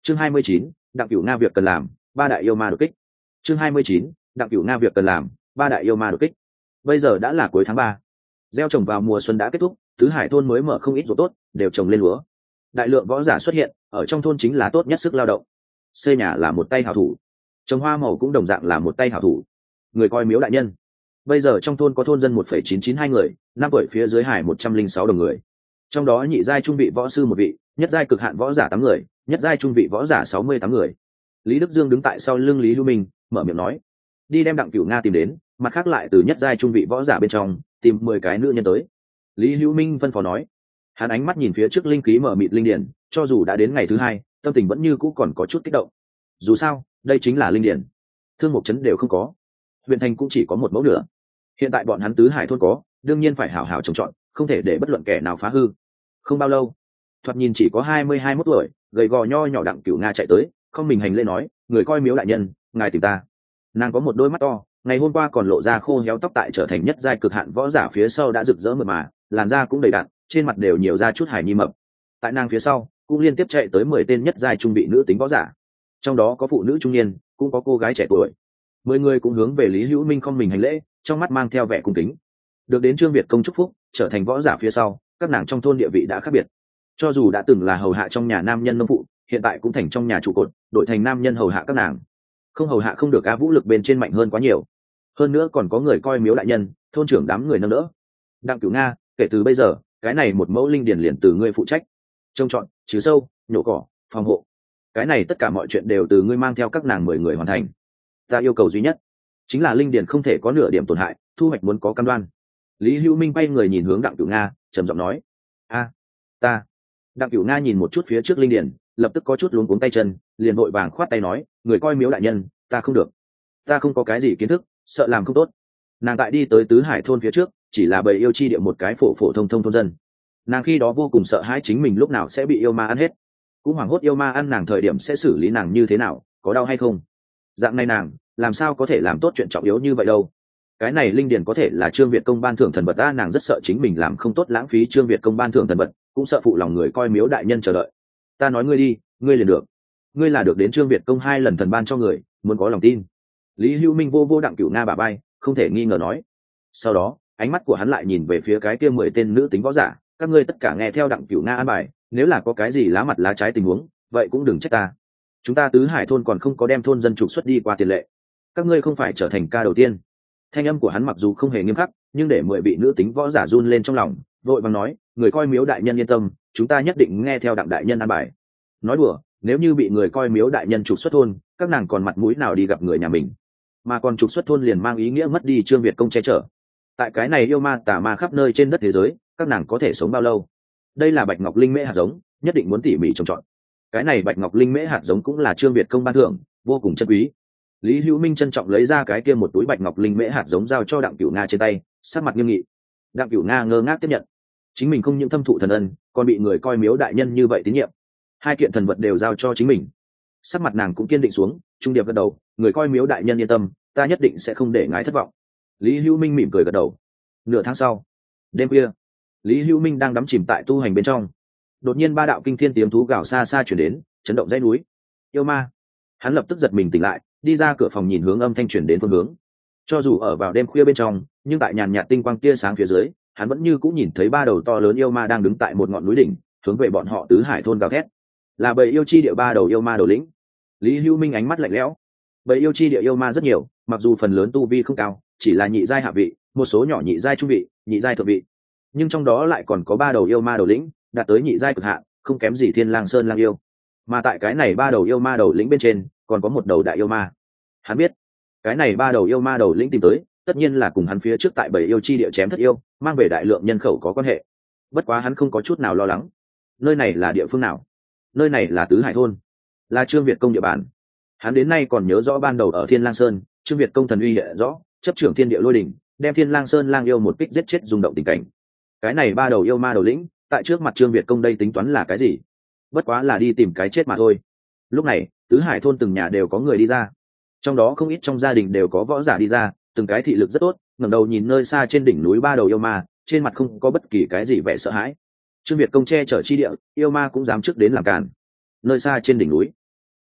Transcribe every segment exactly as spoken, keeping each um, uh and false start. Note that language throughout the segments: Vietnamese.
chương hai mươi chín, đặng cửu nga việc cần làm, ba đại yêu ma đột kích. chương hai mươi chín, đặng cửu nga việc cần làm, ba đại yêu ma đột kích. Bây giờ đã là cuối tháng ba, gieo trồng vào mùa xuân đã kết thúc, tứ hải thôn mới mở không ít ruộng tốt, đều trồng lên lúa. Đại lượng võ giả xuất hiện, ở trong thôn chính là tốt nhất sức lao động. Xây nhà là một tay hảo thủ, trồng hoa màu cũng đồng dạng là một tay hảo thủ. Người coi miếu đại nhân. Bây giờ trong thôn có thôn dân một phẩy chín chín hai người, năm tuổi phía dưới hải một trăm linh sáu đồng người. Trong đó nhị giai trung vị võ sư một vị, nhất giai cực hạn võ giả tám người, nhất giai trung vị võ giả sáu mươi tám người. Lý Đức Dương đứng tại sau lưng Lý Hữu Minh, mở miệng nói: đi đem đặng cửu nga tìm đến, mặt khác lại từ nhất giai trung vị võ giả bên trong tìm mười cái nữ nhân tới. Lý Hữu Minh phân phó nói. Hắn ánh mắt nhìn phía trước linh khí mở mịt linh điển, cho dù đã đến ngày thứ hai, tâm tình vẫn như cũ còn có chút kích động. Dù sao, đây chính là linh điển, thương mục trấn đều không có, huyện thành cũng chỉ có một mẫu nữa. Hiện tại bọn hắn tứ hải thôn có, đương nhiên phải hảo hảo trồng trọt, không thể để bất luận kẻ nào phá hư. Không bao lâu, thoạt nhìn chỉ có hai mươi hai mốt tuổi, gầy gò nho nhỏ đặng cửu nga chạy tới, không mình hành lễ nói: người coi miếu đại nhân, ngài tìm ta. Nàng có một đôi mắt to, ngày hôm qua còn lộ ra khô héo tóc, tại trở thành nhất giai cực hạn võ giả phía sau đã rực rỡ mượt mà, làn da cũng đầy đặn, trên mặt đều nhiều ra chút hải nhi mập. Tại nàng phía sau cũng liên tiếp chạy tới mười tên nhất giai trung vị nữ tính võ giả, trong đó có phụ nữ trung niên, cũng có cô gái trẻ tuổi. Mười người cũng hướng về Lý Hữu Minh không mình hành lễ, trong mắt mang theo vẻ cung kính. Được đến Trương Việt công chúc phúc, trở thành võ giả phía sau, các nàng trong thôn địa vị đã khác biệt. Cho dù đã từng là hầu hạ trong nhà nam nhân nông phụ, hiện tại cũng thành trong nhà trụ cột, đổi thành nam nhân hầu hạ các nàng. Không hầu hạ không được, á vũ lực bên trên mạnh hơn quá nhiều. Hơn nữa còn có người coi miếu đại nhân, thôn trưởng đám người nâng đỡ. Đặng Cửu Nga, kể từ bây giờ, cái này một mẫu linh điển liền từ ngươi phụ trách, trông trọt, trừ sâu, nhổ cỏ, phòng hộ. Cái này tất cả mọi chuyện đều từ ngươi mang theo các nàng mười người hoàn thành. Ta yêu cầu duy nhất chính là linh điển không thể có nửa điểm tổn hại, thu hoạch muốn có cam đoan. Lý Hữu Minh bay người nhìn hướng Đặng Cửu Nga, trầm giọng nói: a ta. Đặng Cửu Nga nhìn một chút phía trước linh điển, lập tức có chút luống cuống tay chân, liền vội vàng khoát tay nói: người coi miếu đại nhân, ta không được, ta không có cái gì kiến thức, sợ làm không tốt. Nàng tại đi tới tứ hải thôn phía trước, chỉ là bầy yêu chi địa một cái phổ phổ thông thông thôn dân. Nàng khi đó vô cùng sợ hãi chính mình lúc nào sẽ bị yêu ma ăn hết, cũng hoảng hốt yêu ma ăn nàng thời điểm sẽ xử lý nàng như thế nào, có đau hay không. Dạng này nàng làm sao có thể làm tốt chuyện trọng yếu như vậy đâu. Cái này linh điển có thể là Trương Việt công ban thưởng thần vật ta, nàng rất sợ chính mình làm không tốt lãng phí Trương Việt công ban thưởng thần vật, cũng sợ phụ lòng người coi miếu đại nhân chờ đợi. Ta nói ngươi đi, ngươi liền được, ngươi là được đến Trương Việt công hai lần thần ban cho người, muốn có lòng tin. Lý Hữu Minh vô vô Đặng Cửu Nga bả bay, không thể nghi ngờ nói. Sau đó ánh mắt của hắn lại nhìn về phía cái kia mười tên nữ tính võ giả: các ngươi tất cả nghe theo Đặng Cửu Nga an bài, nếu là có cái gì lá mặt lá trái tình huống, vậy cũng đừng trách ta. Chúng ta tứ hải thôn còn không có đem thôn dân trục xuất đi qua tiền lệ, các ngươi không phải trở thành ca đầu tiên. Thanh âm của hắn mặc dù không hề nghiêm khắc, nhưng để mười vị nữ tính võ giả run lên trong lòng, vội vàng nói: người coi miếu đại nhân yên tâm, chúng ta nhất định nghe theo Đặng đại nhân an bài. Nói đùa, nếu như bị người coi miếu đại nhân trục xuất thôn, các nàng còn mặt mũi nào đi gặp người nhà mình, mà còn trục xuất thôn liền mang ý nghĩa mất đi Trương Việt công che chở. Tại cái này yêu ma tà ma khắp nơi trên đất thế giới, các nàng có thể sống bao lâu? Đây là bạch ngọc linh mễ hạt giống, nhất định muốn tỉ mỉ trồng trọt. Cái này bạch ngọc linh mễ hạt giống cũng là Trương Việt công ban thưởng, vô cùng chân quý. Lý Hữu Minh trân trọng lấy ra cái kia một túi bạch ngọc linh mễ hạt giống giao cho Đặng Cửu Nga trên tay, sắc mặt nghiêm nghị. Đặng Cửu Nga ngơ ngác tiếp nhận. Chính mình không những thâm thụ thần ân, còn bị người coi miếu đại nhân như vậy tín nhiệm. Hai kiện thần vật đều giao cho chính mình, sắc mặt nàng cũng kiên định xuống, trung điệp gật đầu: người coi miếu đại nhân yên tâm, ta nhất định sẽ không để ngài thất vọng. Lý Hữu Minh mỉm cười gật đầu. Nửa tháng sau, đêm khuya, Lý Hữu Minh đang đắm chìm tại tu hành bên trong, đột nhiên ba đạo kinh thiên tiếng thú gào xa xa chuyển đến, chấn động dãy núi. Yêu ma! Hắn lập tức giật mình tỉnh lại, đi ra cửa phòng nhìn hướng âm thanh chuyển đến phương hướng. Cho dù ở vào đêm khuya bên trong, nhưng tại nhàn nhạt tinh quang tia sáng phía dưới, hắn vẫn như cũng nhìn thấy ba đầu to lớn yêu ma đang đứng tại một ngọn núi đỉnh, hướng về bọn họ tứ hải thôn gào thét. Là bầy yêu chi địa ba đầu yêu ma đầu lĩnh. Lý Hữu Minh ánh mắt lạnh lẽo. Bầy yêu chi địa yêu ma rất nhiều, mặc dù phần lớn tu vi không cao, chỉ là nhị giai hạ vị, một số nhỏ nhị giai trung vị, nhị giai thượng vị, nhưng trong đó lại còn có ba đầu yêu ma đầu lĩnh đạt tới nhị giai cực hạn, không kém gì Thiên Lang Sơn Lang yêu. Mà tại cái này ba đầu yêu ma đầu lĩnh bên trên, còn có một đầu đại yêu ma. Hắn biết, cái này ba đầu yêu ma đầu lĩnh tìm tới, tất nhiên là cùng hắn phía trước tại bầy yêu chi địa chém thất yêu, mang về đại lượng nhân khẩu có quan hệ. Bất quá hắn không có chút nào lo lắng. Nơi này là địa phương nào? Nơi này là tứ hải thôn, là Trương Việt công địa bàn. Hắn đến nay còn nhớ rõ ban đầu ở Thiên Lang Sơn, Trương Việt công thần uy hiện rõ, chấp trưởng thiên địa lôi đỉnh, đem Thiên Lang Sơn Lang yêu một kích giết chết, rung động tình cảnh. Cái này ba đầu yêu ma đầu lĩnh, tại trước mặt Trương Việt công đây tính toán là cái gì? Bất quá là đi tìm cái chết mà thôi. Lúc này, tứ hải thôn từng nhà đều có người đi ra, trong đó không ít trong gia đình đều có võ giả đi ra, từng cái thị lực rất tốt, ngẩng đầu nhìn nơi xa trên đỉnh núi ba đầu yêu ma, trên mặt không có bất kỳ cái gì vẻ sợ hãi. Trương Việt công che chở chi địa, yêu ma cũng dám trước đến làm cản. Nơi xa trên đỉnh núi,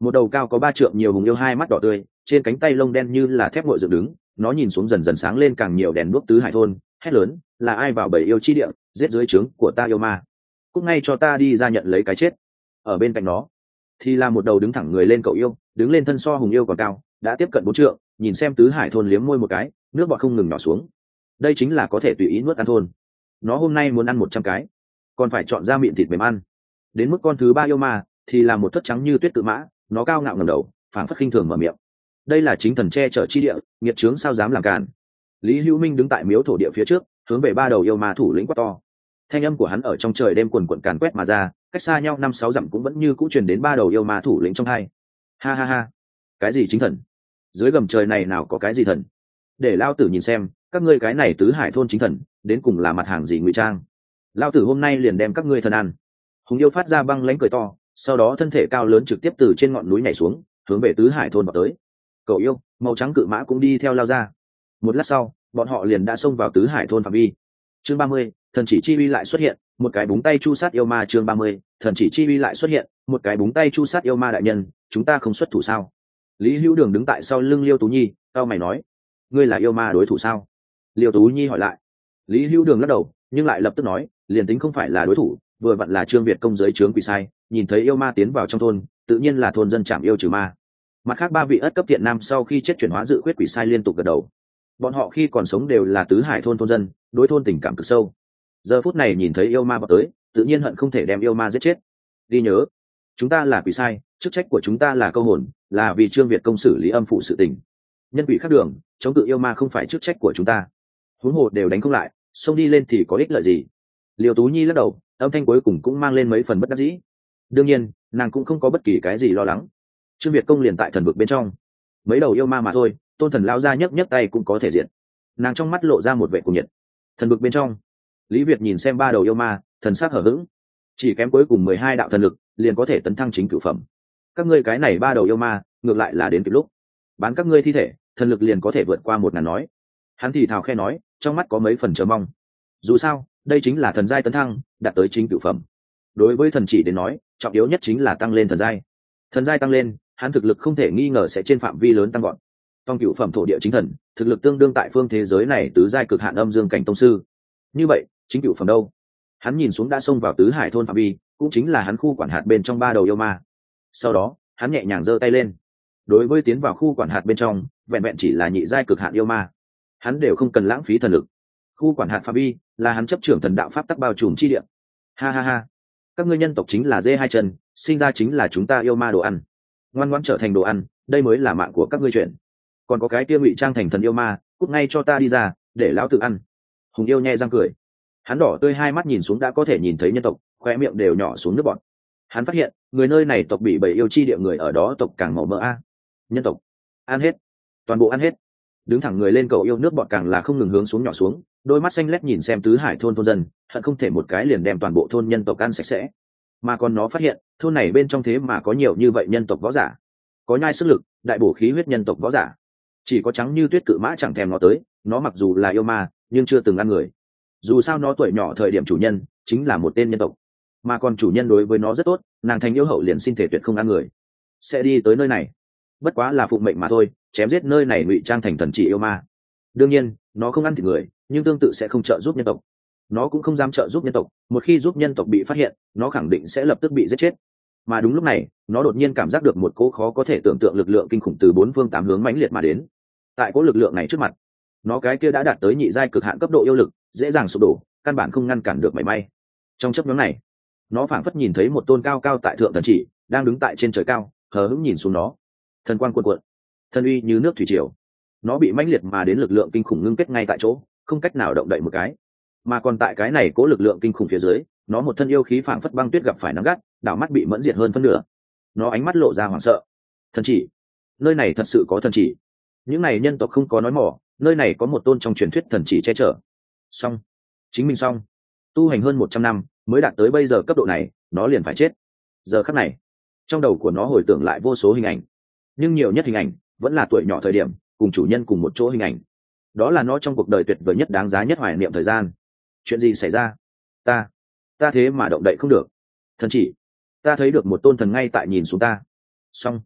Một đầu cao có ba trượng nhiều hùng yêu, hai mắt đỏ tươi, trên cánh tay lông đen như là thép nguội dựng đứng, nó nhìn xuống dần dần sáng lên càng nhiều đèn đuốc tứ hải thôn, hét lớn, là ai vào bầy yêu chi địa, giết dưới trướng của ta yêu ma, cút ngay cho ta đi ra nhận lấy cái chết. Ở bên cạnh nó thì là một đầu đứng thẳng người lên cậu yêu, đứng lên thân so hùng yêu còn cao, đã tiếp cận bốn trượng, nhìn xem tứ hải thôn liếm môi một cái, nước bọt không ngừng nhỏ xuống. Đây chính là có thể tùy ý nuốt ăn thôn. Nó hôm nay muốn ăn một trăm cái, còn phải chọn ra miệng thịt mềm ăn. Đến mức con thứ ba yêu ma thì là một thất trắng như tuyết tự mã, nó cao ngạo ngẩng đầu, phảng phất khinh thường mở miệng. Đây là chính thần che chở chi địa, nghiệt trướng sao dám làm cản. Lý Hữu Minh đứng tại miếu thổ địa phía trước, hướng về ba đầu yêu ma thủ lĩnh quát to. Thanh âm của hắn ở trong trời đêm quần quần càn quét mà ra, cách xa nhau năm sáu dặm cũng vẫn như cũ truyền đến ba đầu yêu ma thủ lĩnh trong hai. Ha ha ha, cái gì chính thần? Dưới gầm trời này nào có cái gì thần? Để lao tử nhìn xem, các ngươi cái này tứ hải thôn chính thần, đến cùng là mặt hàng gì ngụy trang? Lao tử hôm nay liền đem các ngươi thần ăn. Hùng yêu phát ra băng lãnh cười to, sau đó thân thể cao lớn trực tiếp từ trên ngọn núi nhảy xuống, hướng về tứ hải thôn vào tới. Cậu yêu, màu trắng cự mã cũng đi theo lao ra. Một lát sau, bọn họ liền đã xông vào tứ hải thôn phạm vi. Chương ba mươi, thần chỉ chi uy lại xuất hiện, một cái búng tay chu sát yêu ma. Chương ba mươi, thần chỉ chi uy lại xuất hiện, một cái búng tay chu sát yêu ma. Đại nhân, chúng ta không xuất thủ sao? Lý Hữu Đường đứng tại sau lưng Liêu Tú Nhi, cao mày nói, ngươi là yêu ma đối thủ sao? Liêu Tú Nhi hỏi lại. Lý Hữu Đường lắc đầu, nhưng lại lập tức nói, liền tính không phải là đối thủ, vừa vặn là Trương Việt công giới trướng quỷ sai, nhìn thấy yêu ma tiến vào trong thôn, tự nhiên là thôn dân chạm yêu trừ ma. Mặt khác ba vị ất cấp thiện nam sau khi chết chuyển hóa dự khuyết quỷ sai liên tục gật đầu. Bọn họ khi còn sống đều là tứ hải thôn thôn dân, đối thôn tình cảm cực sâu. Giờ phút này nhìn thấy yêu ma vào tới, tự nhiên hận không thể đem yêu ma giết chết. Đi nhớ, chúng ta là quỷ sai, chức trách của chúng ta là câu hồn, là vì Trương Việt công xử lý âm phụ sự tình. Nhân quỷ khác đường, chống cự yêu ma không phải chức trách của chúng ta. Huống hồ đều đánh không lại, xông đi lên thì có ích lợi gì? Liêu Tú Nhi lắc đầu, âm thanh cuối cùng cũng mang lên mấy phần bất đắc dĩ. Đương nhiên, nàng cũng không có bất kỳ cái gì lo lắng. Trương Việt công liền tại thần vực bên trong, mấy đầu yêu ma mà thôi, tôn thần lao ra nhấc nhấc tay cũng có thể diện. Nàng trong mắt lộ ra một vẻ cuồng nhiệt. Thần vực bên trong, Lý Việt nhìn xem ba đầu yêu ma, thần sắc hở hững, chỉ kém cuối cùng mười hai đạo thần lực liền có thể tấn thăng chính cửu phẩm. Các ngươi cái này ba đầu yêu ma ngược lại là đến kịp lúc, bán các ngươi thi thể, thần lực liền có thể vượt qua một ngàn nói. Hắn thì thào khe nói, trong mắt có mấy phần chờ mong. Dù sao, đây chính là thần giai tấn thăng, đạt tới chính cửu phẩm. Đối với thần chỉ đến nói, trọng yếu nhất chính là tăng lên thần giai. Thần giai tăng lên, hắn thực lực không thể nghi ngờ sẽ trên phạm vi lớn tăng gọn. Trong cửu phẩm thổ địa chính thần, thực lực tương đương tại phương thế giới này tứ giai cực hạn âm dương cảnh tông sư. Như vậy, chính cửu phẩm đâu? Hắn nhìn xuống đã xông vào tứ hải thôn phạm vi, cũng chính là hắn khu quản hạt bên trong ba đầu yêu ma. Sau đó, hắn nhẹ nhàng giơ tay lên. Đối với tiến vào khu quản hạt bên trong, vẹn vẹn chỉ là nhị giai cực hạn yêu ma, hắn đều không cần lãng phí thần lực. Khu quản hạt phạm vi là hắn chấp trưởng thần đạo pháp tắc bao trùm chi địa. Ha ha ha, các ngươi nhân tộc chính là dê hai chân, sinh ra chính là chúng ta yêu ma đồ ăn, ngoan ngoãn trở thành đồ ăn, đây mới là mạng của các ngươi chuyện. Còn có cái kia ngụy trang thành thần yêu ma, cút ngay cho ta đi ra, để lão tự ăn. Hùng yêu nhẹ răng cười, hắn đỏ tươi hai mắt nhìn xuống đã có thể nhìn thấy nhân tộc, khoe miệng đều nhỏ xuống nước bọt. Hắn phát hiện người nơi này tộc bị bầy yêu chi địa người ở đó tộc càng màu mỡ a. Nhân tộc ăn hết, toàn bộ ăn hết. Đứng thẳng người lên cầu yêu nước bọt càng là không ngừng hướng xuống nhỏ xuống, đôi mắt xanh lét nhìn xem tứ hải thôn thôn dân, hận không thể một cái liền đem toàn bộ thôn nhân tộc ăn sạch sẽ. Mà còn nó phát hiện thôn này bên trong thế mà có nhiều như vậy nhân tộc võ giả, có nhai sức lực, đại bổ khí huyết nhân tộc võ giả. Chỉ có trắng như tuyết cự mã chẳng thèm nó tới, nó mặc dù là yêu ma nhưng chưa từng ăn người. Dù sao nó tuổi nhỏ thời điểm chủ nhân chính là một tên nhân tộc, mà còn chủ nhân đối với nó rất tốt, nàng thành yêu hậu liền xin thể tuyệt không ăn người, sẽ đi tới nơi này bất quá là phụng mệnh mà thôi, chém giết nơi này ngụy trang thành thần chỉ yêu ma. Đương nhiên nó không ăn thịt người, nhưng tương tự sẽ không trợ giúp nhân tộc. Nó cũng không dám trợ giúp nhân tộc, một khi giúp nhân tộc bị phát hiện, nó khẳng định sẽ lập tức bị giết chết. Mà đúng lúc này, nó đột nhiên cảm giác được một cỗ khó có thể tưởng tượng lực lượng kinh khủng từ bốn phương tám hướng mãnh liệt mà đến. Tại cỗ lực lượng này trước mặt, nó cái kia đã đạt tới nhị giai cực hạn cấp độ yêu lực, dễ dàng sụp đổ, căn bản không ngăn cản được mảy may. Trong chớp nhoáng này, nó phảng phất nhìn thấy một tôn cao cao tại thượng thần chỉ đang đứng tại trên trời cao, hờ hững nhìn xuống nó. Thần quang cuộn cuộn, thần uy như nước thủy triều. Nó bị mãnh liệt mà đến lực lượng kinh khủng ngưng kết ngay tại chỗ, không cách nào động đậy một cái. Mà còn tại cái này cố lực lượng kinh khủng phía dưới, nó một thân yêu khí phảng phất băng tuyết gặp phải nắng gắt, đảo mắt bị mẫn diệt hơn phân nửa. Nó ánh mắt lộ ra hoảng sợ. Thần chỉ, nơi này thật sự có thần chỉ? Những này nhân tộc không có nói mỏ, nơi này có một tôn trong truyền thuyết thần chỉ che chở. Xong, chính mình xong. Tu hành hơn một trăm năm mới đạt tới bây giờ cấp độ này, nó liền phải chết. Giờ khắc này, trong đầu của nó hồi tưởng lại vô số hình ảnh, nhưng nhiều nhất hình ảnh vẫn là tuổi nhỏ thời điểm cùng chủ nhân cùng một chỗ hình ảnh. Đó là nó trong cuộc đời tuyệt vời nhất, đáng giá nhất hoài niệm thời gian. Chuyện gì xảy ra? Ta, ta thế mà động đậy không được. Thần chỉ, ta thấy được một tôn thần ngay tại nhìn xuống ta. Xong,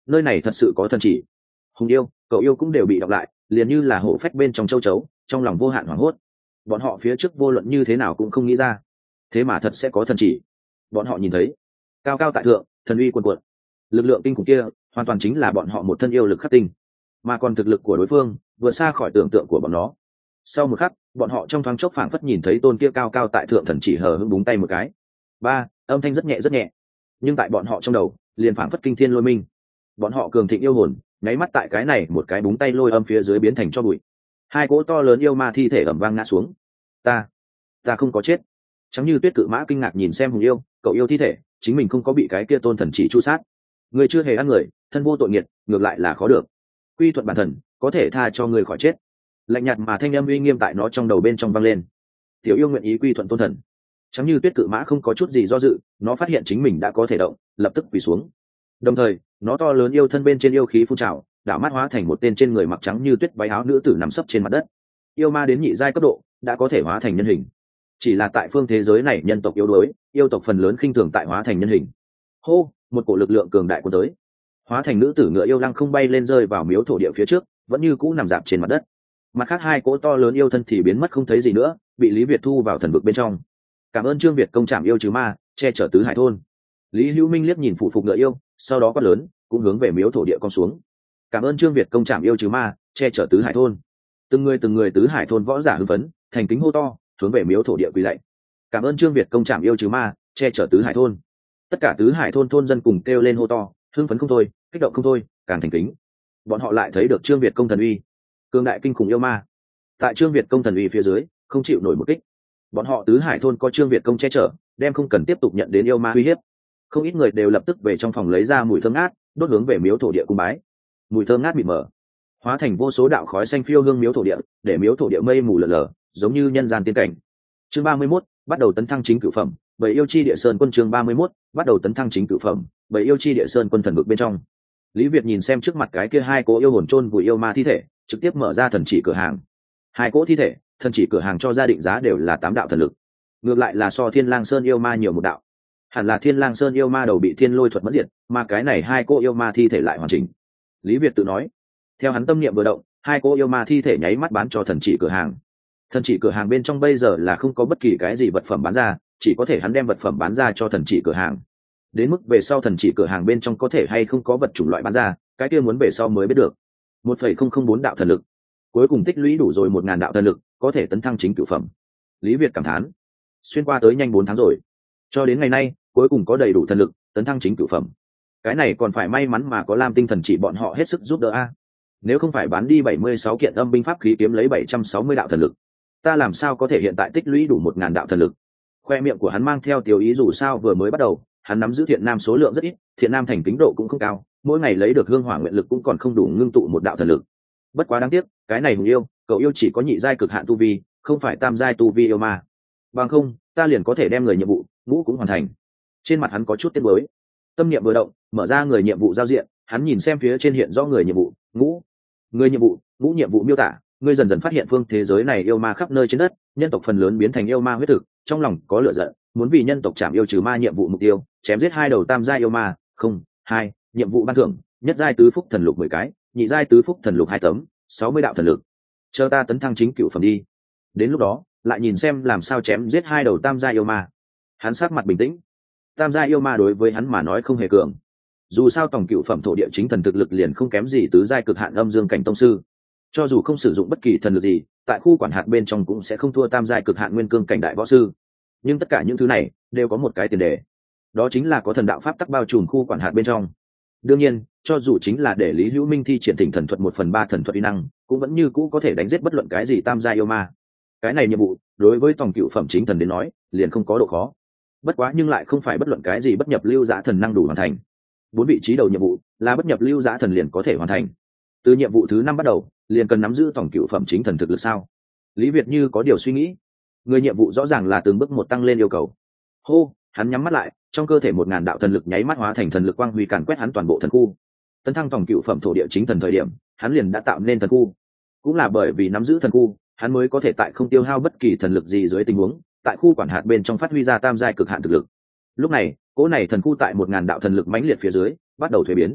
nơi này thật sự có thần chỉ. Hùng yêu, cậu yêu cũng đều bị đọc lại, liền như là hổ phách bên trong châu chấu, trong lòng vô hạn hoảng hốt. Bọn họ phía trước vô luận như thế nào cũng không nghĩ ra, thế mà thật sẽ có thần chỉ. Bọn họ nhìn thấy cao cao tại thượng, thần uy cuồn cuộn, lực lượng kinh khủng kia hoàn toàn chính là bọn họ một thân yêu lực khắc tinh, mà còn thực lực của đối phương vượt xa khỏi tưởng tượng của bọn nó. Sau một khắc, bọn họ trong thoáng chốc phảng phất nhìn thấy tôn kia cao cao tại thượng thần chỉ hờ hững búng tay một cái. Ba, âm thanh rất nhẹ rất nhẹ, nhưng tại bọn họ trong đầu liền phảng phất kinh thiên lôi minh. Bọn họ cường thịnh yêu hồn nháy mắt tại cái này một cái búng tay lôi âm phía dưới biến thành cho bụi. Hai cỗ to lớn yêu ma thi thể ầm vang ngã xuống. Ta, ta không có chết. Trắng như tuyết cự mã kinh ngạc nhìn xem Hùng yêu, cậu yêu thi thể, chính mình không có bị cái kia tôn thần chỉ chu sát. Người chưa hề ăn người, thân vô tội nghiệt, ngược lại là khó được. Quy thuận bản thần, có thể tha cho người khỏi chết. Lạnh nhạt mà thanh âm uy nghiêm tại nó trong đầu bên trong vang lên. Tiểu yêu nguyện ý quy thuận tôn thần. Trắng như tuyết cự mã không có chút gì do dự, nó phát hiện chính mình đã có thể động, lập tức quỳ xuống. Đồng thời, nó to lớn yêu thân bên trên yêu khí phun trào, đảo mắt hóa thành một tên trên người mặc trắng như tuyết váy áo nữ tử nằm sấp trên mặt đất. Yêu ma đến nhị giai cấp độ, đã có thể hóa thành nhân hình. Chỉ là tại phương thế giới này nhân tộc yếu đuối, yêu tộc phần lớn khinh thường tại hóa thành nhân hình. Hô, một cổ lực lượng cường đại của tới. Hóa thành nữ tử ngựa yêu lăng không bay lên rơi vào miếu thổ địa phía trước, vẫn như cũ nằm dạp trên mặt đất. Mặt khác hai cỗ to lớn yêu thân thì biến mất không thấy gì nữa, bị Lý Việt thu vào thần vực bên trong. Cảm ơn Trương Việt công trảm yêu trừ ma, che chở tứ hải thôn. Lý Hữu Minh liếc nhìn phụ phục ngựa yêu, sau đó quát lớn, cũng hướng về miếu thổ địa con xuống. Cảm ơn Trương Việt công trảm yêu trừ ma, che chở tứ hải thôn. Từng người từng người tứ hải thôn võ giả hưng phấn, thành kính hô to, hướng về miếu thổ địa quỳ lạy. Cảm ơn Trương Việt công trảm yêu trừ ma, che chở tứ hải thôn. Tất cả tứ hải thôn thôn dân cùng kêu lên hô to, hưng phấn không thôi, kích động không thôi, càng thành kính. Bọn họ lại thấy được Trương Việt công thần uy, cương đại kinh khủng yêu ma. Tại Trương Việt công thần uy phía dưới, không chịu nổi một kích. Bọn họ tứ hải thôn có Trương Việt công che chở, đem không cần tiếp tục nhận đến yêu ma uy hiếp. Không ít người đều lập tức về trong phòng lấy ra mùi thơm ngát, đốt hướng về miếu thổ địa cung bái. Mùi thơm ngát mịt mờ, hóa thành vô số đạo khói xanh phiêu hương miếu thổ địa, để miếu thổ địa mây mù lờ lờ, giống như nhân gian tiên cảnh. Chương ba mươi mốt, bắt đầu tấn thăng chính cửu phẩm, bảy yêu chi địa sơn quân. Chương ba mươi mốt, bắt đầu tấn thăng chính cửu phẩm, bảy yêu chi địa sơn quân thần vực bên trong. Lý Việt nhìn xem trước mặt cái kia hai cỗ yêu hồn chôn vùi yêu ma thi thể, trực tiếp mở ra thần chỉ cửa hàng. Hai cỗ thi thể, thần chỉ cửa hàng cho gia định giá đều là tám đạo thần lực. Ngược lại là so Thiên Lang Sơn yêu ma nhiều một đạo. Hẳn là Thiên Lang Sơn yêu ma đầu bị thiên lôi thuật mất diệt, mà cái này hai cỗ yêu ma thi thể lại hoàn chỉnh. Lý Việt tự nói. Theo hắn tâm niệm vừa động, hai cỗ yêu ma thi thể nháy mắt bán cho thần chỉ cửa hàng. Thần chỉ cửa hàng bên trong bây giờ là không có bất kỳ cái gì vật phẩm bán ra, chỉ có thể hắn đem vật phẩm bán ra cho thần chỉ cửa hàng. Đến mức về sau thần chỉ cửa hàng bên trong có thể hay không có vật chủng loại bán ra, cái kia muốn về sau mới biết được. một phẩy không không bốn đạo thần lực, cuối cùng tích lũy đủ rồi một ngàn đạo thần lực, có thể tấn thăng chính cửu phẩm. Lý Việt cảm thán, xuyên qua tới nhanh bốn tháng rồi, cho đến ngày nay cuối cùng có đầy đủ thần lực tấn thăng chính cửu phẩm. Cái này còn phải may mắn mà có Lam Tinh thần chỉ bọn họ hết sức giúp đỡ a. Nếu không phải bán đi bảy mươi sáu kiện âm binh pháp khí kiếm lấy bảy trăm sáu mươi đạo thần lực, ta làm sao có thể hiện tại tích lũy đủ một ngàn đạo thần lực. Khoe miệng của hắn mang theo tiểu ý, dù sao vừa mới bắt đầu hắn nắm giữ thiện nam số lượng rất ít, thiện nam thành kính độ cũng không cao, mỗi ngày lấy được hương hỏa nguyện lực cũng còn không đủ ngưng tụ một đạo thần lực. Bất quá đáng tiếc, cái này Hùng yêu, cậu yêu chỉ có nhị giai cực hạn tu vi, không phải tam giai tu vi yêu ma. Bằng không, ta liền có thể đem người nhiệm vụ ngũ cũng hoàn thành. Trên mặt hắn có chút tiếc nuối. Tâm niệm vừa động, mở ra người nhiệm vụ giao diện, hắn nhìn xem phía trên hiện rõ người nhiệm vụ ngũ. Người nhiệm vụ ngũ nhiệm vụ miêu tả: ngươi dần dần phát hiện phương thế giới này yêu ma khắp nơi trên đất, nhân tộc phần lớn biến thành yêu ma huyết thực, trong lòng có lửa giận, muốn vì nhân tộc chạm yêu trừ ma. Nhiệm vụ mục tiêu: chém giết hai đầu tam giai yêu ma. Không hai. Nhiệm vụ ban thưởng: nhất giai tứ phúc thần lục mười cái, nhị giai tứ phúc thần lục hai tấm, sáu mươi đạo thần lực. Chờ ta tấn thăng chính cửu phẩm đi, đến lúc đó lại nhìn xem làm sao chém giết hai đầu tam giai yêu ma. Hắn sắc mặt bình tĩnh. Tam giai yêu ma đối với hắn mà nói không hề cường, dù sao tổng cửu phẩm thổ địa chính thần thực lực liền không kém gì tứ giai cực hạn âm dương cảnh tông sư. Cho dù không sử dụng bất kỳ thần lực gì, tại khu quản hạt bên trong cũng sẽ không thua tam giai cực hạn nguyên cương cảnh đại võ sư. Nhưng tất cả những thứ này đều có một cái tiền đề, đó chính là có thần đạo pháp tắc bao trùm khu quản hạt bên trong. Đương nhiên, cho dù chính là để Lý Hữu Minh thi triển thỉnh thần thuật một phần ba thần thuật uy năng, cũng vẫn như cũ có thể đánh giết bất luận cái gì tam gia yêu ma. Cái này nhiệm vụ đối với tổng cựu phẩm chính thần đến nói liền không có độ khó. Bất quá nhưng lại không phải bất luận cái gì bất nhập lưu giã thần năng đủ hoàn thành. Bốn vị trí đầu nhiệm vụ là bất nhập lưu giã thần liền có thể hoàn thành. Từ nhiệm vụ thứ năm bắt đầu liền cần nắm giữ tổng cựu phẩm chính thần thực lực sao? Lý Việt như có điều suy nghĩ. Người nhiệm vụ rõ ràng là từng bước một tăng lên yêu cầu. Hô, hắn nhắm mắt lại, trong cơ thể một ngàn đạo thần lực nháy mắt hóa thành thần lực quang huy càn quét hắn toàn bộ thần khu. Tấn thăng tổng cựu phẩm thổ địa chính thần thời điểm, hắn liền đã tạo nên thần khu. Cũng là bởi vì nắm giữ thần khu, hắn mới có thể tại không tiêu hao bất kỳ thần lực gì dưới tình huống, tại khu quản hạt bên trong phát huy ra tam giai cực hạn thực lực. Lúc này, cỗ này thần khu tại một ngàn đạo thần lực mãnh liệt phía dưới, bắt đầu thuế biến.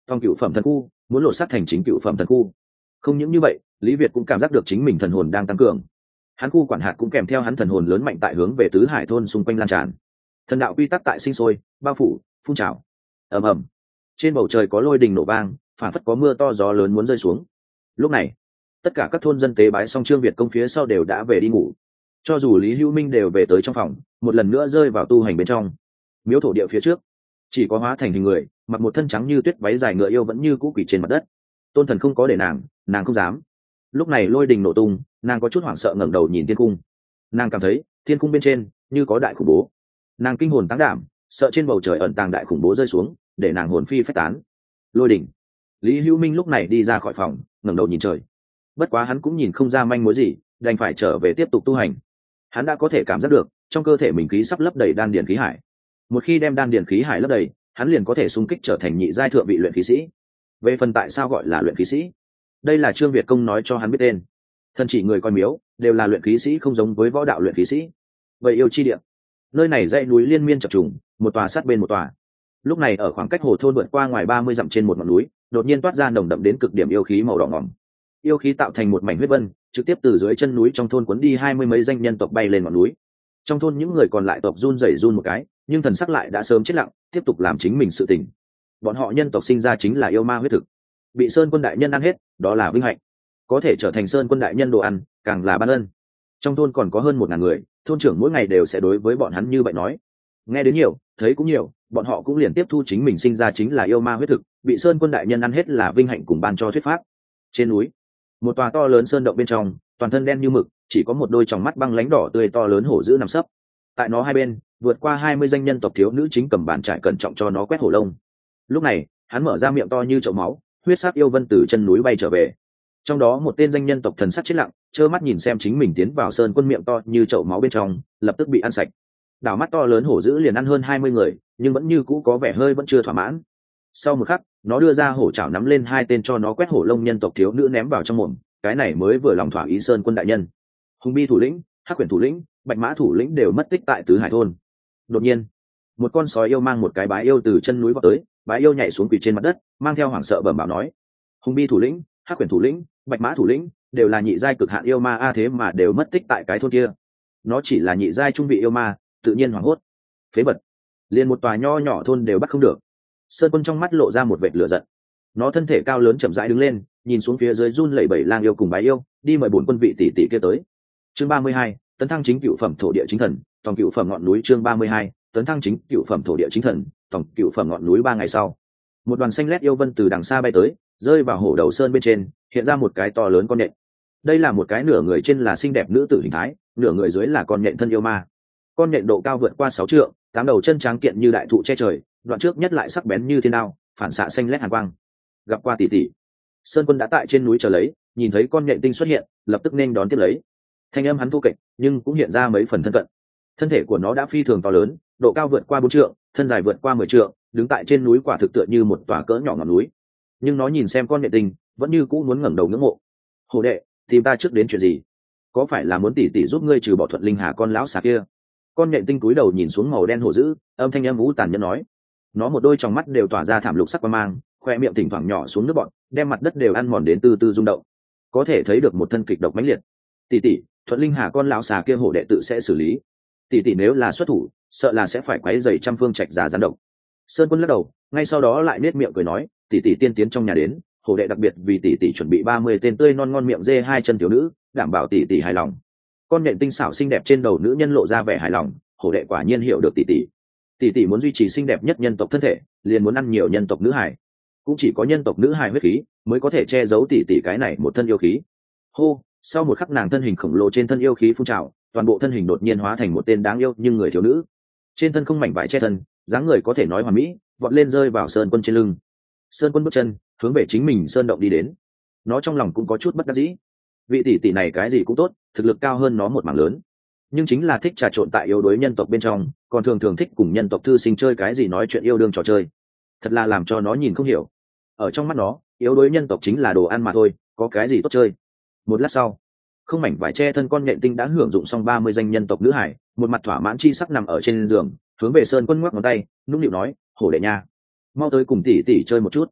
Tòng cựu phẩm thần khu muốn lột xác thành chính cựu phẩm thần khu. Không những như vậy, Lý Việt cũng cảm giác được chính mình thần hồn đang tăng cường. Hắn khu quản hạt cũng kèm theo hắn thần hồn lớn mạnh tại hướng về tứ hải thôn xung quanh lan tràn. Thần đạo quy tắc tại sinh sôi, bao phủ, phun trào. Ầm ầm. Trên bầu trời có lôi đình nổ vang, phản phất có mưa to gió lớn muốn rơi xuống. Lúc này, tất cả các thôn dân tế bái xong Trương Việt công phía sau đều đã về đi ngủ. Cho dù Lý Hữu Minh đều về tới trong phòng, một lần nữa rơi vào tu hành bên trong. Miếu thổ địa phía trước, chỉ có hóa thành hình người, mặc một thân trắng như tuyết váy dài ngựa yêu vẫn như cũ quỳ trên mặt đất. Tôn Thần không có để nàng, nàng không dám. Lúc này lôi đình nổ tung, nàng có chút hoảng sợ ngẩng đầu nhìn thiên cung. Nàng cảm thấy thiên cung bên trên như có đại khủng bố. Nàng kinh hồn táng đảm, sợ trên bầu trời ẩn tàng đại khủng bố rơi xuống, để nàng hồn phi phách tán. Lôi đỉnh. Lý Hữu Minh lúc này đi ra khỏi phòng, ngẩng đầu nhìn trời. Bất quá hắn cũng nhìn không ra manh mối gì, đành phải trở về tiếp tục tu hành. Hắn đã có thể cảm giác được trong cơ thể mình khí sắp lấp đầy đan điền khí hải. Một khi đem đan điền khí hải lấp đầy, hắn liền có thể xung kích trở thành nhị giai thượng vị luyện khí sĩ. Về phần tại sao gọi là luyện khí sĩ, đây là Trương Việt công nói cho hắn biết tên. Thân chỉ người coi miếu đều là luyện khí sĩ, không giống với võ đạo luyện khí sĩ. Vậy yêu chi địa, nơi này dãy núi liên miên chập trùng, một tòa sát bên một tòa. Lúc này ở khoảng cách hồ thôn vượt qua ngoài ba mươi dặm trên một ngọn núi, đột nhiên toát ra nồng đậm đến cực điểm yêu khí màu đỏ ngỏm. Yêu khí tạo thành một mảnh huyết vân, trực tiếp từ dưới chân núi trong thôn cuốn đi hai mươi mấy danh nhân tộc bay lên ngọn núi. Trong thôn những người còn lại tộc run rẩy run một cái, nhưng thần sắc lại đã sớm chết lặng, tiếp tục làm chính mình sự tình. Bọn họ nhân tộc sinh ra chính là yêu ma huyết thực, bị Sơn Quân đại nhân ăn hết, đó là vinh hạnh. Có thể trở thành Sơn Quân đại nhân đồ ăn, càng là ban ân. Trong thôn còn có hơn một ngàn người, thôn trưởng mỗi ngày đều sẽ đối với bọn hắn như vậy nói. Nghe đến nhiều, thấy cũng nhiều, bọn họ cũng liền tiếp thu chính mình sinh ra chính là yêu ma huyết thực, bị Sơn Quân đại nhân ăn hết là vinh hạnh cùng ban cho thuyết pháp. Trên núi, một tòa to lớn sơn động bên trong, toàn thân đen như mực, chỉ có một đôi tròng mắt băng lãnh đỏ tươi to lớn hổ dữ nằm sấp. Tại nó hai bên, vượt qua hai mươi danh nhân tộc thiếu nữ chính cầm bàn trải cẩn trọng cho nó quét hổ lông. Lúc này, hắn mở ra miệng to như chậu máu, huyết sắc yêu vân từ chân núi bay trở về. Trong đó một tên danh nhân tộc thần sắc chết lặng, trơ mắt nhìn xem chính mình tiến vào Sơn Quân miệng to như chậu máu bên trong, lập tức bị ăn sạch. Đảo mắt to lớn hổ dữ liền ăn hơn hai mươi người, nhưng vẫn như cũ có vẻ hơi vẫn chưa thỏa mãn. Sau một khắc, nó đưa ra hổ chảo nắm lên hai tên cho nó quét hổ lông nhân tộc thiếu nữ ném vào trong mồm, cái này mới vừa lòng thỏa ý Sơn Quân đại nhân. Hùng Bi thủ lĩnh, Hắc Quyển thủ lĩnh, Bạch Mã thủ lĩnh đều mất tích tại Tứ Hải thôn. Đột nhiên, một con sói yêu mang một cái bái yêu từ chân núi vọt tới, bái yêu nhảy xuống quỳ trên mặt đất, mang theo hoảng sợ bẩm bảo nói: Hùng Bi thủ lĩnh, Hắc Quyển thủ lĩnh, Bạch Mã thủ lĩnh đều là nhị giai cực hạn yêu ma a, thế mà đều mất tích tại cái thôn kia. Nó chỉ là nhị giai trung vị yêu ma, tự nhiên hoảng hốt. Phế vật, liền một tòa nho nhỏ thôn đều bắt không được. Sơn Quân trong mắt lộ ra một vệt lửa giận. Nó thân thể cao lớn chậm rãi đứng lên, nhìn xuống phía dưới run lẩy bẩy lang yêu cùng bái yêu, đi mời bốn quân vị tỷ tỷ kia tới. Chương ba mươi hai, tấn thăng chính cựu phẩm thổ địa chính thần, tổng cựu phẩm ngọn núi. Chương ba mươi hai, tấn thăng chính cựu phẩm thổ địa chính thần, tổng cựu phẩm ngọn núi. Ba ngày sau, một đoàn xanh lét yêu vân từ đằng xa bay tới, rơi vào hổ đầu sơn bên trên, hiện ra một cái to lớn con nhện. Đây là một cái nửa người trên là xinh đẹp nữ tử hình thái, nửa người dưới là con nhện thân yêu ma. Con nhện độ cao vượt qua sáu trượng, tám đầu chân trắng kiện như đại thụ che trời, đoạn trước nhất lại sắc bén như thiên đao, phản xạ xanh lét hàn quang. Gặp qua tỷ tỷ, Sơn Quân đã tại trên núi chờ lấy, nhìn thấy con nhện tinh xuất hiện, lập tức nên đón tiếp lấy. Thanh âm hắn thu kịch, nhưng cũng hiện ra mấy phần thân cận. Thân thể của nó đã phi thường to lớn, độ cao vượt qua bốn trượng, thân dài vượt qua mười trượng, đứng tại trên núi quả thực tựa như một tòa cỡ nhỏ ngọn núi. Nhưng nó nhìn xem con nhện tinh, vẫn như cũ muốn ngẩng đầu ngưỡng mộ. Hồ đệ, tìm ta trước đến chuyện gì? Có phải là muốn tỷ tỷ giúp ngươi trừ bỏ Thuận Linh Hà con lão xà kia? Con nhện tinh cúi đầu nhìn xuống màu đen hổ dữ, âm thanh âm vũ tàn nhẫn nói. Nó một đôi tròng mắt đều tỏa ra thảm lục sắc quang mang, khoe miệng thỉnh thoảng nhỏ xuống nước bọt, đem mặt đất đều ăn mòn đến từ từ rung động. Có thể thấy được một thân kịch độc mãnh liệt. Tỷ tỷ, Thuận Linh Hà con lão xà kia hổ đệ tự sẽ xử lý. Tỷ tỷ nếu là xuất thủ, sợ là sẽ phải quấy rầy trăm phương trạch già gián độc. Sơn Quân lắc đầu, ngay sau đó lại nết miệng cười nói, tỷ tỷ tiên tiến trong nhà đến, hổ đệ đặc biệt vì tỷ tỷ chuẩn bị ba mươi tên tươi non ngon miệng dê hai chân thiếu nữ, đảm bảo tỷ tỷ hài lòng. Con nhện tinh xảo xinh đẹp trên đầu nữ nhân lộ ra vẻ hài lòng, hổ đệ quả nhiên hiểu được tỷ tỷ. Tỷ tỷ muốn duy trì xinh đẹp nhất nhân tộc thân thể, liền muốn ăn nhiều nhân tộc nữ hài. Cũng chỉ có nhân tộc nữ hài huyết khí mới có thể che giấu tỷ tỷ cái này một thân yêu khí. Hô, sau một khắc nàng thân hình khổng lồ trên thân yêu khí phun trào, toàn bộ thân hình đột nhiên hóa thành một tên đáng yêu nhưng người thiếu nữ. Trên thân không mảnh vải che thân, dáng người có thể nói hoàn mỹ, vọt lên rơi vào Sơn Quân trên lưng. Sơn Quân bước chân hướng về chính mình sơn động đi đến. Nó trong lòng cũng có chút bất đắc dĩ. Vị tỷ tỷ này cái gì cũng tốt, thực lực cao hơn nó một mảng lớn, nhưng chính là thích trà trộn tại yếu đuối nhân tộc bên trong, còn thường thường thích cùng nhân tộc thư sinh chơi cái gì nói chuyện yêu đương trò chơi, thật là làm cho nó nhìn không hiểu. Ở trong mắt nó, yếu đuối nhân tộc chính là đồ ăn mà thôi, có cái gì tốt chơi. Một lát sau, không mảnh vải che thân con nhện tinh đã hưởng dụng xong ba mươi danh nhân tộc nữ hải, một mặt thỏa mãn chi sắc nằm ở trên giường, hướng về Sơn Quân ngoắc ngón tay, nũng nịu nói, hổ đệ nha, mau tới cùng tỷ tỷ chơi một chút.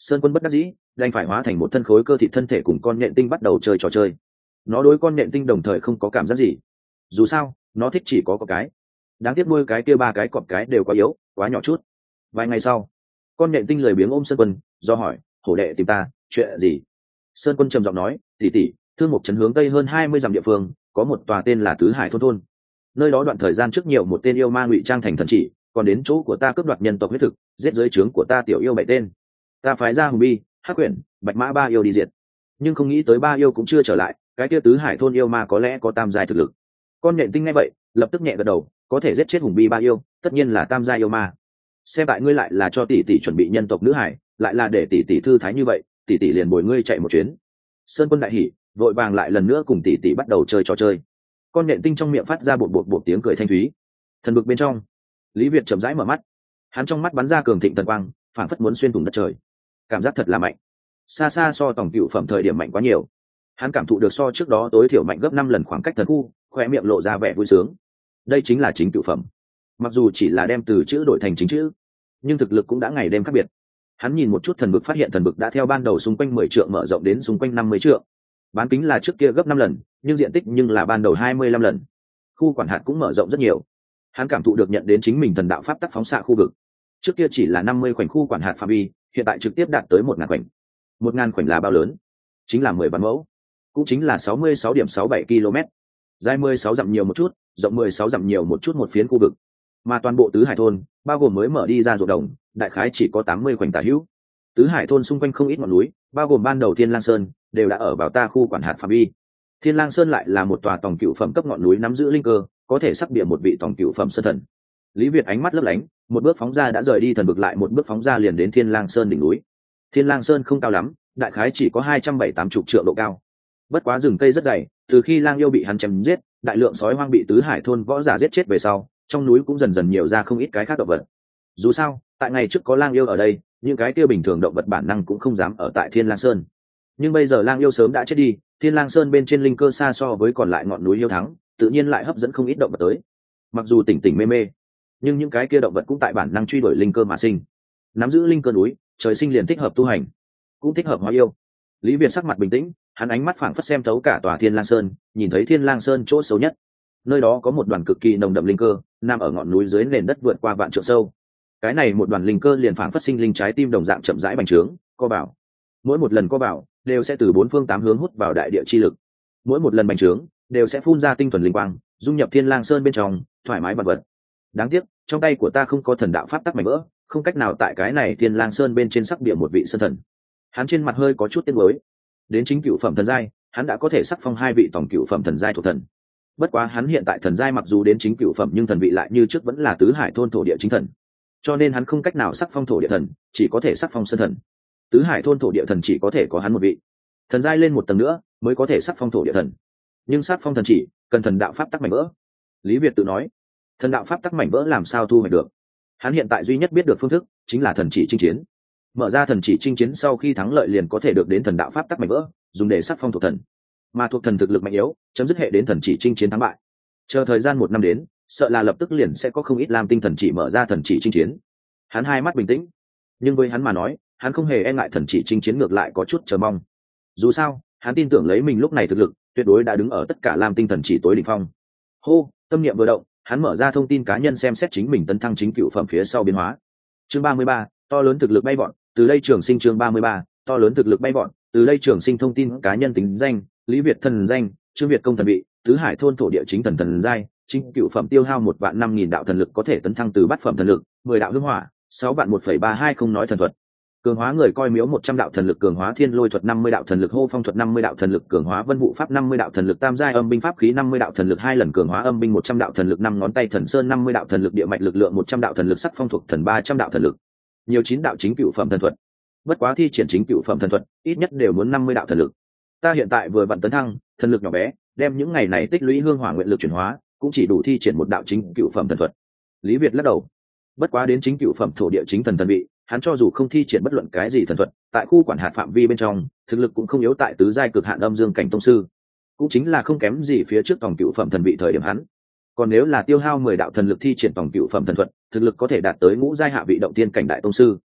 Sơn Quân bất đắc dĩ đành phải hóa thành một thân khối cơ thịt thân thể cùng con nhện tinh bắt đầu chơi trò chơi. Nó đối con nhện tinh đồng thời không có cảm giác gì, dù sao nó thích chỉ có có cái. Đáng tiếc nuôi cái kia ba cái cọp cái đều quá yếu, quá nhỏ chút. Vài ngày sau, con nhện tinh lười biếng ôm Sơn Quân do hỏi, hổ đệ tìm ta chuyện gì? Sơn Quân trầm giọng nói, tỷ tỷ, thương mục trấn hướng tây hơn hai mươi dặm địa phương có một tòa tên là Tứ Hải thôn thôn. Nơi đó đoạn thời gian trước nhiều một tên yêu ma ngụy trang thành thần chỉ, còn đến chỗ của ta cướp đoạt nhân tộc huyết thực, giết dưới trướng của ta tiểu yêu bảy tên. Ta phái ra hùng bi, hắc quyển, bạch mã ba yêu đi diệt, nhưng không nghĩ tới ba yêu cũng chưa trở lại. Cái kia Tứ Hải thôn yêu ma có lẽ có tam giai thực lực. Con nhện tinh nghe vậy lập tức nhẹ gật đầu, có thể giết chết hùng bi ba yêu tất nhiên là tam giai yêu ma. Xem tại ngươi lại là cho tỷ tỷ chuẩn bị nhân tộc nữ hải, lại là để tỷ tỷ thư thái như vậy, tỷ tỷ liền bồi ngươi chạy một chuyến. Sơn Quân đại hỉ, vội vàng lại lần nữa cùng tỷ tỷ bắt đầu chơi trò chơi. Con nhện tinh trong miệng phát ra bột bột bột tiếng cười thanh thúy. Thần vực bên trong, Lý Việt chậm rãi mở mắt, hắn trong mắt bắn ra cường thịnh thần quang, phảng phất muốn xuyên thủng đất trời. Cảm giác thật là mạnh, xa xa so tổng cựu phẩm thời điểm mạnh quá nhiều. Hắn cảm thụ được so trước đó tối thiểu mạnh gấp năm lần khoảng cách thần khu, khoe miệng lộ ra vẻ vui sướng. Đây chính là chính cựu phẩm, mặc dù chỉ là đem từ chữ đổi thành chính chữ, nhưng thực lực cũng đã ngày đêm khác biệt. Hắn nhìn một chút thần vực, phát hiện thần vực đã theo ban đầu xung quanh mười trượng mở rộng đến xung quanh năm mươi trượng. Bán kính là trước kia gấp năm lần, nhưng diện tích nhưng là ban đầu hai mươi lăm lần. Khu quản hạt cũng mở rộng rất nhiều. Hắn cảm thụ được nhận đến chính mình thần đạo pháp tắc phóng xạ khu vực. Trước kia chỉ là năm mươi khoảnh khu quản hạt phạm vi, hiện tại trực tiếp đạt tới một ngàn khoảnh. Một ngàn khoảnh là bao lớn? Chính là mười vạn mẫu, cũng chính là sáu mươi sáu điểm sáu bảy km. Dài mười sáu dặm nhiều một chút, rộng mười sáu dặm nhiều một chút một phiến khu vực. Mà toàn bộ Tứ Hải thôn, bao gồm mới mở đi ra ruộng đồng, đại khái chỉ có tám mươi khoảnh tả hữu. Tứ Hải thôn xung quanh không ít ngọn núi, bao gồm ban đầu Thiên Lang Sơn, đều đã ở vào ta khu quản hạt phạm vi. Thiên Lang Sơn lại là một tòa tòng cựu phẩm cấp ngọn núi nắm giữ linh cơ, có thể sắc bịa một vị tòng cựu phẩm sơn thần. Lý Việt ánh mắt lấp lánh, một bước phóng ra đã rời đi thần vực, lại một bước phóng ra liền đến Thiên Lang Sơn đỉnh núi. Thiên Lang Sơn không cao lắm, đại khái chỉ có hai trăm bảy mươi tám chục trượng độ cao. Bất quá rừng cây rất dày, từ khi Lang yêu bị hắn chém giết, đại lượng sói hoang bị Tứ Hải thôn võ giả giết chết về sau, trong núi cũng dần dần nhiều ra không ít cái khác động vật. Dù sao, tại ngày trước có Lang yêu ở đây, những cái kia bình thường động vật bản năng cũng không dám ở tại Thiên Lang Sơn. Nhưng bây giờ Lang yêu sớm đã chết đi, Thiên Lang Sơn bên trên linh cơ xa so với còn lại ngọn núi yêu thắng, tự nhiên lại hấp dẫn không ít động vật tới. Mặc dù tỉnh tỉnh mê mê, nhưng những cái kia động vật cũng tại bản năng truy đuổi linh cơ mà sinh. Nắm giữ linh cơ núi, trời sinh liền thích hợp tu hành, cũng thích hợp hóa yêu. Lý Việt sắc mặt bình tĩnh, hắn ánh mắt phảng phất xem thấu cả tòa Thiên Lang Sơn, nhìn thấy Thiên Lang Sơn chỗ xấu nhất. Nơi đó có một đoàn cực kỳ nồng đậm linh cơ, nằm ở ngọn núi dưới nền đất vượt qua vạn trượng sâu. Cái này một đoàn linh cơ liền phảng phất sinh linh trái tim đồng dạng chậm rãi bành trướng, co bảo. Mỗi một lần co bảo đều sẽ từ bốn phương tám hướng hút vào đại địa chi lực. Mỗi một lần bành trướng đều sẽ phun ra tinh thuần linh quang, dung nhập Thiên Lang Sơn bên trong, thoải mái vật vật. Đáng tiếc, trong tay của ta không có thần đạo pháp tắc mảnh vỡ, không cách nào tại cái này Thiên Lang Sơn bên trên sắc bịa một vị sơn thần. Hắn trên mặt hơi có chút tiếc nuối. Đến chính cựu phẩm thần giai, hắn đã có thể sắc phong hai vị tổng cựu phẩm thần giai thuộc thần. Bất quá hắn hiện tại thần giai mặc dù đến chính cựu phẩm, nhưng thần vị lại như trước vẫn là Tứ Hải thôn thổ địa chính thần, cho nên hắn không cách nào sắc phong thổ địa thần, chỉ có thể sắc phong sơn thần. Tứ Hải thôn thổ địa thần chỉ có thể có hắn một vị. Thần giai lên một tầng nữa mới có thể sắc phong thổ địa thần, nhưng sắc phong thần chỉ cần thần đạo pháp tắc mảnh vỡ. Lý Việt tự nói, thần đạo pháp tắc mảnh vỡ làm sao thu hoạch được? Hắn hiện tại duy nhất biết được phương thức chính là thần chỉ chinh chiến. Mở ra thần chỉ chinh chiến sau khi thắng lợi liền có thể được đến thần đạo pháp tắc mảnh vỡ, dùng để sắc phong thuộc thần. Mà thuộc thần thực lực mạnh yếu chấm dứt hệ đến thần chỉ chinh chiến thắng bại. Chờ thời gian một năm đến, sợ là lập tức liền sẽ có không ít làm tinh thần chỉ mở ra thần chỉ chinh chiến. Hắn hai mắt bình tĩnh, nhưng với hắn mà nói, hắn không hề e ngại thần chỉ chinh chiến, ngược lại có chút chờ mong. Dù sao, hắn tin tưởng lấy mình lúc này thực lực, tuyệt đối đã đứng ở tất cả làm tinh thần chỉ tối đỉnh phong. Hô, tâm niệm vừa động, hắn mở ra thông tin cá nhân xem xét chính mình tấn thăng chính cựu phẩm phía sau biến hóa. Chương ba mươi ba, to lớn thực lực bay vọt, từ đây trường sinh. Chương ba mươi ba, to lớn thực lực bay vọt, từ đây trường sinh. Thông tin cá nhân tính danh: Lý Việt, thần danh: Trương Việt công thần vị, Tứ Hải thôn thổ địa chính thần thần giai, chính cựu phẩm, tiêu hao một vạn năm nghìn đạo thần lực có thể tấn thăng từ bát phẩm thần lực, mười đạo hương hỏa, sáu vạn một phẩy ba hai không nói thần thuật. Cường hóa người coi miếu một trăm đạo thần lực, cường hóa thiên lôi thuật năm mươi đạo thần lực, hô phong thuật năm mươi đạo thần lực, cường hóa vân vụ pháp năm mươi đạo thần lực, tam giai âm binh pháp khí năm mươi đạo thần lực, hai lần cường hóa âm binh một trăm đạo thần lực, năm ngón tay thần sơn năm mươi đạo thần lực, địa mạch lực lượng một trăm đạo thần lực, sắc phong thuộc thần ba trăm đạo thần lực. Nhiều chín đạo chính cựu phẩm thần thuật. Bất quá thi triển chính cựu phẩm thần thuật, ít nhất đều muốn năm mươi đạo thần lực. Ta hiện tại vừa vặn tấn thăng, thần lực nhỏ bé, đem những ngày này tích lũy hương hỏa nguyện lực chuyển hóa, cũng chỉ đủ thi triển một đạo chính cựu phẩm thần thuật. Lý Việt lắc đầu. Bất quá đến chính cựu phẩm thổ địa chính thần thần vị, hắn cho dù không thi triển bất luận cái gì thần thuật, tại khu quản hạt phạm vi bên trong, thực lực cũng không yếu tại tứ giai cực hạn âm dương cảnh tông sư, cũng chính là không kém gì phía trước tổng cựu phẩm thần vị thời điểm hắn. Còn nếu là tiêu hao mười đạo thần lực thi triển tổng cựu phẩm thần thuật, thực lực có thể đạt tới ngũ giai hạ vị động tiên cảnh đại tông sư.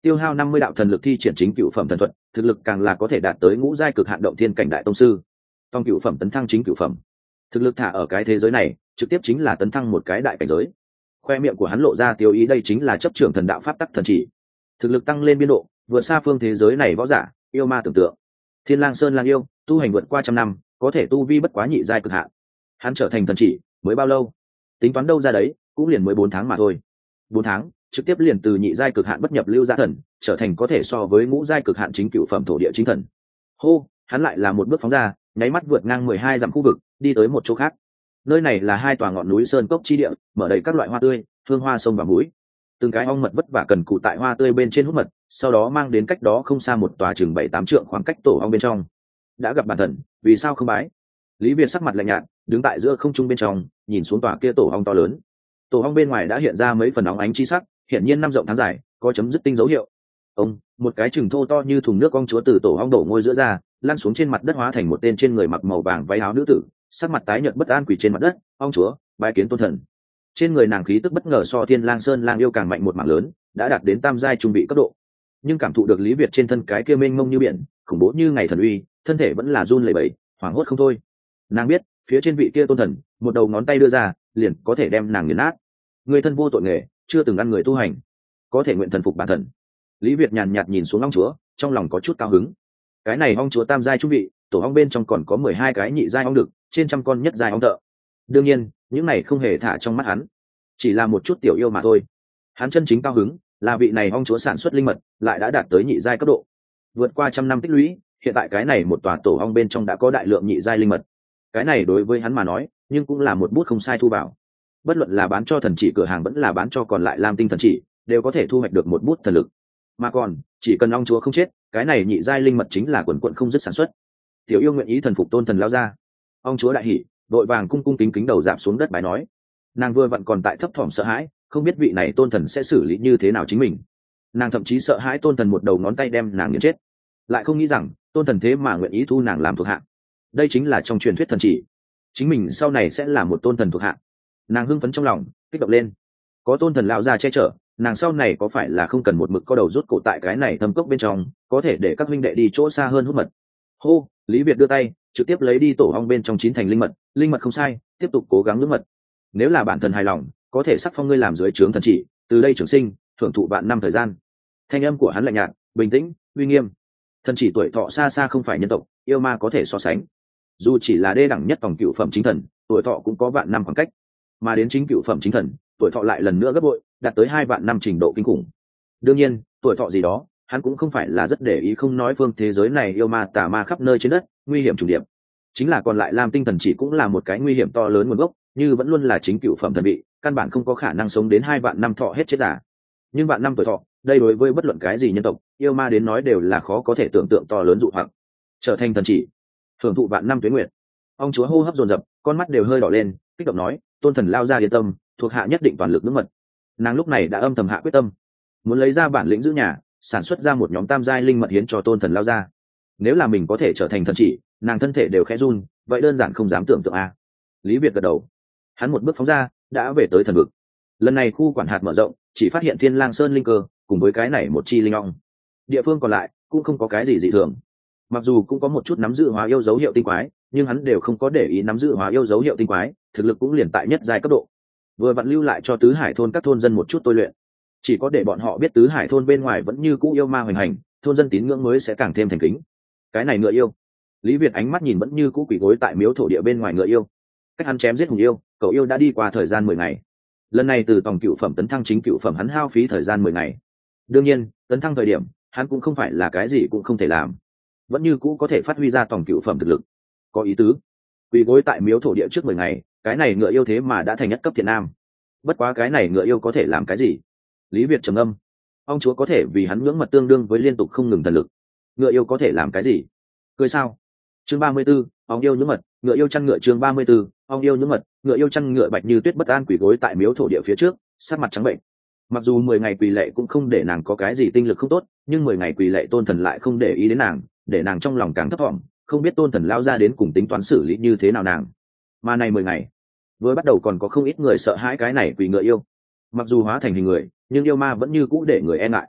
tiêu hao năm mươi đạo thần lực thi triển chính cựu phẩm thần thuật, thực lực càng là có thể đạt tới ngũ giai cực hạn động thiên cảnh đại tông sư. Tông cựu phẩm tấn thăng chính cựu phẩm, thực lực thả ở cái thế giới này trực tiếp chính là tấn thăng một cái đại cảnh giới. Khoe miệng của hắn lộ ra tiêu ý, đây chính là chấp trưởng thần đạo pháp tắc thần chỉ, thực lực tăng lên biên độ vượt xa phương thế giới này võ giả yêu ma tưởng tượng. Thiên lang sơn lang yêu tu hành vượt qua trăm năm, có thể tu vi bất quá nhị giai cực hạn. Hắn trở thành thần chỉ mới bao lâu? Tính toán đâu ra đấy, cũng liền mới bốn tháng mà thôi. Bốn tháng trực tiếp liền từ nhị giai cực hạn bất nhập lưu giã thần trở thành có thể so với ngũ giai cực hạn chính cựu phẩm thổ địa chính thần. Hô, hắn lại là một bước phóng ra, nháy mắt vượt ngang mười hai dặm khu vực, đi tới một chỗ khác. Nơi này là hai tòa ngọn núi sơn cốc chi địa, mở đầy các loại hoa tươi, hương hoa sông và mũi. Từng cái ong mật vất vả cần cù tại hoa tươi bên trên hút mật, sau đó mang đến cách đó không xa một tòa chừng bảy tám trượng khoảng cách tổ ong bên trong. Đã gặp bản thần, vì sao không bái? Lý Việt sắc mặt lạnh nhạt, đứng tại giữa không trung bên trong, nhìn xuống tòa kia tổ ong to lớn. Tổ ong bên ngoài đã hiện ra mấy phần óng ánh chi sắc, hiển nhiên năm rộng tháng dài, có chấm dứt tinh dấu hiệu. Ông, một cái chừng thô to như thùng nước ong chúa từ tổ ong đổ ngôi giữa ra, lăn xuống trên mặt đất hóa thành một tên trên người mặc màu vàng váy áo nữ tử, sắc mặt tái nhợt bất an quỳ trên mặt đất. Ong chúa, bái kiến tôn thần. Trên người nàng khí tức bất ngờ so Thiên Lang Sơn lang yêu càng mạnh một mảng lớn, đã đạt đến tam giai trung vị cấp độ. Nhưng cảm thụ được Lý Việt trên thân cái kia mênh mông như biển, khủng bố như ngày thần uy, thân thể vẫn là run lẩy bẩy, hoảng hốt không thôi. Nàng biết, phía trên vị kia tôn thần, một đầu ngón tay đưa ra, liền có thể đem nàng nghiền nát. Người thân vô tội nghề, chưa từng ăn người tu hành, có thể nguyện thần phục bản thần. Lý Việt nhàn nhạt nhìn xuống ong chúa, trong lòng có chút cao hứng. Cái này ong chúa tam giai trung vị, tổ ong bên trong còn có mười hai cái nhị giai ong đực, trên trăm con nhất giai ong thợ. Đương nhiên, những này không hề thả trong mắt hắn, chỉ là một chút tiểu yêu mà thôi. Hắn chân chính cao hứng là vị này ong chúa sản xuất linh mật lại đã đạt tới nhị giai cấp độ. Vượt qua trăm năm tích lũy, hiện tại cái này một tòa tổ ong bên trong đã có đại lượng nhị giai linh mật. Cái này đối với hắn mà nói, nhưng cũng là một bút không sai thu vào. Bất luận là bán cho thần chỉ cửa hàng vẫn là bán cho còn lại Lam Tinh thần chỉ, đều có thể thu hoạch được một bút thần lực. Mà còn, chỉ cần ong chúa không chết, cái này nhị giai linh mật chính là quần quần không dứt sản xuất. Tiểu yêu nguyện ý thần phục tôn thần lao ra. Ong chúa đại hỉ, vội vàng cung cung kính kính đầu dạp xuống đất bái nói. Nàng vừa vặn còn tại thấp thỏm sợ hãi, không biết vị này tôn thần sẽ xử lý như thế nào chính mình. Nàng thậm chí sợ hãi tôn thần một đầu ngón tay đem nàng nghiền chết, lại không nghĩ rằng tôn thần thế mà nguyện ý thu nàng làm thuộc hạ. Đây chính là trong truyền thuyết thần chỉ, chính mình sau này sẽ là một tôn thần thuộc hạ. Nàng hưng phấn trong lòng, kích động lên. Có tôn thần lão gia che chở, nàng sau này có phải là không cần một mực có đầu rút cổ tại cái này thâm cốc bên trong, có thể để các huynh đệ đi chỗ xa hơn hút mật. Hô, Lý Việt đưa tay trực tiếp lấy đi tổ ong bên trong chín thành linh mật. Linh mật không sai, tiếp tục cố gắng nước mật. Nếu là bản thần hài lòng, có thể sắc phong ngươi làm dưới trướng thần chỉ, từ đây trường sinh, thưởng thụ vạn năm thời gian. Thanh âm của hắn lạnh nhạt, bình tĩnh, uy nghiêm. Thần chỉ tuổi thọ xa xa không phải nhân tộc yêu ma có thể so sánh. Dù chỉ là đê đẳng nhất vòng cựu phẩm chính thần, tuổi thọ cũng có vạn năm khoảng cách, mà đến chính cựu phẩm chính thần, tuổi thọ lại lần nữa gấp bội, đạt tới hai vạn năm trình độ kinh khủng. Đương nhiên, tuổi thọ gì đó, hắn cũng không phải là rất để ý, không nói phương thế giới này yêu ma tà ma khắp nơi trên đất, nguy hiểm trùng điệp. Chính là còn lại Lam Tinh thần chỉ cũng là một cái nguy hiểm to lớn nguồn gốc, như vẫn luôn là chính cựu phẩm thần vị, căn bản không có khả năng sống đến hai vạn năm thọ hết chết giả. Nhưng vạn năm tuổi thọ, đây đối với bất luận cái gì nhân tộc yêu ma đến nói đều là khó có thể tưởng tượng to lớn dụ hoặc. Trở thành thần chỉ, hưởng thụ vạn năm tuế nguyệt. Ông chúa hô hấp dồn dập, con mắt đều hơi đỏ lên, kích động nói, tôn thần lao ra yên tâm, thuộc hạ nhất định toàn lực nước mật. Nàng lúc này đã âm thầm hạ quyết tâm, muốn lấy ra bản lĩnh giữ nhà, sản xuất ra một nhóm tam giai linh mật hiến cho tôn thần lao ra. Nếu là mình có thể trở thành thần chỉ, nàng thân thể đều khẽ run, vậy đơn giản không dám tưởng tượng a. Lý Việt gật đầu, hắn một bước phóng ra, đã về tới thần vực. Lần này khu quản hạt mở rộng, chỉ phát hiện Thiên Lang Sơn linh cơ cùng với cái này một chi linh ong. Địa phương còn lại cũng không có cái gì dị thường. Mặc dù cũng có một chút nắm giữ hóa yêu dấu hiệu tinh quái, nhưng hắn đều không có để ý nắm giữ hóa yêu dấu hiệu tinh quái, thực lực cũng liền tại nhất giai cấp độ. Vừa vặn lưu lại cho tứ hải thôn các thôn dân một chút tôi luyện, chỉ có để bọn họ biết tứ hải thôn bên ngoài vẫn như cũ yêu ma hoành hành, thôn dân tín ngưỡng mới sẽ càng thêm thành kính. Cái này ngựa yêu. Lý Việt ánh mắt nhìn vẫn như cũ quỳ gối tại miếu thổ địa bên ngoài ngựa yêu. Cách hắn chém giết hùng yêu, cậu yêu đã đi qua thời gian mười ngày. Lần này từ tòng cựu phẩm tấn thăng chính cựu phẩm hắn hao phí thời gian mười ngày. Đương nhiên, tấn thăng thời điểm, hắn cũng không phải là cái gì cũng không thể làm, vẫn như cũ có thể phát huy ra tòng cựu phẩm thực lực. Có ý tứ. Quỳ gối tại miếu thổ địa trước mười ngày, cái này ngựa yêu thế mà đã thành nhất cấp thiện nam. Bất quá cái này ngựa yêu có thể làm cái gì? Lý Việt trầm âm. Ông chúa có thể vì hắn ngưỡng mật tương đương với liên tục không ngừng thần lực. Ngựa yêu có thể làm cái gì? Cười sao? Chương ba mươi 34, ông yêu nhưỡng mật, ngựa yêu chăn ngựa. Chương ba mươi 34, ông yêu nhưỡng mật, ngựa yêu chăn ngựa. Bạch Như Tuyết bất an quỳ gối tại miếu thổ địa phía trước, sắc mặt trắng bệnh. Mặc dù mười ngày quỳ lệ cũng không để nàng có cái gì tinh lực không tốt, nhưng mười ngày quỳ lệ tôn thần lại không để ý đến nàng, để nàng trong lòng càng thấp thỏm, không biết tôn thần lao ra đến cùng tính toán xử lý như thế nào nàng. Mà này mười ngày, vừa bắt đầu còn có không ít người sợ hãi cái này quỳ ngựa yêu. Mặc dù hóa thành hình người, nhưng yêu ma vẫn như cũ để người e ngại.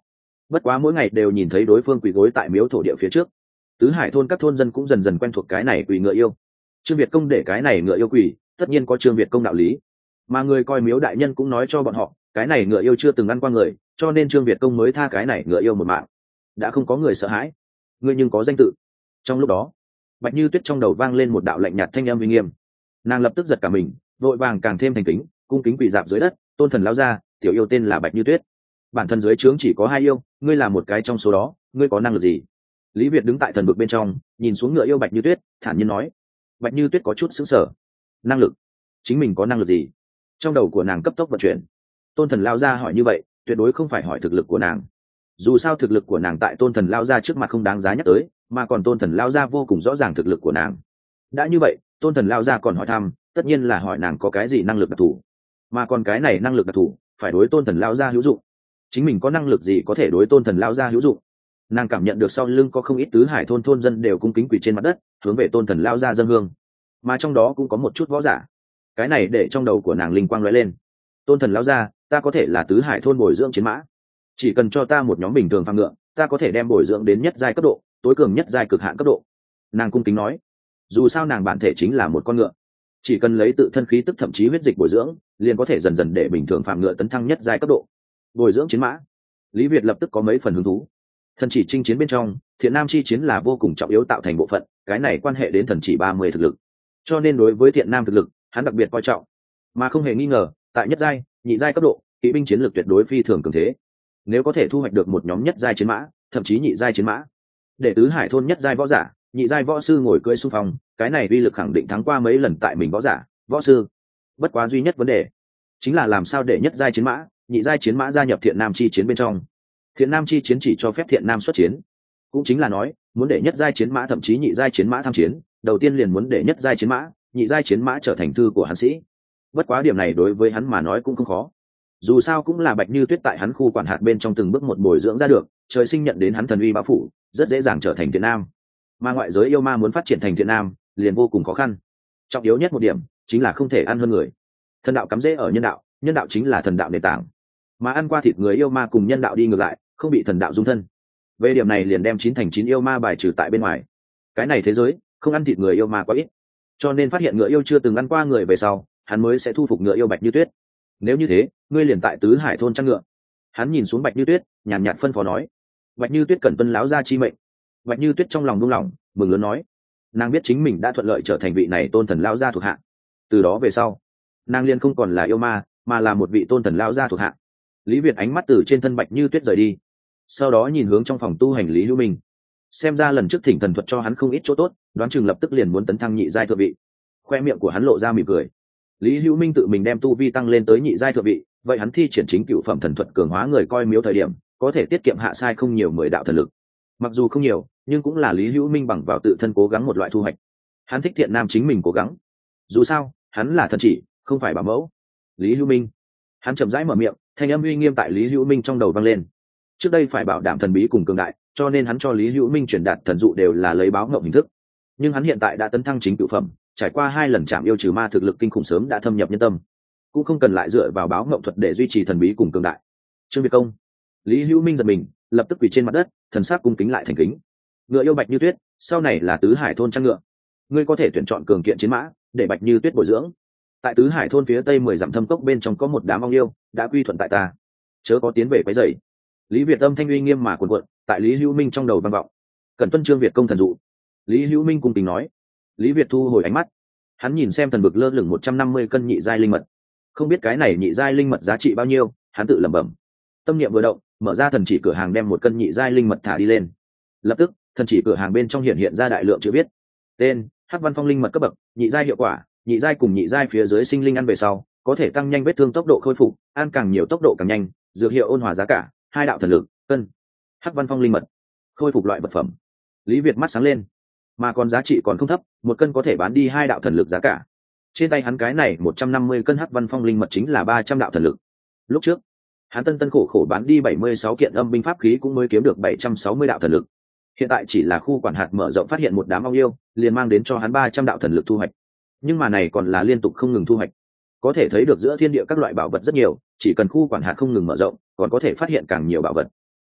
bất quá mỗi ngày đều nhìn thấy đối phương quỳ gối tại miếu thổ địa phía trước. Tứ Hải thôn các thôn dân cũng dần dần quen thuộc cái này quỳ ngựa yêu. Trương Việt Công để cái này ngựa yêu quỳ, tất nhiên có Trương Việt Công đạo lý, mà người coi miếu đại nhân cũng nói cho bọn họ cái này ngựa yêu chưa từng ăn qua người, cho nên Trương Việt Công mới tha cái này ngựa yêu một mạng. Đã không có người sợ hãi, ngươi nhưng có danh tự. Trong lúc đó, Bạch Như Tuyết trong đầu vang lên một đạo lạnh nhạt thanh âm uy nghiêm. Nàng lập tức giật cả mình, vội vàng càng thêm thành kính, cung kính quỳ dạp dưới đất, tôn thần lao ra, tiểu yêu tên là Bạch Như Tuyết. Bản thân dưới trướng chỉ có hai yêu, ngươi là một cái trong số đó, ngươi có năng lực gì? Lý Việt đứng tại thần vực bên trong, nhìn xuống ngựa yêu Bạch Như Tuyết, thản nhiên nói. Bạch Như Tuyết có chút sững sờ. Năng lực? Chính mình có năng lực gì? Trong đầu của nàng cấp tốc vận chuyển. Tôn thần lao ra hỏi như vậy, tuyệt đối không phải hỏi thực lực của nàng. Dù sao thực lực của nàng tại tôn thần lao ra trước mặt không đáng giá nhắc tới, mà còn tôn thần lao ra vô cùng rõ ràng thực lực của nàng. Đã như vậy, tôn thần lao ra còn hỏi thăm, tất nhiên là hỏi nàng có cái gì năng lực đặc thù, mà còn cái này năng lực đặc thù phải đối tôn thần lao ra hữu dụng. Chính mình có năng lực gì có thể đối tôn thần lao ra hữu dụng? Nàng cảm nhận được sau lưng có không ít tứ hải thôn thôn dân đều cung kính quỳ trên mặt đất, hướng về tôn thần lao ra dâng hương, mà trong đó cũng có một chút võ giả. Cái này để trong đầu của nàng linh quang lóe lên. Tôn thần lao ra, ta có thể là tứ hải thôn bồi dưỡng chiến mã, chỉ cần cho ta một nhóm bình thường phang ngựa, ta có thể đem bồi dưỡng đến nhất giai cấp độ, tối cường nhất giai cực hạn cấp độ. Nàng cung kính nói, dù sao nàng bản thể chính là một con ngựa, chỉ cần lấy tự thân khí tức thậm chí huyết dịch bồi dưỡng, liền có thể dần dần để bình thường phàm ngựa tấn thăng nhất giai cấp độ. Bồi dưỡng chiến mã, Lý Việt lập tức có mấy phần hứng thú. Thần chỉ chinh chiến bên trong, thiện nam chi chiến là vô cùng trọng yếu tạo thành bộ phận, cái này quan hệ đến thần chỉ ba mươi thực lực, cho nên đối với thiện nam thực lực hắn đặc biệt coi trọng, mà không hề nghi ngờ tại nhất giai nhị giai cấp độ, kỵ binh chiến lược tuyệt đối phi thường cường thế. Nếu có thể thu hoạch được một nhóm nhất giai chiến mã, thậm chí nhị giai chiến mã, để tứ hải thôn nhất giai võ giả, nhị giai võ sư ngồi cưỡi xung phong, cái này uy lực khẳng định thắng qua mấy lần tại mình võ giả võ sư. Bất quá duy nhất vấn đề chính là làm sao để nhất giai chiến mã, nhị giai chiến mã gia nhập thiện nam chi chiến bên trong. Thiện nam chi chiến chỉ cho phép thiện nam xuất chiến, cũng chính là nói muốn để nhất giai chiến mã thậm chí nhị giai chiến mã tham chiến, đầu tiên liền muốn để nhất giai chiến mã, nhị giai chiến mã trở thành thư của hắn sĩ. Bất quá điểm này đối với hắn mà nói cũng không khó, dù sao cũng là Bạch Như Tuyết tại hắn khu quản hạt bên trong từng bước một bồi dưỡng ra được, trời sinh nhận đến hắn thần uy bao phủ, rất dễ dàng trở thành thiện nam. Mà ngoại giới yêu ma muốn phát triển thành thiện nam liền vô cùng khó khăn. Trọng yếu nhất một điểm chính là không thể ăn hơn người. Thần đạo cắm rễ ở nhân đạo, nhân đạo chính là thần đạo nền tảng, mà ăn qua thịt người yêu ma cùng nhân đạo đi ngược lại, không bị thần đạo dung thân. Về điểm này liền đem chín thành chín yêu ma bài trừ tại bên ngoài. Cái này thế giới không ăn thịt người yêu ma quá ít, cho nên phát hiện ngựa yêu chưa từng ăn qua người về sau, hắn mới sẽ thu phục ngựa yêu Bạch Như Tuyết. Nếu như thế, ngươi liền tại tứ hải thôn chăn ngựa. Hắn nhìn xuống Bạch Như Tuyết, nhàn nhạt phân phó nói. Bạch Như Tuyết cần tuân láo ra chi mệnh. Bạch Như Tuyết trong lòng buông lỏng, mừng lớn nói, nàng biết chính mình đã thuận lợi trở thành vị này tôn thần lao gia thuộc hạ. Từ đó về sau, nàng liền không còn là yêu ma, mà là một vị tôn thần lao gia thuộc hạ. Lý Việt ánh mắt từ trên thân Bạch Như Tuyết rời đi, sau đó nhìn hướng trong phòng tu hành Lý Hữu Minh. Xem ra lần trước thỉnh thần thuật cho hắn không ít chỗ tốt, đoán chừng lập tức liền muốn tấn thăng nhị giai thượng vị. Khoe miệng của hắn lộ ra mỉm cười. Lý Hữu Minh tự mình đem tu vi tăng lên tới nhị giai thượng vị, vậy hắn thi triển chính cựu phẩm thần thuật cường hóa người coi miếu thời điểm, có thể tiết kiệm hạ sai không nhiều mười đạo thần lực. Mặc dù không nhiều, nhưng cũng là Lý Hữu Minh bằng vào tự thân cố gắng một loại thu hoạch. Hắn thích thiện nam chính mình cố gắng. Dù sao, hắn là thần chỉ, không phải bảo mẫu. Lý Hữu Minh. Hắn chậm rãi mở miệng, thanh âm uy nghiêm tại Lý Hữu Minh trong đầu vang lên. Trước đây phải bảo đảm thần bí cùng cường đại, cho nên hắn cho Lý Hữu Minh truyền đạt thần dụ đều là lấy báo ngộng hình thức. Nhưng hắn hiện tại đã tấn thăng chính cựu phẩm, trải qua hai lần chạm yêu trừ ma thực lực kinh khủng sớm đã thâm nhập nhân tâm, cũng không cần lại dựa vào báo ngộng thuật để duy trì thần bí cùng cường đại. Trương Việt Công. Lý Hữu Minh giật mình, lập tức quỳ trên mặt đất, thần sắc cung kính lại thành kính. Ngựa yêu Bạch Như Tuyết, sau này là tứ hải thôn chăn ngựa, ngươi có thể tuyển chọn cường kiện chiến mã để Bạch Như Tuyết bồi dưỡng. Tại tứ hải thôn phía tây mười dặm thâm cốc bên trong có một đám ong yêu đã quy thuận tại ta, chớ có tiến về quấy rầy. Lý Việt âm thanh uy nghiêm mà cuồn cuộn tại Lý Hữu Minh trong đầu vang vọng. Cần tuân Trương Việt Công thần dụ. Lý Hữu Minh cung kính nói. Lý Việt thu hồi ánh mắt, hắn nhìn xem thần vực lơ lửng một trăm năm mươi cân nhị giai linh mật, không biết cái này nhị giai linh mật giá trị bao nhiêu, hắn tự lẩm bẩm. Tâm niệm vừa động, mở ra thần chỉ cửa hàng đem một cân nhị giai linh mật thả đi lên. Lập tức, thần chỉ cửa hàng bên trong hiện hiện ra đại lượng chữ viết. Tên: Hắc Văn Phong linh mật cấp bậc, nhị giai hiệu quả, nhị giai cùng nhị giai phía dưới sinh linh ăn về sau, có thể tăng nhanh vết thương tốc độ khôi phục, ăn càng nhiều tốc độ càng nhanh, dược hiệu ôn hòa giá cả, hai đạo thần lực, cân. Hắc Văn Phong linh mật, khôi phục loại vật phẩm. Lý Việt mắt sáng lên, mà còn giá trị còn không thấp, một cân có thể bán đi hai đạo thần lực giá cả. Trên tay hắn cái này một trăm năm mươi cân Hắc Văn Phong linh mật chính là ba trăm đạo thần lực. Lúc trước, hắn tân tân khổ khổ bán đi bảy mươi sáu kiện âm binh pháp khí cũng mới kiếm được bảy trăm sáu mươi đạo thần lực. Hiện tại chỉ là khu quản hạt mở rộng phát hiện một đám ong yêu, liền mang đến cho hắn ba trăm đạo thần lực thu hoạch. Nhưng mà này còn là liên tục không ngừng thu hoạch. Có thể thấy được giữa thiên địa các loại bảo vật rất nhiều, chỉ cần khu quản hạt không ngừng mở rộng, còn có thể phát hiện càng nhiều bảo vật.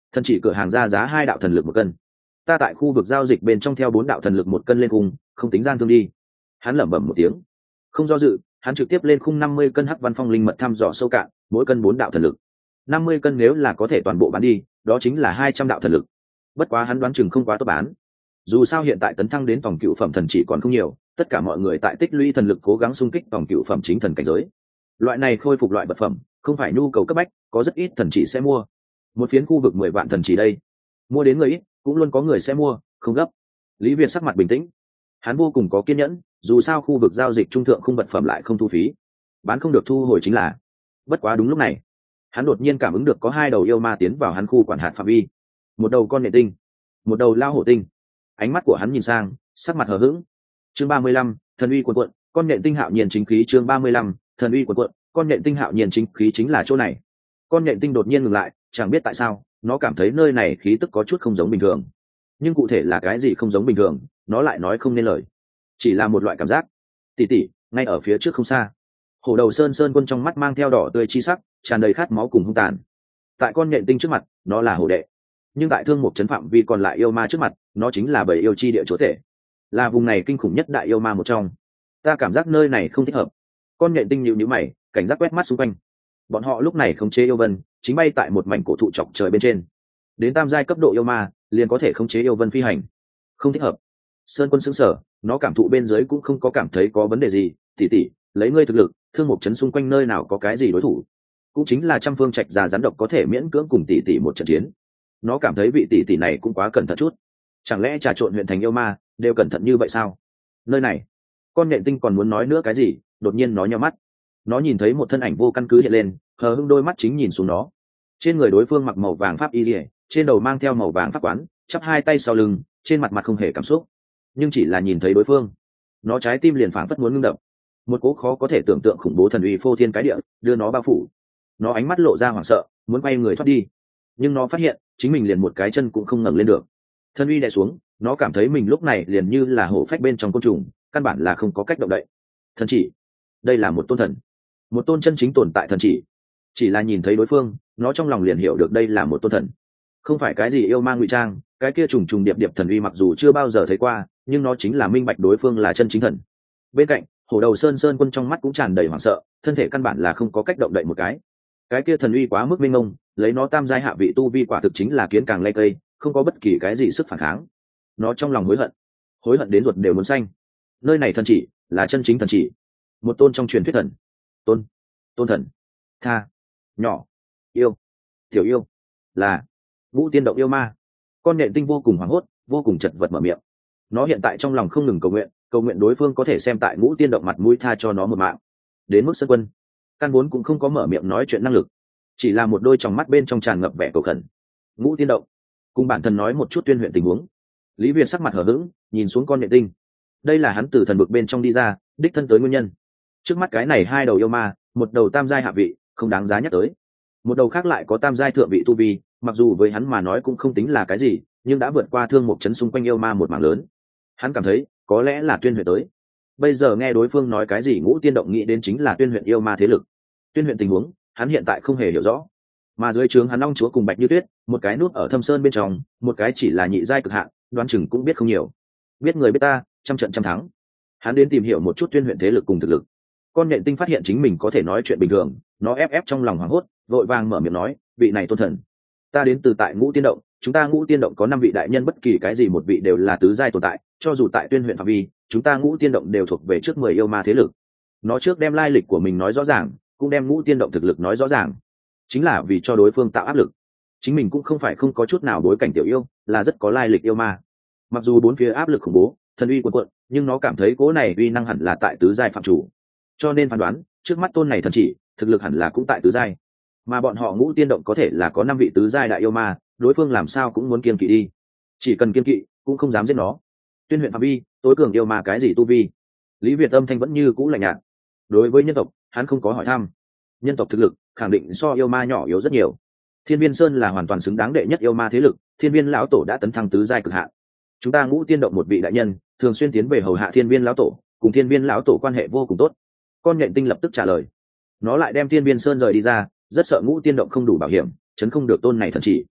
Thần chỉ cửa hàng ra giá hai đạo thần lực một cân, ta tại khu vực giao dịch bên trong theo bốn đạo thần lực một cân lên khung, không tính gian thương đi. Hắn lẩm bẩm một tiếng, không do dự, hắn trực tiếp lên khung năm mươi cân hắc văn phong linh mật thăm dò sâu cạn, mỗi cân bốn đạo thần lực. Năm mươi cân nếu là có thể toàn bộ bán đi, đó chính là hai trăm đạo thần lực. Bất quá hắn đoán chừng không quá tốt bán. Dù sao hiện tại tấn thăng đến tổng cựu phẩm thần chỉ còn không nhiều, tất cả mọi người tại tích lũy thần lực cố gắng xung kích tổng cựu phẩm chính thần cảnh giới. Loại này khôi phục loại vật phẩm, không phải nhu cầu cấp bách, có rất ít thần chỉ sẽ mua. Một phiến khu vực mười vạn thần chỉ đây, mua đến người ít, cũng luôn có người sẽ mua, không gấp. Lý Việt sắc mặt bình tĩnh, hắn vô cùng có kiên nhẫn, dù sao khu vực giao dịch trung thượng không vật phẩm lại không thu phí, bán không được thu hồi chính là. Bất quá đúng lúc này, hắn đột nhiên cảm ứng được có hai đầu yêu ma tiến vào hắn khu quản hạt phạm vi, một đầu con nhện tinh, một đầu lao hổ tinh. Ánh mắt của hắn nhìn sang, sắc mặt hờ hững. Chương ba mươi lăm, thần uy cuồn cuộn, con nhện tinh hạo nhiên chính khí. Chương ba mươi lăm, thần uy cuồn cuộn, con nhện tinh hạo nhiên chính khí chính là chỗ này. Con nhện tinh đột nhiên ngừng lại, chẳng biết tại sao, nó cảm thấy nơi này khí tức có chút không giống bình thường. Nhưng cụ thể là cái gì không giống bình thường, nó lại nói không nên lời. Chỉ là một loại cảm giác. Tỷ tỷ, ngay ở phía trước không xa. Hổ đầu sơn sơn quân trong mắt mang theo đỏ tươi chi sắc, tràn đầy khát máu cùng hung tàn. Tại con nhện tinh trước mặt, nó là hổ đệ. Nhưng tại thương mục trấn phạm vi còn lại yêu ma trước mặt, nó chính là bầy yêu chi địa chúa thể, là vùng này kinh khủng nhất đại yêu ma một trong. Ta cảm giác nơi này không thích hợp. Con nhện tinh nhíu nhíu mày, cảnh giác quét mắt xung quanh. Bọn họ lúc này khống chế yêu vân, chính bay tại một mảnh cổ thụ chọc trời bên trên. Đến tam giai cấp độ yêu ma, liền có thể khống chế yêu vân phi hành. Không thích hợp. Sơn quân sững sờ, nó cảm thụ bên dưới cũng không có cảm thấy có vấn đề gì. Tỷ tỷ, lấy ngươi thực lực, thương mục trấn xung quanh nơi nào có cái gì đối thủ? Cũng chính là trăm phương trạch già rắn độc có thể miễn cưỡng cùng tỷ tỷ một trận chiến. Nó cảm thấy vị tỷ tỷ này cũng quá cẩn thận chút. Chẳng lẽ trà trộn huyện thành yêu ma đều cẩn thận như vậy sao? Nơi này, con nhện tinh còn muốn nói nữa cái gì, đột nhiên nó nhíu mắt. Nó nhìn thấy một thân ảnh vô căn cứ hiện lên, hờ hững đôi mắt chính nhìn xuống nó. Trên người đối phương mặc màu vàng pháp y liễu, trên đầu mang theo màu vàng pháp quán, chắp hai tay sau lưng, trên mặt mặt không hề cảm xúc. Nhưng chỉ là nhìn thấy đối phương, nó trái tim liền phảng phất muốn ngưng đập. Một cỗ khó có thể tưởng tượng khủng bố thần uy phô thiên cái địa đưa nó bao phủ. Nó ánh mắt lộ ra hoảng sợ, muốn quay người thoát đi. Nhưng nó phát hiện chính mình liền một cái chân cũng không ngẩng lên được. Thân uy đè xuống, nó cảm thấy mình lúc này liền như là hổ phách bên trong côn trùng, căn bản là không có cách động đậy. Thần chỉ, đây là một tôn thần, một tôn chân chính tồn tại thần chỉ. Chỉ là nhìn thấy đối phương, nó trong lòng liền hiểu được đây là một tôn thần, không phải cái gì yêu ma ngụy trang. Cái kia trùng trùng điệp điệp thần uy mặc dù chưa bao giờ thấy qua, nhưng nó chính là minh bạch đối phương là chân chính thần. Bên cạnh, hổ đầu sơn sơn quân trong mắt cũng tràn đầy hoảng sợ, thân thể căn bản là không có cách động đậy một cái. Cái kia thần uy quá mức minh mông, lấy nó tam giai hạ vị tu vi quả thực chính là kiến càng lay cây, không có bất kỳ cái gì sức phản kháng. Nó trong lòng hối hận, hối hận đến ruột đều muốn xanh. Nơi này thần chỉ là chân chính thần chỉ, một tôn trong truyền thuyết thần. Tôn, tôn thần, tha, nhỏ, yêu, tiểu yêu, là ngũ tiên động yêu ma. Con nhện tinh vô cùng hoảng hốt, vô cùng chật vật mở miệng. Nó hiện tại trong lòng không ngừng cầu nguyện, cầu nguyện đối phương có thể xem tại ngũ tiên động mặt mũi tha cho nó một mạng. Đến mức sơn quân, căn vốn cũng không có mở miệng nói chuyện năng lực, chỉ là một đôi tròng mắt bên trong tràn ngập vẻ cầu khẩn. Ngũ tiên động, cùng bản thân nói một chút tuyên huyện tình huống. Lý Việt sắc mặt hờ hững, nhìn xuống con nhện tinh. Đây là hắn từ thần vực bên trong đi ra, đích thân tới nguyên nhân. Trước mắt cái này hai đầu yêu ma, một đầu tam giai hạ vị, không đáng giá nhắc tới. Một đầu khác lại có tam giai thượng vị tu vi, mặc dù với hắn mà nói cũng không tính là cái gì, nhưng đã vượt qua thương mục trấn xung quanh yêu ma một mảng lớn. Hắn cảm thấy có lẽ là tuyên huyện tới. Bây giờ nghe đối phương nói cái gì ngũ tiên động, nghĩ đến chính là tuyên huyện yêu ma thế lực. Tuyên huyện tình huống hắn hiện tại không hề hiểu rõ, mà dưới trướng hắn long chúa cùng Bạch Như Tuyết, một cái nút ở thâm sơn bên trong, một cái chỉ là nhị giai cực hạn, đoán chừng cũng biết không nhiều. Biết người biết ta, trăm trận trăm thắng. Hắn đến tìm hiểu một chút tuyên huyện thế lực cùng thực lực. Con nhện tinh phát hiện chính mình có thể nói chuyện bình thường, nó ép ép trong lòng hoảng hốt, vội vàng mở miệng nói, vị này tôn thần, ta đến từ tại ngũ tiên động, chúng ta ngũ tiên động có năm vị đại nhân, bất kỳ cái gì một vị đều là tứ giai tồn tại, cho dù tại tuyên huyện phạm vi, chúng ta ngũ tiên động đều thuộc về trước mười yêu ma thế lực. Nó trước đem lai lịch của mình nói rõ ràng, cũng đem ngũ tiên động thực lực nói rõ ràng, chính là vì cho đối phương tạo áp lực. Chính mình cũng không phải không có chút nào bối cảnh tiểu yêu, là rất có lai lịch yêu ma. Mặc dù bốn phía áp lực khủng bố, thần uy cuồn cuộn, nhưng nó cảm thấy cố này uy năng hẳn là tại tứ giai phạm chủ, cho nên phán đoán trước mắt tôn này thần chỉ thực lực hẳn là cũng tại tứ giai. Mà bọn họ ngũ tiên động có thể là có năm vị tứ giai đại yêu ma, đối phương làm sao cũng muốn kiên kỵ đi, chỉ cần kiên kỵ cũng không dám giết nó. Tuyên huyện phạm vi tối cường yêu ma cái gì tu vi? Lý Việt âm thanh vẫn như cũ lạnh nhạt. Đối với nhân tộc hắn không có hỏi thăm, nhân tộc thực lực khẳng định so yêu ma nhỏ yếu rất nhiều. Thiên Viên Sơn là hoàn toàn xứng đáng đệ nhất yêu ma thế lực, Thiên Viên lão tổ đã tấn thăng tứ giai cực hạn. Chúng ta ngũ tiên động một vị đại nhân thường xuyên tiến về hầu hạ Thiên Viên lão tổ, cùng Thiên Viên lão tổ quan hệ vô cùng tốt. Con nhện tinh lập tức trả lời. Nó lại đem Thiên Viên Sơn rời đi ra, rất sợ ngũ tiên động không đủ bảo hiểm, chấn không được tôn này thần chỉ.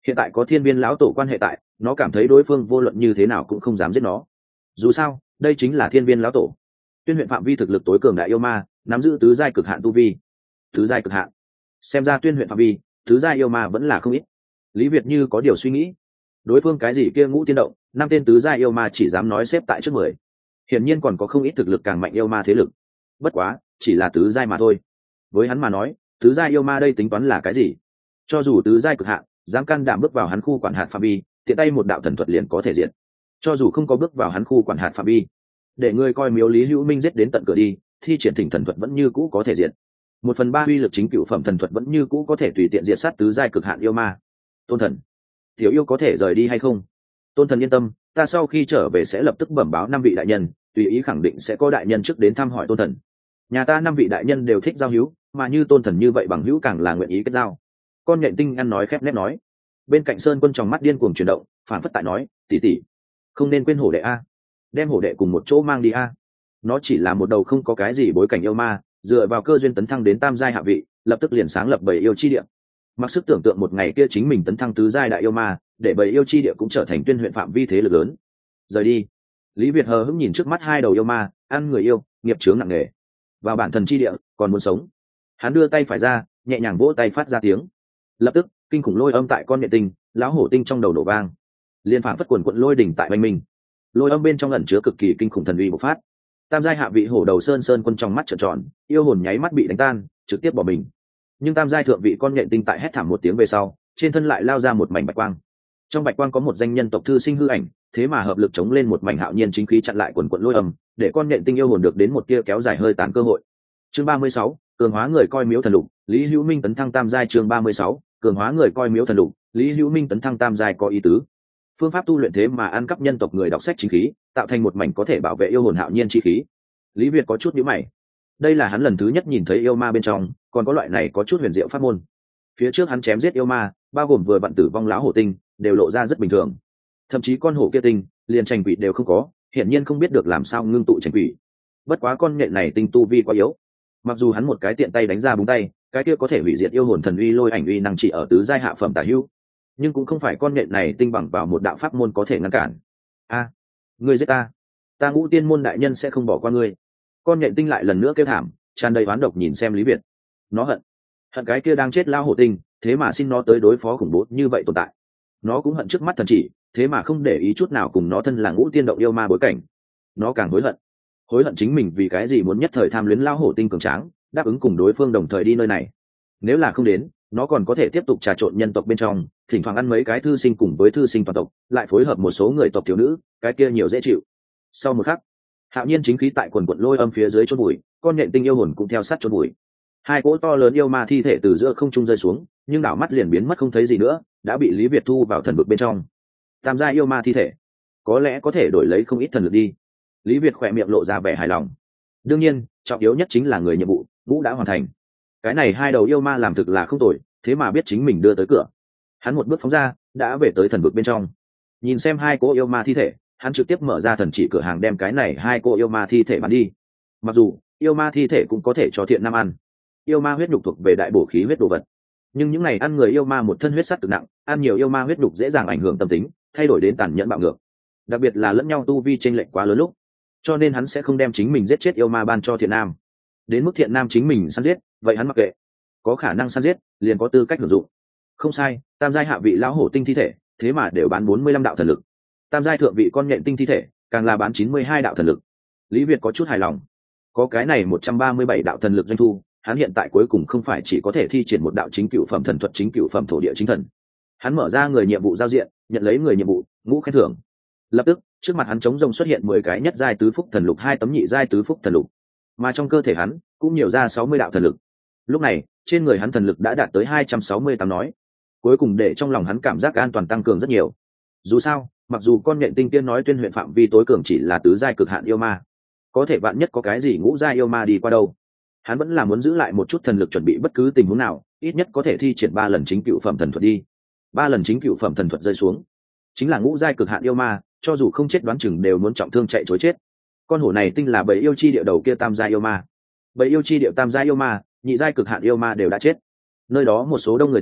Hiện tại có thiên viên lão tổ quan hệ tại, nó cảm thấy đối phương vô luận như thế nào cũng không dám giết nó. Dù sao đây chính là thiên viên lão tổ. Tuyên huyện phạm vi thực lực tối cường đại yêu ma, nắm giữ tứ giai cực hạn tu vi. Tứ giai cực hạn, xem ra tuyên huyện phạm vi tứ giai yêu ma vẫn là không ít. Lý Việt như có điều suy nghĩ, đối phương cái gì kia ngũ tiên động, năm tên tứ giai yêu ma chỉ dám nói xếp tại trước mười, hiển nhiên còn có không ít thực lực càng mạnh yêu ma thế lực. Bất quá chỉ là tứ giai mà thôi, với hắn mà nói tứ giai yêu ma đây tính toán là cái gì? Cho dù tứ giai cực hạn, dám can đảm bước vào hắn khu quản hạt phạm vi, tiện tay một đạo thần thuật liền có thể diệt. Cho dù không có bước vào hắn khu quản hạt phạm vi, để người coi miếu Lý Hữu Minh giết đến tận cửa đi, thi triển thỉnh thần thuật vẫn như cũ có thể diệt. Một phần ba uy lực chính cựu phẩm thần thuật vẫn như cũ có thể tùy tiện diệt sát tứ giai cực hạn yêu ma. Tôn thần, tiểu yêu có thể rời đi hay không? Tôn thần yên tâm, ta sau khi trở về sẽ lập tức bẩm báo năm vị đại nhân, tùy ý khẳng định sẽ có đại nhân trước đến thăm hỏi tôn thần. Nhà ta năm vị đại nhân đều thích giao hữu, mà như tôn thần như vậy bằng hữu càng là nguyện ý kết giao. Con nhện tinh ăn nói khép nép nói. Bên cạnh Sơn Quân trong mắt điên cuồng chuyển động, phản phất tại nói, tỷ tỷ, không nên quên hổ đệ a, đem hổ đệ cùng một chỗ mang đi a. Nó chỉ là một đầu không có cái gì bối cảnh yêu ma, dựa vào cơ duyên tấn thăng đến tam giai hạ vị, lập tức liền sáng lập bảy yêu chi địa. Mặc sức tưởng tượng một ngày kia chính mình tấn thăng tứ giai đại yêu ma, để bảy yêu chi địa cũng trở thành tuyên huyện phạm vi thế lực lớn. Rời đi. Lý Việt hờ hững nhìn trước mắt hai đầu yêu ma, ăn người yêu, nghiệp chướng nặng nề. Vào bản thần chi địa, còn muốn sống. Hắn đưa tay phải ra, nhẹ nhàng vỗ tay phát ra tiếng. Lập tức, kinh khủng lôi âm tại con nhện tinh, lão hổ tinh trong đầu nổ vang. Liên phảng phất quần quận lôi đỉnh tại oanh minh. Lôi âm bên trong ẩn chứa cực kỳ kinh khủng thần uy bộc phát. Tam giai hạ vị hổ đầu Sơn Sơn Quân trong mắt trợn tròn, yêu hồn nháy mắt bị đánh tan, trực tiếp bỏ mình. Nhưng tam giai thượng vị con nhện tinh tại hét thảm một tiếng về sau, trên thân lại lao ra một mảnh bạch quang. Trong bạch quang có một danh nhân tộc thư sinh hư ảnh, thế mà hợp lực chống lên một mảnh hạo nhiên chính khí chặn lại quần quận lôi âm, để con nhện tinh yêu hồn được đến một tia kéo dài hơi tán cơ hội. Chương ba mươi sáu, cường hóa người coi miếu thần lục, Lý Hữu Minh tấn thăng tam giai. Chương ba mươi sáu, cường hóa người coi miếu thần lục, Lý Hữu Minh tấn thăng tam giai có ý tứ. Phương pháp tu luyện thế mà ăn cắp nhân tộc người đọc sách chính khí, tạo thành một mảnh có thể bảo vệ yêu hồn hạo nhiên chi khí. Lý Việt có chút nhíu mày. Đây là hắn lần thứ nhất nhìn thấy yêu ma bên trong còn có loại này có chút huyền diệu pháp môn. Phía trước hắn chém giết yêu ma, bao gồm vừa vặn tử vong lão hổ tinh, đều lộ ra rất bình thường. Thậm chí con hổ kia tinh, liền tranh quỷ đều không có, hiển nhiên không biết được làm sao ngưng tụ tranh quỷ. Bất quá con nhện này tinh tu vi quá yếu. Mặc dù hắn một cái tiện tay đánh ra búng tay, cái kia có thể hủy diệt yêu hồn thần uy lôi ảnh uy năng chỉ ở tứ giai hạ phẩm tả hữu, nhưng cũng không phải con nhện này tinh bằng vào một đạo pháp môn có thể ngăn cản. A, ngươi giết ta, ta Ngũ Tiên môn đại nhân sẽ không bỏ qua ngươi. Con nhện tinh lại lần nữa kêu thảm, tràn đầy oán độc nhìn xem Lý Việt. Nó hận, hận cái kia đang chết lao hổ tinh, thế mà xin nó tới đối phó khủng bố như vậy tồn tại. Nó cũng hận trước mắt thần chỉ, thế mà không để ý chút nào cùng nó thân là Ngũ Tiên động yêu ma bối cảnh. Nó càng hối hận, hối hận chính mình vì cái gì muốn nhất thời tham luyến lao hổ tinh cường tráng, đáp ứng cùng đối phương đồng thời đi nơi này. Nếu là không đến, nó còn có thể tiếp tục trà trộn nhân tộc bên trong, thỉnh thoảng ăn mấy cái thư sinh cùng với thư sinh toàn tộc, lại phối hợp một số người tộc thiếu nữ, cái kia nhiều dễ chịu. Sau một khắc, hạo nhiên chính khí tại quần quận lôi âm phía dưới chôn bụi, con nhện tinh yêu hồn cũng theo sát chôn bụi. Hai cỗ to lớn yêu ma thi thể từ giữa không trung rơi xuống, nhưng đảo mắt liền biến mất không thấy gì nữa, đã bị Lý Việt thu vào thần vực bên trong. Tam gia yêu ma thi thể, có lẽ có thể đổi lấy không ít thần lực đi. Lý Việt khỏe miệng lộ ra vẻ hài lòng. Đương nhiên, trọng yếu nhất chính là người nhiệm vụ vũ đã hoàn thành. Cái này hai đầu yêu ma làm thực là không tồi, thế mà biết chính mình đưa tới cửa. Hắn một bước phóng ra, đã về tới thần vực bên trong. Nhìn xem hai cỗ yêu ma thi thể, hắn trực tiếp mở ra thần chỉ cửa hàng đem cái này hai cỗ yêu ma thi thể bán đi. Mặc dù yêu ma thi thể cũng có thể cho thiện nam ăn, yêu ma huyết nhục thuộc về đại bổ khí huyết đồ vật, nhưng những này ăn người yêu ma một thân huyết sắt cực nặng, ăn nhiều yêu ma huyết nhục dễ dàng ảnh hưởng tâm tính, thay đổi đến tàn nhẫn bạo ngược, đặc biệt là lẫn nhau tu vi chênh lệch quá lớn lúc, cho nên hắn sẽ không đem chính mình giết chết yêu ma ban cho thiện nam. Đến mức thiện nam chính mình săn giết, vậy hắn mặc kệ, có khả năng săn giết liền có tư cách hưởng dụng. Không sai, tam giai hạ vị lão hổ tinh thi thể thế mà đều bán bốn mươi lăm đạo thần lực, tam giai thượng vị con nhện tinh thi thể càng là bán chín mươi hai đạo thần lực. Lý Việt có chút hài lòng, có cái này một trăm ba mươi bảy đạo thần lực doanh thu, hắn hiện tại cuối cùng không phải chỉ có thể thi triển một đạo chính cựu phẩm thần thuật chính cựu phẩm thổ địa chính thần. Hắn mở ra người nhiệm vụ giao diện, nhận lấy người nhiệm vụ ngũ khen thưởng. Lập tức trước mặt hắn trống rông xuất hiện mười cái nhất giai tứ phúc thần lục, hai tấm nhị giai tứ phúc thần lục, mà trong cơ thể hắn cũng nhiều ra sáu mươi đạo thần lực. Lúc này trên người hắn thần lực đã đạt tới hai trăm sáu mươi tám nói, cuối cùng để trong lòng hắn cảm giác an toàn tăng cường rất nhiều. Dù sao, mặc dù con nhện tinh tiên nói tuyên huyện phạm vi tối cường chỉ là tứ giai cực hạn yêu ma, có thể vạn nhất có cái gì ngũ giai yêu ma đi qua đâu, hắn vẫn là muốn giữ lại một chút thần lực chuẩn bị bất cứ tình huống nào, ít nhất có thể thi triển ba lần chính cựu phẩm thần thuật đi. Ba lần chính cựu phẩm thần thuật rơi xuống, chính là ngũ giai cực hạn yêu ma, cho dù không chết đoán chừng đều muốn trọng thương chạy trối chết. Con hổ này tinh là bầy yêu chi địa đầu kia tam giai yêu ma, bầy yêu chi địa tam giai yêu ma, nhị giai cực hạn yêu ma đều đã chết. Nơi đó một số đông người tộc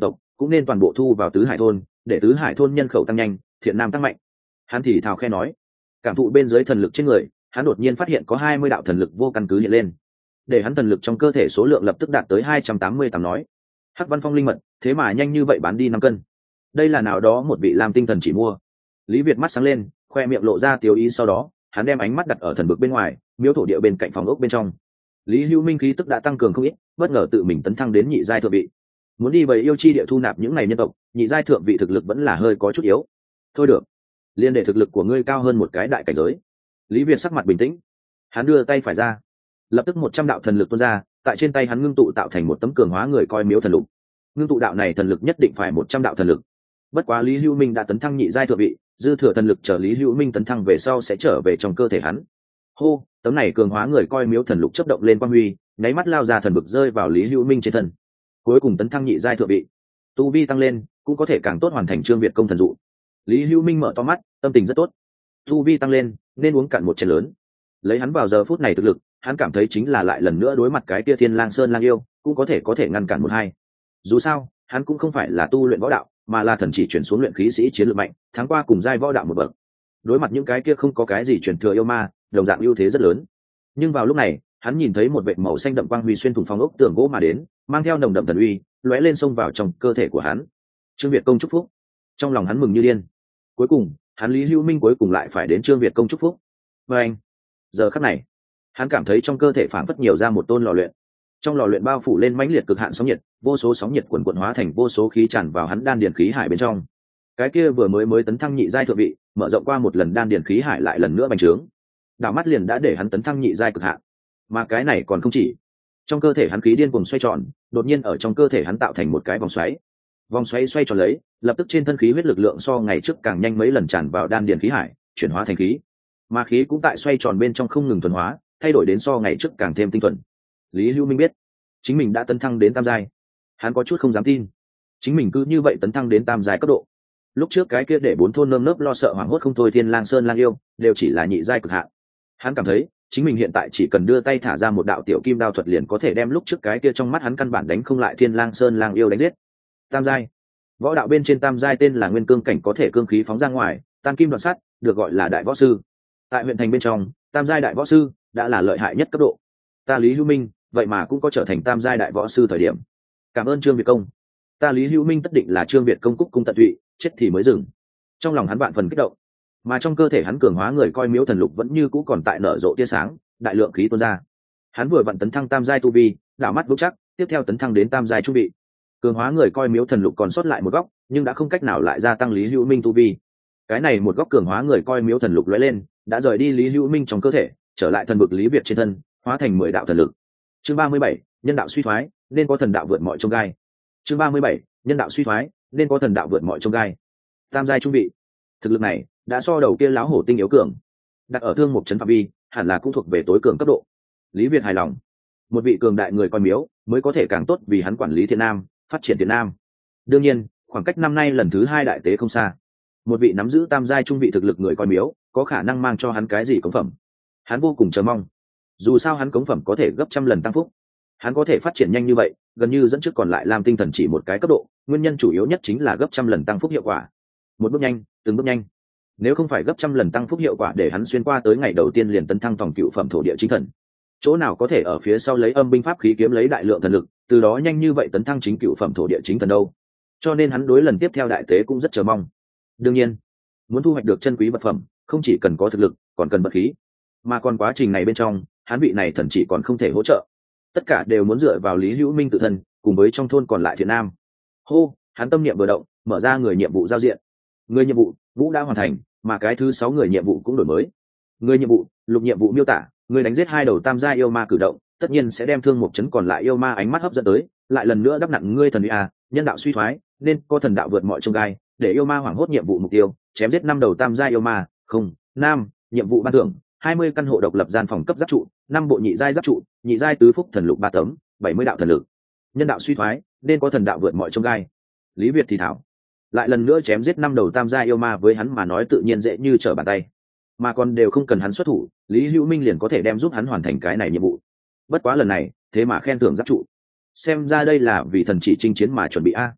cũng nên toàn bộ thu vào tứ hải thôn, để tứ hải thôn nhân khẩu tăng nhanh, thiện nam tăng mạnh. Hắn thì thào khe nói. Cảm thụ bên dưới thần lực trên người, hắn đột nhiên phát hiện có hai mươi đạo thần lực vô căn cứ hiện lên, để hắn thần lực trong cơ thể số lượng lập tức đạt tới hai trăm tám mươi tám nói. Hắc Văn Phong linh mật, thế mà nhanh như vậy bán đi năm cân. Đây là nào đó một vị làm tinh thần chỉ mua. Lý Việt mắt sáng lên, khoe miệng lộ ra tiêu ý, sau đó hắn đem ánh mắt đặt ở thần vực bên ngoài, miếu thổ địa bên cạnh phòng ốc bên trong. Lý Hữu Minh khí tức đã tăng cường không ít, bất ngờ tự mình tấn thăng đến nhị giai thượng vị. Muốn đi về yêu chi địa thu nạp những này nhân tộc, nhị giai thượng vị thực lực vẫn là hơi có chút yếu. Thôi được, liên để thực lực của ngươi cao hơn một cái đại cảnh giới. Lý Việt sắc mặt bình tĩnh, hắn đưa tay phải ra, lập tức một trăm đạo thần lực tuôn ra, tại trên tay hắn ngưng tụ tạo thành một tấm cường hóa người coi miếu thần lục. Ngưng tụ đạo này thần lực nhất định phải một trăm đạo thần lực. Bất quá Lý Hữu Minh đã tấn thăng nhị giai thượng vị, dư thừa thần lực chờ Lý Hữu Minh tấn thăng về sau sẽ trở về trong cơ thể hắn. Hô, tấm này cường hóa người coi miếu thần lục chớp động lên quang huy, nháy mắt lao ra thần vực rơi vào Lý Hữu Minh trên thân. Cuối cùng tấn thăng nhị giai thượng vị, tu vi tăng lên, cũng có thể càng tốt hoàn thành Trương Việt công thần dụ. Lý Hữu Minh mở to mắt, tâm tình rất tốt. Tu vi tăng lên, nên uống cạn một chén lớn. Lấy hắn vào giờ phút này thực lực, hắn cảm thấy chính là lại lần nữa đối mặt cái tia Thiên Lang Sơn Lang yêu, cũng có thể có thể ngăn cản một hai. Dù sao, hắn cũng không phải là tu luyện võ đạo, mà là thần chỉ chuyển xuống luyện khí sĩ chiến lược mạnh, tháng qua cùng giai võ đạo một bậc. Đối mặt những cái kia không có cái gì truyền thừa yêu ma, đồng dạng ưu thế rất lớn. Nhưng vào lúc này, hắn nhìn thấy một vệt màu xanh đậm quang huy xuyên thủng phòng ốc tường gỗ mà đến, mang theo nồng đậm thần uy, lóe lên xông vào trong cơ thể của hắn. Trương Việt công chúc phúc. Trong lòng hắn mừng như điên. Cuối cùng, hắn Lý Hữu Minh cuối cùng lại phải đến Trương Việt công chúc phúc. Và anh, giờ khắc này, hắn cảm thấy trong cơ thể phảng phất nhiều ra một tôn lò luyện. Trong lò luyện bao phủ lên mãnh liệt cực hạn sóng nhiệt, vô số sóng nhiệt quần quần hóa thành vô số khí tràn vào hắn đan điền khí hải bên trong. Cái kia vừa mới mới tấn thăng nhị giai thượng vị, mở rộng qua một lần đan điền khí hải lại lần nữa bành trướng. Đảo mắt liền đã để hắn tấn thăng nhị giai cực hạn. Mà cái này còn không chỉ. Trong cơ thể hắn khí điên cuồng xoay tròn, đột nhiên ở trong cơ thể hắn tạo thành một cái vòng xoáy. Vòng xoáy xoay tròn lấy, lập tức trên thân khí huyết lực lượng so ngày trước càng nhanh mấy lần tràn vào đan điền khí hải, chuyển hóa thành khí. Mà khí cũng tại xoay tròn bên trong không ngừng thuần hóa, thay đổi đến so ngày trước càng thêm tinh thuần. Lý Hữu Minh biết, chính mình đã tấn thăng đến tam giai. Hắn có chút không dám tin, chính mình cứ như vậy tấn thăng đến tam giai cấp độ. Lúc trước cái kia để bốn thôn nơm nớp lo sợ hoảng hốt không thôi Thiên Lang Sơn Lang yêu, đều chỉ là nhị giai cực hạn. Hắn cảm thấy, chính mình hiện tại chỉ cần đưa tay thả ra một đạo tiểu kim đao thuật liền có thể đem lúc trước cái kia trong mắt hắn căn bản đánh không lại Thiên Lang Sơn Lang yêu đánh giết. Tam giai. Võ đạo bên trên tam giai tên là nguyên cương cảnh, có thể cương khí phóng ra ngoài, tam kim đoạn sắt, được gọi là đại võ sư. Tại huyện thành bên trong, tam giai đại võ sư đã là lợi hại nhất cấp độ. Ta Lý Hữu Minh, vậy mà cũng có trở thành tam giai đại võ sư thời điểm. Cảm ơn Trương Việt công. Ta Lý Hữu Minh tất định là Trương Việt công cúc cung tận tụy, chết thì mới dừng. Trong lòng hắn vạn phần kích động, mà trong cơ thể hắn cường hóa người coi miếu thần lục vẫn như cũ còn tại nở rộ tia sáng, đại lượng khí tuôn ra. Hắn vừa vặn tấn thăng tam giai tu vi, đảo mắt vững chắc, tiếp theo tấn thăng đến tam giai trung vị. Cường hóa người coi miếu thần lục còn sót lại một góc, nhưng đã không cách nào lại gia tăng Lý Hữu Minh tu vi. Cái này một góc cường hóa người coi miếu thần lục lóe lên, đã rời đi Lý Hữu Minh trong cơ thể, trở lại thần vực Lý Việt trên thân, hóa thành mười đạo thần lực. Chương ba mươi bảy, nhân đạo suy thoái, nên có thần đạo vượt mọi chông gai. Chương ba mươi bảy, nhân đạo suy thoái, nên có thần đạo vượt mọi chông gai. Tam giai trung vị, thực lực này đã so đầu kia lão hổ tinh yếu cường, đặt ở thương một chấn phạm vi, hẳn là cũng thuộc về tối cường cấp độ. Lý Việt hài lòng, một vị cường đại người coi miếu mới có thể càng tốt vì hắn quản lý Thiện Nam, phát triển Thiện Nam. Đương nhiên, khoảng cách năm nay lần thứ hai đại tế không xa, một vị nắm giữ tam giai trung vị thực lực người coi miếu có khả năng mang cho hắn cái gì cống phẩm. Hắn vô cùng chờ mong, dù sao hắn cống phẩm có thể gấp trăm lần tăng phúc. Hắn có thể phát triển nhanh như vậy, gần như dẫn trước còn lại làm tinh thần chỉ một cái cấp độ, nguyên nhân chủ yếu nhất chính là gấp trăm lần tăng phúc hiệu quả. Một bước nhanh, từng bước nhanh. Nếu không phải gấp trăm lần tăng phúc hiệu quả để hắn xuyên qua tới ngày đầu tiên liền tấn thăng tổng cựu phẩm thổ địa chính thần, chỗ nào có thể ở phía sau lấy âm binh pháp khí kiếm lấy đại lượng thần lực, từ đó nhanh như vậy tấn thăng chính cựu phẩm thổ địa chính thần đâu. Cho nên hắn đối lần tiếp theo đại tế cũng rất chờ mong. Đương nhiên, muốn thu hoạch được chân quý vật phẩm, không chỉ cần có thực lực, còn cần vật khí. Mà còn quá trình này bên trong, hắn vị này thần chỉ còn không thể hỗ trợ. Tất cả đều muốn dựa vào Lý Hữu Minh tự thân, cùng với trong thôn còn lại Thiện Nam. Hô, hắn tâm niệm vừa động, mở ra người nhiệm vụ giao diện. Người nhiệm vụ, Vũ đã hoàn thành, mà cái thứ sáu người nhiệm vụ cũng đổi mới. Người nhiệm vụ, lục nhiệm vụ miêu tả, người đánh giết hai đầu tam gia yêu ma cử động, tất nhiên sẽ đem thương một chấn còn lại yêu ma ánh mắt hấp dẫn tới, lại lần nữa đắp nặng ngươi thần uy a, nhân đạo suy thoái, nên có thần đạo vượt mọi chông gai, để yêu ma hoảng hốt nhiệm vụ mục tiêu, chém giết năm đầu tam gia yêu ma, không, nam, nhiệm vụ ban thưởng, hai mươi căn hộ độc lập gian phòng cấp giáp trụ, năm bộ nhị giai giáp trụ, nhị giai tứ phúc thần lục ba tấm, bảy mươi đạo thần lực. Nhân đạo suy thoái, nên có thần đạo vượt mọi chông gai. Lý Việt thì thảo, lại lần nữa chém giết năm đầu tam gia yêu ma với hắn mà nói tự nhiên dễ như trở bàn tay, mà còn đều không cần hắn xuất thủ, Lý Hữu Minh liền có thể đem giúp hắn hoàn thành cái này nhiệm vụ. Bất quá lần này, thế mà khen thưởng giáp trụ, xem ra đây là vì thần chỉ chinh chiến mà chuẩn bị a.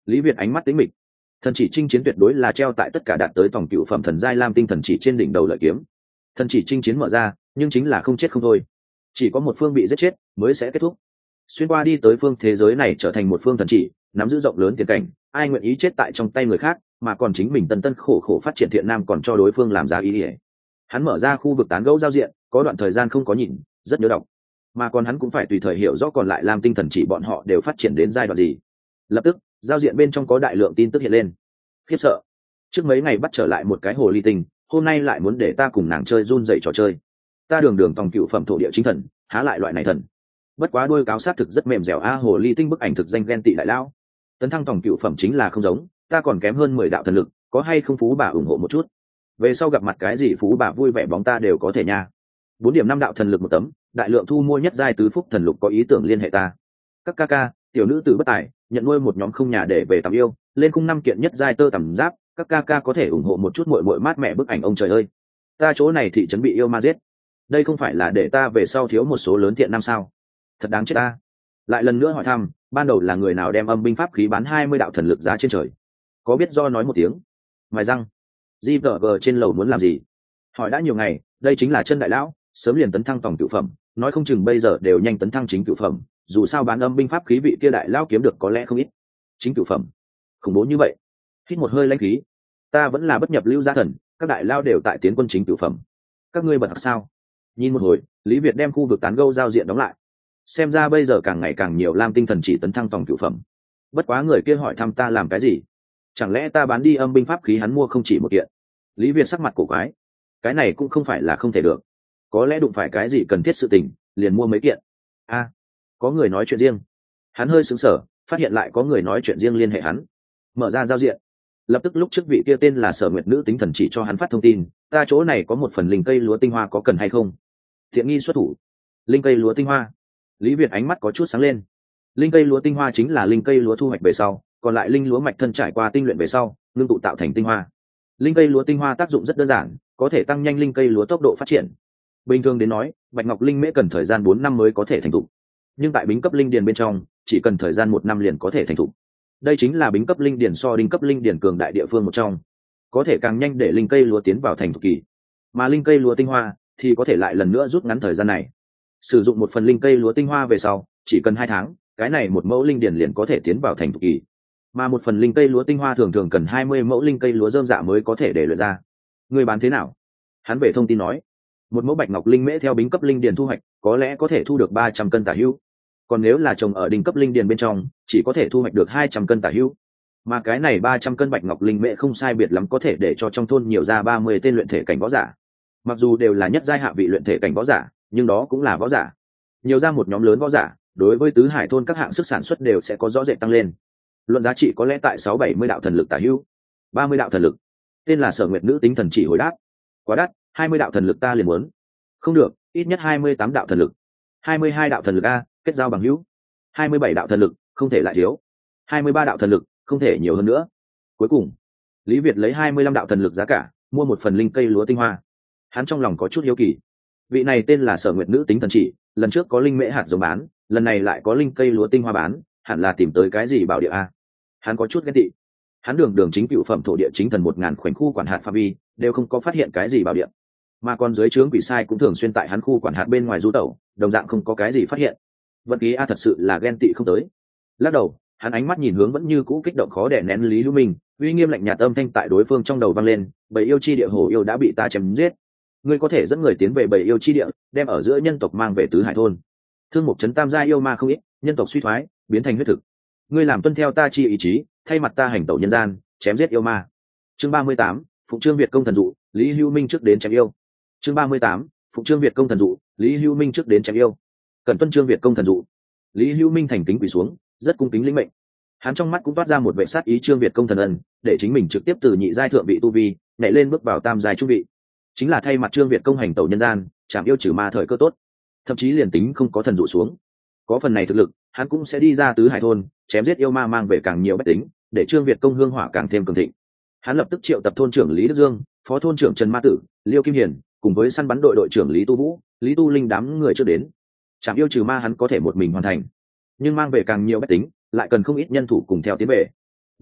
Lý Việt ánh mắt tĩnh mịch. Thần chỉ chinh chiến tuyệt đối là treo tại tất cả đạt tới tổng cựu phẩm thần giai lam tinh thần chỉ trên đỉnh đầu lợi kiếm. Thần chỉ chinh chiến mở ra, nhưng chính là không chết không thôi. Chỉ có một phương bị giết chết mới sẽ kết thúc. Xuyên qua đi tới phương thế giới này trở thành một phương thần chỉ, nắm giữ rộng lớn tiền cảnh, ai nguyện ý chết tại trong tay người khác, mà còn chính mình tân tân khổ khổ phát triển thiện nam còn cho đối phương làm giá ý ỉa. Hắn mở ra khu vực tán gẫu giao diện, có đoạn thời gian không có nhìn, rất nhớ đọc. Mà còn hắn cũng phải tùy thời hiểu rõ còn lại lam tinh thần chỉ bọn họ đều phát triển đến giai đoạn gì. Lập tức, giao diện bên trong có đại lượng tin tức hiện lên. Khiếp sợ. Trước mấy ngày bắt trở lại một cái hồ ly tinh, hôm nay lại muốn để ta cùng nàng chơi run dậy trò chơi. Ta đường đường tòng cựu phẩm thổ địa chính thần, há lại loại này thần. Bất quá đôi cáo sát thực rất mềm dẻo a hồ ly tinh bức ảnh thực danh ghen tị đại lao. Tấn thăng tòng cựu phẩm chính là không giống, ta còn kém hơn mười đạo thần lực, có hay không phú bà ủng hộ một chút. Về sau gặp mặt cái gì phú bà vui vẻ bóng ta đều có thể nha. Bốn điểm năm đạo thần lực một tấm, đại lượng thu mua nhất giai tứ phúc thần lục có ý tưởng liên hệ ta. Các ca ca, tiểu nữ tử bất tài, nhận nuôi một nhóm không nhà để về tầm yêu, lên khung năm kiện nhất giai tơ tầm giáp, các ca ca có thể ủng hộ một chút muội muội mát mẹ bức ảnh ông trời ơi. Ta chỗ này thị trấn bị yêu ma giết. Đây không phải là để ta về sau thiếu một số lớn thiện năm sao? Thật đáng chết ta. Lại lần nữa hỏi thăm, ban đầu là người nào đem âm binh pháp khí bán hai mươi đạo thần lực giá trên trời? Có biết do nói một tiếng. Mài răng. giê vê giê trên lầu muốn làm gì? Hỏi đã nhiều ngày, đây chính là chân đại lão, sớm liền tấn thăng tổng cửu phẩm, nói không chừng bây giờ đều nhanh tấn thăng chính cửu phẩm, dù sao bán âm binh pháp khí vị kia đại lão kiếm được có lẽ không ít. Chính cửu phẩm. Khủng bố như vậy. Hít một hơi lãnh khí. Ta vẫn là bất nhập lưu gia thần, các đại lão đều tại tiến quân chính cửu phẩm. Các ngươi bật sao? Nhìn một hồi, Lý Việt đem khu vực tán gẫu giao diện đóng lại. Xem ra bây giờ càng ngày càng nhiều lam tinh thần chỉ tấn thăng tổng cửu phẩm. Bất quá người kia hỏi thăm ta làm cái gì? Chẳng lẽ ta bán đi âm binh pháp khí hắn mua không chỉ một kiện? Lý Việt sắc mặt cổ quái. Cái này cũng không phải là không thể được. Có lẽ đụng phải cái gì cần thiết sự tình, liền mua mấy kiện. A, à, có người nói chuyện riêng. Hắn hơi sững sờ, phát hiện lại có người nói chuyện riêng liên hệ hắn. Mở ra giao diện. Lập tức lúc trước vị kia tên là Sở Nguyệt nữ tính thần chỉ cho hắn phát thông tin, ta chỗ này có một phần linh cây lúa tinh hoa có cần hay không? Thiện nghi xuất thủ. Linh cây lúa tinh hoa. Lý Việt ánh mắt có chút sáng lên. Linh cây lúa tinh hoa chính là linh cây lúa thu hoạch về sau, còn lại linh lúa mạch thân trải qua tinh luyện về sau, ngưng tụ tạo thành tinh hoa. Linh cây lúa tinh hoa tác dụng rất đơn giản, có thể tăng nhanh linh cây lúa tốc độ phát triển. Bình thường đến nói, bạch ngọc linh mễ cần thời gian bốn năm mới có thể thành thục, nhưng tại bính cấp linh điền bên trong, chỉ cần thời gian một năm liền có thể thành thục. Đây chính là bính cấp linh điền so đinh cấp linh điền cường đại địa phương một trong, có thể càng nhanh để linh cây lúa tiến vào thành thục kỳ. Mà linh cây lúa tinh hoa thì có thể lại lần nữa rút ngắn thời gian này. Sử dụng một phần linh cây lúa tinh hoa về sau, chỉ cần hai tháng, cái này một mẫu linh điền liền có thể tiến vào thành thục kỳ. Mà một phần linh cây lúa tinh hoa thường thường cần hai mươi mẫu linh cây lúa rơm dạ mới có thể để luyện ra. Người bán thế nào? Hắn về thông tin nói, một mẫu bạch ngọc linh mễ theo bính cấp linh điền thu hoạch, có lẽ có thể thu được ba trăm cân tả hữu. Còn nếu là trồng ở đỉnh cấp linh điền bên trong, chỉ có thể thu hoạch được hai trăm cân tả hữu. Mà cái này ba trăm cân bạch ngọc linh mễ không sai biệt lắm có thể để cho trong thôn nhiều ra ba mươi tên luyện thể cảnh võ giả. Mặc dù đều là nhất giai hạ vị luyện thể cảnh võ giả, nhưng đó cũng là võ giả. Nhiều ra một nhóm lớn võ giả, đối với tứ hải thôn các hạng sức sản xuất đều sẽ có rõ rệt tăng lên. Luận giá trị có lẽ tại sáu bảy mươi đạo thần lực tả hữu. ba mươi đạo thần lực. Tên là Sở Nguyệt nữ tính thần chỉ hồi đáp. Quá đắt, hai mươi đạo thần lực ta liền muốn. Không được, ít nhất hai mươi tám đạo thần lực. hai mươi hai đạo thần lực a, kết giao bằng hữu. hai mươi bảy đạo thần lực, không thể lại thiếu. hai mươi ba đạo thần lực, không thể nhiều hơn nữa. Cuối cùng, Lý Việt lấy hai mươi lăm đạo thần lực giá cả, mua một phần linh cây lúa tinh hoa. Hắn trong lòng có chút hiếu kỳ. Vị này tên là Sở Nguyệt nữ tính thần chỉ, lần trước có linh mễ hạt giống bán, lần này lại có linh cây lúa tinh hoa bán, hẳn là tìm tới cái gì bảo địa a? Hắn có chút ghen tị. Hắn đường đường chính cựu phẩm thổ địa chính thần một ngàn khoảnh khu quản hạt phạm vi, đều không có phát hiện cái gì bảo địa. Mà còn dưới trướng quỷ sai cũng thường xuyên tại hắn khu quản hạt bên ngoài du tẩu, đồng dạng không có cái gì phát hiện. Vận khí a thật sự là ghen tị không tới. Lắc đầu, hắn ánh mắt nhìn hướng vẫn như cũ kích động khó đè nén Lý Hữu Minh, uy nghiêm lạnh nhạt âm thanh tại đối phương trong đầu vang lên, bầy yêu chi địa hổ yêu đã bị ta chém giết. Ngươi có thể dẫn người tiến về bầy yêu chi địa, đem ở giữa nhân tộc mang về tứ hải thôn. Thương mục trấn tam gia yêu ma không ít, nhân tộc suy thoái, biến thành huyết thực. Ngươi làm tuân theo ta chi ý chí, thay mặt ta hành tẩu nhân gian, chém giết yêu ma. Chương ba mươi tám, Phụng Trương Việt công thần dụ, Lý Hữu Minh trước đến chém yêu. Chương ba mươi tám, Phụng Trương Việt công thần dụ, Lý Hữu Minh trước đến chém yêu. Cần tuân Trương Việt công thần dụ. Lý Hữu Minh thành kính quỳ xuống, rất cung kính lĩnh mệnh. Hắn trong mắt cũng toát ra một vẻ sát ý Trương Việt công thần ân, để chính mình trực tiếp từ nhị giai thượng vị tu vi, nhảy lên bước vào tam giai trung vị. Chính là thay mặt Trương Việt công hành tẩu nhân gian, chạm yêu trừ ma thời cơ tốt. Thậm chí liền tính không có thần dụ xuống, có phần này thực lực, hắn cũng sẽ đi ra tứ hải thôn, chém giết yêu ma mang về càng nhiều bách tính, để Trương Việt công hương hỏa càng thêm cường thịnh. Hắn lập tức triệu tập thôn trưởng Lý Đức Dương, phó thôn trưởng Trần Ma Tử, Liêu Kim Hiền, cùng với săn bắn đội đội trưởng Lý Tu Vũ, Lý Tu Linh đám người chưa đến. Chạm yêu trừ ma hắn có thể một mình hoàn thành, nhưng mang về càng nhiều bách tính, lại cần không ít nhân thủ cùng theo tiến về.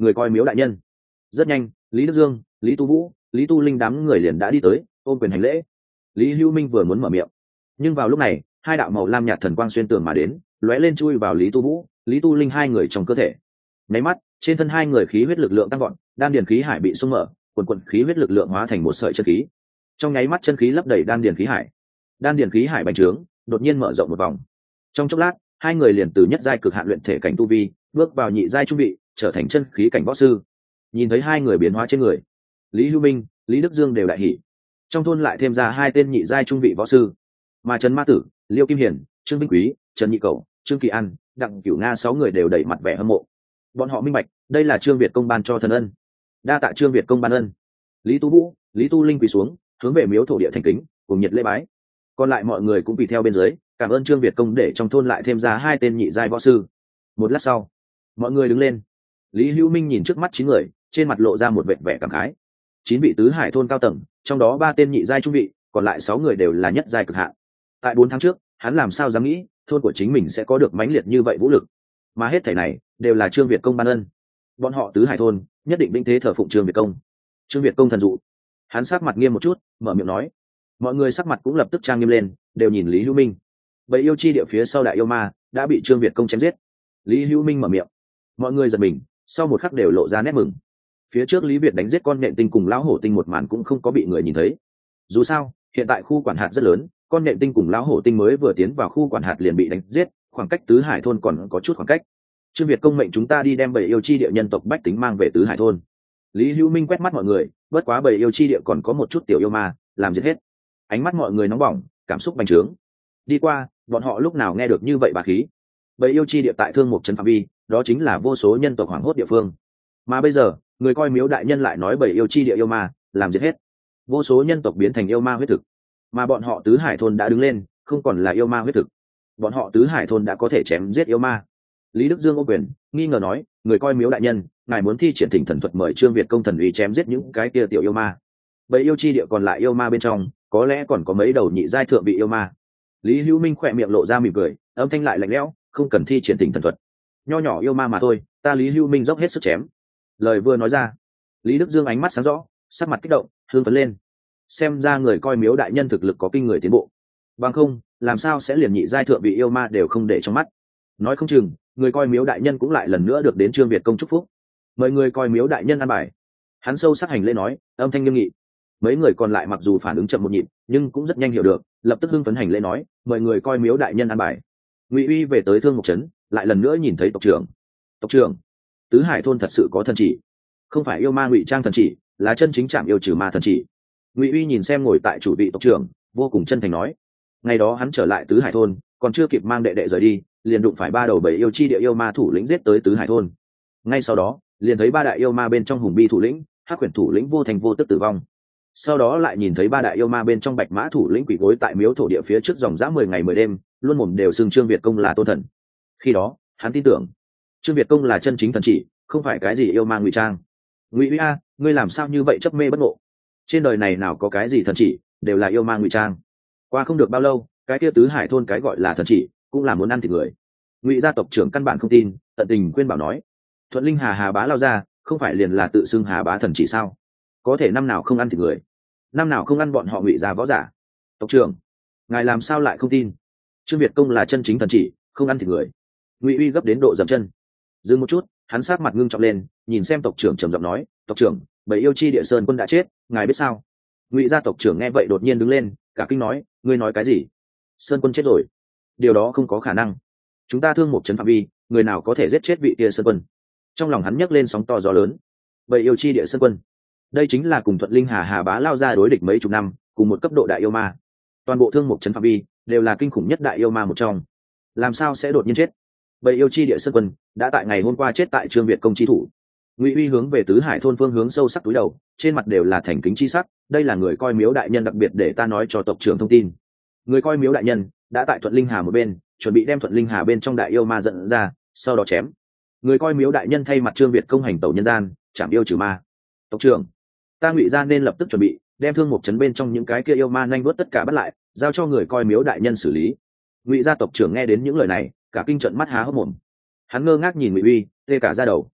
người coi miếu đại nhân. Rất nhanh, Lý Đức Dương, Lý Tu Vũ, Lý Tu Linh đám người liền đã đi tới, ôm quyền hành lễ. Lý Hữu Minh vừa muốn mở miệng, nhưng vào lúc này, hai đạo màu lam nhạt thần quang xuyên tường mà đến, lóe lên chui vào Lý Tu Vũ, Lý Tu Linh hai người trong cơ thể. Nháy mắt, trên thân hai người khí huyết lực lượng tăng vọt, đan điền khí hải bị xung mở, quần quần khí huyết lực lượng hóa thành một sợi chân khí. Trong nháy mắt chân khí lấp đầy đan điền khí hải. Đan điền khí hải bành trướng, đột nhiên mở rộng một vòng. Trong chốc lát, hai người liền từ nhất giai cực hạn luyện thể cảnh tu vi, bước vào nhị giai trung vị, trở thành chân khí cảnh võ sư. Nhìn thấy hai người biến hóa trên người, Lý Hữu Minh, Lý Đức Dương đều đại hỉ. Trong thôn lại thêm ra hai tên nhị giai trung vị võ sư, mà Trần Ma Tử, Liêu Kim Hiển, Trương Vinh Quý, Trần Nhị Cẩu, Trương Kỳ An, Đặng Cửu Nga sáu người đều đầy mặt vẻ hâm mộ. Bọn họ minh bạch, đây là Trương Việt công ban cho thần ân. Đa tạ Trương Việt công ban ân. Lý Tu Vũ, Lý Tu Linh quỳ xuống, hướng về miếu thổ địa thành kính, cùng nhiệt lễ bái. Còn lại mọi người cũng quỳ theo bên dưới, cảm ơn Trương Việt công để trong thôn lại thêm ra hai tên nhị giai võ sư. Một lát sau, mọi người đứng lên. Lý Hữu Minh nhìn trước mắt chín người, trên mặt lộ ra một vẻ vẻ cảm khái. Chín vị tứ hải thôn cao tầng, trong đó ba tên nhị giai trung vị, còn lại sáu người đều là nhất giai cực hạn. Tại bốn tháng trước, hắn làm sao dám nghĩ, thôn của chính mình sẽ có được mãnh liệt như vậy vũ lực. Mà hết thảy này đều là Trương Việt công ban ân. Bọn họ tứ hải thôn nhất định vinh thế thờ phụng Trương Việt công. Trương Việt công thần dụ. Hắn sắc mặt nghiêm một chút, mở miệng nói. Mọi người sắc mặt cũng lập tức trang nghiêm lên, đều nhìn Lý Hữu Minh. Bầy yêu chi địa phía sau đại yêu ma đã bị Trương Việt công chém giết. Lý Hữu Minh mở miệng. Mọi người giật mình, sau một khắc đều lộ ra nét mừng. Phía trước Lý Việt đánh giết con nện tinh cùng lão hổ tinh một màn cũng không có bị người nhìn thấy. Dù sao, hiện tại khu quản hạt rất lớn, con nện tinh cùng lão hổ tinh mới vừa tiến vào khu quản hạt liền bị đánh giết, khoảng cách tứ hải thôn còn có chút khoảng cách. Trương Việt công mệnh chúng ta đi đem bầy yêu chi địa nhân tộc bách tính mang về tứ hải thôn. Lý Hữu Minh quét mắt mọi người, bất quá bầy yêu chi địa còn có một chút tiểu yêu ma, làm giết hết. Ánh mắt mọi người nóng bỏng, cảm xúc bành trướng. Đi qua, bọn họ lúc nào nghe được như vậy bà khí. Bầy yêu chi địa tại Thương Mục trấn phạm vi, đó chính là vô số nhân tộc hoảng hốt địa phương. Mà bây giờ, người coi miếu đại nhân lại nói bầy yêu chi địa yêu ma, làm giết hết. Vô số nhân tộc biến thành yêu ma huyết thực. Mà bọn họ tứ hải thôn đã đứng lên, không còn là yêu ma huyết thực. Bọn họ tứ hải thôn đã có thể chém giết yêu ma. Lý Đức Dương ô quyền, nghi ngờ nói, người coi miếu đại nhân, ngài muốn thi triển thỉnh thần thuật mời Trương Việt công thần uy chém giết những cái kia tiểu yêu ma. Bầy yêu chi địa còn lại yêu ma bên trong, có lẽ còn có mấy đầu nhị giai thượng vị yêu ma. Lý Hữu Minh khỏe miệng lộ ra mỉm cười, âm thanh lại lạnh lẽo, không cần thi triển thỉnh thần thuật. Nho nhỏ yêu ma mà thôi, ta Lý Hữu Minh dốc hết sức chém. Lời vừa nói ra, Lý Đức Dương ánh mắt sáng rõ, sắc mặt kích động, hương phấn lên. Xem ra người coi miếu đại nhân thực lực có kinh người tiến bộ. Bằng không, làm sao sẽ liền nhị giai thượng vị yêu ma đều không để trong mắt. Nói không chừng, người coi miếu đại nhân cũng lại lần nữa được đến Trương Việt công chúc phúc. Mời người coi miếu đại nhân ăn bài. Hắn sâu sắc hành lễ nói, âm thanh nghiêm nghị. Mấy người còn lại mặc dù phản ứng chậm một nhịp, nhưng cũng rất nhanh hiểu được, lập tức hưng phấn hành lễ nói, mời người coi miếu đại nhân ăn bài. Ngụy Uy về tới Thương Mục trấn, lại lần nữa nhìn thấy tộc trưởng. Tộc trưởng, tứ hải thôn thật sự có thần chỉ, không phải yêu ma ngụy trang thần chỉ, là chân chính trạm yêu trừ ma thần chỉ. Ngụy Uy nhìn xem ngồi tại chủ vị tộc trưởng, vô cùng chân thành nói. Ngày đó hắn trở lại tứ hải thôn, còn chưa kịp mang đệ đệ rời đi, liền đụng phải ba đầu bảy yêu chi địa yêu ma thủ lĩnh giết tới tứ hải thôn. Ngay sau đó, liền thấy ba đại yêu ma bên trong hùng bi thủ lĩnh, hắc huyền thủ lĩnh vô thành vô tức tử vong. Sau đó lại nhìn thấy ba đại yêu ma bên trong bạch mã thủ lĩnh quỷ gối tại miếu thổ địa phía trước dòng dã mười ngày mười đêm, luôn mồm đều xưng Trương Việt công là tôn thần. Khi đó, hắn tin tưởng Trương Việt công là chân chính thần chỉ, không phải cái gì yêu ma ngụy trang. Ngụy Uy a, ngươi làm sao như vậy chấp mê bất ngộ? Trên đời này nào có cái gì thần chỉ, đều là yêu ma ngụy trang. Qua không được bao lâu, cái kia tứ hải thôn cái gọi là thần chỉ, cũng là muốn ăn thịt người. Ngụy gia tộc trưởng căn bản không tin, tận tình khuyên bảo nói, Thuận Linh Hà Hà Bá lao ra, không phải liền là tự xưng Hà Bá thần chỉ sao? Có thể năm nào không ăn thịt người, năm nào không ăn bọn họ Ngụy gia võ giả. Tộc trưởng, ngài làm sao lại không tin? Trương Việt công là chân chính thần chỉ, không ăn thịt người. Ngụy Uy gấp đến độ dậm chân. Dừng một chút, hắn sát mặt ngưng trọng lên, nhìn xem tộc trưởng trầm giọng nói, tộc trưởng, bảy yêu chi địa sơn quân đã chết, ngài biết sao? Ngụy gia tộc trưởng nghe vậy đột nhiên đứng lên, cả kinh nói, ngươi nói cái gì? Sơn quân chết rồi? Điều đó không có khả năng. Chúng ta Thương Mục trấn phạm vi, người nào có thể giết chết vị kia sơn quân? Trong lòng hắn nhấc lên sóng to gió lớn. Bảy yêu chi địa sơn quân, đây chính là cùng Thuận Linh Hà Hà Bá lao ra đối địch mấy chục năm, cùng một cấp độ đại yêu ma. Toàn bộ Thương Mục trấn phạm vi đều là kinh khủng nhất đại yêu ma một trong. Làm sao sẽ đột nhiên chết? Bảy yêu chi địa sơn quân đã tại ngày hôm qua chết tại Trương Việt công chi thủ. Ngụy Uy hướng về tứ hải thôn phương hướng sâu sắc túi đầu, trên mặt đều là thành kính chi sắc. Đây là người coi miếu đại nhân đặc biệt để ta nói cho tộc trưởng thông tin. Người coi miếu đại nhân đã tại Thuận Linh Hà một bên, chuẩn bị đem Thuận Linh Hà bên trong đại yêu ma dẫn ra, sau đó chém. Người coi miếu đại nhân thay mặt Trương Việt công hành tẩu nhân gian, chảm yêu trừ ma. Tộc trưởng, ta Ngụy gia nên lập tức chuẩn bị, đem Thương Mục trấn bên trong những cái kia yêu ma nhanh vớt tất cả bắt lại, giao cho người coi miếu đại nhân xử lý. Ngụy gia tộc trưởng nghe đến những lời này, cả kinh trận mắt há hốc mồm. Hắn ngơ ngác nhìn Ngụy Uy, tê cả da đầu.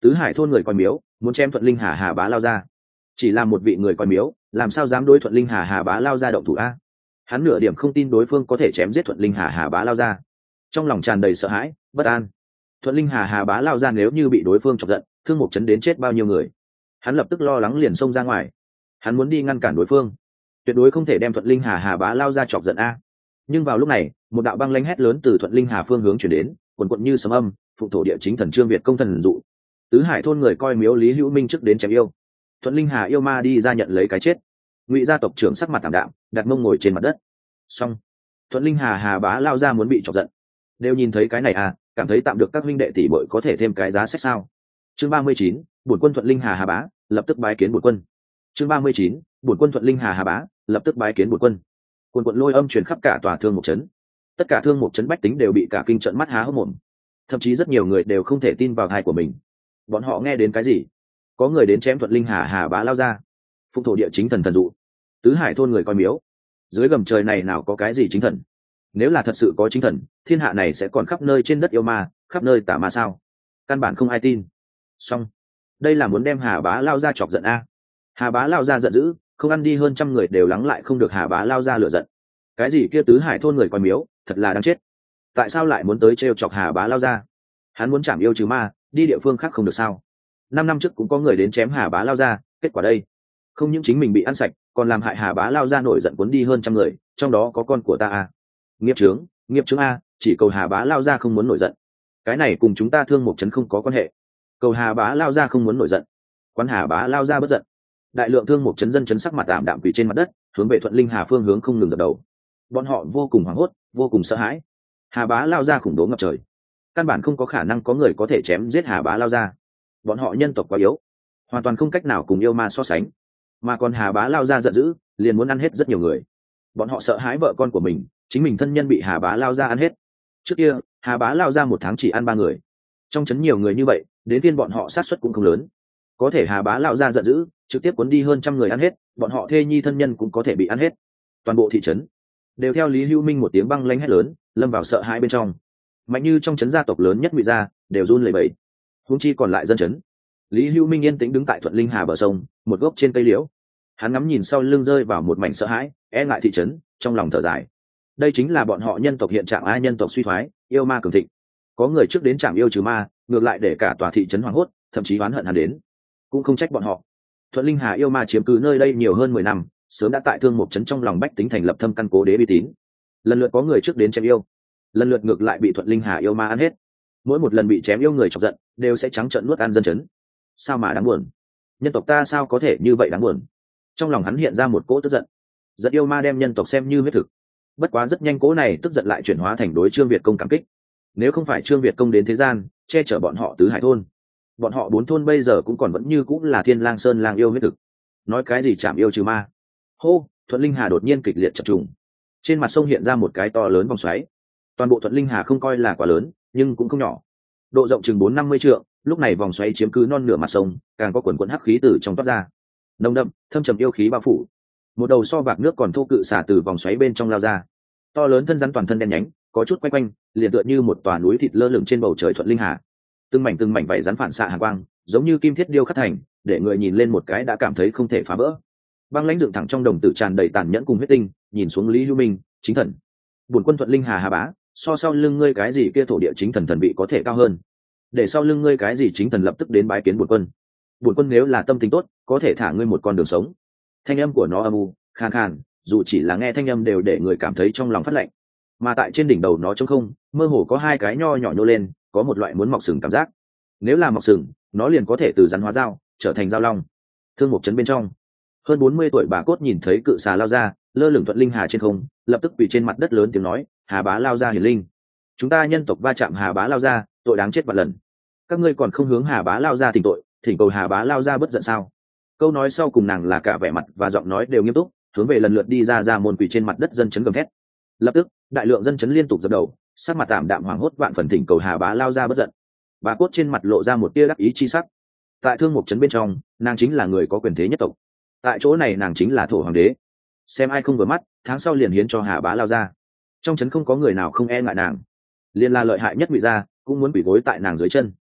tứ hải thôn người coi miếu muốn chém Thuận Linh Hà Hà Bá lao ra. Chỉ là một vị người coi miếu làm sao dám đối Thuận Linh Hà Hà Bá lao ra động thủ a? Hắn nửa điểm không tin đối phương có thể chém giết Thuận Linh Hà Hà Bá lao ra, trong lòng tràn đầy sợ hãi bất an. Thuận Linh Hà Hà Bá lao ra nếu như bị đối phương chọc giận, Thương Mục Trấn đến chết bao nhiêu người. Hắn lập tức lo lắng liền xông ra ngoài. Hắn muốn đi ngăn cản đối phương, tuyệt đối không thể đem Thuận Linh Hà Hà Bá lao ra chọc giận a. Nhưng vào lúc này, một đạo băng lãnh hét lớn từ Thuận Linh Hà phương hướng chuyển đến, quần quận như sấm âm, phụng thổ địa chính thần Trương Việt công thần dụ. Tứ hải thôn người coi miếu Lý Hữu Minh trước đến chém yêu. Thuận Linh Hà yêu ma đi ra nhận lấy cái chết. Ngụy gia tộc trưởng sắc mặt tạm đạm, đặt mông ngồi trên mặt đất. Xong, Thuận Linh Hà Hà Bá lao ra muốn bị chọc giận. Đều nhìn thấy cái này à, cảm thấy tạm được các huynh đệ tỷ bội có thể thêm cái giá sách sao? Chương ba mươi chín, bổn quân Thuận Linh Hà Hà Bá, lập tức bái kiến bổn quân. Chương ba mươi chín, bổn quân Thuận Linh Hà Hà Bá, lập tức bái kiến bổn quân. Quần quận lôi âm truyền khắp cả tòa Thương Mục Trấn. Tất cả Thương Mục Trấn bách tính đều bị cả kinh trợn mắt há hốc mồm. Thậm chí rất nhiều người đều không thể tin vào tai của mình. Bọn họ nghe đến cái gì? Có người đến chém Thuận Linh Hà Hà Bá lao ra. Phụng thổ địa chính thần thần dụ. Tứ hải thôn người coi miếu. Dưới gầm trời này nào có cái gì chính thần? Nếu là thật sự có chính thần, thiên hạ này sẽ còn khắp nơi trên đất yêu ma, khắp nơi tà ma sao? Căn bản không ai tin. Xong, đây là muốn đem Hà Bá lao ra chọc giận a. Hà Bá lao ra giận dữ, không ăn đi hơn trăm người đều lắng lại không được Hà Bá lao ra lửa giận. Cái gì kia tứ hải thôn người coi miếu, thật là đáng chết. Tại sao lại muốn tới trêu chọc Hà Bá lao ra? Hắn muốn chảm yêu trừ ma, đi địa phương khác không được sao? Năm năm trước cũng có người đến chém Hà Bá lao ra, kết quả đây, không những chính mình bị ăn sạch, còn làm hại Hà Bá lao ra nổi giận cuốn đi hơn trăm người, trong đó có con của ta a. Nghiệp chướng, nghiệp chướng a, chỉ cầu Hà Bá lao ra không muốn nổi giận. Cái này cùng chúng ta Thương Mục Trấn không có quan hệ. Cầu Hà Bá lao ra không muốn nổi giận, quán Hà Bá lao ra bất giận. Đại lượng Thương Mục Trấn dân chấn sắc mặt tạm đạm quỳ trên mặt đất, hướng về Thuận Linh Hà phương hướng không ngừng gật đầu. Bọn họ vô cùng hoảng hốt, vô cùng sợ hãi. Hà Bá lao ra khủng bố ngập trời, căn bản không có khả năng có người có thể chém giết Hà Bá lao ra. Bọn họ nhân tộc quá yếu, hoàn toàn không cách nào cùng yêu ma so sánh. Mà còn Hà Bá lao ra giận dữ, liền muốn ăn hết rất nhiều người. Bọn họ sợ hãi vợ con của mình, chính mình thân nhân bị Hà Bá lao ra ăn hết. Trước kia, Hà Bá lao ra một tháng chỉ ăn ba người. Trong trấn nhiều người như vậy, đến phiên bọn họ sát suất cũng không lớn. Có thể Hà Bá lao ra giận dữ, trực tiếp cuốn đi hơn trăm người ăn hết, bọn họ thê nhi thân nhân cũng có thể bị ăn hết. Toàn bộ thị trấn đều theo Lý Hữu Minh một tiếng băng lãnh hét lớn, lâm vào sợ hãi bên trong. Mạnh như trong trấn gia tộc lớn nhất Ngụy gia, đều run lẩy bẩy. Huống chi còn lại dân trấn. Lý Hữu Minh yên tĩnh đứng tại Thuận Linh Hà bờ sông, một gốc trên cây liễu. Hắn ngắm nhìn sau lưng rơi vào một mảnh sợ hãi, e ngại thị trấn, trong lòng thở dài. Đây chính là bọn họ nhân tộc hiện trạng ai nhân tộc suy thoái, yêu ma cường thịnh. Có người trước đến chạm yêu trừ ma, ngược lại để cả tòa thị trấn hoảng hốt, thậm chí oán hận hắn đến. Cũng không trách bọn họ. Thuận Linh Hà yêu ma chiếm cứ nơi đây nhiều hơn mười năm, sớm đã tại Thương Mục Trấn trong lòng bách tính thành lập thâm căn cố đế uy tín. Lần lượt có người trước đến chém yêu, lần lượt ngược lại bị Thuận Linh Hà yêu ma ăn hết. Mỗi một lần bị chém yêu người chọc giận, đều sẽ trắng trợn nuốt ăn dân trấn. Sao mà đáng buồn? Nhân tộc ta sao có thể như vậy đáng buồn? Trong lòng hắn hiện ra một cỗ tức giận. Giận yêu ma đem nhân tộc xem như huyết thực. Bất quá rất nhanh cỗ này tức giận lại chuyển hóa thành đối Trương Việt công cảm kích. Nếu không phải Trương Việt công đến thế gian, che chở bọn họ tứ hải thôn, bọn họ bốn thôn bây giờ cũng còn vẫn như cũng là Thiên Lang Sơn lang yêu huyết thực. Nói cái gì chạm yêu trừ ma? Hô, Thuận Linh Hà đột nhiên kịch liệt chập trùng. Trên mặt sông hiện ra một cái to lớn vòng xoáy. Toàn bộ Thuận Linh Hà không coi là quá lớn, nhưng cũng không nhỏ. Độ rộng chừng bốn năm mươi trượng, lúc này vòng xoáy chiếm cứ non nửa mặt sông, càng có quần quần hắc khí từ trong toát ra. Nồng đậm, thâm trầm yêu khí bao phủ. Một đầu so bạc nước còn thô cự xả từ vòng xoáy bên trong lao ra. To lớn thân rắn toàn thân đen nhánh, có chút quay quanh, liền tựa như một tòa núi thịt lơ lửng trên bầu trời Thuận Linh Hà. Từng mảnh từng mảnh vảy rắn phản xạ hàn quang, giống như kim thiết điêu khắc thành, để người nhìn lên một cái đã cảm thấy không thể phá vỡ. Băng lãnh dựng thẳng trong đồng tử tràn đầy tàn nhẫn cùng huyết tinh, nhìn xuống Lý Hữu Minh, chính thần. Bổn quân Thuận Linh Hà Hà Bá, so sau lưng ngươi cái gì kia thổ địa chính thần thần vị có thể cao hơn. Để sau lưng ngươi cái gì chính thần lập tức đến bái kiến bổn quân. Bổn quân nếu là tâm tính tốt, có thể thả ngươi một con đường sống. Thanh âm của nó âm u, khàn khàn, dù chỉ là nghe thanh âm đều để người cảm thấy trong lòng phát lạnh. Mà tại trên đỉnh đầu nó trống không, mơ hồ có hai cái nho nhỏ nhô lên, có một loại muốn mọc sừng cảm giác. Nếu là mọc sừng, nó liền có thể từ rắn hóa dao, trở thành dao long. Thương Mục Trấn bên trong, hơn bốn mươi tuổi bà cốt nhìn thấy cự xà lao ra, lơ lửng Thuận Linh Hà trên không, lập tức quỳ trên mặt đất lớn tiếng nói: Hà Bá lao ra hiển linh, chúng ta nhân tộc va chạm Hà Bá lao ra, tội đáng chết vạn lần. Các ngươi còn không hướng Hà Bá lao ra thỉnh tội, thỉnh cầu Hà Bá lao ra bất giận sao? Câu nói sau cùng nàng là cả vẻ mặt và giọng nói đều nghiêm túc, hướng về lần lượt đi ra ra môn quỳ trên mặt đất dân chấn gầm thét. Lập tức, đại lượng dân chấn liên tục dập đầu, sắc mặt tạm đạm hoảng hốt vạn phần thỉnh cầu Hà Bá lao ra bất giận. Bà cốt trên mặt lộ ra một tia đắc ý chi sắc. Tại Thương Mục Trấn bên trong, nàng chính là người có quyền thế nhất tộc. Tại chỗ này nàng chính là thổ hoàng đế. Xem ai không vừa mắt, tháng sau liền hiến cho Hà Bá lao ra. Trong trấn không có người nào không e ngại nàng. Liên la lợi hại nhất Ngụy gia cũng muốn quỳ gối tại nàng dưới chân.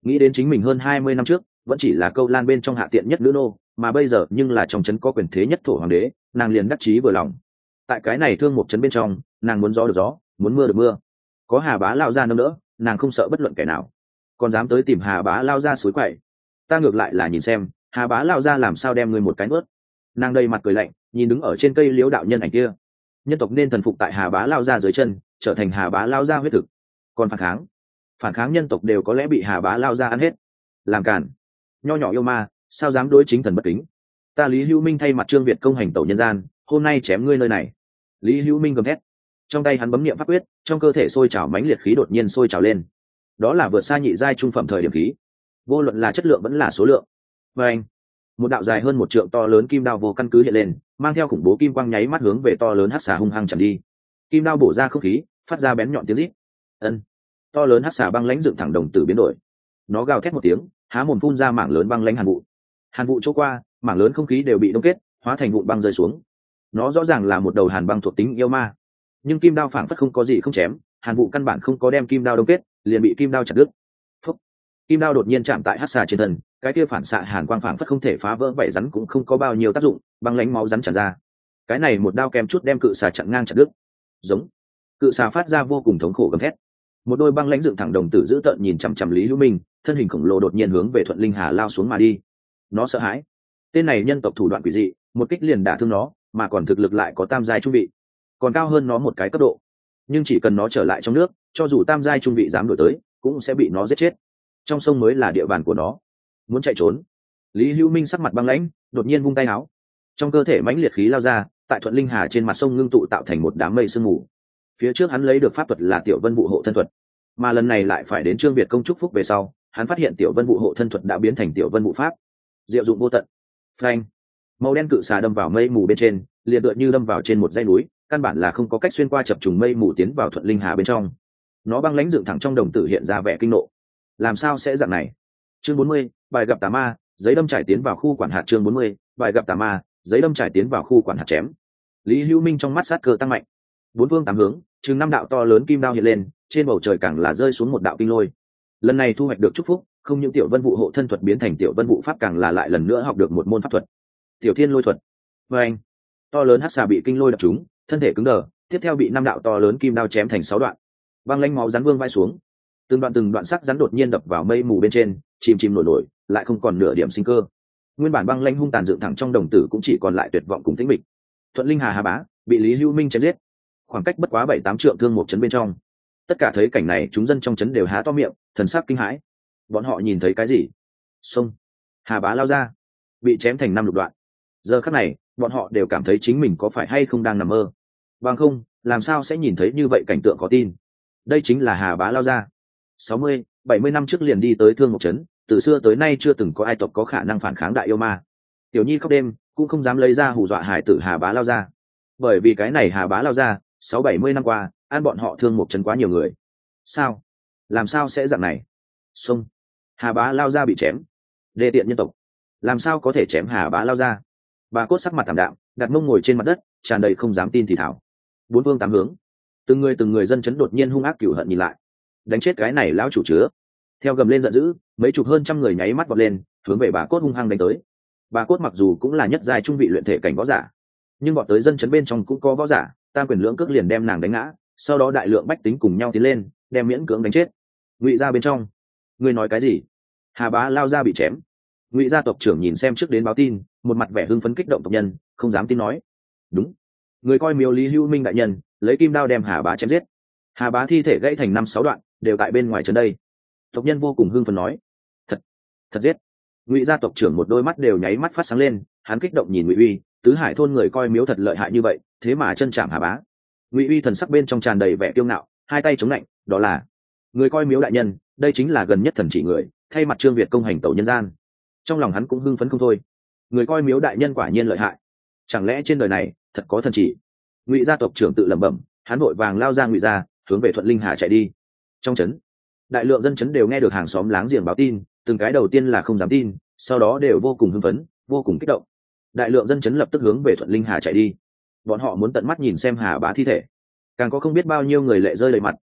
nghĩ đến chính mình hơn hai mươi năm trước vẫn chỉ là câu lan bên trong hạ tiện nhất nữ nô, mà bây giờ nhưng là trong trấn có quyền thế nhất thổ hoàng đế, nàng liền đắc chí vừa lòng. Tại cái này thương một trấn bên trong, nàng muốn gió được gió, muốn mưa được mưa, có Hà Bá lao ra nâng đỡ, nàng không sợ bất luận kẻ nào, còn dám tới tìm Hà Bá lao ra suối quậy. Ta ngược lại là nhìn xem Hà Bá lao ra làm sao đem ngươi một cái nuốt. Nàng đầy mặt cười lạnh, nhìn đứng ở trên cây liễu đạo nhân ảnh kia. Nhân tộc nên thần phục tại Hà Bá lao ra dưới chân, trở thành Hà Bá lao ra huyết thực. Còn phản kháng phản kháng nhân tộc đều có lẽ bị Hà Bá lao ra ăn hết. Làm cản, nho nhỏ yêu ma, sao dám đối chính thần bất kính. Ta Lý Hữu Minh thay mặt Trương Việt công hành tẩu nhân gian, hôm nay chém ngươi nơi này. Lý Hữu Minh gầm thét, trong tay hắn bấm niệm pháp quyết, trong cơ thể sôi trào mãnh liệt khí đột nhiên sôi trào lên. Đó là vượt xa nhị giai trung phẩm thời điểm khí, vô luận là chất lượng vẫn là số lượng. Và anh, một đạo dài hơn một trượng to lớn kim đao vô căn cứ hiện lên, mang theo khủng bố kim quang nháy mắt hướng về to lớn hắc xà hung hăng chạm đi. Kim đao bổ ra không khí, phát ra bén nhọn tiếng rít. Ân, to lớn hắc xà băng lãnh dựng thẳng đồng tử biến đổi. Nó gào thét một tiếng, há mồm phun ra mảng lớn băng lãnh hàn vụ. Hàn vụ chỗ qua, mảng lớn không khí đều bị đông kết, hóa thành vụn băng rơi xuống. Nó rõ ràng là một đầu hàn băng thuộc tính yêu ma, nhưng kim đao phảng phất không có gì không chém, hàn vụ căn bản không có đem kim đao đông kết, liền bị kim đao chặt đứt. Phúc. Kim đao đột nhiên chạm tại hắc xà trên thân, cái kia phản xạ hàn quang phảng phất không thể phá vỡ vảy rắn cũng không có bao nhiêu tác dụng, băng lãnh máu rắn tràn ra. Cái này một đao kèm chút đem cự xà chặn ngang chặt đứt. Giống. Cự xà phát ra vô cùng thống khổ gầm thét. Một đôi băng lãnh dựng thẳng đồng tử giữ tợn nhìn chằm chằm Lý Hữu Minh, thân hình khổng lồ đột nhiên hướng về Thuận Linh Hà lao xuống mà đi. Nó sợ hãi, tên này nhân tộc thủ đoạn quỷ dị, một kích liền đả thương nó, mà còn thực lực lại có tam giai trung vị, còn cao hơn nó một cái cấp độ. Nhưng chỉ cần nó trở lại trong nước, cho dù tam giai trung vị dám đuổi tới, cũng sẽ bị nó giết chết. Trong sông mới là địa bàn của nó, muốn chạy trốn. Lý Hữu Minh sắc mặt băng lãnh, đột nhiên vung tay áo, trong cơ thể mãnh liệt khí lao ra, tại Thuận Linh Hà trên mặt sông ngưng tụ tạo thành một đám mây sương mù. Phía trước hắn lấy được pháp thuật là Tiểu Vân Vụ hộ thân thuật, mà lần này lại phải đến Trương Việt công chúc phúc về sau, hắn phát hiện Tiểu Vân Vụ hộ thân thuật đã biến thành Tiểu Vân Vụ pháp, diệu dụng vô tận. Phanh, màu đen cự xà đâm vào mây mù bên trên, liền tựa như đâm vào trên một dãy núi, căn bản là không có cách xuyên qua chập trùng mây mù tiến vào Thuận Linh Hà bên trong. Nó băng lãnh dựng thẳng trong đồng tử hiện ra vẻ kinh nộ. Làm sao sẽ dạng này? Chương bốn mươi, bài gặp tà ma, giấy đâm trải tiến vào khu quản hạt. Chương bốn mươi, bài gặp tà ma, giấy đâm trải tiến vào khu quản hạt chém. Lý Hữu Minh trong mắt sát cơ tăng mạnh, bốn phương tám hướng, chừng năm đạo to lớn kim đao hiện lên, trên bầu trời càng là rơi xuống một đạo kinh lôi. Lần này thu hoạch được chúc phúc, không những Tiểu Vân Vụ hộ thân thuật biến thành Tiểu Vân Vụ pháp, càng là lại lần nữa học được một môn pháp thuật, Tiểu Thiên Lôi thuật. Và anh, to lớn hắc xà bị kinh lôi đập trúng, thân thể cứng đờ, tiếp theo bị năm đạo to lớn kim đao chém thành sáu đoạn, băng lãnh máu rắn vương vai xuống, từng đoạn từng đoạn sắc rắn đột nhiên đập vào mây mù bên trên, chìm chìm nổi nổi, lại không còn nửa điểm sinh cơ. Nguyên bản băng lãnh hung tàn dựng thẳng trong đồng tử cũng chỉ còn lại tuyệt vọng cùng tĩnh mịch. Thuận Linh Hà Hà Bá bị Lý Hữu Minh chém giết, khoảng cách bất quá bảy tám trượng thương một trấn bên trong. Tất cả thấy cảnh này, chúng dân trong trấn đều há to miệng, thần sắc kinh hãi. Bọn họ nhìn thấy cái gì? Sông Hà Bá lao ra, bị chém thành năm lục đoạn. Giờ khắc này, bọn họ đều cảm thấy chính mình có phải hay không đang nằm mơ. Bằng không, làm sao sẽ nhìn thấy như vậy cảnh tượng khó tin. Đây chính là Hà Bá lao ra. sáu mươi, bảy mươi năm trước liền đi tới Thương Mộc trấn, từ xưa tới nay chưa từng có ai tộc có khả năng phản kháng đại yêu ma. Tiểu Nhi khóc đêm, cũng không dám lấy ra hù dọa hải tử Hà Bá lao ra. Bởi vì cái này Hà Bá lao ra, sáu bảy mươi năm qua, ăn bọn họ Thương Mộc trấn quá nhiều người. Sao? Làm sao sẽ dạng này? Xông, Hà Bá lao ra bị chém. Đê tiện nhân tộc, làm sao có thể chém Hà Bá lao ra? Bà Cốt sắc mặt thảm đạm, đặt mông ngồi trên mặt đất, tràn đầy không dám tin thì thảo. Bốn phương tám hướng, từng người từng người dân chấn đột nhiên hung ác cửu hận nhìn lại. Đánh chết cái này lão chủ chứa. Theo gầm lên giận dữ, mấy chục hơn trăm người nháy mắt vọt lên, hướng về Bà Cốt hung hăng đánh tới. Bà Cốt mặc dù cũng là nhất giai trung vị luyện thể cảnh võ giả, nhưng bọn tới dân chấn bên trong cũng có võ giả, tam quyền lưỡng cước liền đem nàng đánh ngã, sau đó đại lượng bách tính cùng nhau tiến lên, đem miễn cưỡng đánh chết. Ngụy gia bên trong, ngươi nói cái gì? Hà Bá lao ra bị chém. Ngụy gia tộc trưởng nhìn xem trước đến báo tin, một mặt vẻ hưng phấn kích động tộc nhân, không dám tin nói. Đúng, người coi miếu Lý Hữu Minh đại nhân lấy kim đao đem Hà Bá chém giết. Hà Bá thi thể gãy thành năm sáu đoạn, đều tại bên ngoài trấn đây. Tộc nhân vô cùng hưng phấn nói. Thật, thật giết. Ngụy gia tộc trưởng một đôi mắt đều nháy mắt phát sáng lên, hắn kích động nhìn Ngụy Uy, tứ hải thôn người coi miếu thật lợi hại như vậy, thế mà chân chạm Hà Bá. Ngụy Uy thần sắc bên trong tràn đầy vẻ kiêu ngạo, hai tay chống lạnh, đó là người coi miếu đại nhân, đây chính là gần nhất thần chỉ người, thay mặt Trương Việt công hành tẩu nhân gian. Trong lòng hắn cũng hưng phấn không thôi. Người coi miếu đại nhân quả nhiên lợi hại, chẳng lẽ trên đời này thật có thần chỉ? Ngụy gia tộc trưởng tự lẩm bẩm, hắn vội vàng lao ra Ngụy gia, hướng về Thuận Linh Hà chạy đi. Trong trấn, đại lượng dân trấn đều nghe được hàng xóm láng giềng báo tin, từng cái đầu tiên là không dám tin, sau đó đều vô cùng hưng phấn, vô cùng kích động. Đại lượng dân trấn lập tức hướng về Thuận Linh Hà chạy đi. Bọn họ muốn tận mắt nhìn xem Hà Bá thi thể. Càng có không biết bao nhiêu người lệ rơi đầy mặt,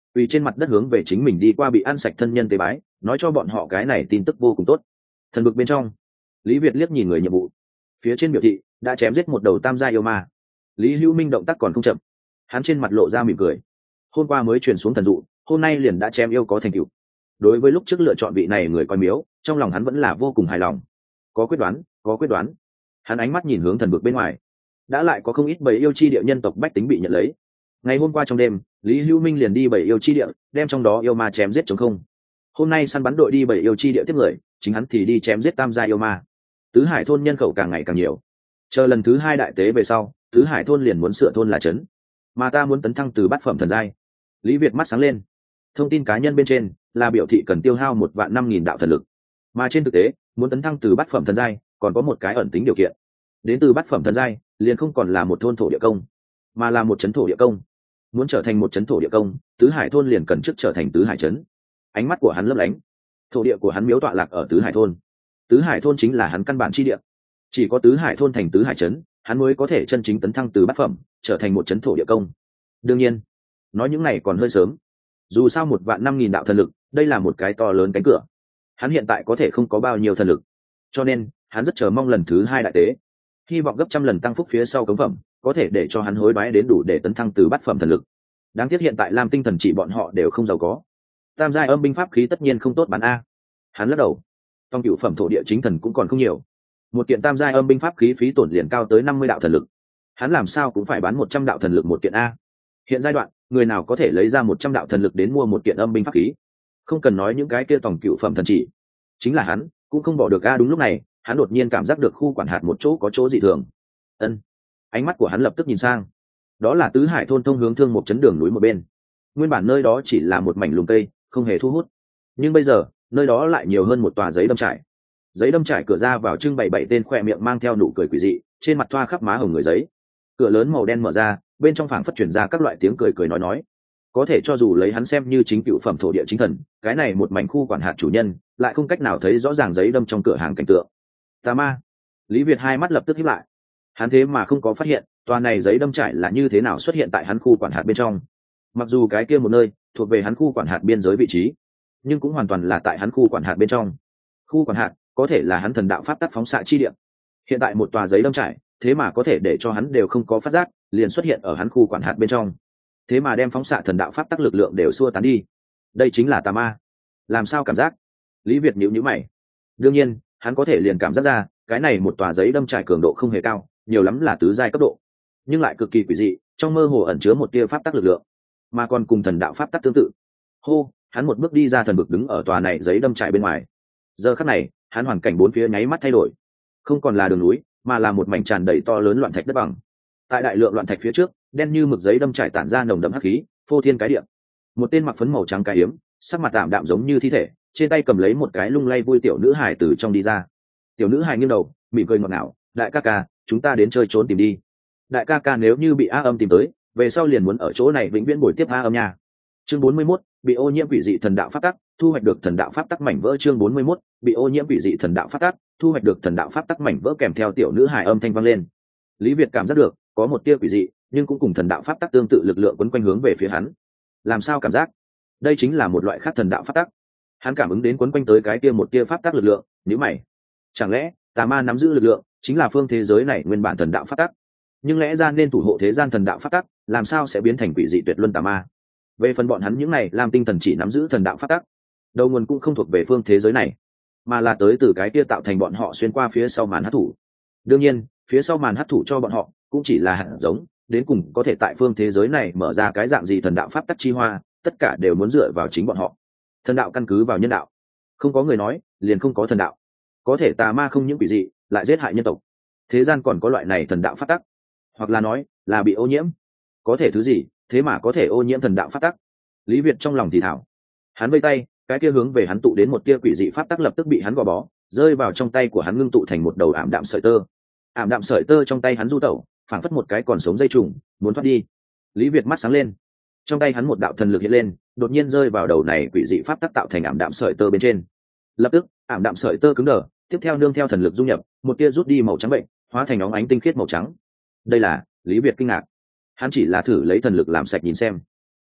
vì trên mặt đất hướng về chính mình đi qua bị ăn sạch thân nhân tế bái, nói cho bọn họ cái này tin tức vô cùng tốt. Thần vực bên trong, Lý Việt liếc nhìn người nhiệm vụ, phía trên biểu thị đã chém giết một đầu tam gia yêu ma. Lý Hữu Minh động tác còn không chậm, hắn trên mặt lộ ra mỉm cười. Hôm qua mới truyền xuống thần dụ, hôm nay liền đã chém yêu có thành tựu. Đối với lúc trước lựa chọn vị này người coi miếu, trong lòng hắn vẫn là vô cùng hài lòng. Có quyết đoán, có quyết đoán. Hắn ánh mắt nhìn hướng thần vực bên ngoài, đã lại có không ít bầy yêu chi địa nhân tộc bách tính bị nhận lấy. Ngày hôm qua trong đêm, Lý Hữu Minh liền đi bầy yêu chi địa, đem trong đó yêu ma chém giết trống không. Hôm nay săn bắn đội đi bầy yêu chi địa tiếp người, chính hắn thì đi chém giết tam gia yêu ma. Tứ Hải thôn nhân khẩu càng ngày càng nhiều. Chờ lần thứ hai đại tế về sau, Tứ Hải thôn liền muốn sửa thôn là trấn, mà ta muốn tấn thăng từ bát phẩm thần giai. Lý Việt mắt sáng lên. Thông tin cá nhân bên trên là biểu thị cần tiêu hao một vạn năm nghìn đạo thần lực, mà trên thực tế muốn tấn thăng từ bát phẩm thần giai còn có một cái ẩn tính điều kiện. Đến từ bát phẩm thần giai liền không còn là một thôn thổ địa công, mà là một trấn thổ địa công. Muốn trở thành một trấn thổ địa công, Tứ Hải thôn liền cần trước trở thành Tứ Hải trấn. Ánh mắt của hắn lấp lánh. Thổ địa của hắn miếu tọa lạc ở Tứ Hải thôn. Tứ Hải thôn chính là hắn căn bản chi địa. Chỉ có Tứ Hải thôn thành Tứ Hải trấn, hắn mới có thể chân chính tấn thăng từ bát phẩm, trở thành một trấn thổ địa công. Đương nhiên, nói những này còn hơi sớm. Dù sao một vạn năm nghìn đạo thần lực, đây là một cái to lớn cánh cửa. Hắn hiện tại có thể không có bao nhiêu thần lực, cho nên hắn rất chờ mong lần thứ hai đại tế, hy vọng gấp trăm lần tăng phúc phía sau cống phẩm, có thể để cho hắn hối đoái đến đủ để tấn thăng từ bát phẩm thần lực. Đáng tiếc hiện tại Lam Tinh thần chỉ bọn họ đều không giàu có. Tam giai âm binh pháp khí tất nhiên không tốt bán a. Hắn lắc đầu. Trong cựu phẩm thổ địa chính thần cũng còn không nhiều. Một kiện tam giai âm binh pháp khí phí tổn liền cao tới năm mươi đạo thần lực. Hắn làm sao cũng phải bán một trăm đạo thần lực một kiện a. Hiện giai đoạn, người nào có thể lấy ra một trăm đạo thần lực đến mua một kiện âm binh pháp khí? Không cần nói những cái kia tổng cựu phẩm thần chỉ, chính là hắn cũng không bỏ được a. Đúng lúc này, hắn đột nhiên cảm giác được khu quản hạt một chỗ có chỗ dị thường. Ân. Ánh mắt của hắn lập tức nhìn sang. Đó là Tứ Hải thôn thông hướng thương một chấn đường núi một bên. Nguyên bản nơi đó chỉ là một mảnh lùm cây, không hề thu hút. Nhưng bây giờ, nơi đó lại nhiều hơn một tòa giấy đâm trải. Giấy đâm trải cửa ra vào trưng bày bảy tên khoe miệng mang theo nụ cười quỷ dị, trên mặt thoa khắp má hồng người giấy. Cửa lớn màu đen mở ra, bên trong phảng phất truyền ra các loại tiếng cười cười nói nói. Có thể cho dù lấy hắn xem như chính cựu phẩm thổ địa chính thần, cái này một mảnh khu quản hạt chủ nhân, lại không cách nào thấy rõ ràng giấy đâm trong cửa hàng cảnh tượng. Tà ma. Lý Việt hai mắt lập tức híp lại. Hắn thế mà không có phát hiện, tòa này giấy đâm trải là như thế nào xuất hiện tại hắn khu quản hạt bên trong. Mặc dù cái kia một nơi thuộc về hắn khu quản hạt biên giới vị trí, nhưng cũng hoàn toàn là tại hắn khu quản hạt bên trong. Khu quản hạt có thể là hắn thần đạo pháp tắc phóng xạ chi địa. Hiện tại một tòa giấy đâm trải, thế mà có thể để cho hắn đều không có phát giác, liền xuất hiện ở hắn khu quản hạt bên trong. Thế mà đem phóng xạ thần đạo pháp tắc lực lượng đều xua tán đi. Đây chính là tà ma. Làm sao cảm giác? Lý Việt nhíu nhíu mày. Đương nhiên, hắn có thể liền cảm giác ra, cái này một tòa giấy đâm trải cường độ không hề cao, nhiều lắm là tứ giai cấp độ, nhưng lại cực kỳ quỷ dị, trong mơ hồ ẩn chứa một tia pháp tắc lực lượng, mà còn cùng thần đạo pháp tắc tương tự. Hô, hắn một bước đi ra thần vực đứng ở tòa này giấy đâm trải bên ngoài. Giờ khắc này, hắn hoàn cảnh bốn phía nháy mắt thay đổi, không còn là đường núi, mà là một mảnh tràn đầy to lớn loạn thạch đất bằng. Tại đại lượng loạn thạch phía trước, đen như mực giấy đâm trải tản ra nồng đậm hắc khí, phô thiên cái địa. Một tên mặc phấn màu trắng cái hiếm, sắc mặt tạm đạm giống như thi thể, trên tay cầm lấy một cái lung lay vui tiểu nữ hài từ trong đi ra. Tiểu nữ hài nghiêng đầu, mỉm cười ngọt ngào, đại ca ca, chúng ta đến chơi trốn tìm đi. Đại ca ca nếu như bị A Âm tìm tới, về sau liền muốn ở chỗ này vĩnh viễn bồi tiếp A Âm nha. Chương bốn mươi mốt, bị ô nhiễm quỷ dị thần đạo pháp tắc, thu hoạch được thần đạo pháp tắc mảnh vỡ. Chương bốn mươi mốt, bị ô nhiễm quỷ dị thần đạo pháp tắc, thu hoạch được thần đạo pháp tắc mảnh vỡ. Kèm theo tiểu nữ hài âm thanh vang lên. Lý Việt cảm giác được có một tia quỷ dị, nhưng cũng cùng thần đạo pháp tắc tương tự lực lượng quấn quanh hướng về phía hắn. Làm sao cảm giác? Đây chính là một loại khác thần đạo pháp tắc. Hắn cảm ứng đến quấn quanh tới cái tia một tia pháp tắc lực lượng, nhíu mày. Chẳng lẽ tà ma nắm giữ lực lượng chính là phương thế giới này nguyên bản thần đạo pháp tắc? Nhưng lẽ ra nên thủ hộ thế gian thần đạo pháp tắc, làm sao sẽ biến thành quỷ dị tuyệt luân tà ma? Về phần bọn hắn những này làm tinh thần chỉ nắm giữ thần đạo pháp tắc, đầu nguồn cũng không thuộc về phương thế giới này, mà là tới từ cái kia tạo thành bọn họ xuyên qua phía sau màn hắc thủ. Đương nhiên, phía sau màn hắc thủ cho bọn họ cũng chỉ là hạt giống, đến cùng có thể tại phương thế giới này mở ra cái dạng gì thần đạo pháp tắc chi hoa, tất cả đều muốn dựa vào chính bọn họ. Thần đạo căn cứ vào nhân đạo, không có người nói liền không có thần đạo. Có thể tà ma không những quỷ dị, lại giết hại nhân tộc. Thế gian còn có loại này thần đạo pháp tắc, hoặc là nói là bị ô nhiễm. Có thể thứ gì thế mà có thể ô nhiễm thần đạo pháp tắc? Lý Việt trong lòng thì thảo. Hắn vây tay, cái kia hướng về hắn tụ đến một tia quỷ dị pháp tắc lập tức bị hắn gò bó, rơi vào trong tay của hắn ngưng tụ thành một đầu ảm đạm sợi tơ. Ảm đạm sợi tơ trong tay hắn du tẩu, phảng phất một cái còn sống dây trùng, muốn thoát đi. Lý Việt mắt sáng lên, trong tay hắn một đạo thần lực hiện lên, đột nhiên rơi vào đầu này quỷ dị pháp tắc tạo thành ảm đạm sợi tơ bên trên. Lập tức, ảm đạm sợi tơ cứng đờ, tiếp theo nương theo thần lực dung nhập, một tia rút đi màu trắng bệnh, hóa thành óng ánh tinh khiết màu trắng. Đây là, Lý Việt kinh ngạc. Hắn chỉ là thử lấy thần lực làm sạch nhìn xem,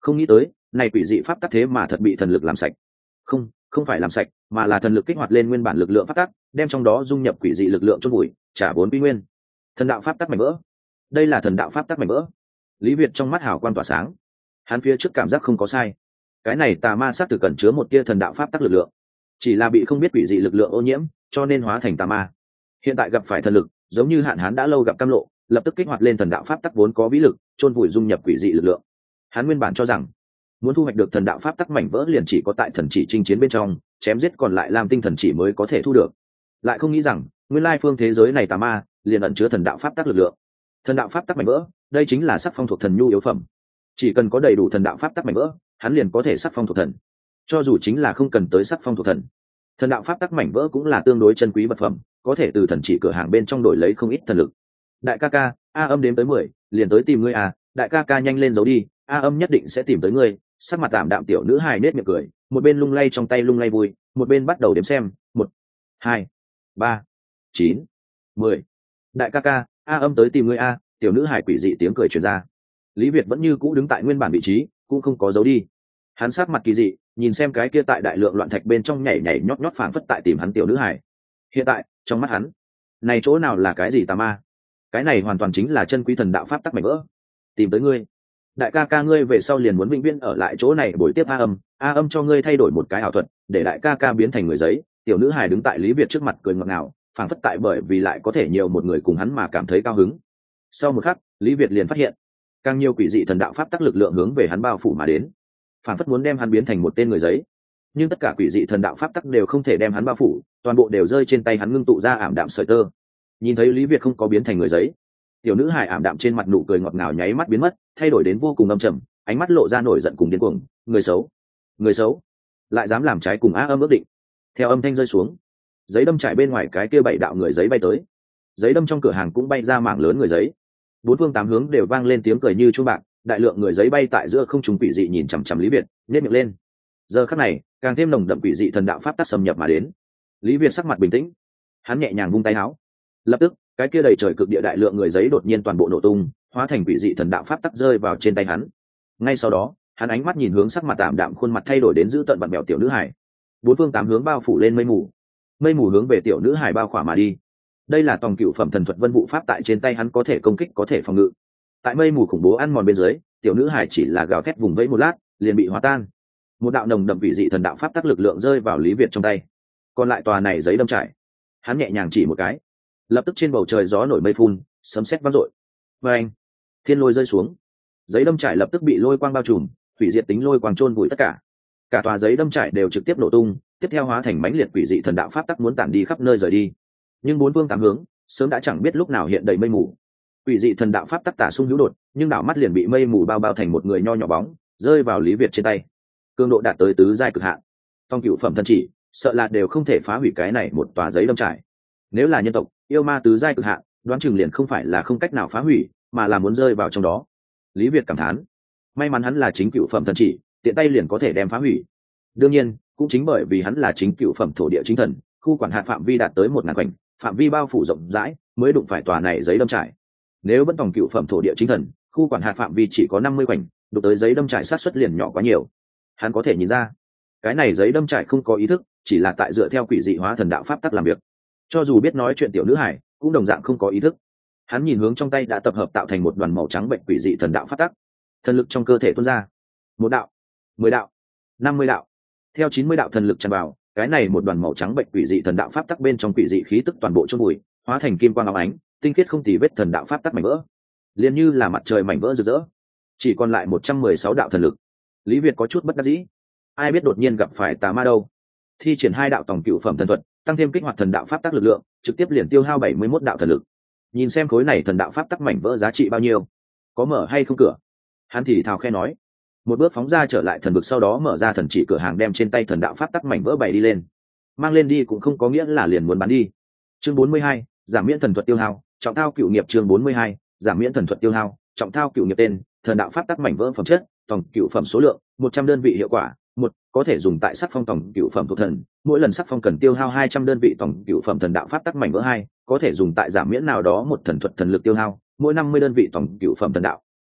Không nghĩ tới này quỷ dị pháp tắc thế mà thật bị thần lực làm sạch. Không, không phải làm sạch, mà là thần lực kích hoạt lên nguyên bản lực lượng pháp tắc, đem trong đó dung nhập quỷ dị lực lượng chôn vùi, trả vốn quy nguyên. Thần đạo pháp tắc mảnh vỡ. Đây là thần đạo pháp tắc mảnh vỡ. Lý Việt trong mắt hào quang tỏa sáng. Hắn phía trước cảm giác không có sai. Cái này tà ma sát thực cẩn chứa một tia thần đạo pháp tắc lực lượng, chỉ là bị không biết quỷ dị lực lượng ô nhiễm, cho nên hóa thành tà ma. Hiện tại gặp phải thần lực, giống như hạn hán đã lâu gặp cam lộ, lập tức kích hoạt lên thần đạo pháp tắc vốn có vĩ lực, chôn vùi dung nhập quỷ dị lực lượng. Hắn nguyên bản cho rằng muốn thu hoạch được thần đạo pháp tắc mảnh vỡ liền chỉ có tại thần chỉ chinh chiến bên trong chém giết còn lại lam tinh thần chỉ mới có thể thu được, lại không nghĩ rằng nguyên lai phương thế giới này tà ma liền ẩn chứa thần đạo pháp tắc lực lượng. Thần đạo pháp tắc mảnh vỡ, đây chính là sắc phong thuộc thần nhu yếu phẩm. Chỉ cần có đầy đủ thần đạo pháp tắc mảnh vỡ, hắn liền có thể sắc phong thuộc thần. Cho dù chính là không cần tới sắc phong thuộc thần, thần đạo pháp tắc mảnh vỡ cũng là tương đối chân quý vật phẩm, có thể từ thần chỉ cửa hàng bên trong đổi lấy không ít thần lực. Đại ca ca, A Âm đếm tới mười, liền tới tìm ngươi à? Đại ca ca nhanh lên giấu đi, A Âm nhất định sẽ tìm tới ngươi. Sắc mặt tạm đạm tiểu nữ hài nết miệng cười, một bên lung lay trong tay lung lay vui, một bên bắt đầu đếm xem, một, hai, ba, chín, mười. Đại ca ca, A Âm tới tìm ngươi a. Tiểu nữ hài quỷ dị tiếng cười truyền ra. Lý Việt vẫn như cũ đứng tại nguyên bản vị trí, cũng không có giấu đi. Hắn sát mặt kỳ dị, nhìn xem cái kia tại đại lượng loạn thạch bên trong nhảy nhảy nhót nhót phảng phất tại tìm hắn tiểu nữ hài. Hiện tại, trong mắt hắn, này chỗ nào là cái gì tà ma? Cái này hoàn toàn chính là chân quý thần đạo pháp tắc mảnh vỡ. Tìm tới ngươi. Đại ca ca ngươi về sau liền muốn vĩnh viễn ở lại chỗ này buổi tiếp A Âm, A Âm cho ngươi thay đổi một cái ảo thuật, để đại ca ca biến thành người giấy. Tiểu nữ hài đứng tại Lý Việt trước mặt cười ngọt ngào, phảng phất tại bởi vì lại có thể nhiều một người cùng hắn mà cảm thấy cao hứng. Sau một khắc, Lý Việt liền phát hiện, càng nhiều quỷ dị thần đạo pháp tắc lực lượng hướng về hắn bao phủ mà đến, phảng phất muốn đem hắn biến thành một tên người giấy. Nhưng tất cả quỷ dị thần đạo pháp tắc đều không thể đem hắn bao phủ, toàn bộ đều rơi trên tay hắn ngưng tụ ra ảm đạm sợi tơ. Nhìn thấy Lý Việt không có biến thành người giấy, tiểu nữ hài ảm đạm trên mặt nụ cười ngọt ngào nháy mắt biến mất, thay đổi đến vô cùng âm trầm, ánh mắt lộ ra nổi giận cùng điên cuồng. Người xấu, người xấu, lại dám làm trái cùng A Âm ước định. Theo âm thanh rơi xuống, giấy đâm trải bên ngoài cái kia bảy đạo người giấy bay tới, giấy đâm trong cửa hàng cũng bay ra mảng lớn người giấy, bốn phương tám hướng đều vang lên tiếng cười như chuông bạc. Đại lượng người giấy bay tại giữa không trung quỷ dị nhìn chằm chằm Lý Việt, nhếch miệng lên. Giờ khắc này, càng thêm nồng đậm quỷ dị thần đạo pháp tắc xâm nhập mà đến. Lý Việt sắc mặt bình tĩnh, hắn nhẹ nhàng vung tay áo, lập tức cái kia đầy trời cực địa đại lượng người giấy đột nhiên toàn bộ nổ tung, hóa thành quỷ dị thần đạo pháp tắc rơi vào trên tay hắn. Ngay sau đó, hắn ánh mắt nhìn hướng sắc mặt tạm đạm khuôn mặt thay đổi đến dữ tợn bặm bẹo tiểu nữ hải. Bốn phương tám hướng bao phủ lên mây mù, mây mù hướng về tiểu nữ hải bao khỏa mà đi. Đây là tòng cựu phẩm thần thuật vân vụ pháp, tại trên tay hắn có thể công kích có thể phòng ngự. Tại mây mù khủng bố ăn mòn bên dưới, tiểu nữ hải chỉ là gào thét vùng vẫy một lát liền bị hóa tan. Một đạo nồng đậm quỷ dị thần đạo pháp tắc lực lượng rơi vào Lý Việt trong tay. Còn lại tòa này giấy đâm trải, hắn nhẹ nhàng chỉ một cái, lập tức trên bầu trời gió nổi mây phun, sấm sét vang dội. Và anh, thiên lôi rơi xuống, giấy đâm trải lập tức bị lôi quang bao trùm, hủy diệt tính lôi quang chôn vùi tất cả. Cả tòa giấy đâm trải đều trực tiếp nổ tung, tiếp theo hóa thành mãnh liệt quỷ dị thần đạo pháp tắc muốn tản đi khắp nơi rời đi. Nhưng bốn phương tám hướng sớm đã chẳng biết lúc nào hiện đầy mây mù. Quỷ dị thần đạo pháp tắc tả xung hữu đột, nhưng đảo mắt liền bị mây mù bao bao thành một người nho nhỏ bóng, rơi vào Lý Việt trên tay. Cường độ đạt tới tứ giai cực hạn, phong cựu phẩm thần chỉ sợ là đều không thể phá hủy cái này một tòa giấy đâm trải. Nếu là nhân tộc yêu ma tứ giai cực hạn, đoán chừng liền không phải là không cách nào phá hủy, mà là muốn rơi vào trong đó. Lý Việt cảm thán, may mắn hắn là chính cựu phẩm thần chỉ, tiện tay liền có thể đem phá hủy. Đương nhiên, cũng chính bởi vì hắn là chính cựu phẩm thổ địa chính thần, khu quản hạt phạm vi đạt tới một ngàn khoảnh, phạm vi bao phủ rộng rãi, mới đụng phải tòa này giấy đâm trải. Nếu vẫn vòng cựu phẩm thổ địa chính thần, khu quản hạt phạm vi chỉ có năm mươi khoảnh, đụng tới giấy đâm trải sát suất liền nhỏ quá nhiều. Hắn có thể nhìn ra, cái này giấy đâm trải không có ý thức, chỉ là tại dựa theo quỷ dị hóa thần đạo pháp tắc làm việc. Cho dù biết nói chuyện tiểu nữ hải, cũng đồng dạng không có ý thức. Hắn nhìn hướng trong tay đã tập hợp tạo thành một đoàn màu trắng bệnh quỷ dị thần đạo pháp tắc, thần lực trong cơ thể tuôn ra, một đạo, mười đạo, năm mươi đạo, theo chín mươi đạo thần lực tràn vào, cái này một đoàn màu trắng bệnh quỷ dị thần đạo pháp tắc bên trong quỷ dị khí tức toàn bộ chôn vùi, hóa thành kim quang óng ánh, tinh khiết không tì vết thần đạo pháp tắc mảnh vỡ, liền như là mặt trời mảnh vỡ rực rỡ, chỉ còn lại một trăm mười sáu đạo thần lực. Lý Việt có chút bất đắc dĩ, ai biết đột nhiên gặp phải tà ma đâu. Thi triển hai đạo tổng cựu phẩm thần thuật, tăng thêm kích hoạt thần đạo pháp tắc lực lượng, trực tiếp liền tiêu hao bảy mươi mốt đạo thần lực. Nhìn xem khối này thần đạo pháp tắc mảnh vỡ giá trị bao nhiêu, có mở hay không cửa. Hắn thì thào khe nói, một bước phóng ra trở lại thần vực, sau đó mở ra thần chỉ cửa hàng, đem trên tay thần đạo pháp tắc mảnh vỡ bày đi lên. Mang lên đi cũng không có nghĩa là liền muốn bán đi. Chương bốn mươi hai, giảm miễn thần thuật tiêu hao, trọng thao cựu nghiệp. Chương bốn mươi hai, giảm miễn thần thuật tiêu hao, trọng thao cựu nghiệp. Tên: thần đạo pháp tắc mảnh vỡ phẩm chất: tổng cựu phẩm. Số lượng: một trăm đơn vị. Hiệu quả: một, có thể dùng tại sắc phong tổng cựu phẩm thuộc thần, mỗi lần sắc phong cần tiêu hao hai trăm đơn vị tổng cựu phẩm thần đạo pháp tắc mảnh vỡ. Hai, có thể dùng tại giảm miễn nào đó một thần thuật thần lực tiêu hao, mỗi năm mươi đơn vị tổng cựu phẩm thần đạo.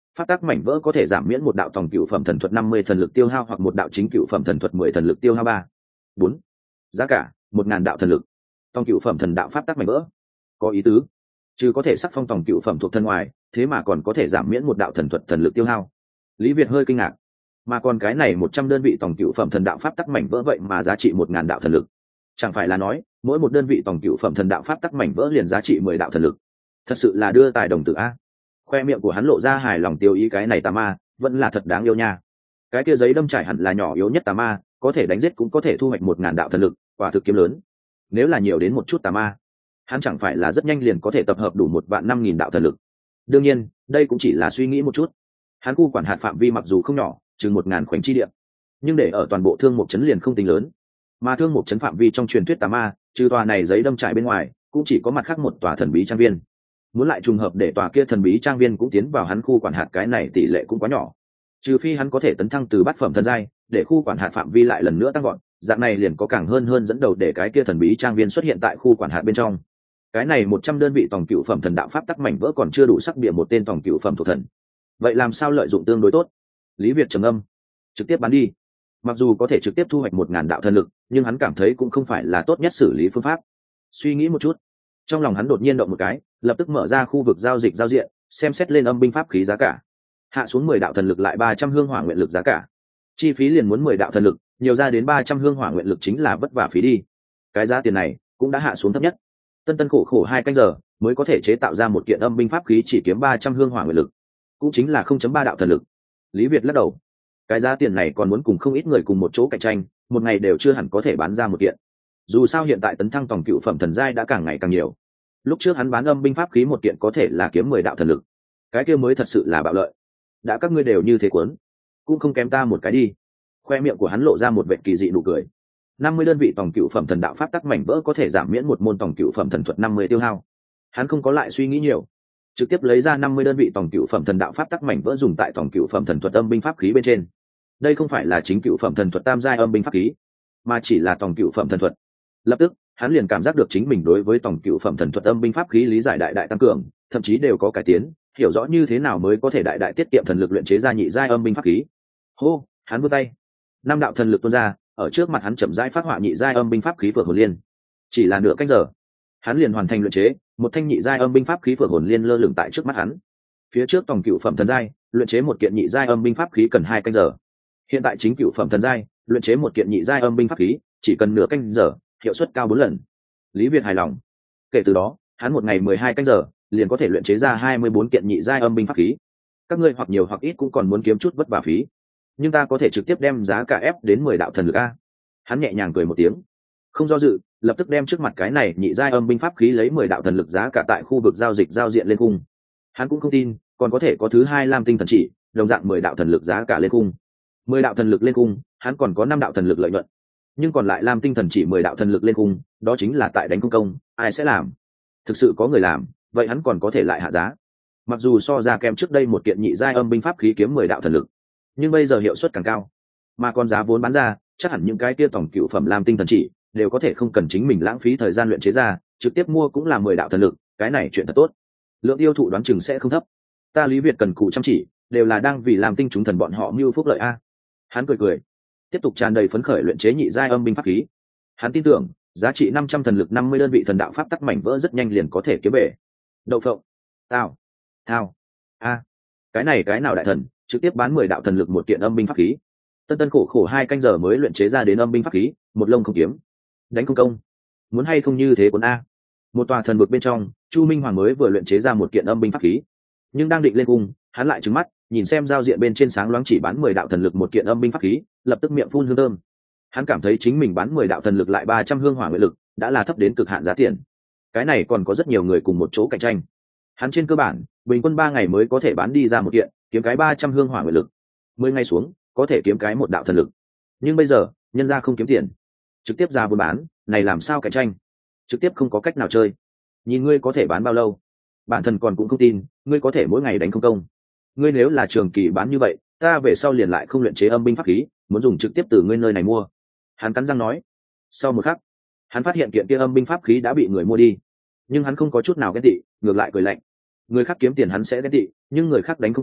pháp tắc mảnh vỡ có thể giảm miễn một đạo tòng cựu phẩm thần thuật năm mươi thần lực tiêu hao hoặc một đạo chính cựu phẩm thần thuật mười thần lực tiêu hao ba. Bốn. Giá cả một ngàn đạo thần lực. Tòng cựu phẩm thần đạo pháp tắc mảnh vỡ có ý tứ, chứ có thể sắc phong tòng cựu phẩm thuộc thân ngoài, thế mà còn có thể giảm miễn một đạo thần thuật thần lực tiêu hao. Lý Việt hơi kinh ngạc, mà còn cái này một trăm đơn vị tòng cựu phẩm thần đạo pháp tắc mảnh vỡ vậy mà giá trị một ngàn đạo thần lực, chẳng phải là nói mỗi một đơn vị tòng cựu phẩm thần đạo pháp tắc mảnh vỡ liền giá trị mười đạo thần lực? Thật sự là đưa tài đồng tử a. Khoe miệng của hắn lộ ra hài lòng tiêu ý, cái này tà ma vẫn là thật đáng yêu nha. Cái kia giấy đâm trải hẳn là nhỏ yếu nhất tà ma, có thể đánh giết cũng có thể thu hoạch một ngàn đạo thần lực, quả thực kiếm lớn. Nếu là nhiều đến một chút tà ma, hắn chẳng phải là rất nhanh liền có thể tập hợp đủ một vạn năm nghìn đạo thần lực. Đương nhiên đây cũng chỉ là suy nghĩ một chút. Hắn khu quản hạt phạm vi mặc dù không nhỏ, chừng một ngàn khoảnh chi địa, nhưng để ở toàn bộ thương mục trấn liền không tính lớn. Mà thương mục trấn phạm vi trong truyền thuyết tà ma, trừ tòa này giấy đâm trải bên ngoài, cũng chỉ có mặt khác một tòa thần bí trang viên. Muốn lại trùng hợp để tòa kia thần bí trang viên cũng tiến vào hắn khu quản hạt, cái này tỷ lệ cũng quá nhỏ. Trừ phi hắn có thể tấn thăng từ bát phẩm thần giai, để khu quản hạt phạm vi lại lần nữa tăng gọn, dạng này liền có càng hơn hơn dẫn đầu để cái kia thần bí trang viên xuất hiện tại khu quản hạt bên trong. Cái này một trăm đơn vị tòng cựu phẩm thần đạo pháp tắc mảnh vỡ còn chưa đủ sắc bịa một tên tòng cựu phẩm thuộc thần. Vậy làm sao lợi dụng tương đối tốt? Lý Việt trầm âm, trực tiếp bán đi. Mặc dù có thể trực tiếp thu hoạch một ngàn đạo thần lực, nhưng hắn cảm thấy cũng không phải là tốt nhất xử lý phương pháp. Suy nghĩ một chút, trong lòng hắn đột nhiên động một cái, lập tức mở ra khu vực giao dịch giao diện, xem xét lên âm binh pháp khí giá cả, hạ xuống mười đạo thần lực lại ba trăm hương hỏa nguyện lực giá cả. Chi phí liền muốn mười đạo thần lực, nhiều ra đến ba trăm hương hỏa nguyện lực chính là vất vả phí đi. Cái giá tiền này cũng đã hạ xuống thấp nhất. Tân tân khổ khổ hai canh giờ mới có thể chế tạo ra một kiện âm binh pháp khí, chỉ kiếm ba trăm hương hỏa nguyện lực, cũng chính là không chấm ba đạo thần lực. Lý Việt lắc đầu, cái giá tiền này còn muốn cùng không ít người cùng một chỗ cạnh tranh, một ngày đều chưa hẳn có thể bán ra một kiện. Dù sao hiện tại tấn thăng tòng cựu phẩm thần giai đã càng ngày càng nhiều. Lúc trước hắn bán âm binh pháp khí một kiện có thể là kiếm mười đạo thần lực, cái kia mới thật sự là bạo lợi. Đã các ngươi đều như thế cuốn, cũng không kém ta một cái đi. Khoe miệng của hắn lộ ra một vệt kỳ dị nụ cười. năm mươi đơn vị tòng cựu phẩm thần đạo pháp tắc mảnh vỡ có thể giảm miễn một môn tòng cựu phẩm thần thuật năm mươi tiêu hao. Hắn không có lại suy nghĩ nhiều, trực tiếp lấy ra năm mươi đơn vị tòng cựu phẩm thần đạo pháp tắc mảnh vỡ dùng tại tòng cựu phẩm thần thuật âm binh pháp khí bên trên. Đây không phải là chính cựu phẩm thần thuật tam giai âm binh pháp khí, mà chỉ là tòng cựu phẩm thần thuật. Lập tức hắn liền cảm giác được chính mình đối với tòng cựu phẩm thần thuật âm binh pháp khí lý giải đại đại tăng cường, thậm chí đều có cải tiến, hiểu rõ như thế nào mới có thể đại đại tiết kiệm thần lực luyện chế ra nhị giai âm binh pháp khí. Hô, hắn vươn tay, năm đạo thần lực tuôn ra, ở trước mặt hắn chậm rãi phát họa nhị giai âm binh pháp khí Phượng Hồn Liên. Chỉ là nửa canh giờ, hắn liền hoàn thành luyện chế một thanh nhị giai âm binh pháp khí Phượng Hồn Liên lơ lửng tại trước mắt hắn. Phía trước tòng cựu phẩm thần giai, luyện chế một kiện nhị giai âm binh pháp khí cần hai canh giờ. Hiện tại chính cựu phẩm thần giai, luyện chế một kiện nhị giai âm binh pháp khí chỉ cần nửa canh giờ, hiệu suất cao bốn lần. Lý Việt hài lòng. Kể từ đó, hắn một ngày mười hai canh giờ liền có thể luyện chế ra hai mươi bốn kiện nhị giai âm binh pháp khí. Các ngươi hoặc nhiều hoặc ít cũng còn muốn kiếm chút vất vả phí, nhưng ta có thể trực tiếp đem giá cả ép đến mười đạo thần lực a. Hắn nhẹ nhàng cười một tiếng, không do dự, lập tức đem trước mặt cái này nhị giai âm binh pháp khí lấy mười đạo thần lực giá cả tại khu vực giao dịch giao diện lên cung. Hắn cũng không tin còn có thể có thứ hai lam tinh thần chỉ, đồng dạng mười đạo thần lực giá cả lên cung. Mười đạo thần lực lên cung, hắn còn có năm đạo thần lực lợi nhuận, nhưng còn lại lam tinh thần chỉ mười đạo thần lực lên cung, đó chính là tại đánh công công, ai sẽ làm? Thực sự có người làm, vậy hắn còn có thể lại hạ giá. Mặc dù so ra kèm trước đây một kiện nhị giai âm binh pháp khí kiếm mười đạo thần lực, nhưng bây giờ hiệu suất càng cao, mà còn giá vốn bán ra, chắc hẳn những cái kia tổng cựu phẩm lam tinh thần chỉ đều có thể không cần chính mình lãng phí thời gian luyện chế ra, trực tiếp mua cũng là mười đạo thần lực, cái này chuyện thật tốt. Lượng tiêu thụ đoán chừng sẽ không thấp. Ta Lý Việt cần cù chăm chỉ, đều là đang vì làm tinh chúng thần bọn họ mưu phúc lợi a. Hắn cười cười, tiếp tục tràn đầy phấn khởi luyện chế nhị giai âm binh pháp khí. Hắn tin tưởng giá trị năm trăm thần lực năm mươi đơn vị thần đạo pháp tắc mảnh vỡ rất nhanh liền có thể kiếm bể. Đậu phộng, tao thao a, cái này cái nào đại thần trực tiếp bán mười đạo thần lực một kiện âm binh pháp khí. Tân tân khổ khổ hai canh giờ mới luyện chế ra đến âm binh pháp khí, một lông không kiếm, đánh không công, muốn hay không như thế cuốn a. Một tòa thần vực bên trong, Chu Minh Hoàng mới vừa luyện chế ra một kiện âm binh pháp khí, nhưng đang định lên cung, hắn lại trừng mắt nhìn xem giao diện bên trên sáng loáng chỉ bán mười đạo thần lực một kiện âm binh pháp khí, lập tức miệng phun hương thơm. Hắn cảm thấy chính mình bán mười đạo thần lực lại ba trăm hương hỏa nguyện lực đã là thấp đến cực hạn giá tiền. Cái này còn có rất nhiều người cùng một chỗ cạnh tranh. Hắn trên cơ bản bình quân ba ngày mới có thể bán đi ra một kiện, kiếm cái ba trăm hương hỏa nguyện lực. Mười ngày xuống có thể kiếm cái một đạo thần lực. Nhưng bây giờ nhân ra không kiếm tiền, trực tiếp ra buôn bán, này làm sao cạnh tranh? Trực tiếp không có cách nào chơi. Nhìn ngươi có thể bán bao lâu, bản thân còn cũng không tin ngươi có thể mỗi ngày đánh không công. Ngươi nếu là trường kỳ bán như vậy, ta về sau liền lại không luyện chế âm binh pháp khí, muốn dùng trực tiếp từ ngươi nơi này mua. Hắn cắn răng nói. Sau một khắc, hắn phát hiện kiện kia âm binh pháp khí đã bị người mua đi, nhưng hắn không có chút nào ghen tị, ngược lại cười lạnh. Người khác kiếm tiền hắn sẽ ghen tị, nhưng người khác đánh không công,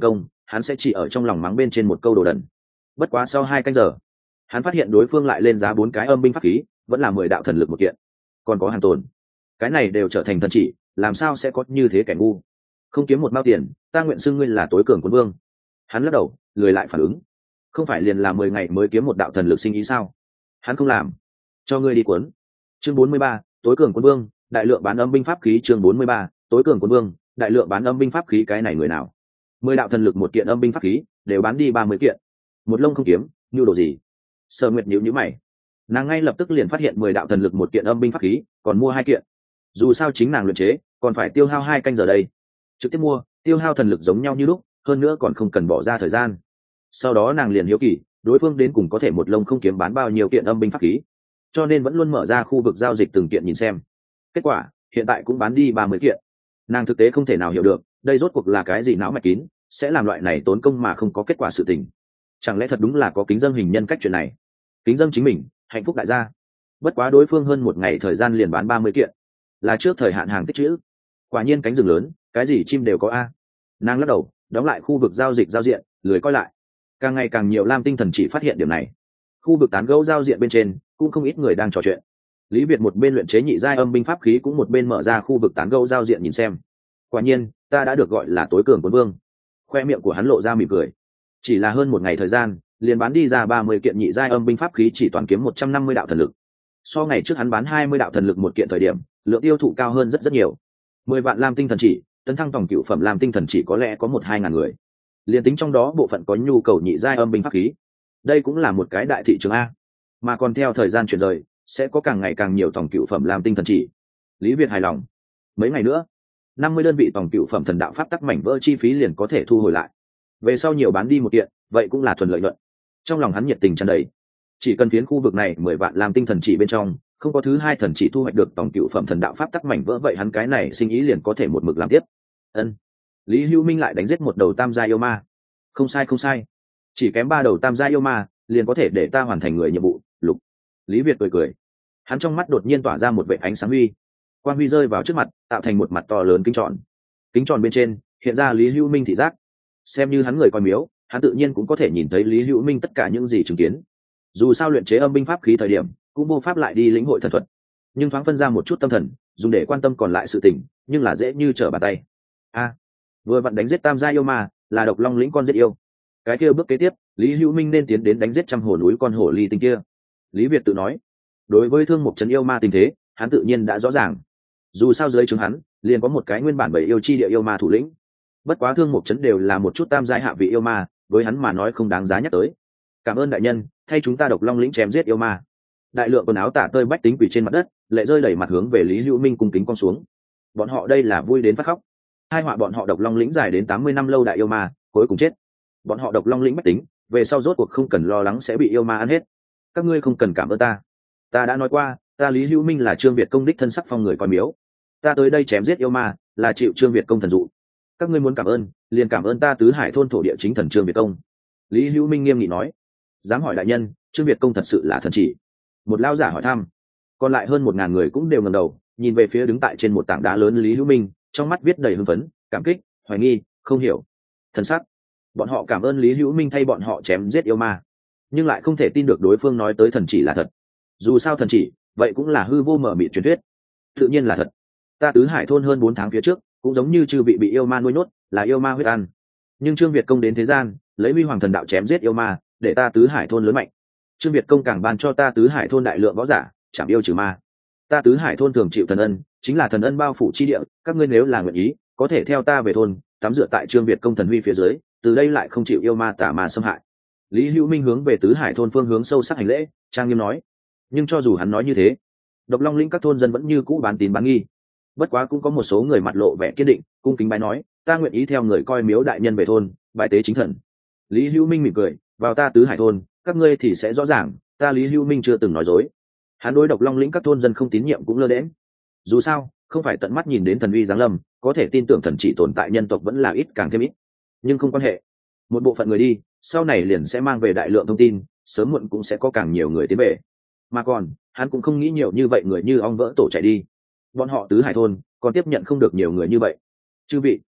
hắn sẽ chỉ ở trong lòng mắng bên trên một câu đồ đần. Bất quá sau hai canh giờ, hắn phát hiện đối phương lại lên giá bốn cái âm binh pháp khí, vẫn là mười đạo thần lực một kiện, còn có hàng tồn, cái này đều trở thành thần chỉ, làm sao sẽ có như thế kẻ ngu. Không kiếm một mao tiền, ta nguyện xưng ngươi là tối cường quân vương. Hắn lắc đầu, lười lại phản ứng. Không phải liền là mười ngày mới kiếm một đạo thần lực sinh ý sao? Hắn không làm, cho ngươi đi cuốn. Chương bốn mươi ba, tối cường quân vương, đại lượng bán âm binh pháp khí. Chương bốn mươi ba, tối cường quân vương, đại lượng bán âm binh pháp khí. Cái này người nào? Mười đạo thần lực một kiện âm binh pháp khí, đều bán đi ba mươi kiện. Một lông không kiếm, như đồ gì? Sở Nguyệt nhíu nhíu mày. Nàng ngay lập tức liền phát hiện mười đạo thần lực một kiện âm binh pháp khí, còn mua hai kiện. Dù sao chính nàng luyện chế, còn phải tiêu hao hai canh giờ đây. Trực tiếp mua, tiêu hao thần lực giống nhau như lúc, hơn nữa còn không cần bỏ ra thời gian. Sau đó nàng liền hiếu kỳ, đối phương đến cùng có thể một lông không kiếm bán bao nhiêu kiện âm binh pháp khí, cho nên vẫn luôn mở ra khu vực giao dịch từng kiện nhìn xem. Kết quả hiện tại cũng bán đi ba mươi kiện. Nàng thực tế không thể nào hiểu được, đây rốt cuộc là cái gì não mạch kín, sẽ làm loại này tốn công mà không có kết quả sự tình. Chẳng lẽ thật đúng là có kính dâng hình nhân cách chuyện này? Kính dâng chính mình, hạnh phúc đại gia. Bất quá đối phương hơn một ngày thời gian liền bán ba mươi kiện, là trước thời hạn hàng tích trữ. Quả nhiên cánh rừng lớn, cái gì chim đều có a. Nàng lắc đầu, đóng lại khu vực giao dịch giao diện, lười coi lại. Càng ngày càng nhiều lam tinh thần chỉ phát hiện điểm này. Khu vực tán gẫu giao diện bên trên cũng không ít người đang trò chuyện. Lý Việt một bên luyện chế nhị giai âm binh pháp khí, cũng một bên mở ra khu vực tán gẫu giao diện nhìn xem. Quả nhiên, ta đã được gọi là tối cường quân vương. Khoe miệng của hắn lộ ra mỉm cười. Chỉ là hơn một ngày thời gian, liền bán đi ra ba mươi kiện nhị giai âm binh pháp khí, chỉ toàn kiếm một trăm năm mươi đạo thần lực. So ngày trước hắn bán hai mươi đạo thần lực một kiện thời điểm, lượng tiêu thụ cao hơn rất rất nhiều. Mười vạn lam tinh thần chỉ, tấn thăng tổng cựu phẩm lam tinh thần chỉ có lẽ có một hai ngàn người. Liên tính trong đó bộ phận có nhu cầu nhị giai âm binh pháp khí, đây cũng là một cái đại thị trường a. Mà còn theo thời gian chuyển rời, sẽ có càng ngày càng nhiều tổng cựu phẩm lam tinh thần chỉ. Lý Việt hài lòng. Mấy ngày nữa, năm mươi đơn vị tổng cựu phẩm thần đạo pháp tắc mảnh vỡ chi phí liền có thể thu hồi lại. Về sau nhiều bán đi một kiện, vậy cũng là thuần lợi nhuận. Trong lòng hắn nhiệt tình tràn đầy. Chỉ cần phiến khu vực này mười vạn lam tinh thần chỉ bên trong, không có thứ hai thần chỉ thu hoạch được tổng cựu phẩm thần đạo pháp tắc mảnh vỡ, vậy hắn cái này sinh ý liền có thể một mực làm tiếp. Ân. Lý Hữu Minh lại đánh giết một đầu tam gia yêu ma. Không sai không sai, chỉ kém ba đầu tam gia yêu ma liền có thể để ta hoàn thành người nhiệm vụ. Lục. Lý Việt cười cười, hắn trong mắt đột nhiên tỏa ra một vệt ánh sáng huy, quang huy rơi vào trước mặt, tạo thành một mặt to lớn kính tròn. Kính tròn bên trên hiện ra Lý Hữu Minh thị giác. Xem như hắn người coi miếu, hắn tự nhiên cũng có thể nhìn thấy Lý Hữu Minh tất cả những gì chứng kiến. Dù sao luyện chế âm binh pháp khí thời điểm, cũng vô pháp lại đi lĩnh hội thần thuật, nhưng thoáng phân ra một chút tâm thần, dùng để quan tâm còn lại sự tình, nhưng là dễ như trở bàn tay. A, vừa vặn đánh giết tam gia yêu ma, là độc long lĩnh con giết yêu. Cái kia bước kế tiếp, Lý Hữu Minh nên tiến đến đánh giết trăm hồ núi con hổ ly tinh kia. Lý Việt tự nói. Đối với thương mục trấn yêu ma tình thế, hắn tự nhiên đã rõ ràng. Dù sao dưới trướng hắn liền có một cái nguyên bản bảy yêu chi địa yêu ma thủ lĩnh. Bất quá thương mục trấn đều là một chút tam giai hạ vị yêu ma, với hắn mà nói không đáng giá nhắc tới. Cảm ơn đại nhân, thay chúng ta độc long lĩnh chém giết yêu ma. Đại lượng quần áo tả tơi bách tính quỳ trên mặt đất, lệ rơi đẩy mặt hướng về Lý Hữu Minh cung kính con xuống. Bọn họ đây là vui đến phát khóc. Hai họa bọn họ độc long lĩnh dài đến tám mươi năm lâu đại yêu ma, cuối cùng chết. Bọn họ độc long lĩnh bách tính, về sau rốt cuộc không cần lo lắng sẽ bị yêu ma ăn hết. Các ngươi không cần cảm ơn ta. Ta đã nói qua, ta Lý Hữu Minh là Trương Việt công đích thân sắc phong người coi miếu. Ta tới đây chém giết yêu ma, là chịu Trương Việt công thần dụ. Các ngươi muốn cảm ơn, liền cảm ơn ta Tứ Hải thôn thổ địa chính thần Trương Việt công. Lý Hữu Minh nghiêm nghị nói. Dám hỏi đại nhân, Trương Việt công thật sự là thần chỉ? Một lao giả hỏi thăm. Còn lại hơn một ngàn người cũng đều ngẩng đầu, nhìn về phía đứng tại trên một tảng đá lớn Lý Hữu Minh, trong mắt viết đầy hưng phấn, cảm kích, hoài nghi, không hiểu, thần sắc. Bọn họ cảm ơn Lý Hữu Minh thay bọn họ chém giết yêu ma, nhưng lại không thể tin được đối phương nói tới thần chỉ là thật. Dù sao thần chỉ, vậy cũng là hư vô mờ mịt truyền thuyết. Tự nhiên là thật. Ta Tứ Hải thôn hơn bốn tháng phía trước, cũng giống như chư vị bị yêu ma nuôi nhốt, là yêu ma huyết ăn. Nhưng Trương Việt công đến thế gian, lấy huy hoàng thần đạo chém giết yêu ma, để ta Tứ Hải thôn lớn mạnh. Trương Việt công càng ban cho ta Tứ Hải thôn đại lượng võ giả, chảm yêu trừ ma. Ta Tứ Hải thôn thường chịu thần ân, chính là thần ân bao phủ chi địa, các ngươi nếu là nguyện ý, có thể theo ta về thôn, tắm rửa tại Trương Việt công thần huy phía dưới, từ đây lại không chịu yêu ma tà ma xâm hại. Lý Hữu Minh hướng về Tứ Hải thôn phương hướng sâu sắc hành lễ, trang nghiêm nói. Nhưng cho dù hắn nói như thế, độc long lĩnh các thôn dân vẫn như cũ bán tín bán nghi. Bất quá cũng có một số người mặt lộ vẻ kiên định, cung kính bái nói, ta nguyện ý theo người coi miếu đại nhân về thôn, bái tế chính thần. Lý Hữu Minh mỉm cười, vào ta Tứ Hải thôn, các ngươi thì sẽ rõ ràng, ta Lý Hữu Minh chưa từng nói dối. Hắn đối độc long lĩnh các thôn dân không tín nhiệm cũng lơ đễnh. Dù sao, không phải tận mắt nhìn đến thần uy giáng lâm, có thể tin tưởng thần chỉ tồn tại nhân tộc vẫn là ít càng thêm ít. Nhưng không quan hệ, một bộ phận người đi, sau này liền sẽ mang về đại lượng thông tin, sớm muộn cũng sẽ có càng nhiều người tiến về. Mà còn, hắn cũng không nghĩ nhiều như vậy người như ong vỡ tổ chạy đi. Bọn họ Tứ Hải thôn còn tiếp nhận không được nhiều người như vậy. Chư vị,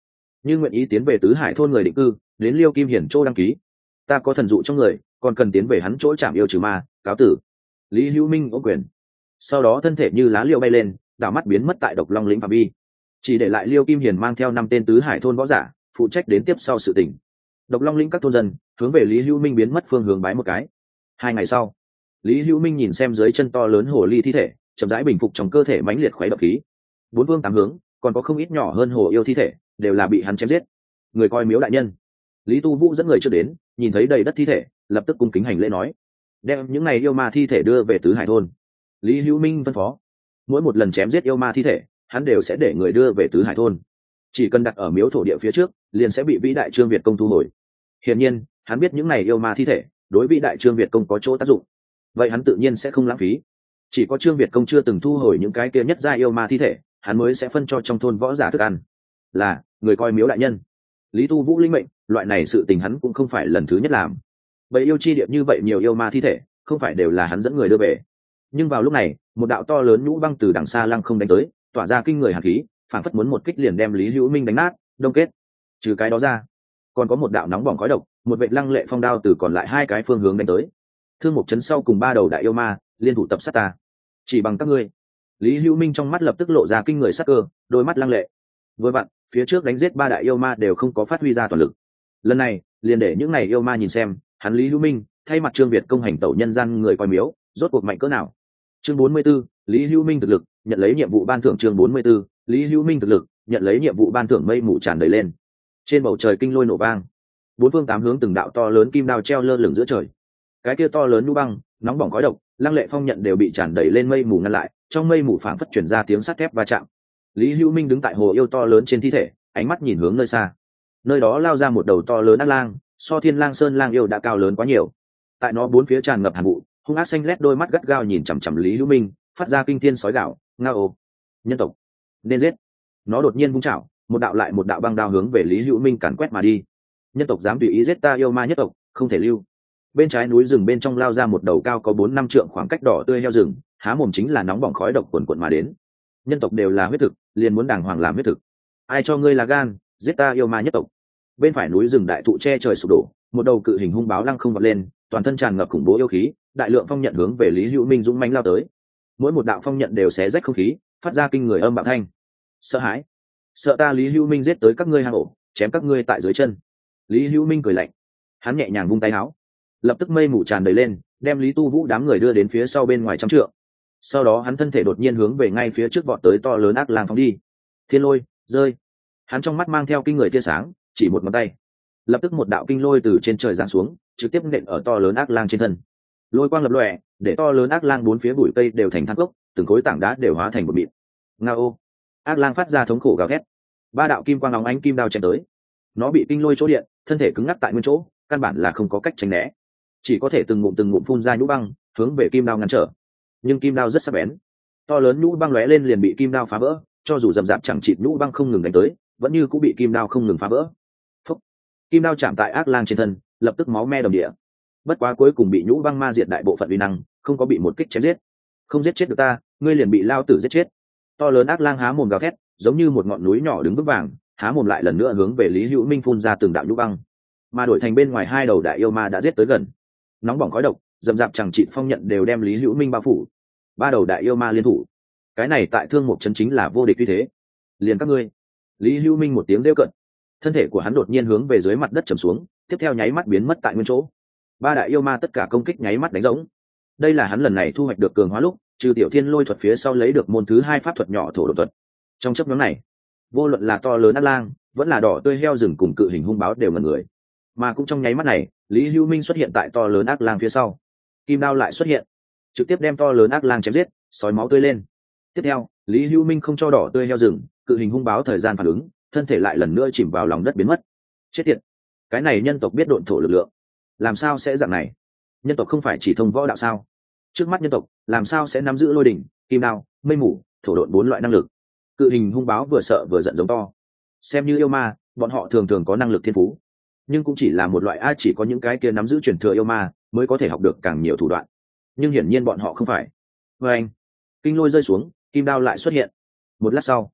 như nguyện ý tiến về tứ hải thôn người định cư, đến Liêu Kim Hiển chỗ đăng ký. Ta có thần dụ trong người, còn cần tiến về hắn chỗ chạm yêu trừ ma, cáo tử. Lý Hữu Minh ôm quyền, sau đó thân thể như lá liêu bay lên, đảo mắt biến mất tại Độc Long lĩnh phạm vi, chỉ để lại Liêu Kim Hiền mang theo năm tên tứ hải thôn võ giả phụ trách đến tiếp sau sự tình. Độc Long lĩnh các thôn dân hướng về Lý Hữu Minh biến mất phương hướng bái một cái. Hai ngày sau, Lý Hữu Minh nhìn xem dưới chân to lớn hồ ly thi thể chậm rãi bình phục trong cơ thể mãnh liệt khuấy động khí. Bốn phương tám hướng còn có không ít nhỏ hơn hồ yêu thi thể, đều là bị hắn chém giết. Người coi miếu đại nhân, Lý Tu Vũ dẫn người trước đến, nhìn thấy đầy đất thi thể, lập tức cung kính hành lễ nói: đem những này yêu ma thi thể đưa về tứ hải thôn. Lý Hữu Minh phân phó, mỗi một lần chém giết yêu ma thi thể, hắn đều sẽ để người đưa về tứ hải thôn, chỉ cần đặt ở miếu thổ địa phía trước, liền sẽ bị vĩ đại trương Việt công thu hồi. Hiển nhiên, hắn biết những này yêu ma thi thể đối vĩ đại trương Việt công có chỗ tác dụng, vậy hắn tự nhiên sẽ không lãng phí. Chỉ có trương Việt công chưa từng thu hồi những cái kia nhất gia yêu ma thi thể, hắn mới sẽ phân cho trong thôn võ giả thức ăn. Là người coi miếu đại nhân. Lý Tu Vũ linh mệnh, loại này sự tình hắn cũng không phải lần thứ nhất làm. Vậy yêu chi điệp như vậy nhiều yêu ma thi thể, không phải đều là hắn dẫn người đưa về. Nhưng vào lúc này, một đạo to lớn nhũ băng từ đằng xa lăng không đánh tới, tỏa ra kinh người hàn khí, phản phất muốn một kích liền đem Lý Hữu Minh đánh nát, đông kết. Trừ cái đó ra, còn có một đạo nóng bỏng khói độc, một vệt lăng lệ phong đao từ còn lại hai cái phương hướng đánh tới. Thương Mục Trấn sau cùng ba đầu đại yêu ma liên thủ tập sát ta, chỉ bằng các ngươi. Lý Hữu Minh trong mắt lập tức lộ ra kinh người sắc cơ, đôi mắt lăng lệ. Vừa vặn, phía trước đánh giết ba đại yêu ma đều không có phát huy ra toàn lực. Lần này, liền để những này yêu ma nhìn xem, hắn Lý Hữu Minh thay mặt Trương Việt công hành tẩu nhân gian người coi miếu, rốt cuộc mạnh cỡ nào. Chương bốn mươi 44, Lý Hữu Minh thực lực, nhận lấy nhiệm vụ ban thưởng. Chương bốn mươi 44, Lý Hữu Minh thực lực, nhận lấy nhiệm vụ ban thưởng. Mây mù tràn đầy lên, trên bầu trời kinh lôi nổ vang, bốn phương tám hướng từng đạo to lớn kim đao treo lơ lửng giữa trời. Cái kia to lớn nhu băng, nóng bỏng khói độc, lăng lệ phong nhận đều bị tràn đầy lên mây mù ngăn lại, trong mây mù phảng phất truyền ra tiếng sắt thép va chạm. Lý Hữu Minh đứng tại hồ yêu to lớn trên thi thể, ánh mắt nhìn hướng nơi xa. Nơi đó lao ra một đầu to lớn ác lang, so Thiên Lang Sơn lang yêu đã cao lớn quá nhiều. Tại nó bốn phía tràn ngập hàn vụ, hung ác xanh lét đôi mắt gắt gao nhìn chằm chằm Lý Hữu Minh, phát ra kinh thiên sói gạo, ngao ồ, nhân tộc nên giết. Nó đột nhiên vung chảo, một đạo lại một đạo băng đao hướng về Lý Hữu Minh càn quét mà đi. Nhân tộc dám tùy ý giết ta yêu ma nhất tộc, không thể lưu. Bên trái núi rừng bên trong lao ra một đầu cao có bốn năm trượng khoảng cách đỏ tươi heo rừng, há mồm chính là nóng bỏng khói độc cuồn cuộn mà đến. Nhân tộc đều là huyết thực, liền muốn đàng hoàng làm huyết thực. Ai cho ngươi là gan, giết ta yêu ma nhất tộc. Bên phải núi rừng đại thụ che trời sụp đổ, một đầu cự hình hung báo lăng không vọt lên, toàn thân tràn ngập khủng bố yêu khí, đại lượng phong nhận hướng về Lý Hữu Minh dũng mãnh lao tới. Mỗi một đạo phong nhận đều xé rách không khí, phát ra kinh người âm bạo thanh. Sợ hãi, sợ ta Lý Hữu Minh giết tới các ngươi hang ổ, chém các ngươi tại dưới chân. Lý Hữu Minh cười lạnh, hắn nhẹ nhàng vung tay áo, lập tức mây mù tràn đầy lên, đem Lý Tu Vũ đám người đưa đến phía sau bên ngoài trăm trượng. Sau đó hắn thân thể đột nhiên hướng về ngay phía trước vọt tới to lớn ác lang phóng đi. Thiên lôi rơi, hắn trong mắt mang theo kinh người tia sáng, chỉ một ngón tay, lập tức một đạo kinh lôi từ trên trời giáng xuống, trực tiếp nện ở to lớn ác lang trên thân. Lôi quang lập lòe, để to lớn ác lang bốn phía bụi cây đều thành than gốc, từng khối tảng đá đều hóa thành một mịn. Ngao! Ác lang phát ra thống khổ gào thét. Ba đạo kim quang óng ánh kim đao chém tới. Nó bị kinh lôi chỗ điện, thân thể cứng ngắc tại nguyên chỗ, căn bản là không có cách tránh né, chỉ có thể từng ngụm từng ngụm phun ra nhũ băng, hướng về kim đao ngăn trở. Nhưng kim đao rất sắc bén, to lớn nhũ băng lóe lên liền bị kim đao phá vỡ, cho dù rậm rạp chẳng chịt nhũ băng không ngừng đánh tới, vẫn như cũng bị kim đao không ngừng phá vỡ. Phúc! Kim đao chạm tại ác lang trên thân, lập tức máu me đầm địa. Bất quá cuối cùng bị nhũ băng ma diệt đại bộ phận uy năng, không có bị một kích chém giết. Không giết chết được ta, ngươi liền bị lao tử giết chết. To lớn ác lang há mồm gào thét, giống như một ngọn núi nhỏ đứng vững vàng, há mồm lại lần nữa hướng về Lý Hữu Minh phun ra từng đạo nhũ băng. Mà đổi thành bên ngoài hai đầu đại yêu ma đã giết tới gần, nóng bỏng khói độc, dầm dạp chẳng chịt phong nhận đều đem Lý Hữu Minh bao phủ. Ba đầu đại yêu ma liên thủ, cái này tại Thương Mục Trấn chính là vô địch uy thế. Liền các ngươi. Lý Hữu Minh một tiếng rêu cận, thân thể của hắn đột nhiên hướng về dưới mặt đất trầm xuống, tiếp theo nháy mắt biến mất tại nguyên chỗ. Ba đại yêu ma tất cả công kích nháy mắt đánh rỗng. Đây là hắn lần này thu hoạch được cường hóa lúc, trừ tiểu thiên lôi thuật phía sau lấy được môn thứ hai pháp thuật nhỏ thổ độ thuật. Trong chấp nhóm này, vô luận là to lớn ác lang, vẫn là đỏ tươi heo rừng cùng cự hình hung báo đều ngẩn người. Mà cũng trong nháy mắt này, Lý Hữu Minh xuất hiện tại to lớn ác lang phía sau, kim đao lại xuất hiện, trực tiếp đem to lớn ác lang chém giết, sói máu tươi lên. Tiếp theo, Lý Hữu Minh không cho đỏ tươi heo rừng, cự hình hung báo thời gian phản ứng, thân thể lại lần nữa chìm vào lòng đất biến mất. Chết tiệt, cái này nhân tộc biết độn thổ lực lượng, làm sao sẽ dạng này? Nhân tộc không phải chỉ thông võ đạo sao? Trước mắt nhân tộc làm sao sẽ nắm giữ lôi đỉnh, kim đao, mây mù, thổ độn bốn loại năng lực? Cự hình hung báo vừa sợ vừa giận giống to. Xem như yêu ma, bọn họ thường thường có năng lực thiên phú, nhưng cũng chỉ là một loại a chỉ có những cái kia nắm giữ truyền thừa yêu ma mới có thể học được càng nhiều thủ đoạn. Nhưng hiển nhiên bọn họ không phải. Và anh, kinh lôi rơi xuống, kim đao lại xuất hiện. Một lát sau,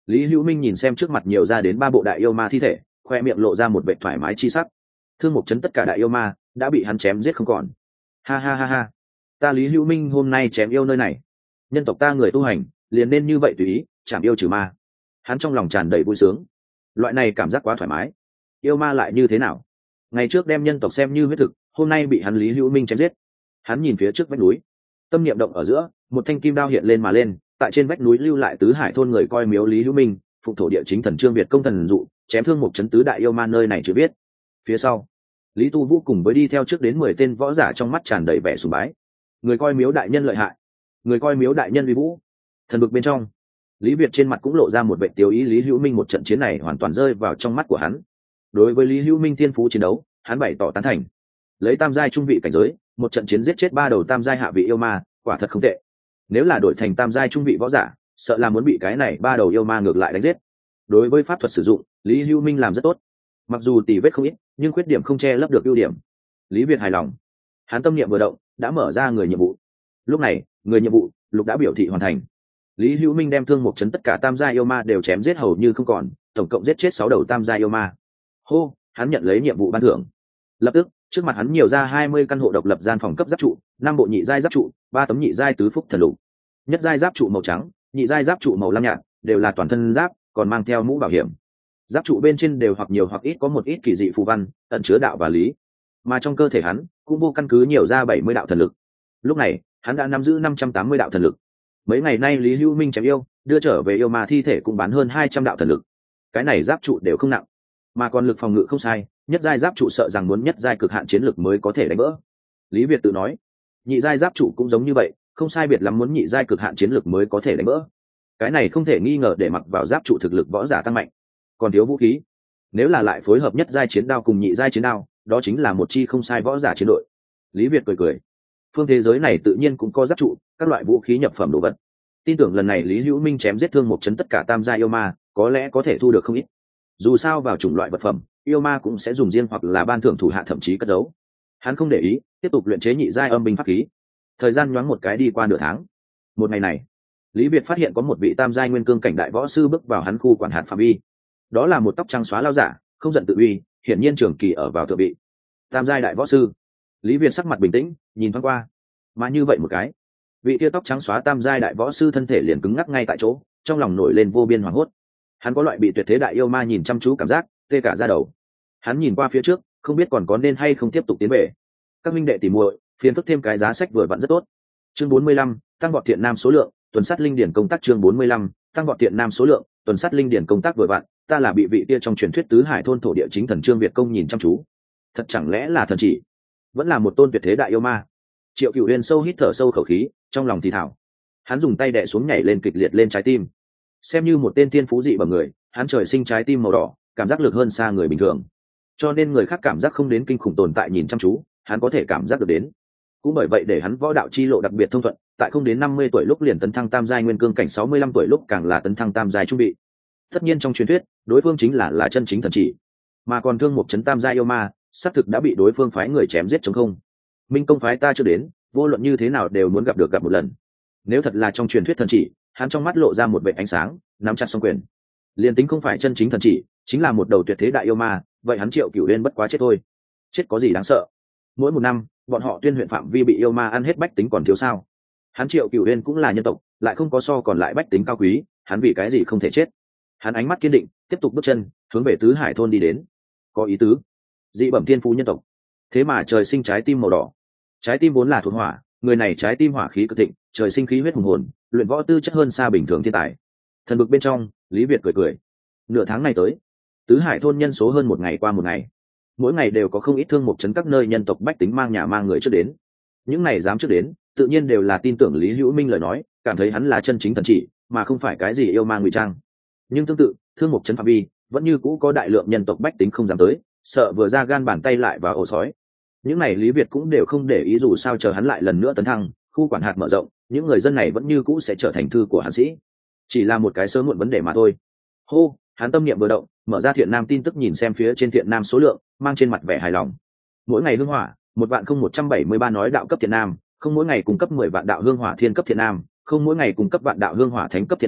Lý Hữu Minh nhìn xem trước mặt nhiều ra đến ba bộ đại yêu ma thi thể, khoe miệng lộ ra một vẻ thoải mái chi sắc. Thương Mục Trấn tất cả đại yêu ma đã bị hắn chém giết không còn. Ha ha ha ha, ta Lý Hữu Minh hôm nay chém yêu nơi này, nhân tộc ta người tu hành liền nên như vậy tùy ý chạm yêu trừ ma. Hắn trong lòng tràn đầy vui sướng, loại này cảm giác quá thoải mái. Yêu ma lại như thế nào? Ngày trước đem nhân tộc xem như huyết thực, hôm nay bị hắn Lý Hữu Minh chém giết. Hắn nhìn phía trước vách núi, tâm niệm động ở giữa, một thanh kim đao hiện lên mà lên, tại trên vách núi lưu lại tứ hải thôn người coi miếu Lý Hữu Minh, phụng thổ địa chính thần Trương Việt công thần dụ, chém Thương Mục Trấn tứ đại yêu ma nơi này chưa biết. Phía sau, Lý Tu Vũ cùng với đi theo trước đến mười tên võ giả trong mắt tràn đầy vẻ sùng bái. Người coi miếu đại nhân lợi hại, người coi miếu đại nhân uy vũ. Thần vực bên trong, Lý Việt trên mặt cũng lộ ra một vẻ tiêu ý. Lý Hữu Minh một trận chiến này hoàn toàn rơi vào trong mắt của hắn. Đối với Lý Hữu Minh thiên phú chiến đấu, hắn bày tỏ tán thành. Lấy tam giai trung vị cảnh giới, một trận chiến giết chết ba đầu tam giai hạ vị yêu ma, quả thật không tệ. Nếu là đổi thành tam giai trung vị võ giả, sợ là muốn bị cái này ba đầu yêu ma ngược lại đánh giết. Đối với pháp thuật sử dụng, Lý Hữu Minh làm rất tốt. Mặc dù tỉ vết không ít, nhưng khuyết điểm không che lấp được ưu điểm. Lý Việt hài lòng. Hắn tâm niệm vừa động, đã mở ra người nhiệm vụ. Lúc này, người nhiệm vụ lục đã biểu thị hoàn thành. Lý Hữu Minh đem Thương Mục Trấn tất cả tam giai yêu ma đều chém giết hầu như không còn, tổng cộng giết chết sáu đầu tam giai yêu ma. Hô, hắn nhận lấy nhiệm vụ ban thưởng. Lập tức, trước mặt hắn nhiều ra hai mươi căn hộ độc lập gian phòng cấp giáp trụ, năm bộ nhị giai giáp trụ, ba tấm nhị giai tứ phúc thần lục. Nhất giai giáp trụ màu trắng, nhị giai giáp trụ màu lam nhạt, đều là toàn thân giáp, còn mang theo mũ bảo hiểm. Giáp trụ bên trên đều hoặc nhiều hoặc ít có một ít kỳ dị phù văn, ẩn chứa đạo và lý. Mà trong cơ thể hắn cũng vô căn cứ nhiều ra bảy mươi đạo thần lực. Lúc này, hắn đã nắm giữ năm trăm tám mươi đạo thần lực. Mấy ngày nay Lý Hữu Minh chém yêu, đưa trở về yêu ma thi thể cũng bán hơn hai trăm đạo thần lực. Cái này giáp trụ đều không nặng, mà còn lực phòng ngự không sai, nhất giai giáp trụ sợ rằng muốn nhất giai cực hạn chiến lực mới có thể đánh vỡ. Lý Việt tự nói, nhị giai giáp trụ cũng giống như vậy, không sai biệt lắm muốn nhị giai cực hạn chiến lực mới có thể đánh vỡ. Cái này không thể nghi ngờ để mặc vào giáp trụ thực lực võ giả tăng mạnh. Còn thiếu vũ khí, nếu là lại phối hợp nhất giai chiến đao cùng nhị giai chiến đao, đó chính là một chi không sai võ giả chiến đội. Lý Việt cười cười, phương thế giới này tự nhiên cũng có giáp trụ, các loại vũ khí nhập phẩm đồ vật. Tin tưởng lần này Lý Hữu Minh chém giết Thương Mục Trấn tất cả tam giai yêu ma, có lẽ có thể thu được không ít. Dù sao vào chủng loại vật phẩm, yêu ma cũng sẽ dùng riêng hoặc là ban thưởng thủ hạ thậm chí cất giấu. Hắn không để ý, tiếp tục luyện chế nhị giai âm binh pháp khí. Thời gian nhoáng một cái đi qua nửa tháng. Một ngày này, Lý Việt phát hiện có một vị tam giai nguyên cương cảnh đại võ sư bước vào hắn khu quản hạt phạm vi. Đó là một tóc trắng xóa lao giả, không giận tự uy, hiển nhiên trường kỳ ở vào thượng vị. Tam giai đại võ sư. Lý Việt sắc mặt bình tĩnh, nhìn thoáng qua. Mà như vậy một cái, vị tia tóc trắng xóa tam giai đại võ sư thân thể liền cứng ngắc ngay tại chỗ, trong lòng nổi lên vô biên hoảng hốt. Hắn có loại bị tuyệt thế đại yêu ma nhìn chăm chú cảm giác, tê cả da đầu. Hắn nhìn qua phía trước, không biết còn có nên hay không tiếp tục tiến về. Các minh đệ tỉ muội, phiền phức thêm cái giá sách vừa vặn rất tốt. Chương bốn mươi lăm, tăng vọt thiện nam số lượng, tuần sát linh điển công tác. Chương bốn mươi lăm, tăng vọt thiện nam số lượng, tuần sát linh điển công tác vừa vặn. Ta là bị vị tia trong truyền thuyết tứ hải thôn thổ địa chính thần Trương Việt công nhìn chăm chú. Thật chẳng lẽ là thần chỉ, vẫn là một tôn tuyệt thế đại yêu ma? Triệu Cửu Huyền sâu hít thở sâu khẩu khí, trong lòng thì thào. Hắn dùng tay đè xuống nhảy lên kịch liệt lên trái tim. Xem như một tên thiên phú dị bẩm người, hắn trời sinh trái tim màu đỏ, cảm giác lực hơn xa người bình thường. Cho nên người khác cảm giác không đến kinh khủng tồn tại nhìn chăm chú, hắn có thể cảm giác được đến. Cũng bởi vậy để hắn võ đạo chi lộ đặc biệt thông thuận, tại không đến năm mươi tuổi lúc liền tấn thăng tam giai nguyên cương cảnh, sáu mươi lăm tuổi lúc càng là tấn thăng tam giai trung vị. Tất nhiên trong truyền thuyết, đối phương chính là là chân chính thần chỉ. Mà còn Thương Mục Trấn tam giai yêu ma, xác thực đã bị đối phương phái người chém giết trống không. Minh công phái ta chưa đến, vô luận như thế nào đều muốn gặp được gặp một lần. Nếu thật là trong truyền thuyết thần chỉ, hắn trong mắt lộ ra một vẻ ánh sáng, nắm chặt song quyền. Liên tính không phải chân chính thần chỉ, chính là một đầu tuyệt thế đại yêu ma, vậy hắn Triệu Cửu Uyên bất quá chết thôi. Chết có gì đáng sợ? Mỗi một năm, bọn họ Tuyên huyện phạm vi bị yêu ma ăn hết bách tính còn thiếu sao? Hắn Triệu Cửu Uyên cũng là nhân tộc, lại không có so còn lại bách tính cao quý, hắn vì cái gì không thể chết? Hắn ánh mắt kiên định, tiếp tục bước chân hướng về tứ hải thôn đi đến. Có ý tứ, dị bẩm thiên phú nhân tộc, thế mà trời sinh trái tim màu đỏ. Trái tim vốn là thuộc hỏa, người này trái tim hỏa khí cực thịnh, trời sinh khí huyết hùng hồn, luyện võ tư chất hơn xa bình thường thiên tài. Thần bực bên trong, Lý Việt cười cười. Nửa tháng này tới, tứ hải thôn nhân số hơn một ngày qua một ngày, mỗi ngày đều có không ít Thương Mục Trấn các nơi nhân tộc bách tính mang nhà mang người trước đến. Những này dám trước đến, tự nhiên đều là tin tưởng Lý Hữu Minh lời nói, cảm thấy hắn là chân chính thần chỉ, mà không phải cái gì yêu ma ngụy trang. Nhưng tương tự, Thương Mục Trấn phạm vi vẫn như cũ có đại lượng nhân tộc bách tính không dám tới, sợ vừa ra gan bàn tay lại vào ổ sói. Những này Lý Việt cũng đều không để ý, dù sao chờ hắn lại lần nữa tấn thăng, khu quản hạt mở rộng, những người dân này vẫn như cũ sẽ trở thành thư của hắn sĩ. Chỉ là một cái sớm muộn vấn đề mà thôi. Hô, hắn tâm niệm vừa động, mở ra thiện nam tin tức nhìn xem phía trên thiện nam số lượng, mang trên mặt vẻ hài lòng. Mỗi ngày hương hỏa, một vạn không một trăm bảy mươi ba nói đạo cấp thiện nam, không mỗi ngày cung cấp mười vạn đạo hương hỏa thiên cấp thiện nam, không mỗi ngày cung cấp vạn đạo hương hỏa thánh cấp thiện nam,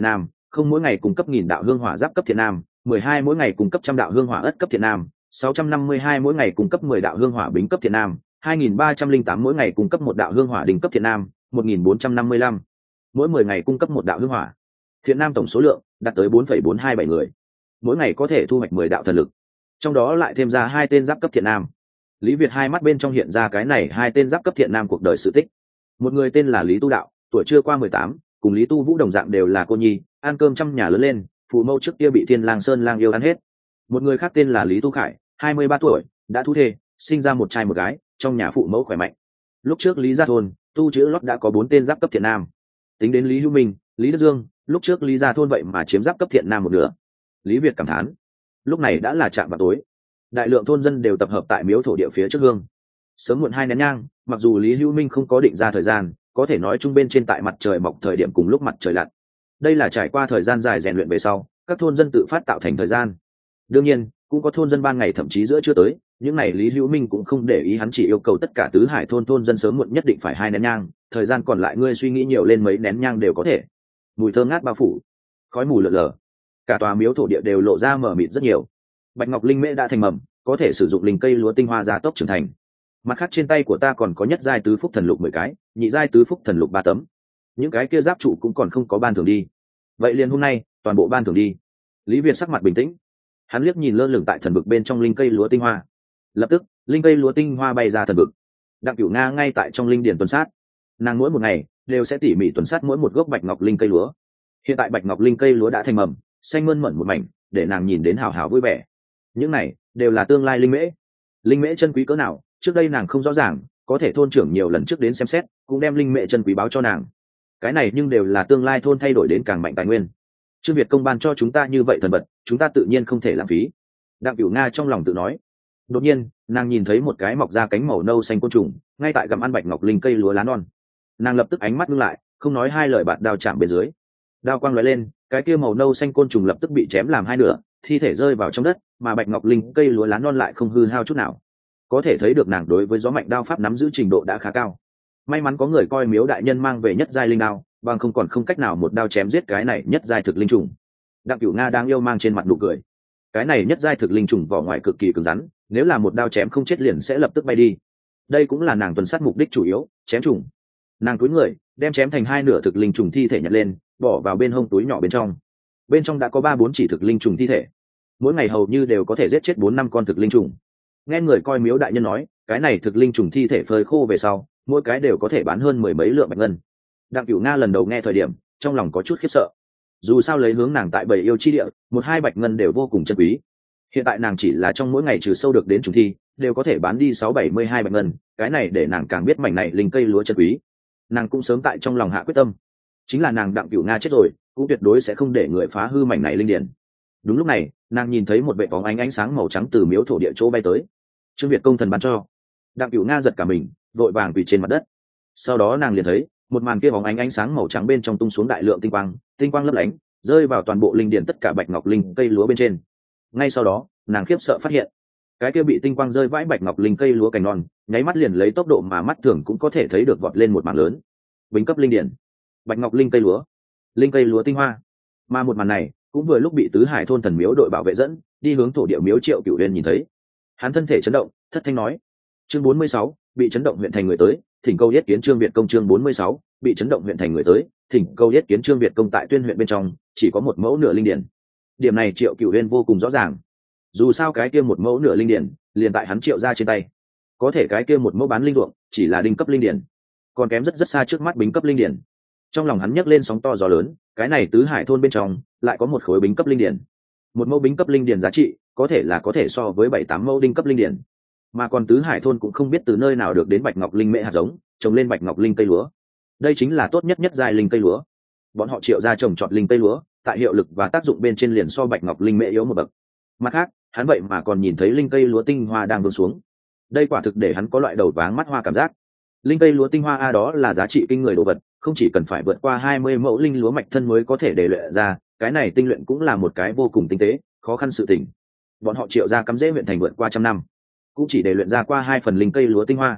không mỗi ngày cung cấp nghìn đạo hương hỏa giáp cấp thiện nam, mười hai mỗi ngày cung cấp trăm đạo hương hỏa ất cấp thiện nam, sáu trăm năm mươi hai mỗi ngày cung cấp mười đạo hương hỏa bính cấp thiện nam, hai nghìn ba trăm linh tám mỗi ngày cung cấp một đạo hương hỏa đỉnh cấp thiện nam, một nghìn bốn trăm năm mươi lăm mỗi mười ngày cung cấp một đạo hương hỏa thiện nam, tổng số lượng đạt tới bốn phẩy bốn hai bảy người, mỗi ngày có thể thu hoạch mười đạo thần lực, trong đó lại thêm ra hai tên giáp cấp thiện nam. Lý Việt hai mắt bên trong hiện ra cái này hai tên giáp cấp thiện nam cuộc đời sự tích. Một người tên là Lý Tu Đạo, tuổi chưa qua mười tám, cùng Lý Tu Vũ đồng dạng đều là cô nhi, ăn cơm trăm nhà lớn lên, phụ mẫu trước kia bị Thiên Lang Sơn lang yêu ăn hết. Một người khác tên là Lý Tu Khải, hai mươi ba tuổi, đã thu thê, sinh ra một trai một gái, trong nhà phụ mẫu khỏe mạnh. Lúc trước Lý gia thôn tu chữ lót đã có bốn tên giáp cấp thiện nam. Tính đến Lý Hữu Minh, Lý Đức Dương, lúc trước Lý gia thôn vậy mà chiếm giáp cấp thiện nam một nửa. Lý Việt cảm thán. Lúc này đã là trạm vào tối, đại lượng thôn dân đều tập hợp tại miếu thổ địa phía trước hương. Sớm muộn hai nén nhang, mặc dù Lý Hữu Minh không có định ra thời gian, có thể nói chung bên trên tại mặt trời mọc thời điểm cùng lúc mặt trời lặn. Đây là trải qua thời gian dài rèn luyện về sau, các thôn dân tự phát tạo thành thời gian. Đương nhiên, cũng có thôn dân ban ngày thậm chí giữa chưa tới, những này Lý Hữu Minh cũng không để ý, hắn chỉ yêu cầu tất cả tứ hải thôn thôn dân sớm muộn nhất định phải hai nén nhang, thời gian còn lại ngươi suy nghĩ nhiều lên mấy nén nhang đều có thể. Mùi thơm ngát bao phủ, khói mù lờ lờ, cả tòa miếu thổ địa đều lộ ra mờ mịt rất nhiều. Bạch ngọc linh mễ đã thành mầm, có thể sử dụng linh cây lúa tinh hoa gia tốc trưởng thành. Mặt khác trên tay của ta còn có nhất giai tứ phúc thần lục mười cái, nhị giai tứ phúc thần lục ba tấm. Những cái kia giáp trụ cũng còn không có ban thưởng đi. Vậy liền hôm nay, toàn bộ ban thưởng đi. Lý Việt sắc mặt bình tĩnh, hắn liếc nhìn lơ lửng tại thần vực bên trong linh cây lúa tinh hoa. Lập tức, linh cây lúa tinh hoa bay ra thần vực. Đặng Cửu Nga ngay tại trong linh điển tuần sát. Nàng mỗi một ngày đều sẽ tỉ mỉ tuần sát mỗi một gốc bạch ngọc linh cây lúa. Hiện tại bạch ngọc linh cây lúa đã thành mầm, xanh mơn mởn một mảnh, để nàng nhìn đến hào hào vui vẻ. Những này đều là tương lai linh mễ. Linh mễ chân quý cỡ nào, trước đây nàng không rõ ràng, có thể thôn trưởng nhiều lần trước đến xem xét, cũng đem linh mễ chân quý báo cho nàng. Cái này nhưng đều là tương lai thôn thay đổi đến càng mạnh tài nguyên. Trương Việt công ban cho chúng ta như vậy thần vật, chúng ta tự nhiên không thể lãng phí. Đặng Cửu Nga trong lòng tự nói. Đột nhiên, nàng nhìn thấy một cái mọc ra cánh màu nâu xanh côn trùng, ngay tại gặm ăn bạch ngọc linh cây lúa lá non. Nàng lập tức ánh mắt ngưng lại, không nói hai lời bạt đao chạm bên dưới. Đao quang lóe lên, cái kia màu nâu xanh côn trùng lập tức bị chém làm hai nửa, thi thể rơi vào trong đất, mà bạch ngọc linh cây lúa lá non lại không hư hao chút nào. Có thể thấy được nàng đối với gió mạnh đao pháp nắm giữ trình độ đã khá cao. May mắn có người coi miếu đại nhân mang về nhất giai linh đao, bằng không còn không cách nào một đao chém giết cái này nhất giai thực linh trùng. Đặng Cửu Nga đang yêu mang trên mặt nụ cười. Cái này nhất giai thực linh trùng vỏ ngoài cực kỳ cứng rắn, nếu là một đao chém không chết liền sẽ lập tức bay đi. Đây cũng là nàng tuần sát mục đích chủ yếu, chém trùng. Nàng cúi người, đem chém thành hai nửa thực linh trùng thi thể nhặt lên, bỏ vào bên hông túi nhỏ bên trong. Bên trong đã có ba bốn chỉ thực linh trùng thi thể. Mỗi ngày hầu như đều có thể giết chết bốn năm con thực linh trùng. Nghe người coi miếu đại nhân nói, cái này thực linh trùng thi thể phơi khô về sau, mỗi cái đều có thể bán hơn mười mấy lượng bạch ngân. Đặng Cửu Nga lần đầu nghe thời điểm, trong lòng có chút khiếp sợ. Dù sao lấy hướng nàng tại bầy yêu chi địa, một hai bạch ngân đều vô cùng chân quý. Hiện tại nàng chỉ là trong mỗi ngày trừ sâu được đến trùng thi, đều có thể bán đi sáu bảy mươi hai bạch ngân, cái này để nàng càng biết mảnh này linh cây lúa chân quý. Nàng cũng sớm tại trong lòng hạ quyết tâm, chính là nàng Đặng Cửu Nga chết rồi, cũng tuyệt đối sẽ không để người phá hư mảnh này linh điển. Đúng lúc này, nàng nhìn thấy một vệ bóng ánh ánh sáng màu trắng từ miếu thổ địa chỗ bay tới. Trương Việt công thần ban cho. Đặng Cửu Nga giật cả mình, vội vàng quỳ trên mặt đất. Sau đó nàng liền thấy một màn kia bóng ánh ánh sáng màu trắng bên trong tung xuống đại lượng tinh quang, tinh quang lấp lánh, rơi vào toàn bộ linh điển tất cả bạch ngọc linh cây lúa bên trên. Ngay sau đó, nàng khiếp sợ phát hiện, cái kia bị tinh quang rơi vãi bạch ngọc linh cây lúa cành non, nháy mắt liền lấy tốc độ mà mắt thường cũng có thể thấy được vọt lên một mảng lớn. Bính cấp linh điển, bạch ngọc linh cây lúa, linh cây lúa tinh hoa. Mà một màn này cũng vừa lúc bị tứ hải thôn thần miếu đội bảo vệ dẫn đi hướng thổ địa miếu Triệu Cửu Uyên nhìn thấy. Hắn thân thể chấn động, thất thanh nói: chương bốn mươi sáu, bị chấn động huyện thành người tới, thỉnh câu yết kiến Trương Việt công. Chương bốn mươi sáu, bị chấn động huyện thành người tới, thỉnh câu yết kiến Trương Việt công. Tại Tuyên huyện bên trong chỉ có một mẫu nửa linh điển. Điểm này Triệu Cửu Uyên vô cùng rõ ràng. Dù sao cái kia một mẫu nửa linh điển liền tại hắn Triệu ra trên tay, có thể cái kia một mẫu bán linh ruộng chỉ là đinh cấp linh điển, còn kém rất rất xa trước mắt bính cấp linh điển. Trong lòng hắn nhấc lên sóng to gió lớn, cái này tứ hải thôn bên trong lại có một khối bính cấp linh điển. Một mẫu bính cấp linh điển giá trị có thể là có thể so với bảy tám mẫu đinh cấp linh điển. Mà còn tứ hải thôn cũng không biết từ nơi nào được đến bạch ngọc linh mễ hạt giống, trồng lên bạch ngọc linh cây lúa. Đây chính là tốt nhất nhất giai linh cây lúa. Bọn họ Triệu ra trồng trọt linh cây lúa, tại hiệu lực và tác dụng bên trên liền so bạch ngọc linh mễ yếu một bậc. Mặt khác, hắn vậy mà còn nhìn thấy linh cây lúa tinh hoa đang vương xuống. Đây quả thực để hắn có loại đầu váng mắt hoa cảm giác. Linh cây lúa tinh hoa a đó là giá trị kinh người đồ vật, không chỉ cần phải vượt qua hai mươi mẫu linh lúa mạch thân mới có thể để luyện ra, cái này tinh luyện cũng là một cái vô cùng tinh tế, khó khăn sự tình. Bọn họ Triệu ra cắm rễ huyện thành vượt qua trăm năm, cũng chỉ để luyện ra qua hai phần linh cây lúa tinh hoa.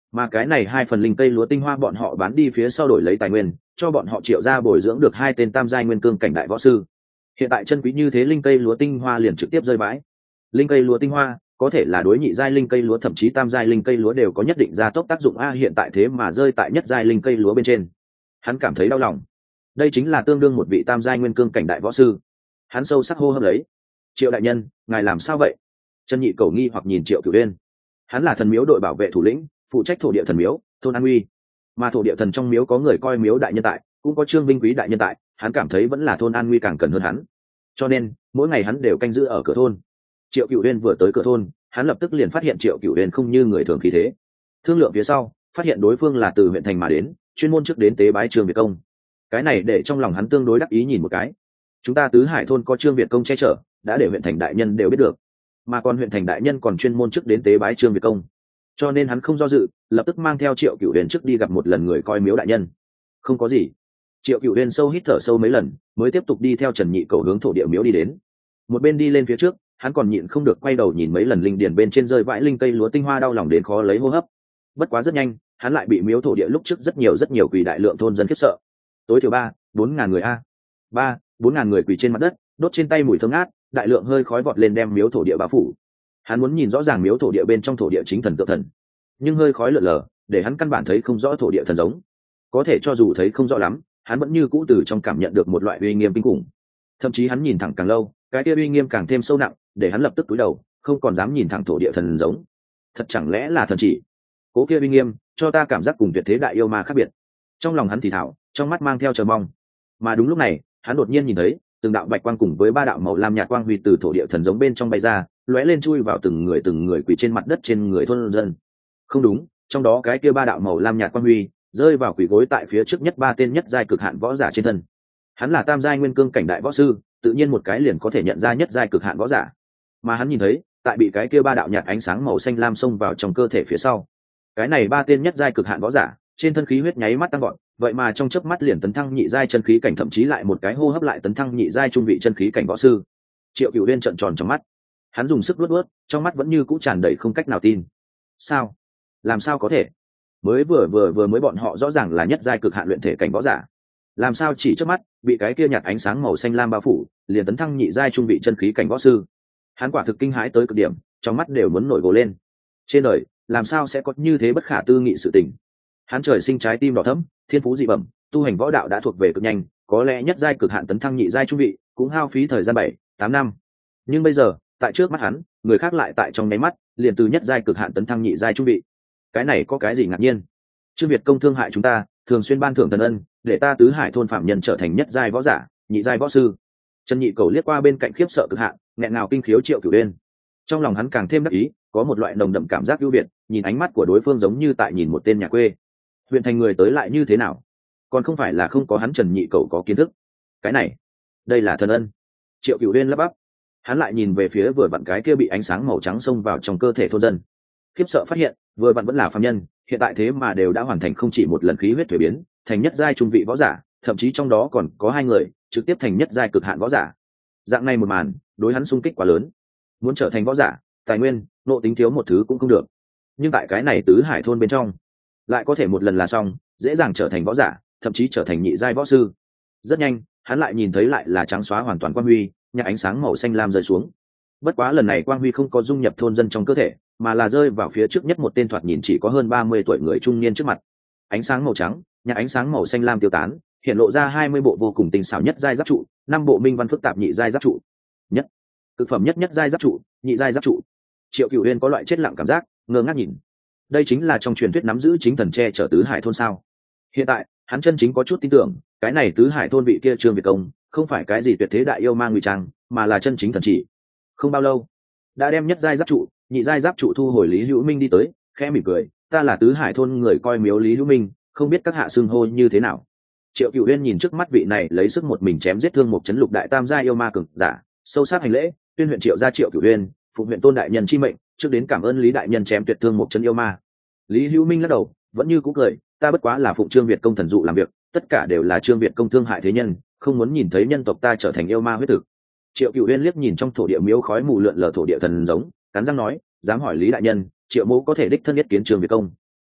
mà cái này hai phần linh cây lúa tinh hoa bọn họ bán đi phía sau đổi lấy tài nguyên, cho bọn họ triệu ra bồi dưỡng được hai tên tam giai nguyên cương cảnh đại võ sư. Hiện tại chân quý như thế linh cây lúa tinh hoa liền trực tiếp rơi bãi. Linh cây lúa tinh hoa có thể là đối nhị giai linh cây lúa thậm chí tam giai linh cây lúa đều có nhất định gia tốc tác dụng a, hiện tại thế mà rơi tại nhất giai linh cây lúa bên trên. Hắn cảm thấy đau lòng. Đây chính là tương đương một vị tam giai nguyên cương cảnh đại võ sư. Hắn sâu sắc hô hấp lấy. Triệu đại nhân, ngài làm sao vậy? Trần Nhị Cầu nghi hoặc nhìn Triệu Cửu Uyên. Hắn là thần miếu đội bảo vệ thủ lĩnh, phụ trách thổ địa thần miếu, thôn An Uy. Mà thổ địa thần trong miếu có người coi miếu đại nhân tại, cũng có Trương Vinh Quý đại nhân tại, hắn cảm thấy vẫn là thôn An Uy càng cần hơn hắn. Cho nên, mỗi ngày hắn đều canh giữ ở cửa thôn. Triệu Cửu Uyên vừa tới cửa thôn, hắn lập tức liền phát hiện Triệu Cửu Uyên không như người thường khí thế. Thương lượng phía sau, phát hiện đối phương là từ huyện thành mà đến, chuyên môn trước đến tế bái Trương Việt Công. Cái này để trong lòng hắn tương đối đắc ý nhìn một cái. Chúng ta Tứ Hải thôn có Trương Việt Công che chở, đã để huyện thành đại nhân đều biết được, mà còn huyện thành đại nhân còn chuyên môn trước đến tế bái Trương Việt Công, cho nên hắn không do dự, lập tức mang theo Triệu Cửu Uyên trước đi gặp một lần người coi miếu đại nhân. Không có gì. Triệu Cửu Uyên sâu hít thở sâu mấy lần, mới tiếp tục đi theo Trần Nhị Cầu hướng thổ địa miếu đi đến. Một bên đi lên phía trước, hắn còn nhịn không được quay đầu nhìn mấy lần linh điền bên trên rơi vãi linh cây lúa tinh hoa, đau lòng đến khó lấy hô hấp. Bất quá rất nhanh, hắn lại bị miếu thổ địa lúc trước rất nhiều rất nhiều quỷ đại lượng thôn dân khiếp sợ. Tối thiểu ba, bốn ngàn người a. Ba, bốn ngàn người quỳ trên mặt đất, đốt trên tay mùi thơm ngát, đại lượng hơi khói vọt lên đem miếu thổ địa bao phủ. Hắn muốn nhìn rõ ràng miếu thổ địa bên trong thổ địa chính thần tượng thần, nhưng hơi khói lượn lờ, để hắn căn bản thấy không rõ thổ địa thần giống. Có thể cho dù thấy không rõ lắm, hắn vẫn như cũ từ trong cảm nhận được một loại uy nghiêm kinh khủng. Thậm chí hắn nhìn thẳng càng lâu, cái kia uy nghiêm càng thêm sâu nặng, để hắn lập tức cúi đầu, không còn dám nhìn thẳng thổ địa thần giống. Thật chẳng lẽ là thần chỉ? Cố kia uy nghiêm, cho ta cảm giác cùng tuyệt thế đại yêu ma khác biệt. Trong lòng hắn thì thào, trong mắt mang theo chờ mong. Mà đúng lúc này, hắn đột nhiên nhìn thấy từng đạo bạch quang cùng với ba đạo màu lam nhạt quang huy từ thổ địa thần giống bên trong bay ra, lóe lên chui vào từng người từng người quỳ trên mặt đất trên người thôn dân. Không đúng, trong đó cái kia ba đạo màu lam nhạt quang huy rơi vào quỳ gối tại phía trước nhất ba tên nhất giai cực hạn võ giả trên thân. Hắn là tam giai nguyên cương cảnh đại võ sư, tự nhiên một cái liền có thể nhận ra nhất giai cực hạn võ giả. Mà hắn nhìn thấy, tại bị cái kia ba đạo nhạt ánh sáng màu xanh lam xông vào trong cơ thể phía sau, cái này ba tên nhất giai cực hạn võ giả trên thân khí huyết nháy mắt tăng gọn, vậy mà trong chớp mắt liền tấn thăng nhị giai chân khí cảnh, thậm chí lại một cái hô hấp lại tấn thăng nhị giai trung vị chân khí cảnh võ sư. Triệu Cửu Uyên trợn tròn trong mắt, hắn dùng sức luốt luốt, trong mắt vẫn như cũ tràn đầy không cách nào tin. Sao? Làm sao có thể? Mới vừa vừa vừa mới bọn họ rõ ràng là nhất giai cực hạn luyện thể cảnh võ giả, làm sao chỉ trước mắt bị cái kia nhạt ánh sáng màu xanh lam bao phủ, liền tấn thăng nhị giai trung vị chân khí cảnh võ sư? Hắn quả thực kinh hãi tới cực điểm, trong mắt đều muốn nổi gồ lên. Trên đời làm sao sẽ có như thế bất khả tư nghị sự tình? Hắn trời sinh trái tim đỏ thẫm, thiên phú dị bẩm, tu hành võ đạo đã thuộc về cực nhanh, có lẽ nhất giai cực hạn tấn thăng nhị giai trung vị cũng hao phí thời gian bảy, tám năm. Nhưng bây giờ, tại trước mắt hắn, người khác lại tại trong nháy mắt, liền từ nhất giai cực hạn tấn thăng nhị giai trung vị. Cái này có cái gì ngạc nhiên? Trương Việt Công thương hại chúng ta, thường xuyên ban thưởng thần ân, để ta Tứ Hải thôn phạm nhân trở thành nhất giai võ giả, nhị giai võ sư. Trần Nhị Cầu liếc qua bên cạnh khiếp sợ cực hạn, nghẹn ngào kinh khiếu Triệu Cửu Uyên. Trong lòng hắn càng thêm đắc ý, có một loại nồng đậm cảm giác ưu việt, nhìn ánh mắt của đối phương giống như tại nhìn một tên nhà quê. Huyện thành người tới lại như thế nào, còn không phải là không có hắn Trần Nhị Cầu có kiến thức. Cái này, đây là thần ân. Triệu Cửu Uyên lắp bắp, hắn lại nhìn về phía vừa vặn cái kia bị ánh sáng màu trắng xông vào trong cơ thể thôn dân, khiếp sợ phát hiện vừa vặn vẫn là phàm nhân, hiện tại thế mà đều đã hoàn thành không chỉ một lần khí huyết thuế biến thành nhất giai trung vị võ giả, thậm chí trong đó còn có hai người trực tiếp thành nhất giai cực hạn võ giả. Dạng này một màn đối hắn xung kích quá lớn, muốn trở thành võ giả, tài nguyên nộ tính thiếu một thứ cũng không được, nhưng tại cái này Tứ Hải thôn bên trong lại có thể một lần là xong, dễ dàng trở thành võ giả, thậm chí trở thành nhị giai võ sư. Rất nhanh, hắn lại nhìn thấy lại là trắng xóa hoàn toàn quang huy, nhạc ánh sáng màu xanh lam rơi xuống. Bất quá lần này quang huy không có dung nhập thôn dân trong cơ thể, mà là rơi vào phía trước nhất một tên thoạt nhìn chỉ có hơn ba mươi tuổi người trung niên trước mặt. Ánh sáng màu trắng, nhạc ánh sáng màu xanh lam tiêu tán, hiện lộ ra hai mươi bộ vô cùng tinh xảo nhất giai giáp trụ, năm bộ minh văn phức tạp nhị giai giáp trụ. Nhất, cực phẩm nhất nhất giai giáp trụ, nhị giai giáp trụ. Triệu Cửu Uyên có loại chết lặng cảm giác, ngơ ngác nhìn. Đây chính là trong truyền thuyết nắm giữ chính thần che chở Tứ Hải thôn sao? Hiện tại, hắn chân chính có chút tin tưởng, cái này Tứ Hải thôn vị kia Trương Việt Công, không phải cái gì tuyệt thế đại yêu ma ngụy trang, mà là chân chính thần chỉ. Không bao lâu, đã đem nhất giai giáp trụ, nhị giai giáp trụ thu hồi. Lý Hữu Minh đi tới, khẽ mỉm cười, ta là Tứ Hải thôn người coi miếu Lý Hữu Minh, không biết các hạ xưng hô như thế nào? Triệu Cửu Uyên nhìn trước mắt vị này lấy sức một mình chém giết thương một chấn lục đại tam giai yêu ma cường giả, sâu sắc hành lễ, tuyên huyện Triệu gia Triệu Cửu Uyên, phụ huyện tôn đại nhân chi mệnh, trước đến cảm ơn Lý đại nhân chém tuyệt thương một chấn yêu ma. Lý Hữu Minh lắc đầu, vẫn như cũ cười, ta bất quá là phụng Trương Việt Công thần dụ làm việc, tất cả đều là Trương Việt Công thương hại thế nhân, không muốn nhìn thấy nhân tộc ta trở thành yêu ma huyết thực. Triệu Cửu Uyên liếc nhìn trong thổ địa miếu khói mù lượn lờ thổ địa thần giống, cắn răng nói, dám hỏi Lý đại nhân, Triệu mẫu có thể đích thân nhất kiến Trương Việt Công?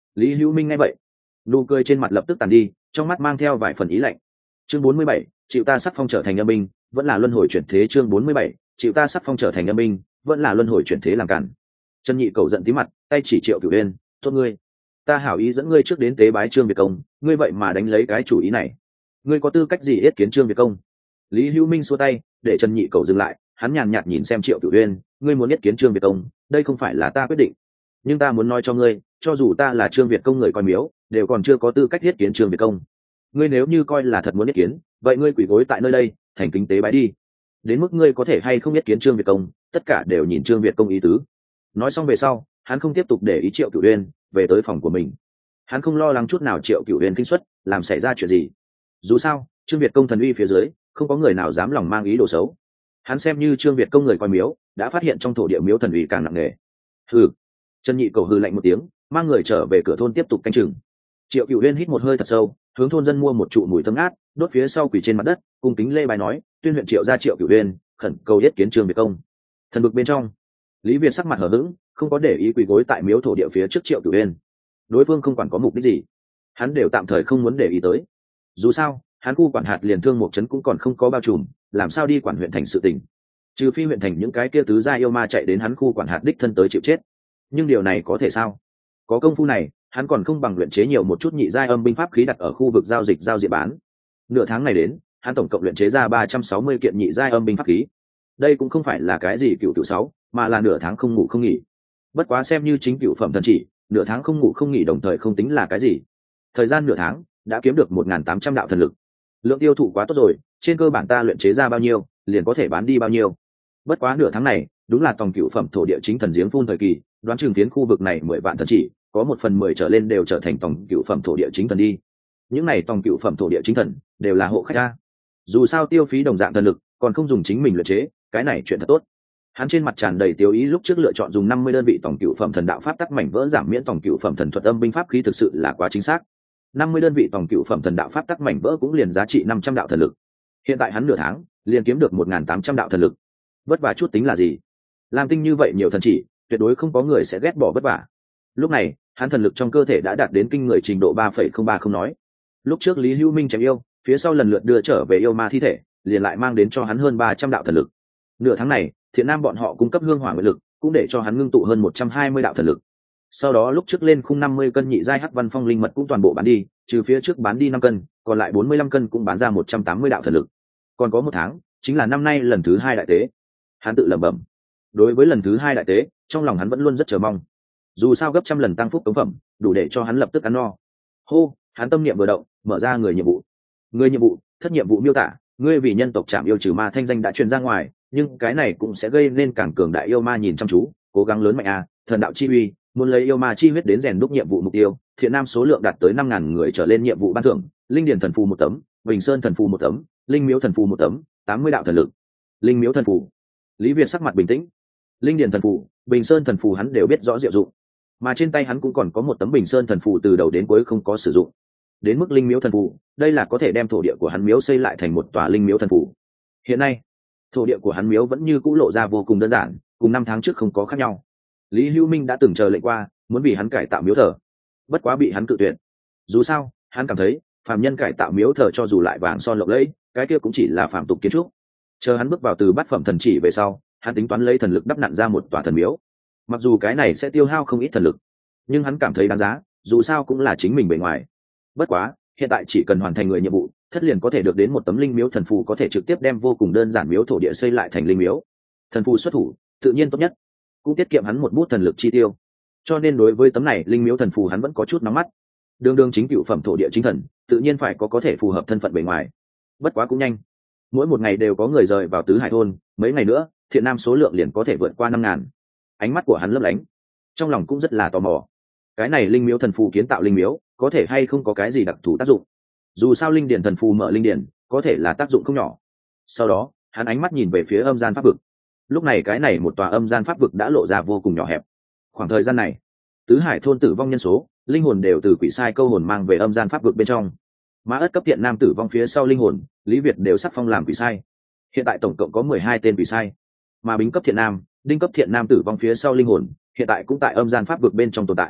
Lý Hữu Minh nghe vậy, nụ cười trên mặt lập tức tàn đi, trong mắt mang theo vài phần ý lạnh. Chương bốn mươi bảy, chịu ta sắc phong trở thành âm binh, vẫn là luân hồi chuyển thế. Chương bốn mươi bảy, chịu ta sắc phong trở thành âm binh, vẫn là luân hồi chuyển thế làm cản. Trần Nhị Cầu giận tí mặt, tay chỉ Triệu Cửu Uyên, "Tốt ngươi, ta hảo ý dẫn ngươi trước đến tế bái Trương Việt Công, ngươi vậy mà đánh lấy cái chủ ý này, ngươi có tư cách gì yết kiến Trương Việt Công?" Lý Hữu Minh xua tay, để Trần Nhị Cầu dừng lại, hắn nhàn nhạt nhìn xem Triệu Cửu Uyên, "Ngươi muốn yết kiến Trương Việt Công, đây không phải là ta quyết định, nhưng ta muốn nói cho ngươi, cho dù ta là Trương Việt Công người coi miếu, đều còn chưa có tư cách yết kiến Trương Việt Công. Ngươi nếu như coi là thật muốn yết kiến, vậy ngươi quỳ gối tại nơi đây, thành kính tế bái đi. Đến mức ngươi có thể hay không yết kiến Trương Việt Công, tất cả đều nhìn Trương Việt Công ý tứ." Nói xong về sau, hắn không tiếp tục để ý Triệu Cửu Uyên, về tới phòng của mình. Hắn không lo lắng chút nào Triệu Cửu Uyên kinh xuất làm xảy ra chuyện gì. Dù sao, Trương Việt Công thần uy phía dưới, không có người nào dám lòng mang ý đồ xấu. Hắn xem như Trương Việt Công người coi miếu, đã phát hiện trong thổ địa miếu thần uy càng nặng nề. Hừ. Trần Nhị Cầu hừ lạnh một tiếng, mang người trở về cửa thôn tiếp tục canh chừng. Triệu Cửu Uyên hít một hơi thật sâu, hướng thôn dân mua một trụ mùi thơm ngát, đốt phía sau quỳ trên mặt đất, cung kính lê bài nói, "Tuyên huyện Triệu gia Triệu Cửu Uyên, khẩn cầu yết kiến Trương Việt Công." Thần bực bên trong, Lý Việt sắc mặt hờ hững, không có để ý quỳ gối tại miếu thổ địa phía trước Triệu Cửu Uyên. Đối phương không quản có mục đích gì, hắn đều tạm thời không muốn để ý tới. Dù sao, hắn khu quản hạt liền thương một trấn cũng còn không có bao trùm, làm sao đi quản huyện thành sự tình. Trừ phi huyện thành những cái kia tứ gia yêu ma chạy đến hắn khu quản hạt đích thân tới chịu chết. Nhưng điều này có thể sao? Có công phu này, hắn còn không bằng luyện chế nhiều một chút nhị giai âm binh pháp khí đặt ở khu vực giao dịch giao diện bán. Nửa tháng này đến, hắn tổng cộng luyện chế ra ba trăm sáu mươi kiện nhị giai âm binh pháp khí. Đây cũng không phải là cái gì cựu cựu sáu, mà là nửa tháng không ngủ không nghỉ. Bất quá xem như chính cựu phẩm thần chỉ, nửa tháng không ngủ không nghỉ đồng thời không tính là cái gì. Thời gian nửa tháng đã kiếm được một nghìn tám trăm đạo thần lực. Lượng tiêu thụ quá tốt rồi, trên cơ bản ta luyện chế ra bao nhiêu, liền có thể bán đi bao nhiêu. Bất quá nửa tháng này, đúng là tòng cựu phẩm thổ địa chính thần giếng phun thời kỳ, đoán chừng phiến khu vực này mười vạn thần chỉ, có một phần mười trở lên đều trở thành tòng cựu phẩm thổ địa chính thần đi. Những này tòng cựu phẩm thổ địa chính thần đều là hộ khách ta. Dù sao tiêu phí đồng dạng thần lực, còn không dùng chính mình luyện chế, cái này chuyện thật tốt. Hắn trên mặt tràn đầy tiêu ý, lúc trước lựa chọn dùng năm mươi đơn vị tòng cựu phẩm thần đạo pháp tắc mảnh vỡ giảm miễn tòng cựu phẩm thần thuật âm binh pháp khí thực sự là quá chính xác. năm mươi đơn vị tòng cựu phẩm thần đạo pháp tắc mảnh vỡ cũng liền giá trị năm trăm đạo thần lực. Hiện tại hắn nửa tháng liền kiếm được một nghìn tám trăm đạo thần lực. Vất vả chút tính là gì? Làm tinh như vậy nhiều thần chỉ, tuyệt đối không có người sẽ ghét bỏ vất vả. Lúc này, hắn thần lực trong cơ thể đã đạt đến kinh người trình độ ba phẩy không ba không nói. Lúc trước Lý Hữu Minh chém yêu, phía sau lần lượt đưa trở về yêu ma thi thể, liền lại mang đến cho hắn hơn ba trăm đạo thần lực. Nửa tháng này, Thiện Nam bọn họ cung cấp hương hỏa nguyện lực, cũng để cho hắn ngưng tụ hơn một trăm hai mươi đạo thần lực. Sau đó lúc trước lên khung năm mươi cân nhị giai hắc văn phong linh mật cũng toàn bộ bán đi, trừ phía trước bán đi năm cân, còn lại bốn mươi lăm cân cũng bán ra một trăm tám mươi đạo thần lực. Còn có một tháng, chính là năm nay lần thứ hai đại tế. Hắn tự lẩm bẩm. Đối với lần thứ hai đại tế, trong lòng hắn vẫn luôn rất chờ mong. Dù sao gấp trăm lần tăng phúc cống phẩm, đủ để cho hắn lập tức ăn no. Hô, hắn tâm niệm vừa động, mở ra người nhiệm vụ. Người nhiệm vụ, thất nhiệm vụ miêu tả, ngươi vì nhân tộc chạm yêu trừ ma thanh danh đã truyền ra ngoài, nhưng cái này cũng sẽ gây nên càng cường đại yêu ma nhìn chăm chú, cố gắng lớn mạnh a, thần đạo chi uy, muốn lấy yêu ma chi huyết đến rèn đúc nhiệm vụ mục tiêu. Thiện Nam số lượng đạt tới năm ngàn người trở lên nhiệm vụ ban thưởng, linh điển thần phù một tấm, bình sơn thần phù một tấm, linh miếu thần phù một tấm, tám mươi đạo thần lực. Linh miếu thần phù. Lý Việt sắc mặt bình tĩnh. Linh điển thần phù, bình sơn thần phù hắn đều biết rõ diệu dụng, mà trên tay hắn cũng còn có một tấm bình sơn thần phù từ đầu đến cuối không có sử dụng. Đến mức linh miếu thần phù, đây là có thể đem thổ địa của hắn miếu xây lại thành một tòa linh miếu thần phù. Hiện nay, thổ địa của hắn miếu vẫn như cũ lộ ra vô cùng đơn giản, cùng năm tháng trước không có khác nhau. Lý Hữu Minh đã từng chờ lệnh qua, muốn vì hắn cải tạo miếu thờ, bất quá bị hắn cự tuyệt. Dù sao, hắn cảm thấy, phàm nhân cải tạo miếu thờ cho dù lại vàng son lộng lẫy, cái kia cũng chỉ là phàm tục kiến trúc. Chờ hắn bước vào từ bát phẩm thần chỉ về sau, hắn tính toán lấy thần lực đắp nặn ra một tòa thần miếu. Mặc dù cái này sẽ tiêu hao không ít thần lực, nhưng hắn cảm thấy đáng giá, dù sao cũng là chính mình bề ngoài. Bất quá, hiện tại chỉ cần hoàn thành người nhiệm vụ, thất liền có thể được đến một tấm linh miếu thần phù, có thể trực tiếp đem vô cùng đơn giản miếu thổ địa xây lại thành linh miếu. Thần phù xuất thủ, tự nhiên tốt nhất, cũng tiết kiệm hắn một bút thần lực chi tiêu. Cho nên đối với tấm này linh miếu thần phù hắn vẫn có chút nóng mắt. Đường đường chính cựu phẩm thổ địa chính thần, tự nhiên phải có có thể phù hợp thân phận bề ngoài. Bất quá cũng nhanh, mỗi một ngày đều có người rời vào tứ hải thôn, mấy ngày nữa Thiện Nam số lượng liền có thể vượt qua năm ngàn. Ánh mắt của hắn lấp lánh, trong lòng cũng rất là tò mò. Cái này linh miếu thần phù kiến tạo linh miếu, có thể hay không có cái gì đặc thù tác dụng? Dù sao linh điển thần phù mở linh điển, có thể là tác dụng không nhỏ. Sau đó, hắn ánh mắt nhìn về phía âm gian pháp vực. Lúc này cái này một tòa âm gian pháp vực đã lộ ra vô cùng nhỏ hẹp. Khoảng thời gian này, tứ hải thôn tử vong nhân số, linh hồn đều từ quỷ sai câu hồn mang về âm gian pháp vực bên trong. Mã ất cấp Thiện Nam tử vong phía sau linh hồn, Lý Việt đều sắp phong làm quỷ sai. Hiện tại tổng cộng có mười hai tên quỷ sai, mà bính cấp Thiện Nam, đinh cấp Thiện Nam tử vong phía sau linh hồn, hiện tại cũng tại âm gian pháp vực bên trong tồn tại.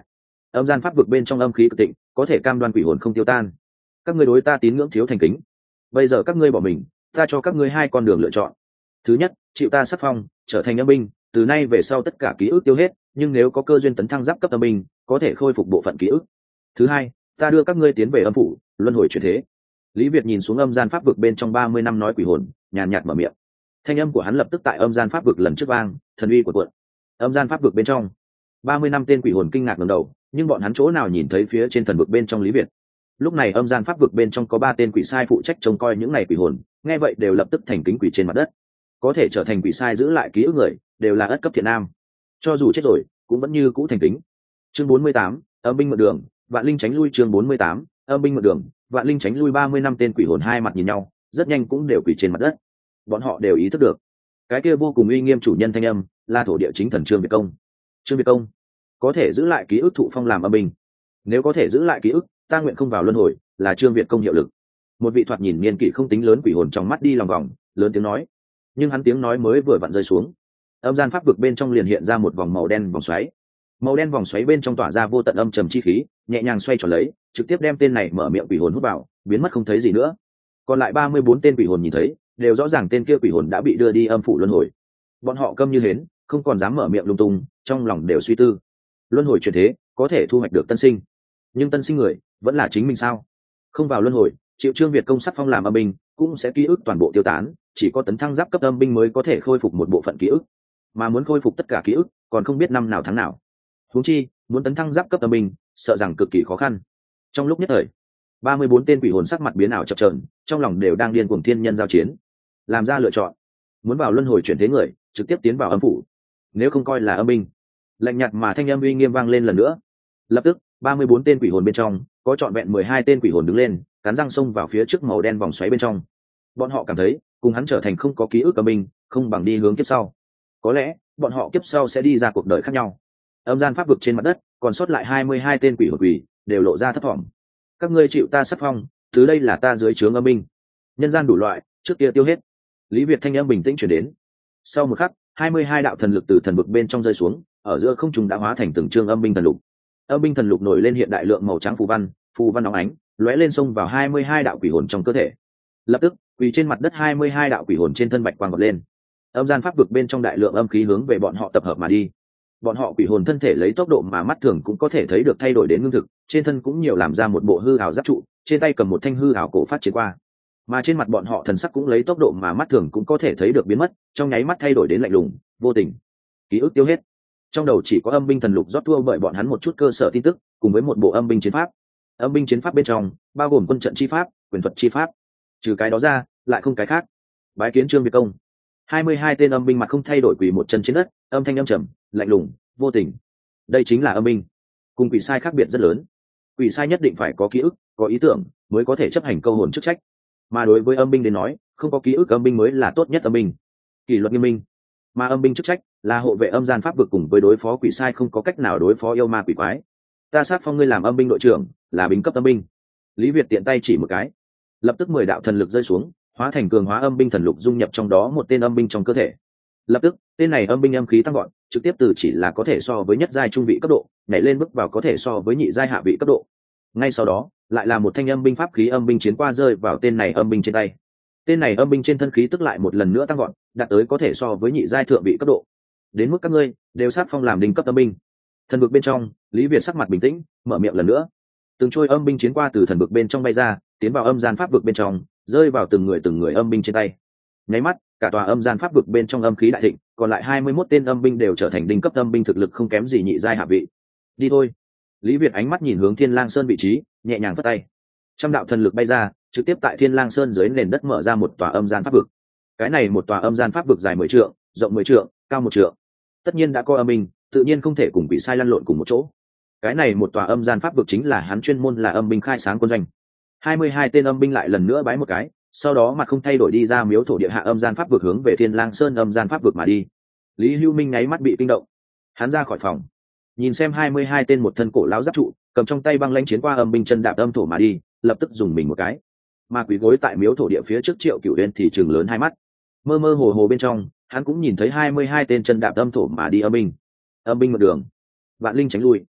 âm gian pháp vực bên trong âm khí cực tịnh, có thể cam đoan quỷ hồn không tiêu tan. Các ngươi đối ta tín ngưỡng thiếu thành kính, bây giờ các ngươi bỏ mình, ta cho các ngươi hai con đường lựa chọn. Thứ nhất, chịu ta sắc phong trở thành âm binh, từ nay về sau tất cả ký ức tiêu hết, nhưng nếu có cơ duyên tấn thăng giáp cấp âm binh, có thể khôi phục bộ phận ký ức. Thứ hai, ta đưa các ngươi tiến về âm phủ, luân hồi chuyển thế. Lý Việt nhìn xuống âm gian pháp vực bên trong ba mươi năm nói quỷ hồn, nhàn nhạt mở miệng. Thanh âm của hắn lập tức tại âm gian pháp vực lần trước vang, thần uy của cuộn. Âm gian pháp vực bên trong, ba mươi năm tên quỷ hồn kinh ngạc ngẩng đầu, nhưng bọn hắn chỗ nào nhìn thấy phía trên thần vực bên trong Lý Việt. Lúc này âm gian pháp vực bên trong có ba tên quỷ sai phụ trách trông coi những này quỷ hồn, nghe vậy đều lập tức thành kính quỷ trên mặt đất. Có thể trở thành quỷ sai giữ lại ký ức người, đều là ất cấp thiện nam. Cho dù chết rồi, cũng vẫn như cũ thành kính. Chương bốn mươi tám, âm binh mượn đường, vạn linh tránh lui. Chương bốn mươi tám, âm binh mượn đường, vạn linh tránh lui. Ba mươi năm tên quỷ hồn hai mặt nhìn nhau, rất nhanh cũng đều quỷ trên mặt đất. Bọn họ đều ý thức được, cái kia vô cùng uy nghiêm chủ nhân thanh âm là thổ địa chính thần Trương Việt Công. Trương Việt Công có thể giữ lại ký ức thụ phong làm âm binh, nếu có thể giữ lại ký ức, ta nguyện không vào luân hồi, là Trương Việt Công hiệu lực. Một vị thoạt nhìn niên kỷ không tính lớn quỷ hồn trong mắt đi lòng vòng, lớn tiếng nói. Nhưng hắn tiếng nói mới vừa vặn rơi xuống, âm gian pháp vực bên trong liền hiện ra một vòng màu đen vòng xoáy. Màu đen vòng xoáy bên trong tỏa ra vô tận âm trầm chi khí, nhẹ nhàng xoay tròn lấy, trực tiếp đem tên này mở miệng quỷ hồn hút vào, biến mất không thấy gì nữa. Còn lại ba mươi bốn tên quỷ hồn nhìn thấy, đều rõ ràng tên kia quỷ hồn đã bị đưa đi âm phủ luân hồi. Bọn họ câm như hến, không còn dám mở miệng lung tung, trong lòng đều suy tư. Luân hồi chuyển thế, có thể thu hoạch được tân sinh, nhưng tân sinh người vẫn là chính mình sao? Không vào luân hồi, chịu Trương Việt Công sắc phong làm âm binh, cũng sẽ ký ức toàn bộ tiêu tán, chỉ có tấn thăng giáp cấp âm binh mới có thể khôi phục một bộ phận ký ức, mà muốn khôi phục tất cả ký ức, còn không biết năm nào tháng nào. Huống chi, muốn tấn thăng giáp cấp âm binh, sợ rằng cực kỳ khó khăn. Trong lúc nhất thời, ba mươi bốn tên quỷ hồn sắc mặt biến ảo chập chờn, trong lòng đều đang điên cuồng thiên nhân giao chiến, làm ra lựa chọn. Muốn vào luân hồi chuyển thế người, trực tiếp tiến vào âm phủ, nếu không coi là âm binh. Lạnh nhạt mà thanh âm uy nghiêm vang lên lần nữa. Lập tức, ba mươi bốn tên quỷ hồn bên trong, có trọn vẹn mười hai tên quỷ hồn đứng lên, cắn răng xông vào phía trước màu đen vòng xoáy bên trong. Bọn họ cảm thấy, cùng hắn trở thành không có ký ức âm binh, không bằng đi hướng kiếp sau. Có lẽ, bọn họ kiếp sau sẽ đi ra cuộc đời khác nhau. Âm gian pháp vực trên mặt đất, còn sót lại hai mươi hai tên quỷ hồn quỷ, đều lộ ra thấp thỏm. Các ngươi chịu ta sắc phong, từ đây là ta dưới trướng âm binh. Nhân gian đủ loại, trước kia tiêu hết. Lý Việt thanh âm bình tĩnh truyền đến. Sau một khắc, hai mươi hai đạo thần lực từ thần vực bên trong rơi xuống, ở giữa không trung đã hóa thành từng chương âm binh thần lục. Âm binh thần lục nổi lên hiện đại lượng màu trắng phù văn, phù văn óng ánh, lóe lên xông vào hai mươi hai đạo quỷ hồn trong cơ thể. Lập tức, quỳ trên mặt đất hai mươi hai đạo quỷ hồn trên thân bạch quang vọt lên. Âm gian pháp vực bên trong đại lượng âm khí hướng về bọn họ tập hợp mà đi. Bọn họ quỷ hồn thân thể lấy tốc độ mà mắt thường cũng có thể thấy được thay đổi đến ngưng thực, trên thân cũng nhiều làm ra một bộ hư ảo giáp trụ, trên tay cầm một thanh hư ảo cổ phát chiến qua. Mà trên mặt bọn họ thần sắc cũng lấy tốc độ mà mắt thường cũng có thể thấy được biến mất, trong nháy mắt thay đổi đến lạnh lùng, vô tình. Ký ức tiêu hết. Trong đầu chỉ có âm binh thần lục rót thua bởi bọn hắn một chút cơ sở tin tức, cùng với một bộ âm binh chiến pháp. Âm binh chiến pháp bên trong bao gồm quân trận chi pháp, quyền thuật chi pháp. Trừ cái đó ra, lại không cái khác. Bái kiến Trương Việt Công. hai mươi hai tên âm binh mặt không thay đổi quỳ một chân trên đất, âm thanh âm trầm, lạnh lùng, vô tình. Đây chính là âm binh. Cùng quỷ sai khác biệt rất lớn. Quỷ sai nhất định phải có ký ức, có ý tưởng, mới có thể chấp hành câu hồn chức trách. Mà đối với âm binh đến nói, không có ký ức âm binh mới là tốt nhất âm binh. Kỷ luật nghiêm minh. Mà âm binh chức trách là hộ vệ âm gian pháp vực, cùng với đối phó quỷ sai không có cách nào đối phó yêu ma quỷ quái. Ta sát phong ngươi làm âm binh đội trưởng, là binh cấp âm binh. Lý Việt tiện tay chỉ một cái, lập tức mười đạo thần lực rơi xuống, hóa thành cường hóa âm binh thần lục dung nhập trong đó một tên âm binh trong cơ thể. Lập tức, tên này âm binh âm khí tăng gọn, trực tiếp từ chỉ là có thể so với nhất giai trung vị cấp độ, nhảy lên bước vào có thể so với nhị giai hạ vị cấp độ. Ngay sau đó, lại là một thanh âm binh pháp khí âm binh chiến qua rơi vào tên này âm binh trên tay. Tên này âm binh trên thân khí tức lại một lần nữa tăng gọn, đạt tới có thể so với nhị giai thượng vị cấp độ. Đến mức các ngươi đều sát phong làm đỉnh cấp âm binh. Thần vực bên trong, Lý Việt sắc mặt bình tĩnh, mở miệng lần nữa. Từng trôi âm binh chiến qua từ thần vực bên trong bay ra, tiến vào âm gian pháp vực bên trong, rơi vào từng người từng người âm binh trên tay. Nháy mắt, cả tòa âm gian pháp vực bên trong âm khí đại thịnh, còn lại hai mươi mốt tên âm binh đều trở thành đỉnh cấp âm binh, thực lực không kém gì nhị giai hạ vị. Đi thôi. Lý Việt ánh mắt nhìn hướng Thiên Lang Sơn vị trí, nhẹ nhàng phất tay. Trăm đạo thần lực bay ra, trực tiếp tại Thiên Lang Sơn dưới nền đất mở ra một tòa âm gian pháp vực. Cái này một tòa âm gian pháp vực dài mười trượng, rộng mười trượng, cao một trượng. Tất nhiên đã có âm binh, tự nhiên không thể cùng bị sai lăn lộn cùng một chỗ. Cái này một tòa âm gian pháp vực chính là hắn chuyên môn là âm binh khai sáng quân doanh. hai mươi hai tên âm binh lại lần nữa bái một cái, sau đó mặt không thay đổi đi ra miếu thổ địa hạ âm gian pháp vực hướng về Thiên Lang Sơn âm gian pháp vực mà đi. Lý Hưu Minh nháy mắt bị kinh động, hắn ra khỏi phòng, nhìn xem hai mươi hai tên một thân cổ lão giáp trụ, cầm trong tay băng lãnh chiến qua âm binh chân đạp âm thổ mà đi, lập tức dùng mình một cái. Mà quỷ gối tại miếu thổ địa phía trước Triệu Cửu Uyên thì trừng lớn hai mắt, mơ mơ hồ hồ bên trong, hắn cũng nhìn thấy hai mươi hai tên chân đạp âm thổ mà đi âm binh. Âm binh một đường, vạn linh tránh lui.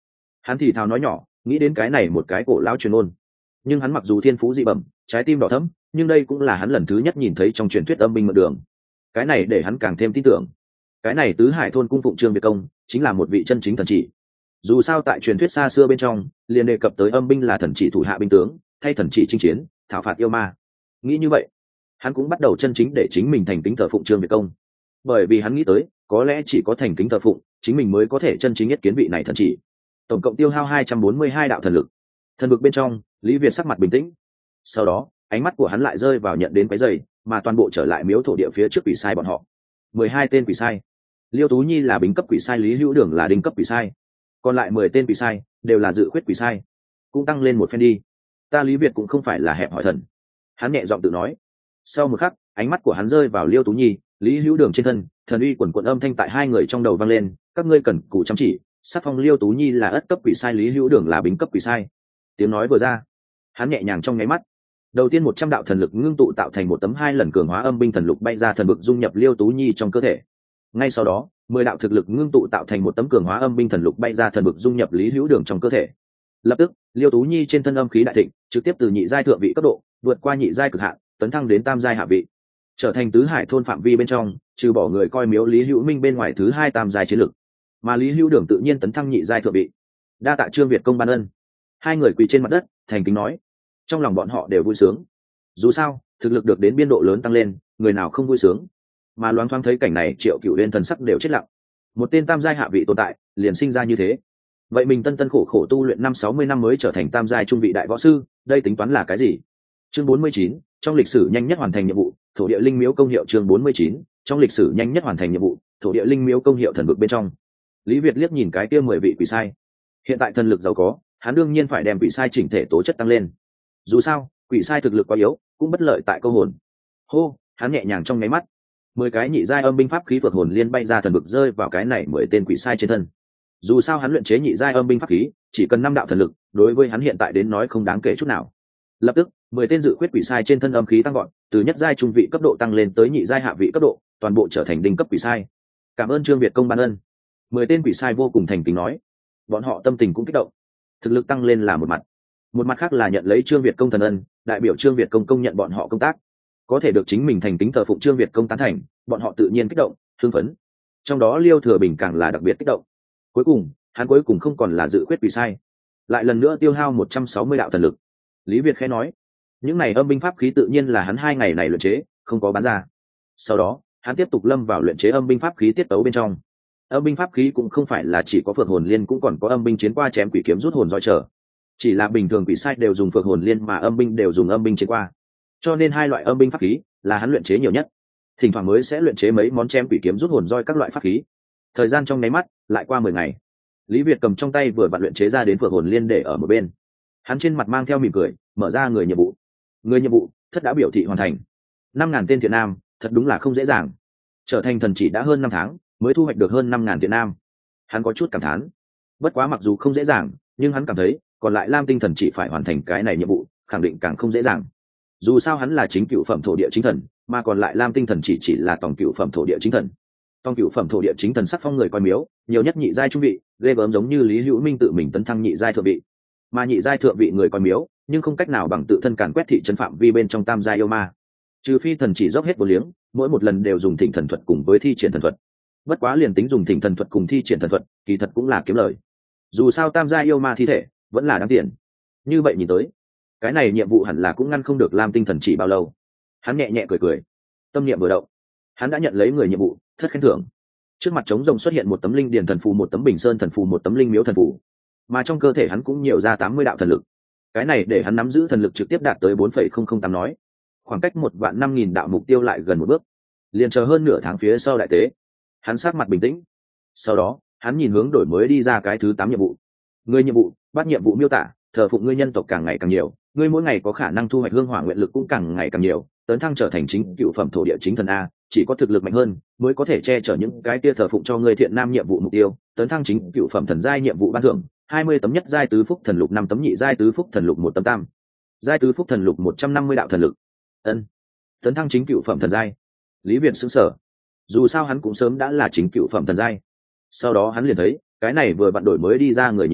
Hắn thì thào nói nhỏ, nghĩ đến cái này một cái cổ lão truyền ôn. Nhưng hắn mặc dù thiên phú dị bẩm, trái tim đỏ thẫm, nhưng đây cũng là hắn lần thứ nhất nhìn thấy trong truyền thuyết âm binh mượn đường. Cái này để hắn càng thêm tin tưởng. Cái này tứ hải thôn cung phụng Trương Việt Công chính là một vị chân chính thần chỉ. Dù sao tại truyền thuyết xa xưa bên trong liền đề cập tới âm binh là thần chỉ thủ hạ binh tướng, thay thần chỉ chinh chiến, thảo phạt yêu ma. Nghĩ như vậy, hắn cũng bắt đầu chân chính để chính mình thành kính thờ phụng Trương Việt Công. Bởi vì hắn nghĩ tới, có lẽ chỉ có thành kính thờ phụng, chính mình mới có thể chân chính nhất kiến vị này thần chỉ. Tổng cộng tiêu hao hai trăm bốn mươi hai đạo thần lực. Thần vực bên trong, Lý Việt sắc mặt bình tĩnh. Sau đó, ánh mắt của hắn lại rơi vào nhận đến cái giày, mà toàn bộ trở lại miếu thổ địa phía trước quỷ sai bọn họ. mười hai tên quỷ sai. Liêu Tú Nhi là bính cấp quỷ sai, Lý Hữu Đường là đinh cấp quỷ sai. Còn lại mười tên quỷ sai đều là dự khuyết quỷ sai. Cũng tăng lên một phen đi. Ta Lý Việt cũng không phải là hẹp hỏi thần. Hắn nhẹ giọng tự nói. Sau một khắc, ánh mắt của hắn rơi vào Liêu Tú Nhi, Lý Hữu Đường trên thân, thần uy quần quần âm thanh tại hai người trong đầu vang lên, các ngươi cần cù chăm chỉ, sát phong Liêu Tú Nhi là ất cấp quỷ sai, Lý Hữu Đường là bính cấp quỷ sai. Tiếng nói vừa ra, hắn nhẹ nhàng trong nháy mắt. Đầu tiên một trăm đạo thần lực ngưng tụ tạo thành một tấm hai lần cường hóa âm binh thần lục bay ra thần vực dung nhập Liêu Tú Nhi trong cơ thể. Ngay sau đó, mười đạo thực lực ngưng tụ tạo thành một tấm cường hóa âm binh thần lục bay ra thần vực dung nhập Lý Hữu Đường trong cơ thể. Lập tức, Liêu Tú Nhi trên thân âm khí đại thịnh, trực tiếp từ nhị giai thượng vị cấp độ, vượt qua nhị giai cực hạn, tấn thăng đến tam giai hạ vị, trở thành tứ hải thôn phạm vi bên trong, trừ bỏ người coi miếu Lý Hữu Minh bên ngoài thứ hai tam giai chiến lực. Mà Lý Hữu Đường tự nhiên tấn thăng nhị giai thượng vị. Đa tạ Trương Việt Công ban ân. Hai người quỳ trên mặt đất, thành kính nói. Trong lòng bọn họ đều vui sướng. Dù sao, thực lực được đến biên độ lớn tăng lên, người nào không vui sướng. Mà loáng thoáng thấy cảnh này, Triệu Cửu Uyên thần sắc đều chết lặng. Một tên tam giai hạ vị tồn tại, liền sinh ra như thế. Vậy mình tân tân khổ khổ tu luyện năm sáu mươi năm mới trở thành tam giai trung vị đại võ sư, đây tính toán là cái gì? Chương bốn mươi chín, trong lịch sử nhanh nhất hoàn thành nhiệm vụ, thổ địa linh miếu công hiệu. Chương bốn mươi chín, trong lịch sử nhanh nhất hoàn thành nhiệm vụ, thổ địa linh miếu công hiệu thần vực bên trong. Lý Việt liếc nhìn cái kia mười vị quỷ sai. Hiện tại thần lực giàu có, hắn đương nhiên phải đem quỷ sai chỉnh thể tố chất tăng lên. Dù sao, quỷ sai thực lực quá yếu, cũng bất lợi tại câu hồn. Hô, hắn nhẹ nhàng trong nháy mắt, mười cái nhị giai âm binh pháp khí phược hồn liên bay ra thần vực rơi vào cái này mười tên quỷ sai trên thân. Dù sao hắn luyện chế nhị giai âm binh pháp khí, chỉ cần năm đạo thần lực, đối với hắn hiện tại đến nói không đáng kể chút nào. Lập tức, mười tên dự khuyết quỷ sai trên thân âm khí tăng gọn, từ nhất giai trung vị cấp độ tăng lên tới nhị giai hạ vị cấp độ, toàn bộ trở thành đỉnh cấp quỷ sai. Cảm ơn Trương Việt Công ban ân. Mười tên quỷ sai vô cùng thành kính nói. Bọn họ tâm tình cũng kích động. Thực lực tăng lên là một mặt, một mặt khác là nhận lấy Trương Việt Công thần ân, đại biểu Trương Việt Công công nhận bọn họ công tác, có thể được chính mình thành kính thờ phụng Trương Việt Công tán thành, bọn họ tự nhiên kích động, thương phấn. Trong đó Liêu Thừa Bình càng là đặc biệt kích động. Cuối cùng, hắn cuối cùng không còn là dự khuyết quỷ sai, lại lần nữa tiêu hao một trăm sáu mươi đạo thần lực. Lý Việt khẽ nói, những này âm binh pháp khí tự nhiên là hắn hai ngày này luyện chế, không có bán ra. Sau đó, hắn tiếp tục lâm vào luyện chế âm binh pháp khí tiết tấu bên trong. Âm binh pháp khí cũng không phải là chỉ có phượng hồn liên, cũng còn có âm binh chiến qua, chém quỷ kiếm, rút hồn roi trở. Chỉ là bình thường quỷ sai đều dùng phượng hồn liên, mà âm binh đều dùng âm binh chiến qua. Cho nên hai loại âm binh pháp khí là hắn luyện chế nhiều nhất. Thỉnh thoảng mới sẽ luyện chế mấy món chém quỷ kiếm, rút hồn roi các loại pháp khí. Thời gian trong nháy mắt lại qua mười ngày. Lý Việt cầm trong tay vừa vặn luyện chế ra đến phượng hồn liên để ở một bên. Hắn trên mặt mang theo mỉm cười, mở ra người nhiệm vụ. Người nhiệm vụ thất đã biểu thị hoàn thành. Năm ngàn tên thiện nam, thật đúng là không dễ dàng. Trở thành thần chỉ đã hơn năm tháng, mới thu hoạch được hơn năm ngàn thiện nam. Hắn có chút cảm thán. Bất quá mặc dù không dễ dàng, nhưng hắn cảm thấy còn lại Lam Tinh thần chỉ phải hoàn thành cái này nhiệm vụ, khẳng định càng không dễ dàng. Dù sao hắn là chính cựu phẩm thổ địa chính thần, mà còn lại Lam Tinh thần chỉ chỉ là tổng cựu phẩm thổ địa chính thần. Tổng cựu phẩm thổ địa chính thần sắc phong người coi miếu, nhiều nhất nhị giai trung vị, ghê gớm giống như Lý Hữu Minh tự mình tấn thăng nhị giai thượng vị. Mà nhị giai thượng vị người coi miếu, nhưng không cách nào bằng tự thân càn quét thị trấn phạm vi bên trong tam giai yêu ma. Trừ phi thần chỉ dốc hết vô liếng, mỗi một lần đều dùng thỉnh thần thuật cùng với thi triển thần thuật. Bất quá liền tính dùng thỉnh thần thuật cùng thi triển thần thuật, kỳ thật cũng là kiếm lời. Dù sao tam giai yêu ma thi thể vẫn là đáng tiền. Như vậy nhìn tới, cái này nhiệm vụ hẳn là cũng ngăn không được Lam Tinh thần chỉ bao lâu. Hắn nhẹ nhẹ cười cười, tâm niệm vừa động, hắn đã nhận lấy người nhiệm vụ, thất khen thưởng. Trước mặt trống rồng xuất hiện một tấm linh điền thần phù, một tấm bình sơn thần phù, một tấm linh miếu thần phù, mà trong cơ thể hắn cũng nhiều ra tám mươi đạo thần lực. Cái này để hắn nắm giữ thần lực trực tiếp đạt tới bốn phẩy không không tám nói, khoảng cách một vạn năm nghìn đạo mục tiêu lại gần một bước. Liền chờ hơn nửa tháng phía sau đại tế, hắn sát mặt bình tĩnh. Sau đó, hắn nhìn hướng đổi mới đi ra cái thứ tám nhiệm vụ. Người nhiệm vụ, bắt nhiệm vụ miêu tả, thờ phụng ngươi nhân tộc càng ngày càng nhiều, ngươi mỗi ngày có khả năng thu hoạch hương hỏa nguyện lực cũng càng ngày càng nhiều, tấn thăng trở thành chính cựu phẩm thổ địa chính thần a, chỉ có thực lực mạnh hơn mới có thể che chở những cái kia thờ phụng cho ngươi thiện nam nhiệm vụ mục tiêu, tấn thăng chính cựu phẩm thần giai nhiệm vụ ban thưởng, hai mươi tấm nhất giai tứ phúc thần lục, năm tấm nhị giai tứ phúc thần lục, một tấm tam giai tứ phúc thần lục, một trăm năm mươi đạo thần lực. Ân, tấn thăng chính cựu phẩm thần giai. Lý Việt sững sờ. Dù sao hắn cũng sớm đã là chính cựu phẩm thần giai. Sau đó hắn liền thấy, cái này vừa vặn đổi mới đi ra người nhiệm vụ,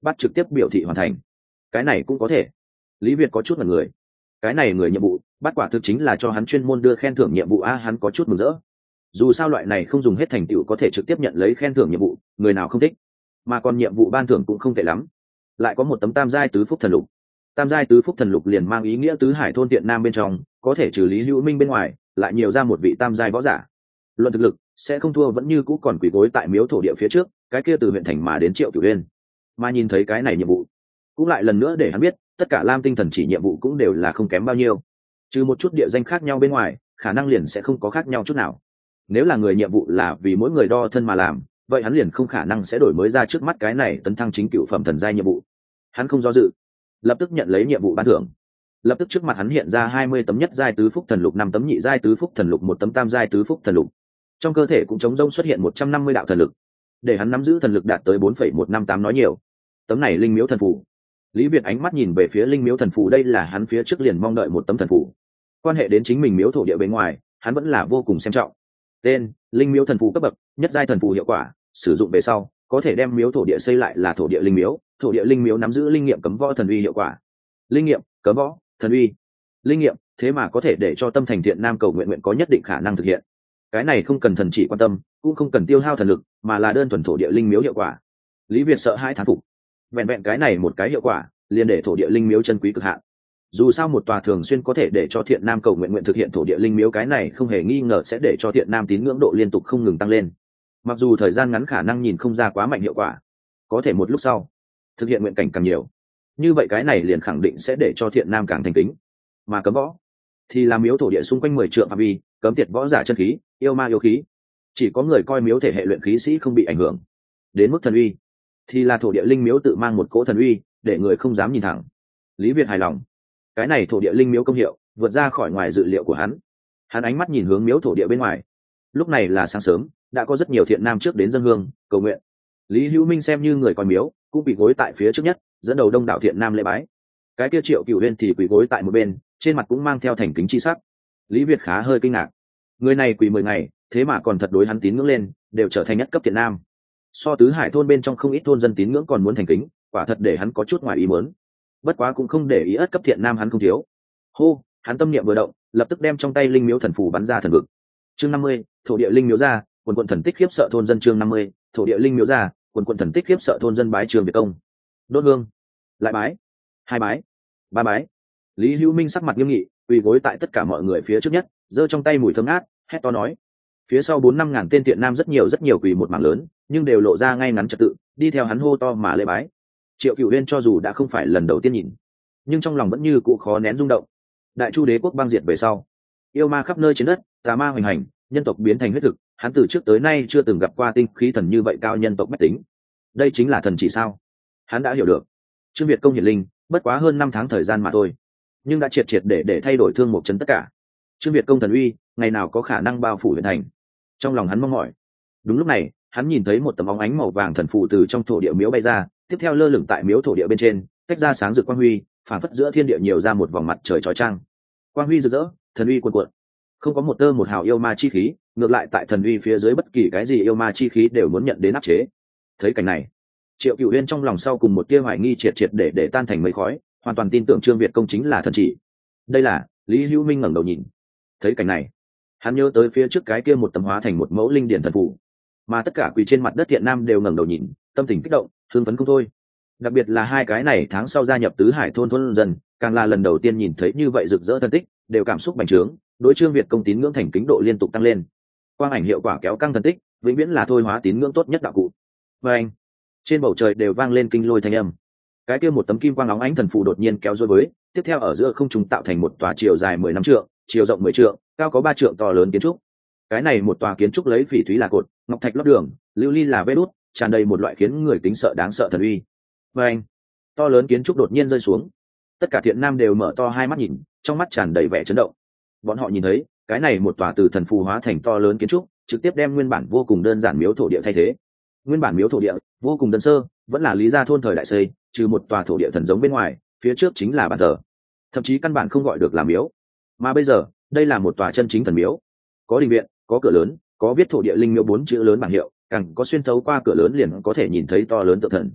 bắt trực tiếp biểu thị hoàn thành. Cái này cũng có thể. Lý Việt có chút là người. Cái này người nhiệm vụ, bắt quả thực chính là cho hắn chuyên môn đưa khen thưởng nhiệm vụ a, hắn có chút mừng rỡ. Dù sao loại này không dùng hết thành tựu có thể trực tiếp nhận lấy khen thưởng nhiệm vụ, người nào không thích. Mà còn nhiệm vụ ban thưởng cũng không tệ lắm. Lại có một tấm tam giai tứ phúc thần lục. Tam giai tứ phúc thần lục liền mang ý nghĩa tứ hải thôn Tiện Nam bên trong, có thể trừ Lý Hữu Minh bên ngoài, lại nhiều ra một vị tam giai võ giả. Luận thực lực, sẽ không thua vẫn như cũ còn quỳ gối tại miếu thổ địa phía trước, cái kia từ huyện thành mà đến Triệu Cửu Uyên. Mà nhìn thấy cái này nhiệm vụ, cũng lại lần nữa để hắn biết, tất cả Lam Tinh thần chỉ nhiệm vụ cũng đều là không kém bao nhiêu. Trừ một chút địa danh khác nhau bên ngoài, khả năng liền sẽ không có khác nhau chút nào. Nếu là người nhiệm vụ là vì mỗi người đo thân mà làm, vậy hắn liền không khả năng sẽ đổi mới ra trước mắt cái này tấn thăng chính cựu phẩm thần giai nhiệm vụ. Hắn không do dự, lập tức nhận lấy nhiệm vụ ban thưởng. Lập tức trước mặt hắn hiện ra hai mươi tấm nhất giai tứ phúc thần lục, năm tấm nhị giai tứ phúc thần lục, một tấm tam giai tứ phúc thần lục. Trong cơ thể cũng trống rỗng xuất hiện một trăm năm mươi đạo thần lực, để hắn nắm giữ thần lực đạt tới bốn phẩy một năm tám nói nhiều. Tấm này linh miếu thần phù. Lý Việt ánh mắt nhìn về phía linh miếu thần phù, đây là hắn phía trước liền mong đợi một tấm thần phù. Quan hệ đến chính mình miếu thổ địa bên ngoài, hắn vẫn là vô cùng xem trọng. Tên: linh miếu thần phù, cấp bậc: nhất giai thần phù, hiệu quả: sử dụng về sau có thể đem miếu thổ địa xây lại là thổ địa linh miếu, thổ địa linh miếu nắm giữ linh nghiệm cấm võ thần uy hiệu quả. Linh nghiệm, cấm võ, thần uy. Linh nghiệm, thế mà có thể để cho tâm thành thiện nam cầu nguyện nguyện có nhất định khả năng thực hiện. Cái này không cần thần chỉ quan tâm, cũng không cần tiêu hao thần lực, mà là đơn thuần thổ địa linh miếu hiệu quả. Lý Việt sợ hai thán phục. Vẹn vẹn cái này một cái hiệu quả, liền để thổ địa linh miếu chân quý cực hạn. Dù sao một tòa thường xuyên có thể để cho thiện nam cầu nguyện nguyện thực hiện thổ địa linh miếu, cái này không hề nghi ngờ sẽ để cho thiện nam tín ngưỡng độ liên tục không ngừng tăng lên. Mặc dù thời gian ngắn khả năng nhìn không ra quá mạnh hiệu quả, có thể một lúc sau thực hiện nguyện cảnh càng nhiều, như vậy cái này liền khẳng định sẽ để cho thiện nam càng thành kính. Mà cấm võ thì là miếu thổ địa xung quanh mười trượng phạm vi, cấm tiệt võ giả chân khí, yêu ma yêu khí, chỉ có người coi miếu thể hệ luyện khí sĩ không bị ảnh hưởng. Đến mức thần uy thì là thổ địa linh miếu tự mang một cỗ thần uy, để người không dám nhìn thẳng. Lý Việt hài lòng. Cái này thổ địa linh miếu công hiệu vượt ra khỏi ngoài dự liệu của hắn. Hắn ánh mắt nhìn hướng miếu thổ địa bên ngoài. Lúc này là sáng sớm, đã có rất nhiều thiện nam trước đến dâng hương cầu nguyện. Lý Hữu Minh xem như người coi miếu, cũng quỳ gối tại phía trước nhất, dẫn đầu đông đảo thiện nam lễ bái. Cái kia Triệu Cửu Uyên thì quỳ gối tại một bên, trên mặt cũng mang theo thành kính chi sắc. Lý Việt khá hơi kinh ngạc. Người này quỳ mười ngày, thế mà còn thật đối hắn tín ngưỡng lên, đều trở thành nhất cấp thiện nam. So tứ hải thôn bên trong không ít thôn dân tín ngưỡng còn muốn thành kính, quả thật để hắn có chút ngoài ý muốn. Bất quá cũng không để ý ất cấp thiện nam hắn không thiếu. Hô, hắn tâm niệm vừa động, lập tức đem trong tay linh miếu thần phù bắn ra thần vực. Chương năm mươi, thổ địa linh miếu ra, quần quần thần tích khiếp sợ thôn dân. Chương năm mươi, thổ địa linh miếu ra, quần quần thần tích khiếp sợ thôn dân. Bái Trường Việt công. Đốt hương. Lại bái. Hai bái. Ba bái. Lý Hữu Minh sắc mặt nghiêm nghị, quỳ gối tại tất cả mọi người phía trước nhất, giơ trong tay mùi thơm ngát, hét to nói. Phía sau bốn năm ngàn tên thiện nam rất nhiều rất nhiều quỳ một mảng lớn, nhưng đều lộ ra ngay ngắn trật tự, đi theo hắn hô to mà lễ bái. Triệu Cửu Uyên cho dù đã không phải lần đầu tiên nhìn, nhưng trong lòng vẫn như cũ khó nén rung động. Đại Chu đế quốc băng diệt về sau, yêu ma khắp nơi trên đất, tà ma hoành hành, nhân tộc biến thành huyết thực, hắn từ trước tới nay chưa từng gặp qua tinh khí thần như vậy cao nhân tộc bách tính. Đây chính là thần chỉ sao? Hắn đã hiểu được. Trương Việt công hiển linh, bất quá hơn năm tháng thời gian mà thôi, nhưng đã triệt triệt để để thay đổi thương một chân tất cả. Trương Việt công thần uy, ngày nào có khả năng bao phủ huyện thành? Trong lòng hắn mong mỏi. Đúng lúc này, hắn nhìn thấy một tấm óng ánh màu vàng thần phù từ trong thổ địa miếu bay ra, tiếp theo lơ lửng tại miếu thổ địa bên trên, tách ra sáng rực quang huy, phản phất giữa thiên địa nhiều ra một vòng mặt trời chói chang. Quang huy rực rỡ, thần uy cuồn cuộn, không có một tơ một hào yêu ma chi khí, ngược lại tại thần uy phía dưới bất kỳ cái gì yêu ma chi khí đều muốn nhận đến áp chế. Thấy cảnh này, Triệu Cửu Uyên trong lòng sau cùng một tia hoài nghi triệt triệt để để tan thành mây khói, hoàn toàn tin tưởng Trương Việt công chính là thần chỉ. Đây là Lý Hữu Minh ngẩng đầu nhìn. Thấy cảnh này, hắn nhớ tới phía trước cái kia một tấm hóa thành một mẫu linh điển thần phù, mà tất cả quỳ trên mặt đất thiện nam đều ngẩng đầu nhìn, tâm tình kích động, hưng phấn không thôi. Đặc biệt là hai cái này tháng sau gia nhập tứ hải thôn thôn dần, càng là lần đầu tiên nhìn thấy như vậy rực rỡ thân tích, đều cảm xúc bành trướng, đối Trương Việt công tín ngưỡng thành kính độ liên tục tăng lên. Quang ảnh hiệu quả kéo căng thần tích, vĩnh viễn là thôi hóa tín ngưỡng tốt nhất đạo cụ. Và anh, trên bầu trời đều vang lên kinh lôi thanh âm. Cái kia một tấm kim quang óng ánh thần phù đột nhiên kéo dôi với, tiếp theo ở giữa không trung tạo thành một tòa chiều dài mười năm trượng, chiều rộng mười trượng, cao có ba trượng to lớn kiến trúc. Cái này một tòa kiến trúc lấy phỉ thúy là cột, ngọc thạch lót đường, lưu ly là vết đút, tràn đầy một loại khiến người kính sợ đáng sợ thần uy. Và anh, to lớn kiến trúc đột nhiên rơi xuống, tất cả thiện nam đều mở to hai mắt nhìn, trong mắt tràn đầy vẻ chấn động. Bọn họ nhìn thấy cái này một tòa từ thần phù hóa thành to lớn kiến trúc, trực tiếp đem nguyên bản vô cùng đơn giản miếu thổ địa thay thế. Nguyên bản miếu thổ địa vô cùng đơn sơ, vẫn là Lý gia thôn thời đại xây, trừ một tòa thổ địa thần giống bên ngoài, phía trước chính là bàn thờ, thậm chí căn bản không gọi được là miếu. Mà bây giờ, đây là một tòa chân chính thần miếu, có đình viện, có cửa lớn, có viết thổ địa linh miếu bốn chữ lớn bảng hiệu, càng có xuyên thấu qua cửa lớn liền có thể nhìn thấy to lớn tượng thần.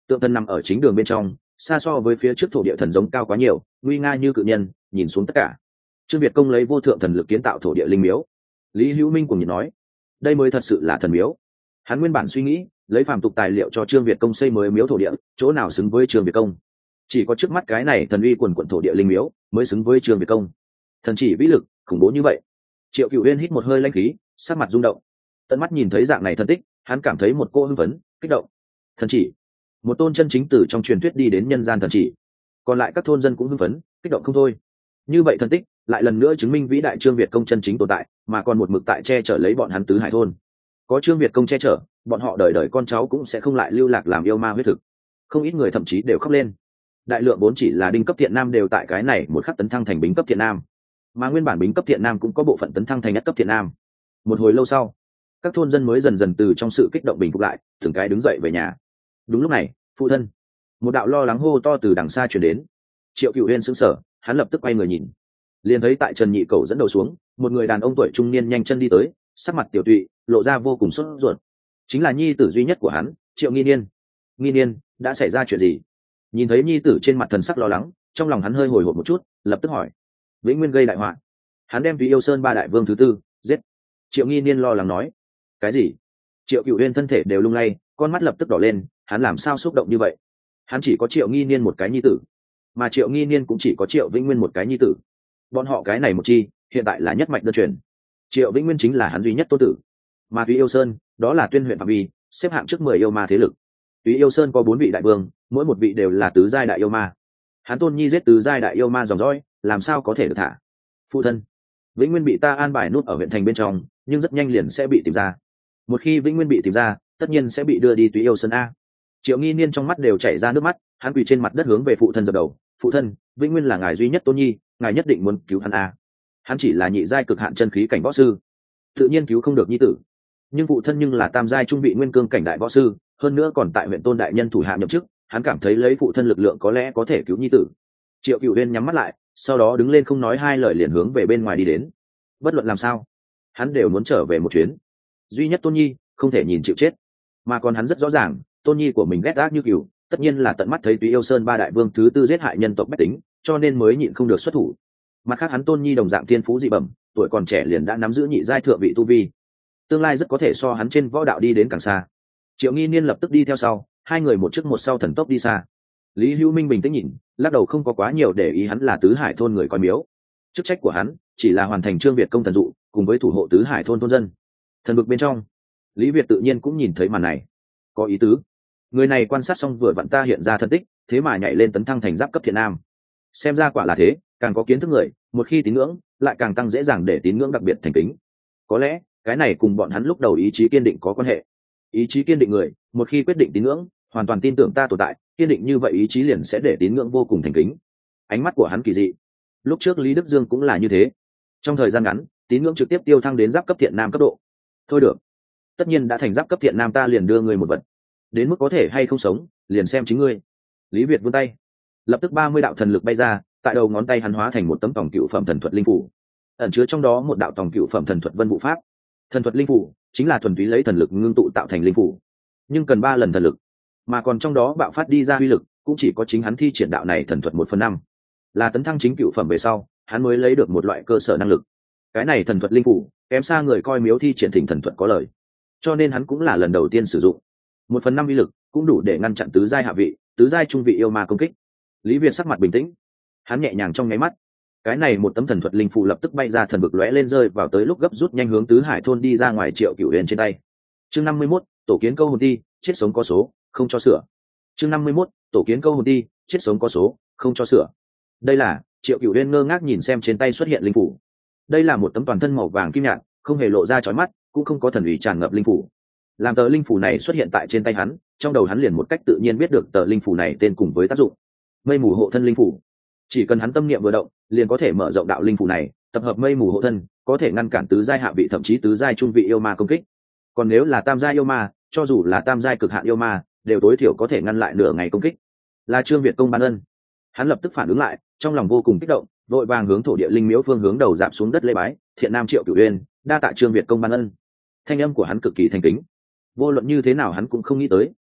Tượng thần nằm ở chính đường bên trong, xa so với phía trước thổ địa thần giống cao quá nhiều, nguy nga như cự nhân, nhìn xuống tất cả. Trương Việt Công lấy vô thượng thần lực kiến tạo thổ địa linh miếu. Lý Hữu Minh cùng nhìn nói, đây mới thật sự là thần miếu. Hắn nguyên bản suy nghĩ, lấy phàm tục tài liệu cho Trương Việt Công xây mới miếu thổ địa, chỗ nào xứng với Trương Việt Công? Chỉ có trước mắt cái này thần uy quần quần thổ địa linh miếu mới xứng với Trương Việt Công. Thần chỉ vĩ lực, khủng bố như vậy. Triệu Cửu Uyên hít một hơi lãnh khí, sắc mặt rung động. Tận mắt nhìn thấy dạng này thần tích, hắn cảm thấy một cô hưng phấn, kích động. Thần chỉ, một tôn chân chính từ trong truyền thuyết đi đến nhân gian thần chỉ. Còn lại các thôn dân cũng hưng phấn, kích động không thôi. Như vậy thần tích lại lần nữa chứng minh vĩ đại Trương Việt Công chân chính tồn tại, mà còn một mực tại che chở lấy bọn hắn tứ hải thôn. Có Trương Việt Công che chở, bọn họ đời đời con cháu cũng sẽ không lại lưu lạc làm yêu ma huyết thực. Không ít người thậm chí đều khóc lên. Đại lượng vốn chỉ là đinh cấp thiện nam đều tại cái này một khắc tấn thăng thành bính cấp thiện nam, mà nguyên bản bính cấp thiện nam cũng có bộ phận tấn thăng thành nhất cấp thiện nam. Một hồi lâu sau, các thôn dân mới dần dần từ trong sự kích động bình phục lại, từng cái đứng dậy về nhà. Đúng lúc này, phụ thân, một đạo lo lắng hô to từ đằng xa truyền đến. Triệu Cửu Uyên sững sờ, hắn lập tức quay người nhìn, liền thấy tại Trần Nhị Cầu dẫn đầu xuống, một người đàn ông tuổi trung niên nhanh chân đi tới, sắc mặt tiểu tụy, lộ ra vô cùng sốt ruột. Chính là nhi tử duy nhất của hắn, Triệu Nghi Niên. Nghi Niên, đã xảy ra chuyện gì? Nhìn thấy nhi tử trên mặt thần sắc lo lắng, trong lòng hắn hơi hồi hộp một chút, lập tức hỏi. Vĩnh Nguyên gây đại họa, hắn đem Túy Yêu Sơn ba đại vương thứ tư giết. Triệu Nghi Niên lo lắng nói. Cái gì? Triệu Cửu Uyên thân thể đều lung lay, con mắt lập tức đỏ lên, hắn làm sao xúc động như vậy? Hắn chỉ có Triệu Nghi Niên một cái nhi tử, mà Triệu Nghi Niên cũng chỉ có Triệu Vĩnh Nguyên một cái nhi tử. Bọn họ cái này một chi, hiện tại là nhất mạch đơn truyền. Triệu Vĩnh Nguyên chính là hắn duy nhất tôn tử, mà Túy Yêu Sơn, đó là tuyên huyện phạm vi, xếp hạng trước mười yêu ma thế lực. Túy Yêu Sơn có bốn vị đại vương, mỗi một vị đều là tứ giai đại yêu ma. Hắn tôn nhi giết tứ giai đại yêu ma dòng dõi, làm sao có thể được thả? Phụ thân, Vĩnh Nguyên bị ta an bài nút ở huyện thành bên trong, nhưng rất nhanh liền sẽ bị tìm ra. Một khi Vĩnh Nguyên bị tìm ra, tất nhiên sẽ bị đưa đi Túy Yêu Sơn a. Triệu Nghi Niên trong mắt đều chảy ra nước mắt, hắn quỳ trên mặt đất hướng về phụ thân dập đầu. Phụ thân, Vĩnh Nguyên là ngài duy nhất tôn nhi, ngài nhất định muốn cứu hắn a. Hắn chỉ là nhị giai cực hạn chân khí cảnh võ sư, tự nhiên cứu không được nhi tử. Nhưng phụ thân nhưng là tam giai trung vị nguyên cương cảnh đại võ sư, hơn nữa còn tại huyện tôn đại nhân thủ hạ nhậm chức, hắn cảm thấy lấy phụ thân lực lượng có lẽ có thể cứu nhi tử. Triệu Cửu Uyên nhắm mắt lại, sau đó đứng lên không nói hai lời liền hướng về bên ngoài đi đến. Bất luận làm sao, hắn đều muốn trở về một chuyến. Duy nhất tôn nhi không thể nhìn chịu chết, mà còn hắn rất rõ ràng, tôn nhi của mình ghét ác như cừu, tất nhiên là tận mắt thấy Túy Yêu Sơn ba đại vương thứ tư giết hại nhân tộc bách tính, cho nên mới nhịn không được xuất thủ. Mặt khác hắn tôn nhi đồng dạng thiên phú dị bẩm, tuổi còn trẻ liền đã nắm giữ nhị giai thượng vị tu vi, tương lai rất có thể so hắn trên võ đạo đi đến càng xa. Triệu Nghi Niên lập tức đi theo sau, hai người một trước một sau thần tốc đi xa. Lý Hữu Minh bình tĩnh nhìn, lắc đầu không có quá nhiều để ý, hắn là tứ hải thôn người coi miếu, chức trách của hắn chỉ là hoàn thành Trương Việt Công thần dụ, cùng với thủ hộ tứ hải thôn thôn dân. Thần vực bên trong, Lý Việt tự nhiên cũng nhìn thấy màn này, có ý tứ. Người này quan sát xong vừa vặn ta hiện ra thân tích, thế mà nhảy lên tấn thăng thành giáp cấp thiện nam. Xem ra quả là thế, càng có kiến thức người, một khi tín ngưỡng, lại càng tăng dễ dàng để tín ngưỡng đặc biệt thành kính. Có lẽ cái này cùng bọn hắn lúc đầu ý chí kiên định có quan hệ. Ý chí kiên định người, một khi quyết định tín ngưỡng, hoàn toàn tin tưởng ta tồn tại, kiên định như vậy ý chí liền sẽ để tín ngưỡng vô cùng thành kính. Ánh mắt của hắn kỳ dị. Lúc trước Lý Đức Dương cũng là như thế. Trong thời gian ngắn, tín ngưỡng trực tiếp tiêu thăng đến giáp cấp thiện nam cấp độ. Thôi được, tất nhiên đã thành giáp cấp thiện nam, ta liền đưa ngươi một vật. Đến mức có thể hay không sống, liền xem chính ngươi. Lý Việt vươn tay, lập tức ba mươi đạo thần lực bay ra, tại đầu ngón tay hắn hóa thành một tấm tòng cựu phẩm thần thuật linh phủ, ẩn chứa trong đó một đạo tòng cựu phẩm thần thuật vân vụ pháp. Thần thuật linh phủ chính là thuần túy lấy thần lực ngưng tụ tạo thành linh phủ, nhưng cần ba lần thần lực, mà còn trong đó bạo phát đi ra uy lực cũng chỉ có chính hắn thi triển đạo này thần thuật một phần năm, là tấn thăng chính cựu phẩm về sau hắn mới lấy được một loại cơ sở năng lực. Cái này thần thuật linh phủ kém xa người coi miếu thi triển thỉnh thần thuật có lời, cho nên hắn cũng là lần đầu tiên sử dụng. Một phần năm uy lực cũng đủ để ngăn chặn tứ giai hạ vị, tứ giai trung vị yêu ma công kích. Lý Việt sắc mặt bình tĩnh, hắn nhẹ nhàng trong nháy mắt, cái này một tấm thần thuật linh phù lập tức bay ra thần vực lóe lên, rơi vào tới lúc gấp rút nhanh hướng tứ hải thôn đi ra ngoài. Triệu Cửu Huyền trên tay. Chương năm mươi mốt, tổ kiến câu hồn ti, chết sống có số, không cho sửa. Chương năm mươi mốt, tổ kiến câu hồn ti, chết sống có số, không cho sửa. Đây là, Triệu Cửu Huyền ngơ ngác nhìn xem trên tay xuất hiện linh phủ. Đây là một tấm toàn thân màu vàng kim nhạt, không hề lộ ra chói mắt, cũng không có thần ủy tràn ngập linh phủ. Làm tờ linh phủ này xuất hiện tại trên tay hắn, trong đầu hắn liền một cách tự nhiên biết được tờ linh phủ này tên cùng với tác dụng. Mây mù hộ thân linh phủ. Chỉ cần hắn tâm niệm vừa động, liền có thể mở rộng đạo linh phủ này, tập hợp mây mù hộ thân, có thể ngăn cản tứ giai hạ vị thậm chí tứ giai trung vị yêu ma công kích. Còn nếu là tam giai yêu ma, cho dù là tam giai cực hạn yêu ma, đều tối thiểu có thể ngăn lại nửa ngày công kích. Là Trương Việt Công ban ân. Hắn lập tức phản ứng lại, trong lòng vô cùng kích động, vội vàng hướng thổ địa linh miếu phương hướng đầu dạp xuống đất lễ bái. Thiện nam Triệu Cửu Huyền, đa tạ Trương Việt Công ban ân. Thanh âm của hắn cực kỳ thành kính. Vô luận như thế nào hắn cũng không nghĩ tới,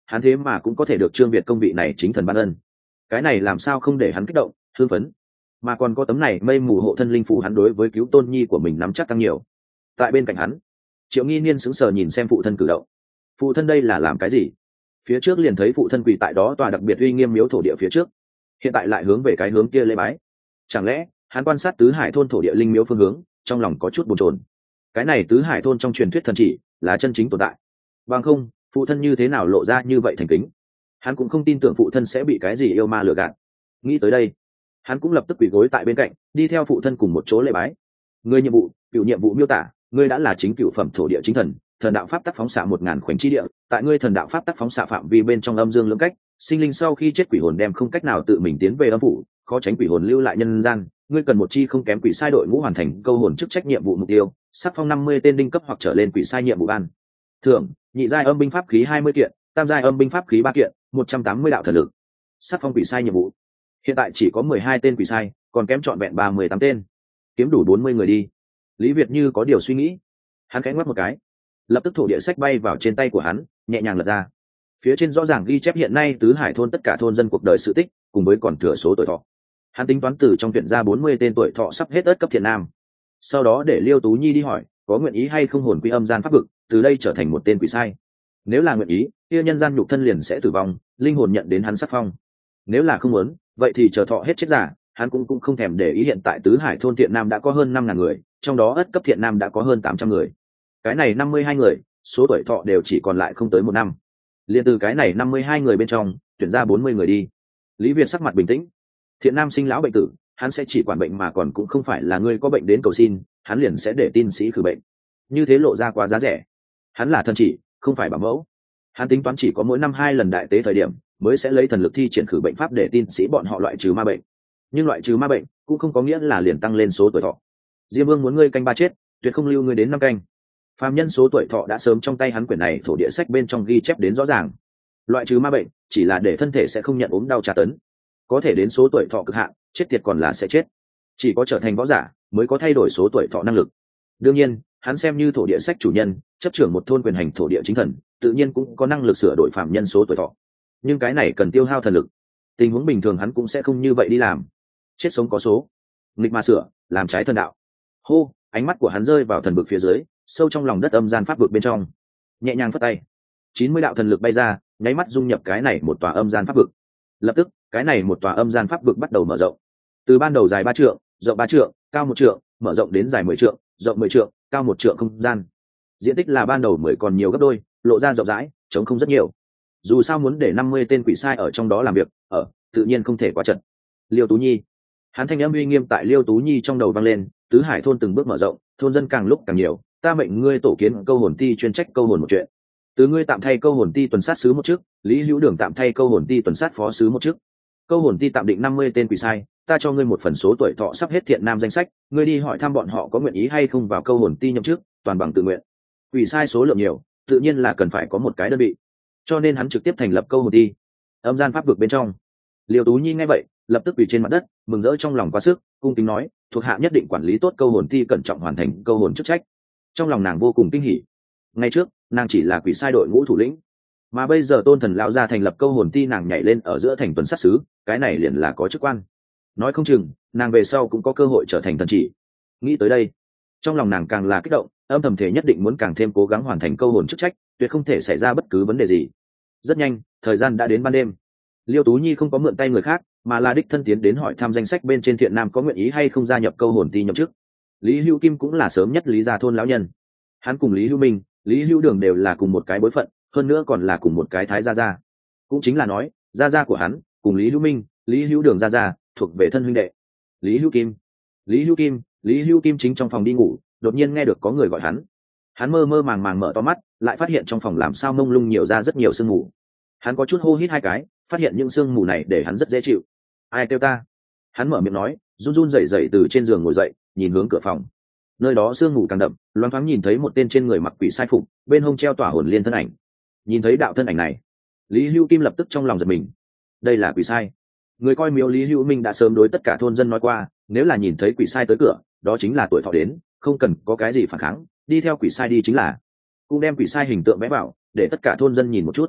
hắn thế mà cũng có thể được Trương Việt công vị này chính thần ban ân. Cái này làm sao không để hắn kích động hưng phấn, mà còn có tấm này mây mù hộ thân linh phù, hắn đối với cứu tôn nhi của mình nắm chắc tăng nhiều. Tại bên cạnh hắn, Triệu Nghi Niên sững sờ nhìn xem phụ thân cử động. Phụ thân đây là làm cái gì? Phía trước liền thấy phụ thân quỳ tại đó tòa đặc biệt uy nghiêm miếu thổ địa phía trước, hiện tại lại hướng về cái hướng kia lễ bái. Chẳng lẽ hắn quan sát tứ hải thôn thổ địa linh miếu phương hướng, trong lòng có chút bồn chồn. Cái này tứ hải thôn trong truyền thuyết thần chỉ là chân chính tồn tại, bằng không phụ thân như thế nào lộ ra như vậy thành kính? Hắn cũng không tin tưởng phụ thân sẽ bị cái gì yêu ma lừa gạt. Nghĩ tới đây, hắn cũng lập tức quỳ gối tại bên cạnh, đi theo phụ thân cùng một chỗ lễ bái. Người nhiệm vụ, cựu nhiệm vụ miêu tả, ngươi đã là chính cựu phẩm thổ địa chính thần, thần đạo pháp tắc phóng xạ một ngàn khoảnh chi địa, tại ngươi thần đạo pháp tắc phóng xạ phạm vi bên trong âm dương lưỡng cách, sinh linh sau khi chết quỷ hồn đem không cách nào tự mình tiến về âm phủ, khó tránh quỷ hồn lưu lại nhân gian. Ngươi cần một chi không kém quỷ sai đội ngũ hoàn thành câu hồn chức trách nhiệm vụ mục tiêu, sắc phong năm mươi tên đinh cấp hoặc trở lên quỷ sai nhiệm vụ ban thưởng: nhị giai âm binh pháp khí hai mươi kiện, tam giai âm binh pháp khí ba kiện, một trăm tám mươi đạo thần lực. Sắc phong quỷ sai nhiệm vụ, hiện tại chỉ có mười hai tên quỷ sai, còn kém trọn vẹn ba mươi tám tên, kiếm đủ bốn mươi người đi. Lý Việt như có điều suy nghĩ, hắn khẽ ngoắc một cái, lập tức thổ địa sách bay vào trên tay của hắn, nhẹ nhàng lật ra. Phía trên rõ ràng ghi chép hiện nay tứ hải thôn tất cả thôn dân cuộc đời sự tích, cùng với còn thừa số tuổi thọ. Hắn tính toán từ trong tuyển ra bốn mươi tên tuổi thọ sắp hết ớt cấp thiện nam, sau đó để Liêu Tú Nhi đi hỏi có nguyện ý hay không hồn quy âm gian pháp vực, từ đây trở thành một tên quỷ sai. Nếu là nguyện ý, kia nhân gian nhục thân liền sẽ tử vong, linh hồn nhận đến hắn sắc phong. Nếu là không muốn, vậy thì chờ thọ hết chết giả. Hắn cũng cũng không thèm để ý hiện tại tứ hải thôn thiện nam đã có hơn năm ngàn người, trong đó ất cấp thiện nam đã có hơn tám trăm người. Cái này năm mươi hai người, số tuổi thọ đều chỉ còn lại không tới một năm. Liên từ cái này năm mươi hai người bên trong, tuyển ra bốn mươi người đi. Lý Việt sắc mặt bình tĩnh. Thiện nam sinh lão bệnh tử, hắn sẽ chỉ quản bệnh mà còn cũng không phải là người có bệnh đến cầu xin, hắn liền sẽ để tin sĩ khử bệnh. Như thế lộ ra quá giá rẻ. Hắn là thần chỉ, không phải bảo mẫu. Hắn tính toán chỉ có mỗi năm hai lần đại tế thời điểm mới sẽ lấy thần lực thi triển khử bệnh pháp để tin sĩ bọn họ loại trừ ma bệnh. Nhưng loại trừ ma bệnh cũng không có nghĩa là liền tăng lên số tuổi thọ. Diêm Vương muốn ngươi canh ba chết, tuyệt không lưu ngươi đến năm canh. Phàm nhân số tuổi thọ đã sớm trong tay hắn, quyển này thổ địa sách bên trong ghi chép đến rõ ràng. Loại trừ ma bệnh chỉ là để thân thể sẽ không nhận ốm đau tra tấn, có thể đến số tuổi thọ cực hạn, chết tiệt còn là sẽ chết. Chỉ có trở thành võ giả mới có thay đổi số tuổi thọ năng lực. Đương nhiên, hắn xem như thổ địa sách chủ nhân, chấp trưởng một thôn quyền hành thổ địa chính thần, tự nhiên cũng có năng lực sửa đổi phàm nhân số tuổi thọ. Nhưng cái này cần tiêu hao thần lực. Tình huống bình thường hắn cũng sẽ không như vậy đi làm. Chết sống có số, nghịch mà sửa, làm trái thần đạo. Hô, ánh mắt của hắn rơi vào thần vực phía dưới, sâu trong lòng đất âm gian pháp vực bên trong, nhẹ nhàng phất tay, chín mươi đạo thần lực bay ra, nháy mắt dung nhập cái này một tòa âm gian pháp vực. Lập tức, cái này một tòa âm gian pháp vực bắt đầu mở rộng. Từ ban đầu dài ba trượng, rộng ba trượng, cao một trượng, mở rộng đến dài mười trượng, rộng mười trượng, cao một trượng không gian. Diện tích là ban đầu mười còn nhiều gấp đôi, lộ ra rộng rãi, trống không rất nhiều. Dù sao muốn để năm mươi tên quỷ sai ở trong đó làm việc, ở tự nhiên không thể quá chật. Liêu Tú Nhi, hắn thanh âm uy nghiêm tại Liêu Tú Nhi trong đầu vang lên. Tứ hải thôn từng bước mở rộng, thôn dân càng lúc càng nhiều, ta mệnh ngươi tổ kiến câu hồn ti chuyên trách câu hồn một chuyện. Từ ngươi tạm thay câu hồn ti tuần sát sứ một chức, Lý Hữu Đường tạm thay câu hồn ti tuần sát phó sứ một chức. Câu hồn ti tạm định năm mươi tên quỷ sai, ta cho ngươi một phần số tuổi thọ sắp hết thiện nam danh sách, ngươi đi hỏi thăm bọn họ có nguyện ý hay không vào câu hồn ti nhậm chức, toàn bằng tự nguyện. Quỷ sai số lượng nhiều, tự nhiên là cần phải có một cái đơn vị, cho nên hắn trực tiếp thành lập câu hồn ti. Âm gian pháp vực bên trong, Liêu Tú Nhi nghe vậy, lập tức quỳ trên mặt đất, mừng rỡ trong lòng quá sức, cung kính nói, thuộc hạ nhất định quản lý tốt câu hồn ti, cẩn trọng hoàn thành câu hồn chức trách. Trong lòng nàng vô cùng kinh hỉ. Ngay trước, nàng chỉ là quỷ sai đội ngũ thủ lĩnh, mà bây giờ Tôn Thần lão gia thành lập câu hồn ti, nàng nhảy lên ở giữa thành tuần sát sứ, cái này liền là có chức quan. Nói không chừng, nàng về sau cũng có cơ hội trở thành thần chỉ. Nghĩ tới đây, trong lòng nàng càng là kích động, âm thầm thể nhất định muốn càng thêm cố gắng hoàn thành câu hồn chức trách, tuyệt không thể xảy ra bất cứ vấn đề gì. Rất nhanh, thời gian đã đến ban đêm. Liêu Tú Nhi không có mượn tay người khác, mà là đích thân tiến đến hỏi thăm danh sách bên trên thiện nam có nguyện ý hay không gia nhập câu hồn ti nhậm chức. Lý Hữu Kim cũng là sớm nhất Lý gia thôn lão nhân, hắn cùng Lý Hữu Minh, Lý Hữu Đường đều là cùng một cái bối phận, hơn nữa còn là cùng một cái thái gia gia. Cũng chính là nói, gia gia của hắn cùng Lý Hữu Minh, Lý Hữu Đường gia gia thuộc về thân huynh đệ. Lý Hữu Kim, Lý Hữu Kim, Lý Hữu Kim chính trong phòng đi ngủ, đột nhiên nghe được có người gọi hắn. Hắn mơ mơ màng màng mở to mắt, lại phát hiện trong phòng làm sao mông lung nhiều ra rất nhiều sương mù. Hắn có chút hô hít hai cái, phát hiện những sương mù này để hắn rất dễ chịu. Ai kêu ta? Hắn mở miệng nói, run run rẩy rẩy từ trên giường ngồi dậy, nhìn hướng cửa phòng. Nơi đó sương mù càng đậm, loáng thoáng nhìn thấy một tên trên người mặc quỷ sai phục, bên hông treo tỏa hồn liên thân ảnh. Nhìn thấy đạo thân ảnh này, Lý Hữu Kim lập tức trong lòng giật mình. Đây là quỷ sai. Người coi miếu Lý Hữu Minh đã sớm đối tất cả thôn dân nói qua, nếu là nhìn thấy quỷ sai tới cửa, đó chính là tuổi thọ đến, không cần có cái gì phản kháng, đi theo quỷ sai đi chính là. Cũng đem quỷ sai hình tượng vẽ vào, để tất cả thôn dân nhìn một chút.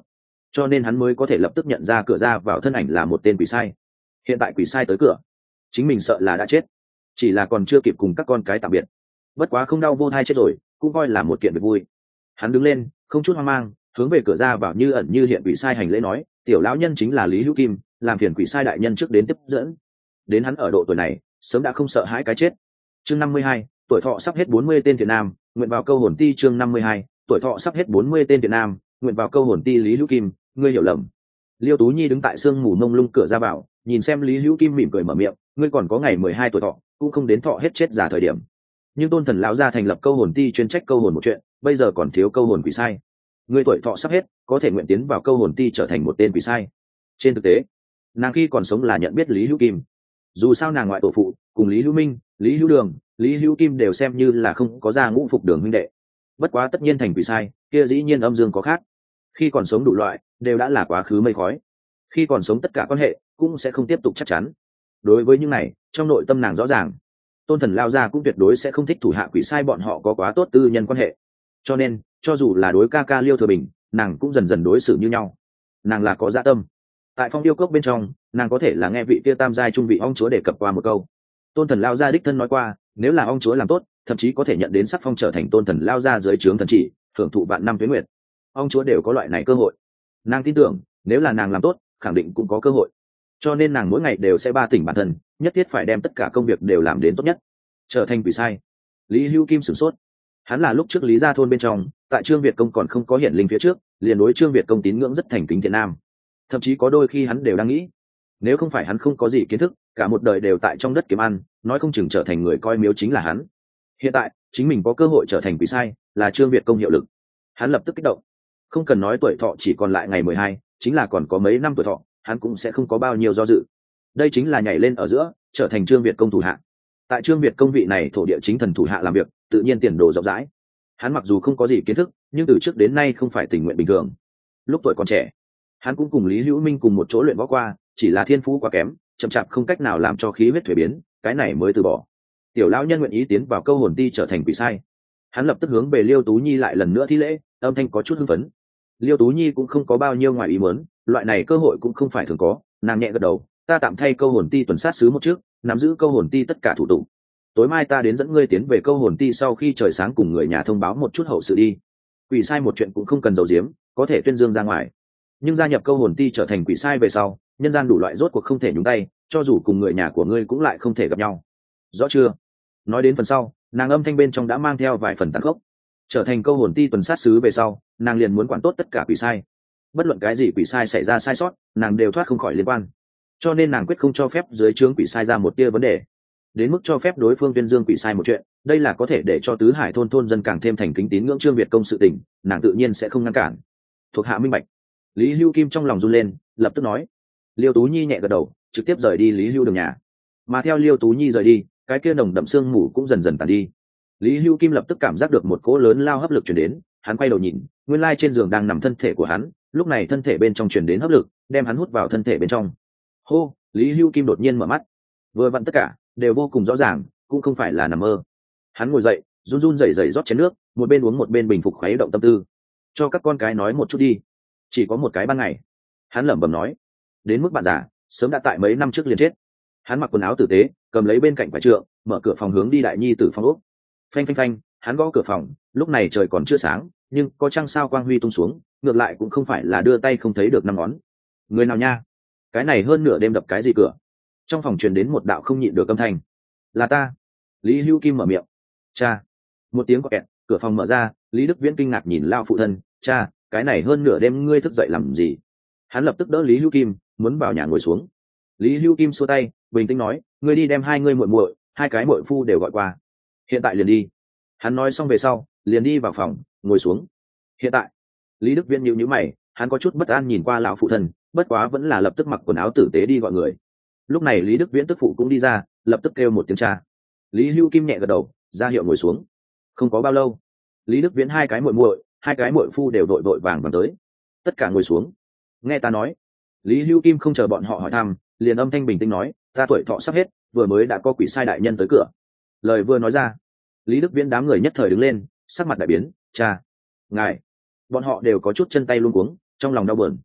cho nên hắn mới có thể lập tức nhận ra cửa ra vào thân ảnh là một tên quỷ sai. Hiện tại quỷ sai tới cửa, chính mình sợ là đã chết, chỉ là còn chưa kịp cùng các con cái tạm biệt. Bất quá không đau vô thai chết rồi, cũng coi là một kiện việc vui. Hắn đứng lên, không chút hoang mang, hướng về cửa ra vào như ẩn như hiện quỷ sai hành lễ nói, tiểu lão nhân chính là Lý Hữu Kim, làm phiền quỷ sai đại nhân trước đến tiếp dẫn. Đến hắn ở độ tuổi này, sớm đã không sợ hãi cái chết. Chương năm mươi hai, tuổi thọ sắp hết bốn mươi tên thiện nam, nguyện vào câu hồn ti. Chương năm mươi hai, tuổi thọ sắp hết bốn mươi tên thiện nam, nguyện vào câu hồn ti. Lý Hữu Kim, ngươi hiểu lầm. Liêu Tú Nhi đứng tại sương mù mông lung cửa ra vào, nhìn xem Lý Hữu Kim mỉm cười mở miệng, ngươi còn có ngày mười hai tuổi thọ, cũng không đến thọ hết chết già thời điểm. Nhưng tôn thần lão gia thành lập câu hồn ti chuyên trách câu hồn một chuyện, bây giờ còn thiếu câu hồn quỷ sai. Ngươi tuổi thọ sắp hết, có thể nguyện tiến vào câu hồn ti trở thành một tên quỷ sai. Trên thực tế, nàng khi còn sống là nhận biết Lý Hữu Kim. Dù sao nàng ngoại tổ phụ cùng Lý Hữu Minh, Lý Hữu Đường, Lý Hữu Kim đều xem như là không có gia ngũ phục đường huynh đệ. Bất quá tất nhiên thành quỷ sai, kia dĩ nhiên âm dương có khác. Khi còn sống đủ loại đều đã là quá khứ mây khói. Khi còn sống tất cả quan hệ cũng sẽ không tiếp tục chắc chắn. Đối với những này, trong nội tâm nàng rõ ràng, tôn thần lao gia cũng tuyệt đối sẽ không thích thủ hạ quỷ sai bọn họ có quá tốt tư nhân quan hệ. Cho nên, cho dù là đối ca ca Liêu Thừa Bình, nàng cũng dần dần đối xử như nhau. Nàng là có dạ tâm. Tại phong yêu cốc bên trong, nàng có thể là nghe vị kia tam giai trung vị ong chúa đề cập qua một câu. Tôn thần lao gia đích thân nói qua, nếu là ong chúa làm tốt, thậm chí có thể nhận đến sắc phong trở thành tôn thần lao gia dưới trướng thần chỉ, hưởng thụ vạn năm tuế nguyệt. Ong chúa đều có loại này cơ hội. Nàng tin tưởng, nếu là nàng làm tốt, khẳng định cũng có cơ hội. Cho nên nàng mỗi ngày đều sẽ ba tỉnh bản thân, nhất thiết phải đem tất cả công việc đều làm đến tốt nhất. Trở thành quỷ sai. Lý Hữu Kim sửng sốt. Hắn là lúc trước Lý gia thôn bên trong, tại Trương Việt công còn không có hiển linh phía trước, liền đối Trương Việt công tín ngưỡng rất thành kính thiện nam. Thậm chí có đôi khi hắn đều đang nghĩ, nếu không phải hắn không có gì kiến thức, cả một đời đều tại trong đất kiếm ăn, nói không chừng trở thành người coi miếu chính là hắn. Hiện tại, chính mình có cơ hội trở thành quỷ sai, là Trương Việt công hiệu lực. Hắn lập tức kích động. Không cần nói tuổi thọ chỉ còn lại ngày mười hai, chính là còn có mấy năm tuổi thọ, hắn cũng sẽ không có bao nhiêu do dự. Đây chính là nhảy lên ở giữa, trở thành Trương Việt công thủ hạ. Tại Trương Việt công vị này thổ địa chính thần thủ hạ làm việc, tự nhiên tiền đồ rộng rãi. Hắn mặc dù không có gì kiến thức, nhưng từ trước đến nay không phải tình nguyện bình thường. Lúc tuổi còn trẻ, hắn cũng cùng Lý Hữu Minh cùng một chỗ luyện võ qua, chỉ là thiên phú quá kém, chậm chạp không cách nào làm cho khí huyết thuế biến, cái này mới từ bỏ. Tiểu lão nhân nguyện ý tiến vào câu hồn ti trở thành quỷ sai. Hắn lập tức hướng về Liêu Tú Nhi lại lần nữa thi lễ, âm thanh có chút hưng phấn. Liêu Tú Nhi cũng không có bao nhiêu ngoài ý muốn, loại này cơ hội cũng không phải thường có, nàng nhẹ gật đầu, ta tạm thay câu hồn ti tuần sát sứ một trước, nắm giữ câu hồn ti tất cả thủ tục. Tối mai ta đến dẫn ngươi tiến về câu hồn ti sau khi trời sáng cùng người nhà thông báo một chút hậu sự đi. Quỷ sai một chuyện cũng không cần giấu giếm, có thể tuyên dương ra ngoài. Nhưng gia nhập câu hồn ti trở thành quỷ sai về sau, nhân gian đủ loại rốt cuộc không thể nhúng tay, cho dù cùng người nhà của ngươi cũng lại không thể gặp nhau. Rõ chưa? Nói đến phần sau, nàng âm thanh bên trong đã mang theo vài phần tàn khốc. Trở thành câu hồn ti tuần sát sứ về sau, nàng liền muốn quản tốt tất cả quỷ sai. Bất luận cái gì quỷ sai xảy ra sai sót, nàng đều thoát không khỏi liên quan. Cho nên nàng quyết không cho phép dưới trướng quỷ sai ra một tia vấn đề. Đến mức cho phép đối phương tuyên dương quỷ sai một chuyện, đây là có thể để cho tứ hải thôn thôn dân càng thêm thành kính tín ngưỡng Trương Việt công sự tình, nàng tự nhiên sẽ không ngăn cản. Thuộc hạ minh bạch. Lý Hữu Kim trong lòng run lên, lập tức nói. Liêu Tú Nhi nhẹ gật đầu, trực tiếp rời đi Lý Hữu đường nhà. Mà theo Liêu Tú Nhi rời đi, cái kia nồng đậm sương mù cũng dần dần tàn đi. Lý Hữu Kim lập tức cảm giác được một cỗ lớn lao hấp lực truyền đến, hắn quay đầu nhìn, nguyên lai trên giường đang nằm thân thể của hắn, lúc này thân thể bên trong truyền đến hấp lực, đem hắn hút vào thân thể bên trong. Hô, Lý Hữu Kim đột nhiên mở mắt. Vừa vặn tất cả đều vô cùng rõ ràng, cũng không phải là nằm mơ. Hắn ngồi dậy, run run rẩy rẩy rót chén nước, một bên uống một bên bình phục khuấy động tâm tư. Cho các con cái nói một chút đi. Chỉ có một cái ban ngày. Hắn lẩm bẩm nói. Đến mức bạn già, sớm đã tại mấy năm trước liền chết. Hắn mặc quần áo tử tế, cầm lấy bên cạnh vải trượng, mở cửa phòng hướng đi đại nhi tử phòng ốc. Phanh phanh phanh, hắn gõ cửa phòng, lúc này trời còn chưa sáng, nhưng có trăng sao quang huy tung xuống, ngược lại cũng không phải là đưa tay không thấy được năm ngón. Người nào nha? Cái này hơn nửa đêm đập cái gì cửa? Trong phòng truyền đến một đạo không nhịn được âm thanh. Là ta. Lý Hữu Kim mở miệng. Cha. Một tiếng quạt kẹt, cửa phòng mở ra, Lý Đức Viễn kinh ngạc nhìn lao phụ thân. Cha, cái này hơn nửa đêm ngươi thức dậy làm gì? Hắn lập tức đỡ Lý Hữu Kim, muốn vào nhà ngồi xuống. Lý Hữu Kim xua tay, bình tĩnh nói, ngươi đi đem hai ngươi muội muội, hai cái muội phu đều gọi qua. Hiện tại liền đi. Hắn nói xong về sau, liền đi vào phòng, ngồi xuống. Hiện tại. Lý Đức Viễn nhíu nhíu mày, hắn có chút bất an nhìn qua lão phụ thân, bất quá vẫn là lập tức mặc quần áo tử tế đi gọi người. Lúc này Lý Đức Viễn tức phụ cũng đi ra, lập tức kêu một tiếng cha. Lý Hữu Kim nhẹ gật đầu, ra hiệu ngồi xuống. Không có bao lâu, Lý Đức Viễn hai cái muội muội, hai cái muội phu đều đội vội vàng vàng tới. Tất cả ngồi xuống. Nghe ta nói. Lý Hữu Kim không chờ bọn họ hỏi thăm, liền âm thanh bình tĩnh nói, ta tuổi thọ sắp hết, vừa mới đã có quỷ sai đại nhân tới cửa. Lời vừa nói ra, Lý Đức Viễn đám người nhất thời đứng lên, sắc mặt đại biến. Cha, ngài. Bọn họ đều có chút chân tay luống cuống, trong lòng đau buồn.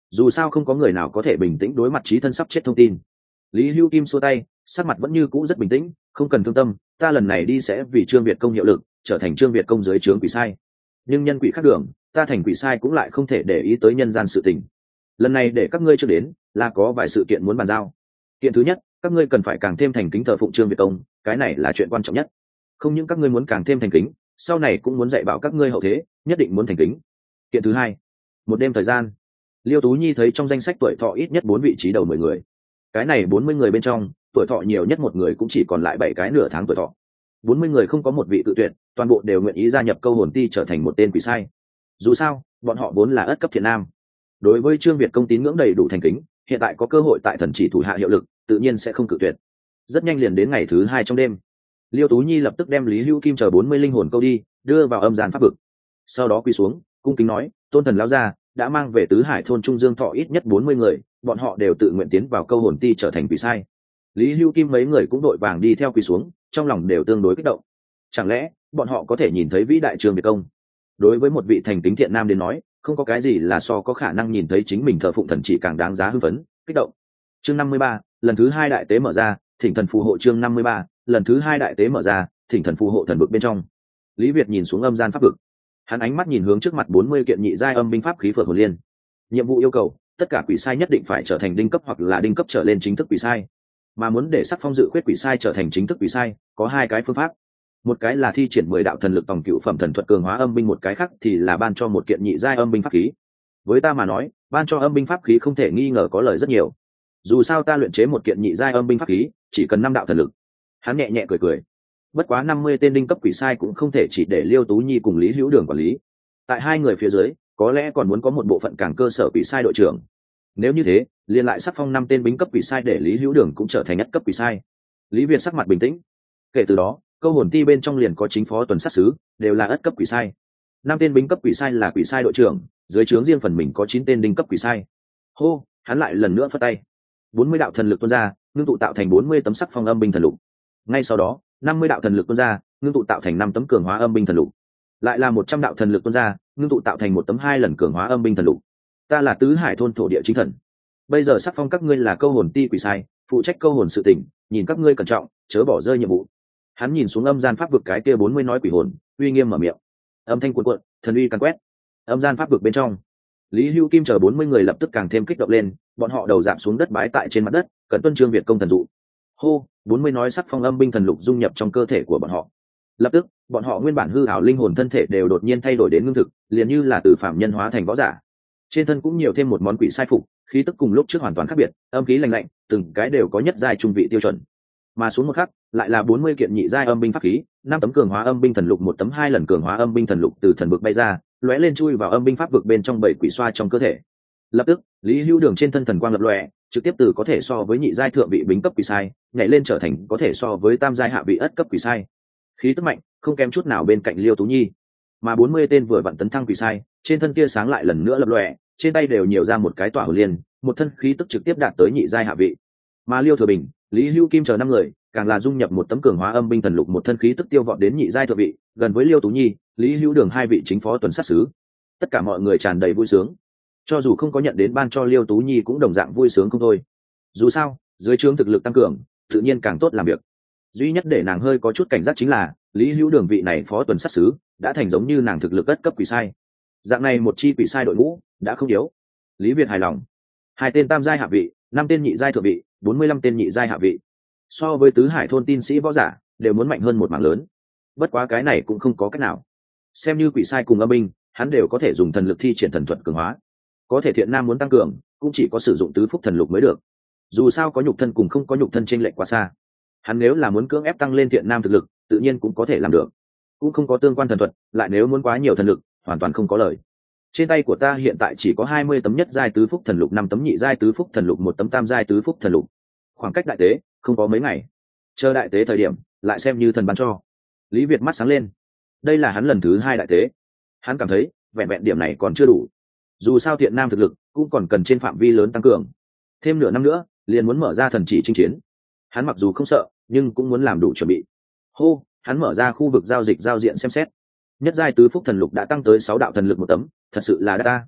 dù sao không có người nào có thể bình tĩnh đối mặt trí thân sắp chết thông tin. Lý Hưu Kim xua tay, sắc mặt vẫn như cũ rất bình tĩnh, không cần thương tâm, ta lần này đi sẽ vì Trương Việt Công hiệu lực, trở thành Trương Việt Công dưới trướng quỷ sai. Nhưng nhân quỷ khác đường, ta thành quỷ sai cũng lại không thể để ý tới nhân gian sự tình. Lần này để các ngươi chưa đến, là có vài sự kiện muốn bàn giao. Kiện thứ nhất, các ngươi cần phải càng thêm thành kính thờ phụng Trương Việt Công, cái này là chuyện quan trọng nhất. Không những các ngươi muốn càng thêm thành kính, sau này cũng muốn dạy bảo các ngươi hậu thế, nhất định muốn thành kính. Kiện thứ hai, một đêm thời gian, Liêu Tú Nhi thấy trong danh sách tuổi thọ ít nhất bốn vị trí đầu mười người. Cái này bốn mươi người bên trong, tuổi thọ nhiều nhất một người cũng chỉ còn lại bảy cái nửa tháng tuổi thọ. Bốn mươi người không có một vị tự tuyệt, toàn bộ đều nguyện ý gia nhập câu hồn ti trở thành một tên quỷ sai. Dù sao, bọn họ vốn là ất cấp thiện nam. Đối với Trương Việt Công tín ngưỡng đầy đủ thành kính, hiện tại có cơ hội tại thần chỉ thủ hạ hiệu lực, tự nhiên sẽ không cự tuyệt. Rất nhanh liền đến ngày thứ hai trong đêm, Liêu Tú Nhi lập tức đem Lý Hữu Kim chờ bốn mươi linh hồn câu đi, đưa vào âm gian pháp vực. Sau đó quỳ xuống, cung kính nói, tôn thần lão gia đã mang về tứ hải thôn Trung Dương Thọ ít nhất bốn mươi người, bọn họ đều tự nguyện tiến vào câu hồn ti trở thành quỷ sai. Lý Hữu Kim mấy người cũng đội vàng đi theo quỳ xuống, trong lòng đều tương đối kích động. Chẳng lẽ bọn họ có thể nhìn thấy vĩ đại Trương Việt Công? Đối với một vị thành kính thiện nam đến nói, không có cái gì là so có khả năng nhìn thấy chính mình thờ phụng thần chỉ càng đáng giá hưng phấn, kích động. Chương năm mươi ba, lần thứ hai đại tế mở ra, thỉnh thần phù hộ. Chương năm mươi ba, lần thứ hai đại tế mở ra, thỉnh thần phù hộ thần vực bên trong. Lý Việt nhìn xuống âm gian pháp vực, hắn ánh mắt nhìn hướng trước mặt bốn mươi kiện nhị giai âm binh pháp khí phượng hồn liên. Nhiệm vụ yêu cầu, tất cả quỷ sai nhất định phải trở thành đinh cấp hoặc là đinh cấp trở lên chính thức quỷ sai. Mà muốn để sắc phong dự khuyết quỷ sai trở thành chính thức quỷ sai, có hai cái phương pháp. Một cái là thi triển mười đạo thần lực tổng cựu phẩm thần thuật cường hóa âm binh, một cái khác thì là ban cho một kiện nhị giai âm binh pháp khí. Với ta mà nói, ban cho âm binh pháp khí không thể nghi ngờ có lời rất nhiều. Dù sao ta luyện chế một kiện nhị giai âm binh pháp khí, chỉ cần năm đạo thần lực. Hắn nhẹ nhẹ cười cười. Bất quá năm mươi tên đinh cấp quỷ sai cũng không thể chỉ để Liêu Tú Nhi cùng Lý Hữu Đường quản lý. Tại hai người phía dưới, có lẽ còn muốn có một bộ phận càng cơ sở quỷ sai đội trưởng. Nếu như thế, liền lại sắc phong năm tên binh cấp quỷ sai để Lý Hữu Đường cũng trở thành nhất cấp quỷ sai. Lý Việt sắc mặt bình tĩnh. Kể từ đó, câu hồn ti bên trong liền có chính phó tuần sát sứ, đều là ất cấp quỷ sai. Năm tên binh cấp quỷ sai là quỷ sai đội trưởng, dưới trướng riêng phần mình có chín tên đinh cấp quỷ sai. Hô, hắn lại lần nữa phất tay. bốn mươi đạo thần lực tuôn ra, ngưng tụ tạo thành bốn mươi tấm sắc phong âm binh thần lục. Ngay sau đó, năm mươi đạo thần lực tuôn ra, ngưng tụ tạo thành năm tấm cường hóa âm binh thần lục. Lại là một trăm đạo thần lực tuôn ra, ngưng tụ tạo thành một tấm hai lần cường hóa âm binh thần lục. Ta là tứ hải thôn thổ địa chính thần. Bây giờ sắc phong các ngươi là câu hồn ti quỷ sai, phụ trách câu hồn sự tình, nhìn các ngươi cẩn trọng, chớ bỏ rơi nhiệm vụ. Hắn nhìn xuống âm gian pháp vực cái kia bốn mươi nói quỷ hồn, uy nghiêm mở miệng. Âm thanh cuộn cuộn, thần uy càn quét. Âm gian pháp vực bên trong, Lý Hữu Kim chờ bốn mươi người lập tức càng thêm kích động lên, bọn họ đầu rạp xuống đất bái tại trên mặt đất, cẩn tuân Trương Việt Công thần dụ. Hô, bốn mươi nói sắc phong âm binh thần lục dung nhập trong cơ thể của bọn họ. Lập tức, bọn họ nguyên bản hư ảo linh hồn thân thể đều đột nhiên thay đổi đến ngưng thực, liền như là từ phạm nhân hóa thành võ giả. Trên thân cũng nhiều thêm một món quỷ sai phục, khí tức cùng lúc trước hoàn toàn khác biệt, âm khí lạnh lạnh, từng cái đều có nhất giai trung vị tiêu chuẩn. Mà xuống một khắc, lại là bốn mươi kiện nhị giai âm binh pháp khí, năm tấm cường hóa âm binh thần lục, một tấm hai lần cường hóa âm binh thần lục từ thần vực bay ra, lóe lên chui vào âm binh pháp vực bên trong bảy quỷ xoa trong cơ thể. Lập tức, Lý Hữu Đường trên thân thần quang lập lòe, trực tiếp từ có thể so với nhị giai thượng vị bính cấp quỷ sai, nhảy lên trở thành có thể so với tam giai hạ vị ất cấp quỷ sai. Khí tức mạnh, không kém chút nào bên cạnh Liêu Tú Nhi. Mà bốn mươi tên vừa vặn tấn thăng quỷ sai, trên thân tia sáng lại lần nữa lập lòe, trên tay đều nhiều ra một cái tỏa hồn liên, một thân khí tức trực tiếp đạt tới nhị giai hạ vị. Mà Liêu Thừa Bình, Lý Hữu Kim chờ năm người, càng là dung nhập một tấm cường hóa âm binh thần lục, một thân khí tức tiêu vọt đến nhị giai thượng vị, gần với Liêu Tú Nhi, Lý Hữu Đường hai vị chính phó tuần sát sứ. Tất cả mọi người tràn đầy vui sướng. Cho dù không có nhận đến ban cho Liêu Tú Nhi cũng đồng dạng vui sướng không thôi. Dù sao, dưới trướng thực lực tăng cường, tự nhiên càng tốt làm việc. Duy nhất để nàng hơi có chút cảnh giác chính là, Lý Hữu Đường vị này phó tuần sát sứ, đã thành giống như nàng thực lực ất cấp quỷ sai. Dạng này một chi quỷ sai đội ngũ, đã không yếu. Lý Việt hài lòng. Hai tên tam giai hạ vị, năm tên nhị giai thượng vị, bốn mươi lăm tên nhị giai hạ vị. So với tứ hải thôn tin sĩ võ giả, đều muốn mạnh hơn một mảng lớn. Bất quá cái này cũng không có cách nào. Xem như quỷ sai cùng âm binh, hắn đều có thể dùng thần lực thi triển thần thuật cường hóa. Có thể thiện nam muốn tăng cường, cũng chỉ có sử dụng tứ phúc thần lục mới được. Dù sao có nhục thân cùng không có nhục thân chênh lệch quá xa. Hắn nếu là muốn cưỡng ép tăng lên thiện nam thực lực, tự nhiên cũng có thể làm được. Cũng không có tương quan thần thuật, lại nếu muốn quá nhiều thần lực, hoàn toàn không có lời. Trên tay của ta hiện tại chỉ có hai mươi tấm nhất giai tứ phúc thần lục, năm tấm nhị giai tứ phúc thần lục, một tấm tam giai tứ phúc thần lục. Khoảng cách đại tế không có mấy ngày. Chờ đại tế thời điểm, lại xem như thần ban cho. Lý Việt mắt sáng lên. Đây là hắn lần thứ hai đại tế. Hắn cảm thấy, vẹn vẹn điểm này còn chưa đủ. Dù sao thiện nam thực lực cũng còn cần trên phạm vi lớn tăng cường. Thêm nửa năm nữa, liền muốn mở ra thần chỉ chinh chiến. Hắn mặc dù không sợ, nhưng cũng muốn làm đủ chuẩn bị. Hô, hắn mở ra khu vực giao dịch giao diện xem xét. Nhất giai tứ phúc thần lục đã tăng tới sáu đạo thần lực một tấm, thật sự là đa ta.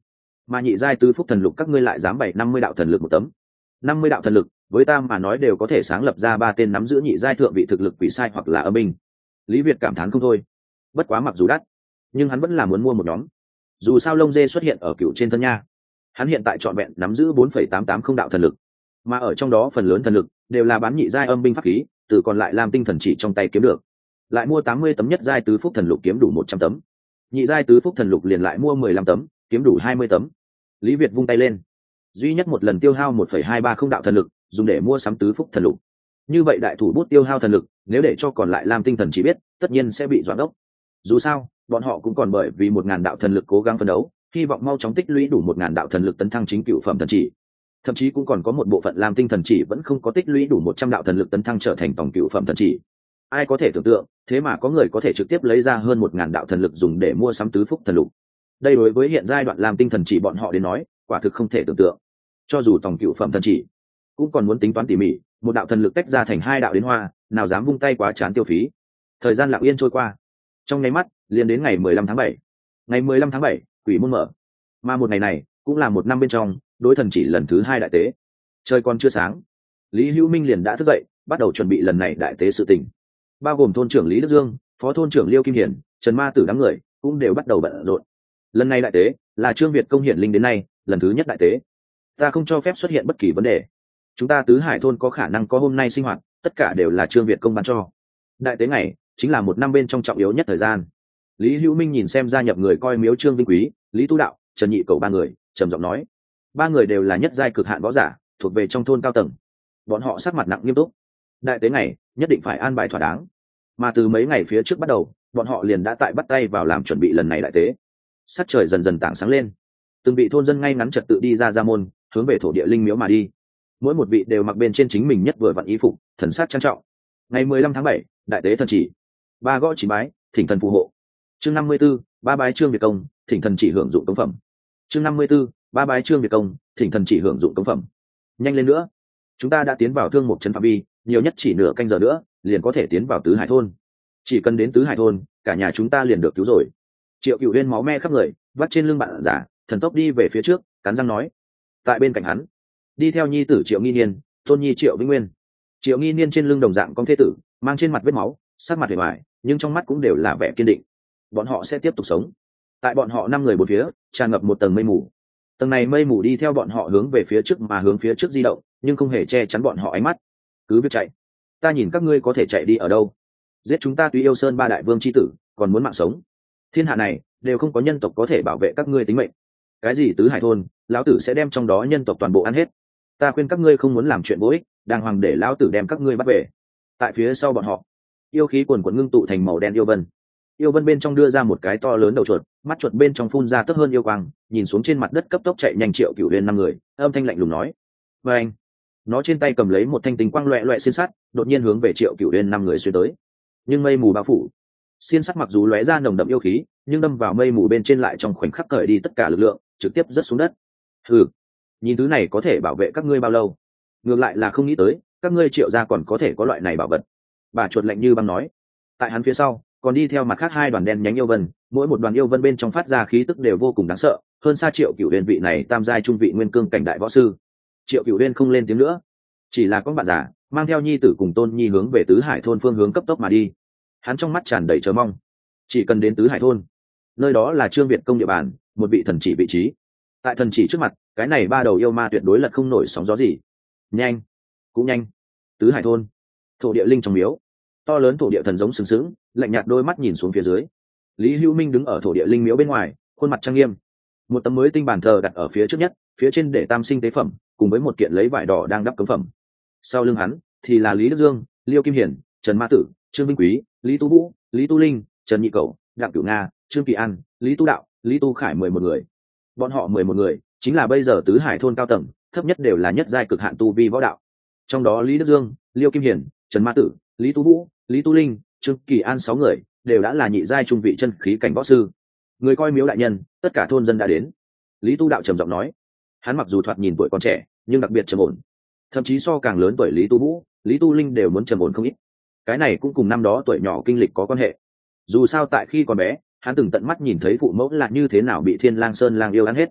mà nhị giai tứ phúc thần lục các ngươi lại dám bày năm mươi đạo thần lực một tấm. Năm mươi đạo thần lực với ta mà nói đều có thể sáng lập ra ba tên nắm giữ nhị giai thượng vị thực lực quỷ sai hoặc là âm binh. Lý Việt cảm thán không thôi. Bất quá mặc dù đắt, nhưng hắn vẫn là muốn mua một nhóm. Dù sao lông dê xuất hiện ở cựu trên thân nha, hắn hiện tại trọn vẹn nắm giữ bốn phẩy tám tám không đạo thần lực, mà ở trong đó phần lớn thần lực đều là bán nhị giai âm binh pháp khí, từ còn lại làm tinh thần chỉ trong tay kiếm được. Lại mua tám mươi tấm nhất giai tứ phúc thần lục kiếm đủ một trăm tấm. Nhị giai tứ phúc thần lục liền lại mua mười lăm tấm, kiếm đủ hai mươi tấm. Lý Việt vung tay lên, duy nhất một lần tiêu hao một phẩy hai ba không đạo thần lực, dùng để mua sắm tứ phúc thần lục. Như vậy đại thủ bút tiêu hao thần lực, nếu để cho còn lại làm tinh thần chỉ biết, tất nhiên sẽ bị doãn ốc. Dù sao, bọn họ cũng còn bởi vì một ngàn đạo thần lực cố gắng phấn đấu, hy vọng mau chóng tích lũy đủ một ngàn đạo thần lực tấn thăng chính cựu phẩm thần chỉ. Thậm chí cũng còn có một bộ phận làm tinh thần chỉ vẫn không có tích lũy đủ một trăm đạo thần lực tấn thăng trở thành tổng cựu phẩm thần chỉ. Ai có thể tưởng tượng, thế mà có người có thể trực tiếp lấy ra hơn một ngàn đạo thần lực dùng để mua sắm tứ phúc thần lục. Đây đối với hiện giai đoạn làm tinh thần chỉ bọn họ đến nói, quả thực không thể tưởng tượng. Cho dù tổng cựu phẩm thần chỉ, cũng còn muốn tính toán tỉ mỉ, một đạo thần lực tách ra thành hai đạo đến hoa, nào dám vung tay quá chán tiêu phí. Thời gian lặng yên trôi qua, trong nháy mắt liền đến ngày mười lăm tháng bảy. Ngày mười lăm tháng bảy, quỷ môn mở, mà một ngày này cũng là một năm bên trong đối thần chỉ lần thứ hai đại tế. Trời còn chưa sáng, Lý Hữu Minh liền đã thức dậy, bắt đầu chuẩn bị lần này đại tế sự tình. Bao gồm thôn trưởng Lý Đức Dương, phó thôn trưởng Liêu Kim Hiển, Trần Ma Tử đám người cũng đều bắt đầu bận rộn. Lần này đại tế là Trương Việt công hiển linh đến nay lần thứ nhất đại tế. Ta không cho phép xuất hiện bất kỳ vấn đề. Chúng ta tứ hải thôn có khả năng có hôm nay sinh hoạt, tất cả đều là Trương Việt công ban cho. Đại tế này chính là một năm bên trong trọng yếu nhất thời gian. Lý Hữu Minh nhìn xem gia nhập người coi miếu Trương Vinh Quý, Lý Tu Đạo, Trần Nhị Cầu ba người, trầm giọng nói: ba người đều là nhất giai cực hạn võ giả, thuộc về trong thôn cao tầng. Bọn họ sắc mặt nặng nghiêm túc. Đại tế này nhất định phải an bài thỏa đáng. Mà từ mấy ngày phía trước bắt đầu, bọn họ liền đã tại bắt tay vào làm chuẩn bị lần này đại tế. Sắc trời dần dần tảng sáng lên, từng vị thôn dân ngay ngắn trật tự đi ra ra môn, hướng về thổ địa linh miếu mà đi. Mỗi một vị đều mặc bên trên chính mình nhất vừa vặn y phục, thần sắc trang trọng. Ngày mười lăm tháng bảy, đại tế thần chỉ. Ba gõ chỉ bái, thỉnh thần phù hộ. Chương năm mươi 54, ba bái Trương Việt công, thỉnh thần chỉ hưởng dụng cống phẩm. Chương năm mươi 54, ba bái Trương Việt công, thỉnh thần chỉ hưởng dụng cống phẩm. Nhanh lên nữa, chúng ta đã tiến vào thương một trấn phạm vi, nhiều nhất chỉ nửa canh giờ nữa, liền có thể tiến vào tứ hải thôn. Chỉ cần đến tứ hải thôn, cả nhà chúng ta liền được cứu rồi. Triệu Cửu Huyên máu me khắp người, vắt trên lưng bạn giả, thần tốc đi về phía trước, cắn răng nói. Tại bên cạnh hắn, đi theo nhi tử Triệu Nghi Niên, tôn nhi Triệu Vĩnh Nguyên. Triệu Nghi Niên trên lưng đồng dạng con thế tử, mang trên mặt vết máu, sắc mặt hề hoài, nhưng trong mắt cũng đều là vẻ kiên định. Bọn họ sẽ tiếp tục sống. Tại bọn họ năm người bốn phía, tràn ngập một tầng mây mù. Tầng này mây mù đi theo bọn họ hướng về phía trước mà hướng phía trước di động, nhưng không hề che chắn bọn họ ánh mắt. Cứ việc chạy, ta nhìn các ngươi có thể chạy đi ở đâu? Giết chúng ta Túy Yêu Sơn ba đại vương chi tử, còn muốn mạng sống? Thiên hạ này đều không có nhân tộc có thể bảo vệ các ngươi tính mệnh. Cái gì tứ hải thôn, lão tử sẽ đem trong đó nhân tộc toàn bộ ăn hết. Ta khuyên các ngươi không muốn làm chuyện vô ích, đàng hoàng để lão tử đem các ngươi bắt về. Tại phía sau bọn họ, yêu khí quần quần ngưng tụ thành màu đen yêu vân. Yêu vân bên trong đưa ra một cái to lớn đầu chuột, mắt chuột bên trong phun ra tấp hơn yêu quang, nhìn xuống trên mặt đất cấp tốc chạy nhanh Triệu Cửu Huyền năm người, âm thanh lạnh lùng nói: "Và anh." Nó trên tay cầm lấy một thanh tinh quang loẹt loẹt xiên sắt, đột nhiên hướng về Triệu Cửu Huyền năm người xuyên tới. Nhưng mây mù bao phủ, xiên sắt mặc dù lóe ra nồng đậm yêu khí, nhưng đâm vào mây mù bên trên lại trong khoảnh khắc cởi đi tất cả lực lượng, trực tiếp rớt xuống đất. Hừ, nhìn thứ này có thể bảo vệ các ngươi bao lâu? Ngược lại là không nghĩ tới, các ngươi Triệu gia còn có thể có loại này bảo vật. Bà chuột lạnh như băng nói. Tại hắn phía sau, còn đi theo mặt khác hai đoàn đen nhánh yêu vân, mỗi một đoàn yêu vân bên trong phát ra khí tức đều vô cùng đáng sợ, hơn xa Triệu Cửu Huyền vị này tam giai trung vị nguyên cương cảnh đại võ sư. Triệu Cửu Huyền không lên tiếng nữa, chỉ là con bạn già mang theo nhi tử cùng tôn nhi hướng về tứ hải thôn phương hướng cấp tốc mà đi. Hắn trong mắt tràn đầy chờ mong, chỉ cần đến tứ hải thôn, nơi đó là Trương Việt công địa bàn, một vị thần chỉ vị trí. Tại thần chỉ trước mặt, cái này ba đầu yêu ma tuyệt đối là không nổi sóng gió gì. Nhanh, cũng nhanh. Tứ hải thôn, thổ địa linh trong miếu, to lớn thổ địa thần giống sừng sững, lạnh nhạt đôi mắt nhìn xuống phía dưới. Lý Hữu Minh đứng ở thổ địa linh miếu bên ngoài, khuôn mặt trang nghiêm. Một tấm mới tinh bàn thờ đặt ở phía trước nhất, phía trên để tam sinh tế phẩm, cùng với một kiện lấy vải đỏ đang đắp cấm phẩm. Sau lưng hắn thì là Lý Đức Dương, Liêu Kim Hiển, Trần Ma Tử, Trương Vinh Quý, Lý Tu Vũ, Lý Tu Linh, Trần Nhị Cẩu, Đặng Cửu Nga, Trương Kỳ An, Lý Tu Đạo, Lý Tu Khải mười một người. Bọn họ mười một người chính là bây giờ tứ hải thôn cao tầng, thấp nhất đều là nhất giai cực hạn tu vi võ đạo. Trong đó Lý Đức Dương, Liêu Kim Hiển, Trần Ma Tử, Lý Tu Vũ, Lý Tu Linh, Trương Kỳ An sáu người đều đã là nhị giai trung vị chân khí cảnh võ sư. Người coi miếu đại nhân, tất cả thôn dân đã đến. Lý Tu Đạo trầm giọng nói. Hắn mặc dù thoạt nhìn tuổi còn trẻ, nhưng đặc biệt trầm ổn, thậm chí so càng lớn tuổi Lý Tu Vũ, Lý Tu Linh đều muốn trầm ổn không ít. Cái này cũng cùng năm đó tuổi nhỏ kinh lịch có quan hệ. Dù sao tại khi còn bé, hắn từng tận mắt nhìn thấy phụ mẫu là như thế nào bị Thiên Lang Sơn lang yêu ăn hết.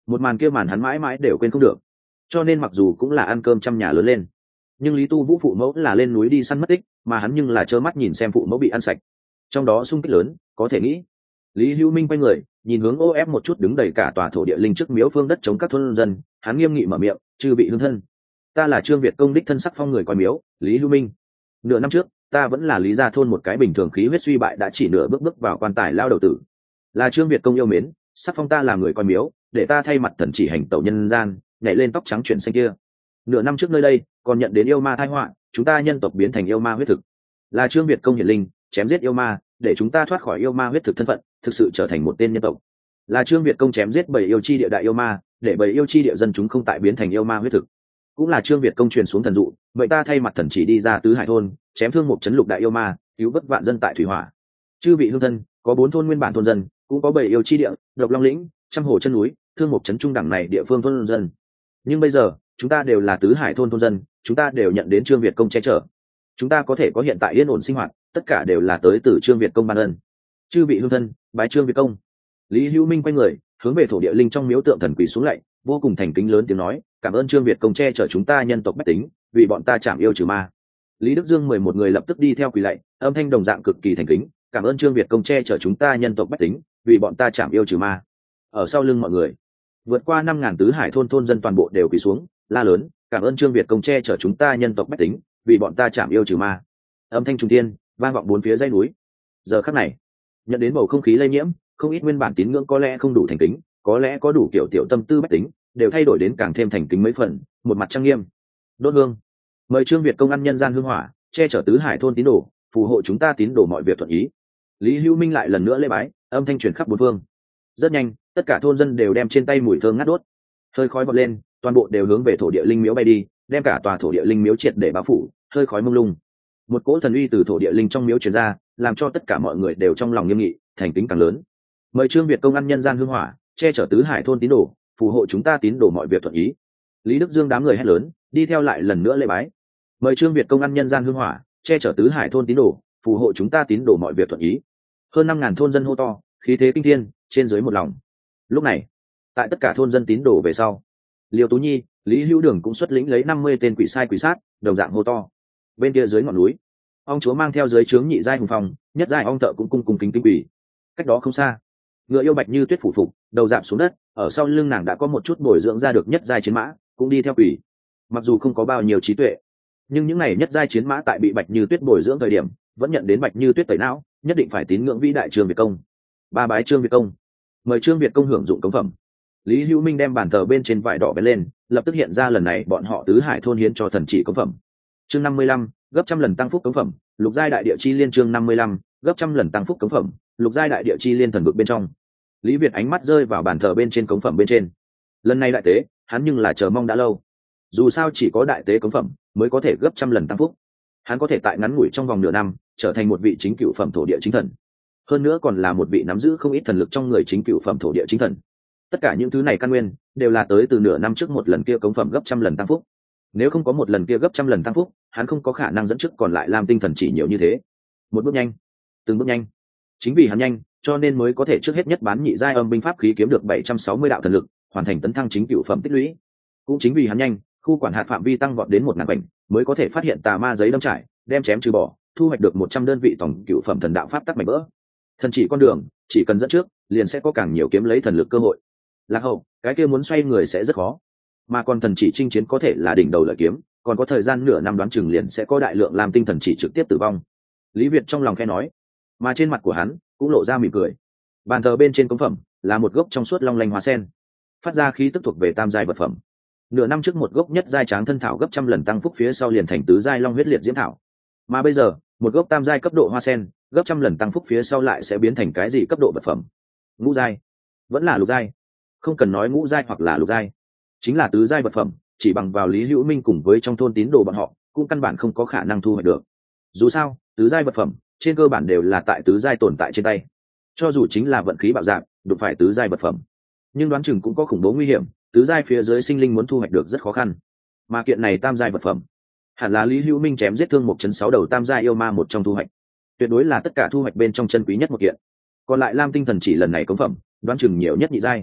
Một màn kia màn hắn mãi mãi đều quên không được, cho nên mặc dù cũng là ăn cơm trăm nhà lớn lên, nhưng Lý Tu Vũ phụ mẫu là lên núi đi săn mất tích, mà hắn nhưng là trơ mắt nhìn xem phụ mẫu bị ăn sạch, trong đó xung kích lớn có thể nghĩ. Lý Hữu Minh quay người nhìn hướng ô ép một chút đứng đầy cả tòa thổ địa linh trước miếu phương đất chống các thôn dân, hắn nghiêm nghị mở miệng, chư vị hương thân, ta là Trương Việt công đích thân sắc phong người coi miếu Lý Hữu Minh. Nửa năm trước ta vẫn là Lý gia thôn một cái bình thường khí huyết suy bại đã chỉ nửa bước bước vào quan tài lao đầu tử, là Trương Việt công yêu mến sắc phong ta làm người coi miếu, để ta thay mặt thần chỉ hành tẩu nhân gian, nhảy lên tóc trắng chuyển xanh kia. Nửa năm trước nơi đây còn nhận đến yêu ma tai họa, chúng ta nhân tộc biến thành yêu ma huyết thực, là Trương Việt công hiển linh chém giết yêu ma, để chúng ta thoát khỏi yêu ma huyết thực thân phận, thực sự trở thành một tên nhân tộc. Là Trương Việt công chém giết bảy yêu chi địa đại yêu ma, để bảy yêu chi địa dân chúng không tại biến thành yêu ma huyết thực. Cũng là Trương Việt công truyền xuống thần dụ, vậy ta thay mặt thần chỉ đi ra tứ hải thôn, chém thương một chấn lục đại yêu ma, cứu vớt vạn dân tại thủy hỏa. Chư vị hương thân, có bốn thôn nguyên bản thôn dân, cũng có bảy yêu chi địa, độc long lĩnh, trăm hồ chân núi, thương một chấn trung đẳng này địa phương thôn dân. Nhưng bây giờ chúng ta đều là tứ hải thôn thôn dân, chúng ta đều nhận đến Trương Việt công che chở, chúng ta có thể có hiện tại yên ổn sinh hoạt, tất cả đều là tới từ Trương Việt công ban ân. Chư vị hương thân, bái Trương Việt công. Lý Hữu Minh quay người hướng về thổ địa linh trong miếu tượng thần quỳ xuống lạy, vô cùng thành kính lớn tiếng nói, cảm ơn Trương Việt công che chở chúng ta nhân tộc bách tính, vì bọn ta chảm yêu trừ ma. Lý Đức Dương mười một người lập tức đi theo quỳ lạy, âm thanh đồng dạng cực kỳ thành kính, cảm ơn Trương Việt công che chở chúng ta nhân tộc bách tính, vì bọn ta chảm yêu trừ ma. Ở sau lưng mọi người, vượt qua năm ngàn tứ hải thôn thôn dân toàn bộ đều quỳ xuống, la lớn, cảm ơn Trương Việt công che chở chúng ta nhân tộc bách tính, vì bọn ta chảm yêu trừ ma. Âm thanh trung tiên vang vọng bốn phía dãy núi. Giờ khắc này, nhận đến bầu không khí lây nhiễm, không ít nguyên bản tín ngưỡng có lẽ không đủ thành kính, có lẽ có đủ kiểu tiểu tâm tư bách tính, đều thay đổi đến càng thêm thành kính mấy phần, một mặt trang nghiêm. Đốt hương, mời Trương Việt công ăn nhân gian hương hỏa, che chở tứ hải thôn tín đồ, phù hộ chúng ta tín đồ mọi việc thuận ý. Lý Hữu Minh lại lần nữa lễ bái, âm thanh truyền khắp bốn phương. Rất nhanh, tất cả thôn dân đều đem trên tay mùi thơm ngát đốt, hơi khói bật lên, toàn bộ đều hướng về thổ địa linh miếu bay đi, đem cả tòa thổ địa linh miếu triệt để bao phủ, hơi khói mông lung. Một cỗ thần uy từ thổ địa linh trong miếu truyền ra, làm cho tất cả mọi người đều trong lòng nghiêm nghị, thành kính càng lớn. Mời Trương Việt công ăn nhân gian hương hỏa, che chở tứ hải thôn tín đồ, phù hộ chúng ta tín đồ mọi việc thuận ý. Lý Đức Dương đám người hét lớn, đi theo lại lần nữa lễ bái. Mời Trương Việt công ăn nhân gian hương hỏa, che chở tứ hải thôn tín đồ, phù hộ chúng ta tín đồ mọi việc thuận ý. Hơn năm ngàn thôn dân hô to, khí thế kinh thiên, trên dưới một lòng. Lúc này, tại tất cả thôn dân tín đồ về sau, Liêu Tú Nhi, Lý Hữu Đường cũng xuất lĩnh lấy năm mươi tên quỷ sai quỷ sát, đồng dạng hô to. Bên kia dưới ngọn núi, ong chúa mang theo dưới trướng nhị giai hùng phong, nhất giai ong thợ cũng cung cung kính kính quỷ. Cách đó không xa, ngựa yêu bạch như tuyết phủ phục, đầu dạp xuống đất, ở sau lưng nàng đã có một chút bồi dưỡng ra được nhất giai chiến mã, cũng đi theo quỷ. Mặc dù không có bao nhiêu trí tuệ, nhưng những này nhất giai chiến mã tại bị bạch như tuyết bồi dưỡng thời điểm, vẫn nhận đến bạch như tuyết tẩy não, nhất định phải tín ngưỡng vĩ đại Trương Việt công. Ba bái Trương Việt công, mời Trương Việt công hưởng dụng cống phẩm. Lý Hữu Minh đem bàn thờ bên trên vải đỏ bén lên, lập tức hiện ra lần này bọn họ tứ hải thôn hiến cho thần chỉ cống phẩm. Chương năm mươi lăm, gấp trăm lần tăng phúc cống phẩm, lục giai đại địa chi liên. Chương năm mươi lăm, gấp trăm lần tăng phúc cống phẩm, lục giai đại địa chi liên thần vực bên trong. Lý Việt ánh mắt rơi vào bàn thờ bên trên cống phẩm bên trên. Lần này đại tế, hắn nhưng là chờ mong đã lâu. Dù sao chỉ có đại tế cống phẩm mới có thể gấp trăm lần tăng phúc. Hắn có thể tại ngắn ngủi trong vòng nửa năm trở thành một vị chính cựu phẩm thổ địa chính thần. Hơn nữa còn là một vị nắm giữ không ít thần lực trong người chính cựu phẩm thổ địa chính thần. Tất cả những thứ này căn nguyên đều là tới từ nửa năm trước một lần kia cống phẩm gấp trăm lần tăng phúc. Nếu không có một lần kia gấp trăm lần tăng phúc, hắn không có khả năng dẫn trước còn lại làm tinh thần chỉ nhiều như thế. Một bước nhanh, từng bước nhanh. Chính vì hắn nhanh, cho nên mới có thể trước hết nhất bán nhị giai âm binh pháp khí kiếm được bảy trăm sáu mươi đạo thần lực, hoàn thành tấn thăng chính cựu phẩm tích lũy. Cũng chính vì hắn nhanh, khu quản hạt phạm vi tăng vọt đến một ngàn quảnh, mới có thể phát hiện tà ma giấy đâm trải, đem chém trừ bỏ, thu hoạch được một trăm đơn vị tổng cựu phẩm thần đạo pháp tắc mảnh vỡ. Thần chỉ con đường, chỉ cần dẫn trước, liền sẽ có càng nhiều kiếm lấy thần lực cơ hội. Lạc hậu, cái kia muốn xoay người sẽ rất khó. Mà còn thần chỉ chinh chiến có thể là đỉnh đầu lợi kiếm, còn có thời gian nửa năm đoán chừng liền sẽ có đại lượng làm tinh thần chỉ trực tiếp tử vong. Lý Việt trong lòng khẽ nói, mà trên mặt của hắn cũng lộ ra mỉm cười. Bàn thờ bên trên cống phẩm là một gốc trong suốt long lanh hoa sen, phát ra khí tức thuộc về tam giai vật phẩm. Nửa năm trước một gốc nhất giai tráng thân thảo gấp trăm lần tăng phúc phía sau liền thành tứ giai long huyết liệt diễm thảo. Mà bây giờ, một gốc tam giai cấp độ hoa sen, gấp trăm lần tăng phúc phía sau lại sẽ biến thành cái gì cấp độ vật phẩm? Ngũ giai, vẫn là lục giai? Không cần nói ngũ giai hoặc là lục giai, chính là tứ giai vật phẩm, chỉ bằng vào Lý Hữu Minh cùng với trong thôn tín đồ bọn họ, cũng căn bản không có khả năng thu hoạch được. Dù sao, tứ giai vật phẩm trên cơ bản đều là tại tứ giai tồn tại trên tay. Cho dù chính là vận khí bạo dạng, đụng phải tứ giai vật phẩm, nhưng đoán chừng cũng có khủng bố nguy hiểm, tứ giai phía dưới sinh linh muốn thu hoạch được rất khó khăn. Mà kiện này tam giai vật phẩm, hẳn là Lý Hữu Minh chém giết thương một chấn sáu đầu tam giai yêu ma một trong thu hoạch, tuyệt đối là tất cả thu hoạch bên trong chân quý nhất một kiện. Còn lại lam tinh thần chỉ lần này cống phẩm, đoán chừng nhiều nhất nhị giai.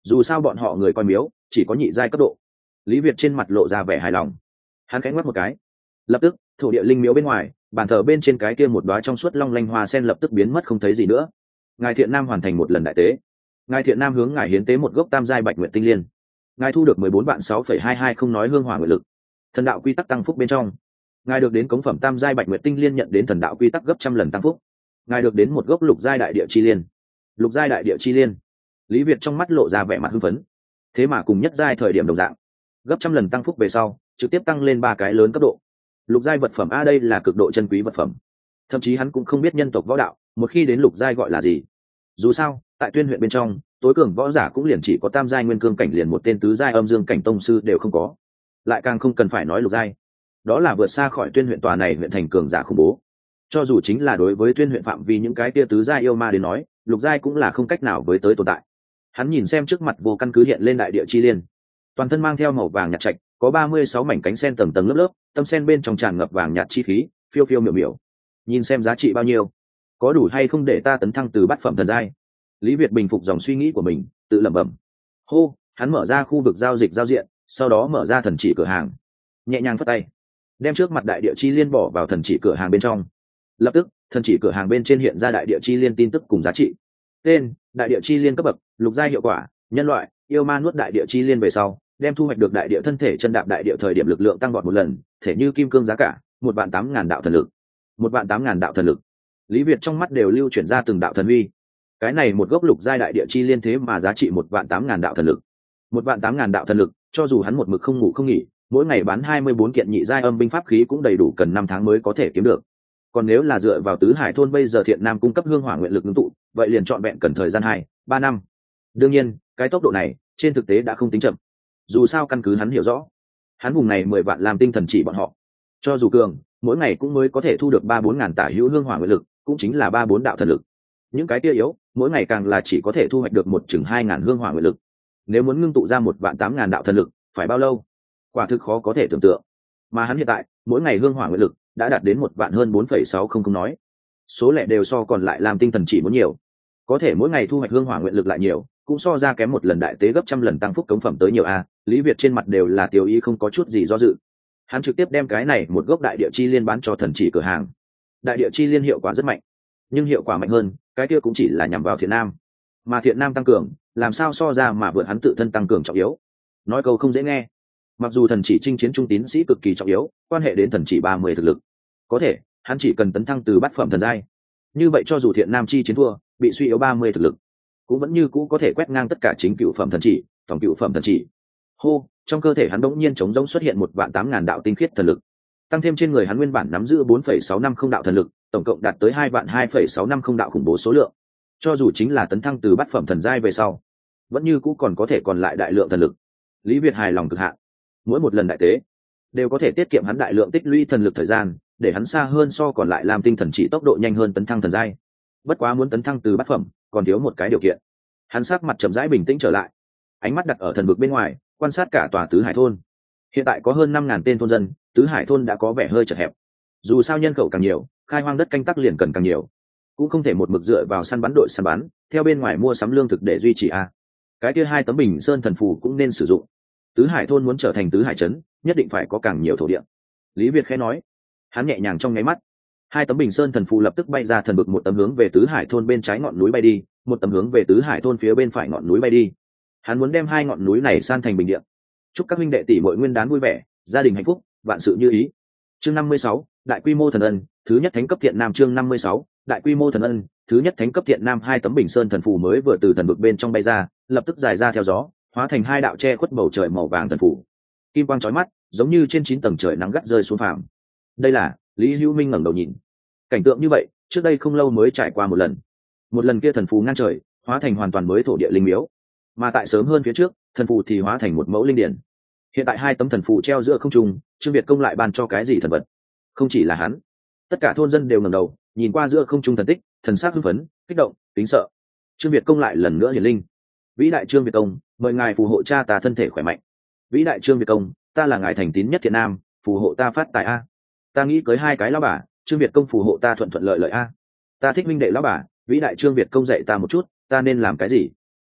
dù sao bọn họ người coi miếu chỉ có nhị giai cấp độ. Lý Việt trên mặt lộ ra vẻ hài lòng, hắn khẽ ngoắc một cái, lập tức thổ địa linh miếu bên ngoài bàn thờ bên trên cái kia một đóa trong suốt long lanh hoa sen lập tức biến mất không thấy gì nữa. Ngài Thiện Nam hoàn thành một lần đại tế. Ngài Thiện Nam hướng ngài hiến tế một gốc tam giai bạch nguyện tinh liên. Ngài thu được mười bốn vạn sáu phẩy hai hai không nói hương hỏa nguyện lực. Thần đạo quy tắc tăng phúc bên trong, ngài được đến cống phẩm tam giai bạch nguyện tinh liên nhận đến thần đạo quy tắc gấp trăm lần tăng phúc. Ngài được đến một gốc lục giai đại địa chi liên. Lục giai đại địa chi liên. Lý Việt trong mắt lộ ra vẻ mặt hưng phấn. Thế mà cùng nhất giai thời điểm đồng dạng, gấp trăm lần tăng phúc về sau, trực tiếp tăng lên ba cái lớn cấp độ. Lục giai vật phẩm a, đây là cực độ chân quý vật phẩm. Thậm chí hắn cũng không biết nhân tộc võ đạo một khi đến lục giai gọi là gì. Dù sao, tại Tuyên huyện bên trong, tối cường võ giả cũng liền chỉ có tam giai nguyên cương cảnh, liền một tên tứ giai âm dương cảnh tông sư đều không có, lại càng không cần phải nói lục giai. Đó là vượt xa khỏi Tuyên huyện tòa này huyện thành cường giả khủng bố. Cho dù chính là đối với Tuyên huyện phạm vi những cái tia tứ giai yêu ma đến nói, lục giai cũng là không cách nào với tới tồn tại. Hắn nhìn xem trước mặt vô căn cứ hiện lên đại địa chi liên, toàn thân mang theo màu vàng nhạt trạch, có ba mươi sáu mảnh cánh sen tầng tầng lớp lớp, tâm sen bên trong tràn ngập vàng nhạt chi khí, phiêu phiêu miểu miểu. Nhìn xem giá trị bao nhiêu, có đủ hay không để ta tấn thăng từ bát phẩm thần giai. Lý Việt bình phục dòng suy nghĩ của mình, tự lẩm bẩm. Hô, hắn mở ra khu vực giao dịch giao diện, sau đó mở ra thần chỉ cửa hàng, nhẹ nhàng phất tay, đem trước mặt đại địa chi liên bỏ vào thần chỉ cửa hàng bên trong. Lập tức, thần chỉ cửa hàng bên trên hiện ra đại địa chi liên tin tức cùng giá trị. Tên: đại địa chi liên cấp bậc lục giai, hiệu quả: nhân loại yêu ma nuốt đại địa chi liên về sau, đem thu hoạch được đại địa thân thể chân đạp đại địa thời điểm lực lượng tăng vọt một lần, thể như kim cương, giá cả một vạn tám ngàn đạo thần lực. Một vạn tám ngàn đạo thần lực. Lý Việt trong mắt đều lưu chuyển ra từng đạo thần uy. Cái này một gốc lục giai đại địa chi liên thế mà giá trị một vạn tám ngàn đạo thần lực. Một vạn tám ngàn đạo thần lực, cho dù hắn một mực không ngủ không nghỉ, mỗi ngày bán hai mươi bốn kiện nhị giai âm binh pháp khí cũng đầy đủ cần năm tháng mới có thể kiếm được. Còn nếu là dựa vào tứ hải thôn bây giờ Thiện Nam cung cấp hương hỏa nguyện lực ngưng tụ, vậy liền trọn vẹn cần thời gian hai ba năm. Đương nhiên, cái tốc độ này trên thực tế đã không tính chậm. Dù sao căn cứ hắn hiểu rõ, hắn vùng này mười vạn làm tinh thần chỉ bọn họ, cho dù cường, mỗi ngày cũng mới có thể thu được ba bốn ngàn tả hữu hương hỏa nguyện lực, cũng chính là ba bốn đạo thần lực. Những cái kia yếu, mỗi ngày càng là chỉ có thể thu hoạch được một chừng hai ngàn hương hỏa nguyện lực. Nếu muốn ngưng tụ ra một vạn tám ngàn đạo thần lực, phải bao lâu? Quả thực khó có thể tưởng tượng. Mà hắn hiện tại, mỗi ngày hương hỏa nguyện lực đã đạt đến một vạn hơn bốn phẩy sáu không không nói. Số lẻ đều so còn lại làm tinh thần chỉ muốn nhiều. Có thể mỗi ngày thu hoạch hương hỏa nguyện lực lại nhiều, cũng so ra kém một lần đại tế gấp trăm lần tăng phúc cống phẩm tới nhiều a. Lý Việt trên mặt đều là tiêu ý, không có chút gì do dự. Hắn trực tiếp đem cái này một gốc đại địa chi liên bán cho thần chỉ cửa hàng. Đại địa chi liên hiệu quả rất mạnh, nhưng hiệu quả mạnh hơn, cái kia cũng chỉ là nhằm vào Thiện Nam. Mà Thiện Nam tăng cường, làm sao so ra mà vượt hắn tự thân tăng cường trọng yếu. Nói câu không dễ nghe, mặc dù thần chỉ chinh chiến trung tín sĩ cực kỳ trọng yếu, quan hệ đến thần chỉ ba mươi thực lực, có thể hắn chỉ cần tấn thăng từ bát phẩm thần giai, như vậy cho dù Thiện Nam chi chiến thua, bị suy yếu ba mươi thực lực, cũng vẫn như cũ có thể quét ngang tất cả chính cựu phẩm thần chỉ, tổng cựu phẩm thần chỉ. Hô, trong cơ thể hắn đống nhiên chống rỗng xuất hiện một vạn tám ngàn đạo tinh khiết thần lực, tăng thêm trên người hắn nguyên bản nắm giữ bốn phẩy sáu năm không đạo thần lực, tổng cộng đạt tới hai vạn hai phẩy sáu năm không đạo khủng bố số lượng. Cho dù chính là tấn thăng từ bát phẩm thần giai về sau, vẫn như cũ còn có thể còn lại đại lượng thần lực. Lý Việt hài lòng cực hạn. Mỗi một lần đại tế đều có thể tiết kiệm hắn đại lượng tích lũy thần lực thời gian, để hắn xa hơn so còn lại làm tinh thần chỉ tốc độ nhanh hơn tấn thăng thần giai. Bất quá muốn tấn thăng từ bát phẩm, còn thiếu một cái điều kiện. Hắn sắc mặt chậm rãi bình tĩnh trở lại, ánh mắt đặt ở thần vực bên ngoài, quan sát cả tòa tứ hải thôn. Hiện tại có hơn năm ngàn tên thôn dân, tứ hải thôn đã có vẻ hơi chật hẹp. Dù sao nhân khẩu càng nhiều, khai hoang đất canh tác liền cần càng nhiều, cũng không thể một mực dựa vào săn bắn đội săn bắn, theo bên ngoài mua sắm lương thực để duy trì a. Cái kia hai tấm bình sơn thần phù cũng nên sử dụng. Tứ hải thôn muốn trở thành tứ hải trấn, nhất định phải có càng nhiều thổ địa. Lý Việt khẽ nói. Hắn nhẹ nhàng trong nháy mắt, hai tấm bình sơn thần phù lập tức bay ra thần vực, một tấm hướng về tứ hải thôn bên trái ngọn núi bay đi, một tấm hướng về tứ hải thôn phía bên phải ngọn núi bay đi. Hắn muốn đem hai ngọn núi này san thành bình địa. Chúc các huynh đệ tỷ muội nguyên đán vui vẻ, gia đình hạnh phúc, vạn sự như ý. Chương năm mươi sáu, đại quy mô thần ân, thứ nhất thánh cấp Thiện Nam. Chương năm mươi sáu, đại quy mô thần ân, thứ nhất thánh cấp Thiện Nam. Hai tấm bình sơn thần phù mới vừa từ thần vực bên trong bay ra, lập tức dài ra theo gió, hóa thành hai đạo che khuất bầu trời màu vàng thần phù. Kim quang chói mắt, giống như trên chín tầng trời nắng gắt rơi xuống phàm. Đây là, Lý Hữu Minh ngẩng đầu nhìn. Cảnh tượng như vậy, trước đây không lâu mới trải qua một lần. Một lần kia thần phù ngang trời, hóa thành hoàn toàn mới thổ địa linh miếu. Mà tại sớm hơn phía trước, thần phù thì hóa thành một mẫu linh điển. Hiện tại hai tấm thần phù treo giữa không trung, Trương Việt Công lại ban cho cái gì thần vật? Không chỉ là hắn, tất cả thôn dân đều ngẩng đầu, nhìn qua giữa không trung thần tích, thần sắc hưng phấn, kích động, kính sợ. Trương Việt Công lại lần nữa hiển linh. Vĩ đại Trương Việt Công, mời ngài phù hộ cha ta thân thể khỏe mạnh. Vĩ đại Trương Việt Công, ta là ngài thành tín nhất Thiện Nam, phù hộ ta phát tài a. Ta nghĩ cưới hai cái lão bà, Trương Việt Công phù hộ ta thuận thuận lợi lợi a. Ta thích minh đệ lão bà, vĩ đại Trương Việt Công dạy ta một chút, ta nên làm cái gì?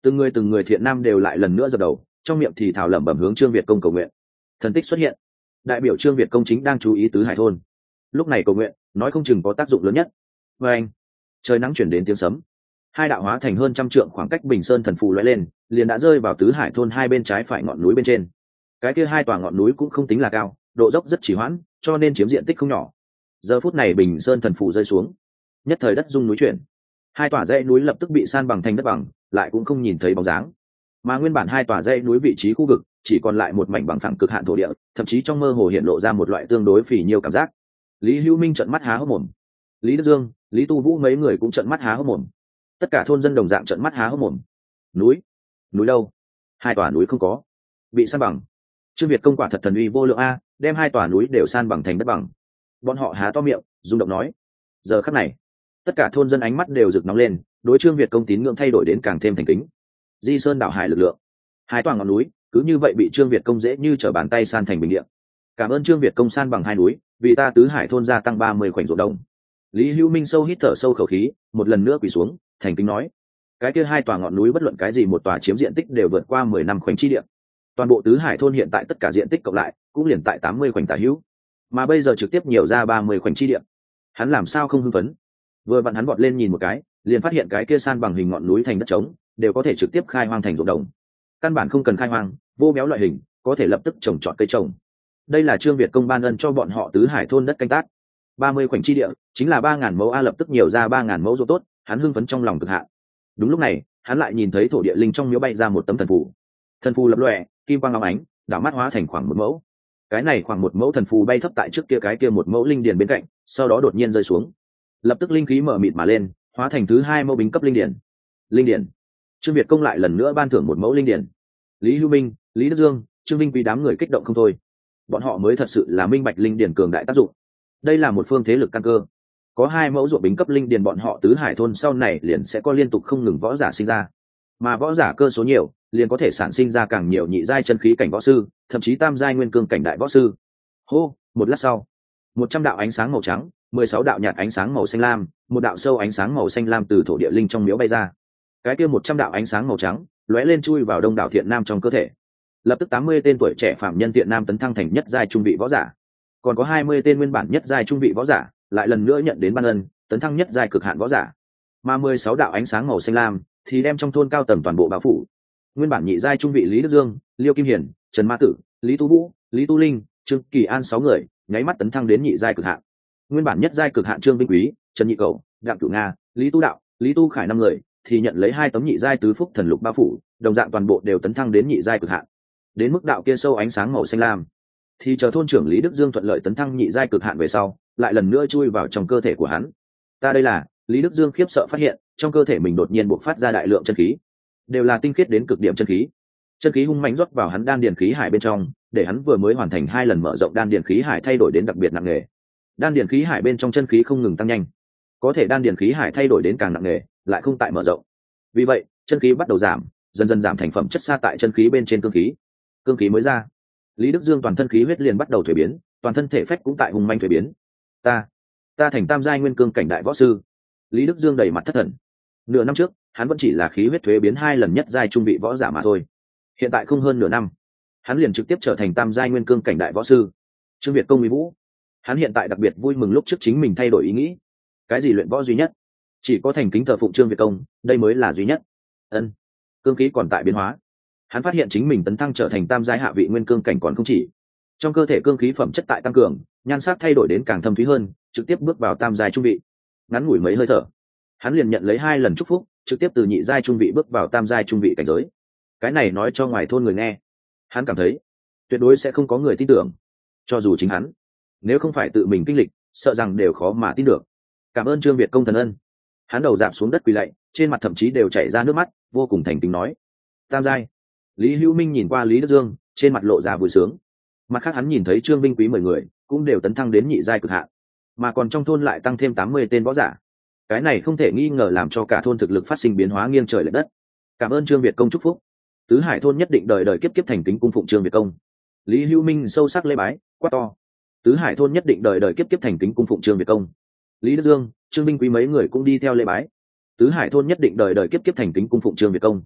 từng người từng người thiện nam đều lại lần nữa dập đầu, trong miệng thì thảo lẩm bẩm hướng Trương Việt Công cầu nguyện. Thần tích xuất hiện, đại biểu Trương Việt Công chính đang chú ý tứ hải thôn. Lúc này cầu nguyện nói không chừng có tác dụng lớn nhất. Và anh, trời nắng chuyển đến tiếng sấm, hai đạo hóa thành hơn trăm trượng khoảng cách Bình Sơn thần phù lóe lên, liền đã rơi vào tứ hải thôn hai bên trái phải ngọn núi bên trên. Cái kia hai tòa ngọn núi cũng không tính là cao, độ dốc rất chỉ hoãn, cho nên chiếm diện tích không nhỏ. Giờ phút này Bình Sơn thần phù rơi xuống, nhất thời đất rung núi chuyển, hai tòa dãy núi lập tức bị san bằng thành đất bằng, lại cũng không nhìn thấy bóng dáng. Mà nguyên bản hai tòa dãy núi vị trí khu vực chỉ còn lại một mảnh bằng phẳng cực hạn thổ địa, thậm chí trong mơ hồ hiện lộ ra một loại tương đối phì nhiêu cảm giác. Lý Hữu Minh trợn mắt há hốc mồm, Lý Đức Dương, Lý Tu Vũ mấy người cũng trợn mắt há hốc mồm, tất cả thôn dân đồng dạng trợn mắt há hốc mồm. Núi, núi đâu? Hai tòa núi không có, bị san bằng. Trương Việt Công quả thật thần uy vô lượng a, đem hai tòa núi đều san bằng thành đất bằng. Bọn họ há to miệng, rung động nói. Giờ khắc này, tất cả thôn dân ánh mắt đều rực nóng lên, đối Trương Việt Công tín ngưỡng thay đổi đến càng thêm thành kính. Di Sơn đảo hải lực lượng, hai tòa ngọn núi cứ như vậy bị Trương Việt Công dễ như trở bàn tay san thành bình địa. Cảm ơn Trương Việt Công san bằng hai núi, vì ta tứ hải thôn gia tăng ba mươi khoảnh ruộng đồng. Lý Hữu Minh sâu hít thở sâu khẩu khí, một lần nữa quỳ xuống, thành kính nói: cái kia hai tòa ngọn núi bất luận cái gì một tòa chiếm diện tích đều vượt qua mười năm khoảnh chi địa. Toàn bộ tứ hải thôn hiện tại tất cả diện tích cộng lại cũng liền tại tám mươi khoảnh tả hữu, mà bây giờ trực tiếp nhiều ra ba mươi khoảnh chi địa. Hắn làm sao không hưng phấn? Vừa vặn hắn vọt lên nhìn một cái, liền phát hiện cái kia san bằng hình ngọn núi thành đất trống, đều có thể trực tiếp khai hoang thành ruộng đồng. Căn bản không cần khai hoang, vô béo loại hình, có thể lập tức trồng trọt cây trồng. Đây là Trương Việt Công ban ân cho bọn họ tứ hải thôn đất canh tác. ba mươi khoảnh chi địa, chính là ba ngàn mẫu a, lập tức nhiều ra ba ngàn mẫu ruộng tốt, hắn hưng phấn trong lòng cực hạn. Đúng lúc này, hắn lại nhìn thấy thổ địa linh trong miếu bay ra một tấm thần phù. Thần phù lập lòe, kim quang óng ánh, đảo mắt hóa thành khoảng một mẫu. Cái này khoảng một mẫu thần phù bay thấp tại trước kia cái kia một mẫu linh điền bên cạnh, sau đó đột nhiên rơi xuống. Lập tức linh khí mở mịt mà lên, hóa thành thứ hai mẫu bính cấp linh điển. Linh điển. Trương Việt Công lại lần nữa ban thưởng một mẫu linh điển. Lý Hữu Minh, Lý Đức Dương, Trương Vinh Quý đám người kích động không thôi. Bọn họ mới thật sự là minh bạch linh điển cường đại tác dụng. Đây là một phương thế lực căn cơ. Có hai mẫu ruộng bính cấp linh điển, bọn họ tứ hải thôn sau này liền sẽ có liên tục không ngừng võ giả sinh ra. Mà võ giả cơ số nhiều, liền có thể sản sinh ra càng nhiều nhị giai chân khí cảnh võ sư, thậm chí tam giai nguyên cương cảnh đại võ sư. Hô, một lát sau, một trăm đạo ánh sáng màu trắng, mười sáu đạo nhạt ánh sáng màu xanh lam, một đạo sâu ánh sáng màu xanh lam từ thổ địa linh trong miếu bay ra. Cái kia một trăm đạo ánh sáng màu trắng lóe lên chui vào đông đảo thiện nam trong cơ thể. Lập tức tám mươi tên tuổi trẻ phạm nhân thiện nam tấn thăng thành nhất giai trung vị võ giả. Còn có hai mươi tên nguyên bản nhất giai trung vị võ giả, lại lần nữa nhận đến ban ân, tấn thăng nhất giai cực hạn võ giả. Mà mười sáu đạo ánh sáng màu xanh lam thì đem trong thôn cao tầng toàn bộ bao phủ. Nguyên bản nhị giai trung vị Lý Đức Dương, Liêu Kim Hiển, Trần Ma Tử, Lý Tu Vũ, Lý Tu Linh, Trương Kỳ An sáu người, nháy mắt tấn thăng đến nhị giai cực hạn. Nguyên bản nhất giai cực hạn Trương Vinh Quý, Trần Nhị Cầu, Đặng Cửu Nga, Lý Tu Đạo, Lý Tu Khải năm người thì nhận lấy hai tấm nhị giai tứ phúc thần lục bao phủ, đồng dạng toàn bộ đều tấn thăng đến nhị giai cực hạn. Đến mức đạo kia sâu ánh sáng màu xanh lam, thì chờ thôn trưởng Lý Đức Dương thuận lợi tấn thăng nhị giai cực hạn về sau, lại lần nữa chui vào trong cơ thể của hắn. Ta đây là, Lý Đức Dương khiếp sợ phát hiện, trong cơ thể mình đột nhiên bộc phát ra đại lượng chân khí, đều là tinh khiết đến cực điểm chân khí. Chân khí hung mãnh rót vào hắn đan điền khí hải bên trong, để hắn vừa mới hoàn thành hai lần mở rộng đan điền khí hải thay đổi đến đặc biệt nặng nề. Đan điền khí hải bên trong chân khí không ngừng tăng nhanh, có thể đan điền khí hải thay đổi đến càng nặng nề, lại không tại mở rộng. Vì vậy, chân khí bắt đầu giảm, dần dần giảm thành phẩm chất xa tại chân khí bên trên cương khí. Cương khí mới ra, Lý Đức Dương toàn thân khí huyết liền bắt đầu thuế biến, toàn thân thể phách cũng tại hung manh thuế biến. Ta, ta thành tam giai nguyên cương cảnh đại võ sư. Lý Đức Dương đầy mặt thất thần. Nửa năm trước, hắn vẫn chỉ là khí huyết thuế biến hai lần nhất giai trung vị võ giả mà thôi. Hiện tại không hơn nửa năm, hắn liền trực tiếp trở thành tam giai nguyên cương cảnh đại võ sư. Trương Việt Công uy vũ. Hắn hiện tại đặc biệt vui mừng lúc trước chính mình thay đổi ý nghĩ. Cái gì luyện võ duy nhất? Chỉ có thành kính thờ phụng Trương Việt Công, đây mới là duy nhất. Ân, cương khí còn tại biến hóa. Hắn phát hiện chính mình tấn thăng trở thành tam giai hạ vị nguyên cương cảnh còn không chỉ. Trong cơ thể cương khí phẩm chất tại tăng cường, nhan sắc thay đổi đến càng thâm thúy hơn, trực tiếp bước vào tam giai trung vị. Ngắn ngủi mấy hơi thở, hắn liền nhận lấy hai lần chúc phúc, trực tiếp từ nhị giai trung vị bước vào tam giai trung vị cảnh giới. Cái này nói cho ngoài thôn người nghe, hắn cảm thấy tuyệt đối sẽ không có người tin tưởng. Cho dù chính hắn, nếu không phải tự mình kinh lịch, sợ rằng đều khó mà tin được. Cảm ơn Trương Việt Công thần ân. Hắn đầu dạp xuống đất quỳ lạy, trên mặt thậm chí đều chảy ra nước mắt, vô cùng thành kính nói: tam giai. Lý Hữu Minh nhìn qua Lý Đức Dương, trên mặt lộ ra vui sướng. Mặt khác hắn nhìn thấy Trương Vinh Quý mười người cũng đều tấn thăng đến nhị giai cực hạn, mà còn trong thôn lại tăng thêm tám mươi tên võ giả. Cái này không thể nghi ngờ làm cho cả thôn thực lực phát sinh biến hóa nghiêng trời lệch đất. Cảm ơn Trương Việt Công chúc phúc. Tứ hải thôn nhất định đời đời kiếp kiếp thành kính cung phụng Trương Việt Công. Lý Hữu Minh sâu sắc lễ bái, quát to: tứ hải thôn nhất định đời đời kiếp kiếp thành kính cung phụng Trương Việt Công. Lý Đức Dương, Trương Vinh Quý mấy người cũng đi theo lễ bái. Tứ hải thôn nhất định đời đời kiếp kiếp thành kính cung phụng Trương Việt Công.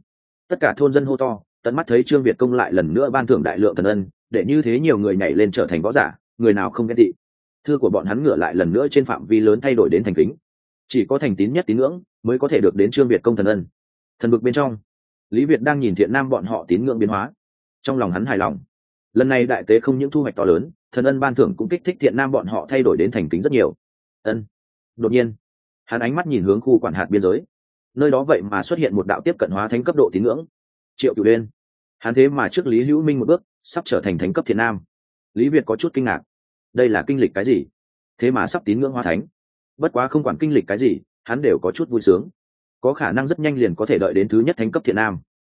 Tất cả thôn dân hô to, tận mắt thấy Trương Việt công lại lần nữa ban thưởng đại lượng thần ân, để như thế nhiều người nhảy lên trở thành võ giả, người nào không ghen tị. Thư của bọn hắn ngửa lại lần nữa trên phạm vi lớn thay đổi đến thành kính. Chỉ có thành tín nhất tín ngưỡng mới có thể được đến Trương Việt công thần ân. Thần vực bên trong, Lý Việt đang nhìn Thiện Nam bọn họ tín ngưỡng biến hóa, trong lòng hắn hài lòng. Lần này đại tế không những thu hoạch to lớn, thần ân ban thưởng cũng kích thích Thiện Nam bọn họ thay đổi đến thành kính rất nhiều. Ân. Đột nhiên, hắn ánh mắt nhìn hướng khu quản hạt biên giới, nơi đó vậy mà xuất hiện một đạo tiếp cận hóa thánh cấp độ tín ngưỡng. Triệu Cửu Uyên, hắn thế mà trước Lý Hữu Minh một bước, sắp trở thành thánh cấp Thiện Nam. Lý Việt có chút kinh ngạc, đây là kinh lịch cái gì? Thế mà sắp tín ngưỡng hóa thánh. Bất quá không quản kinh lịch cái gì, hắn đều có chút vui sướng. Có khả năng rất nhanh liền có thể đợi đến thứ nhất thánh cấp Thiện Nam.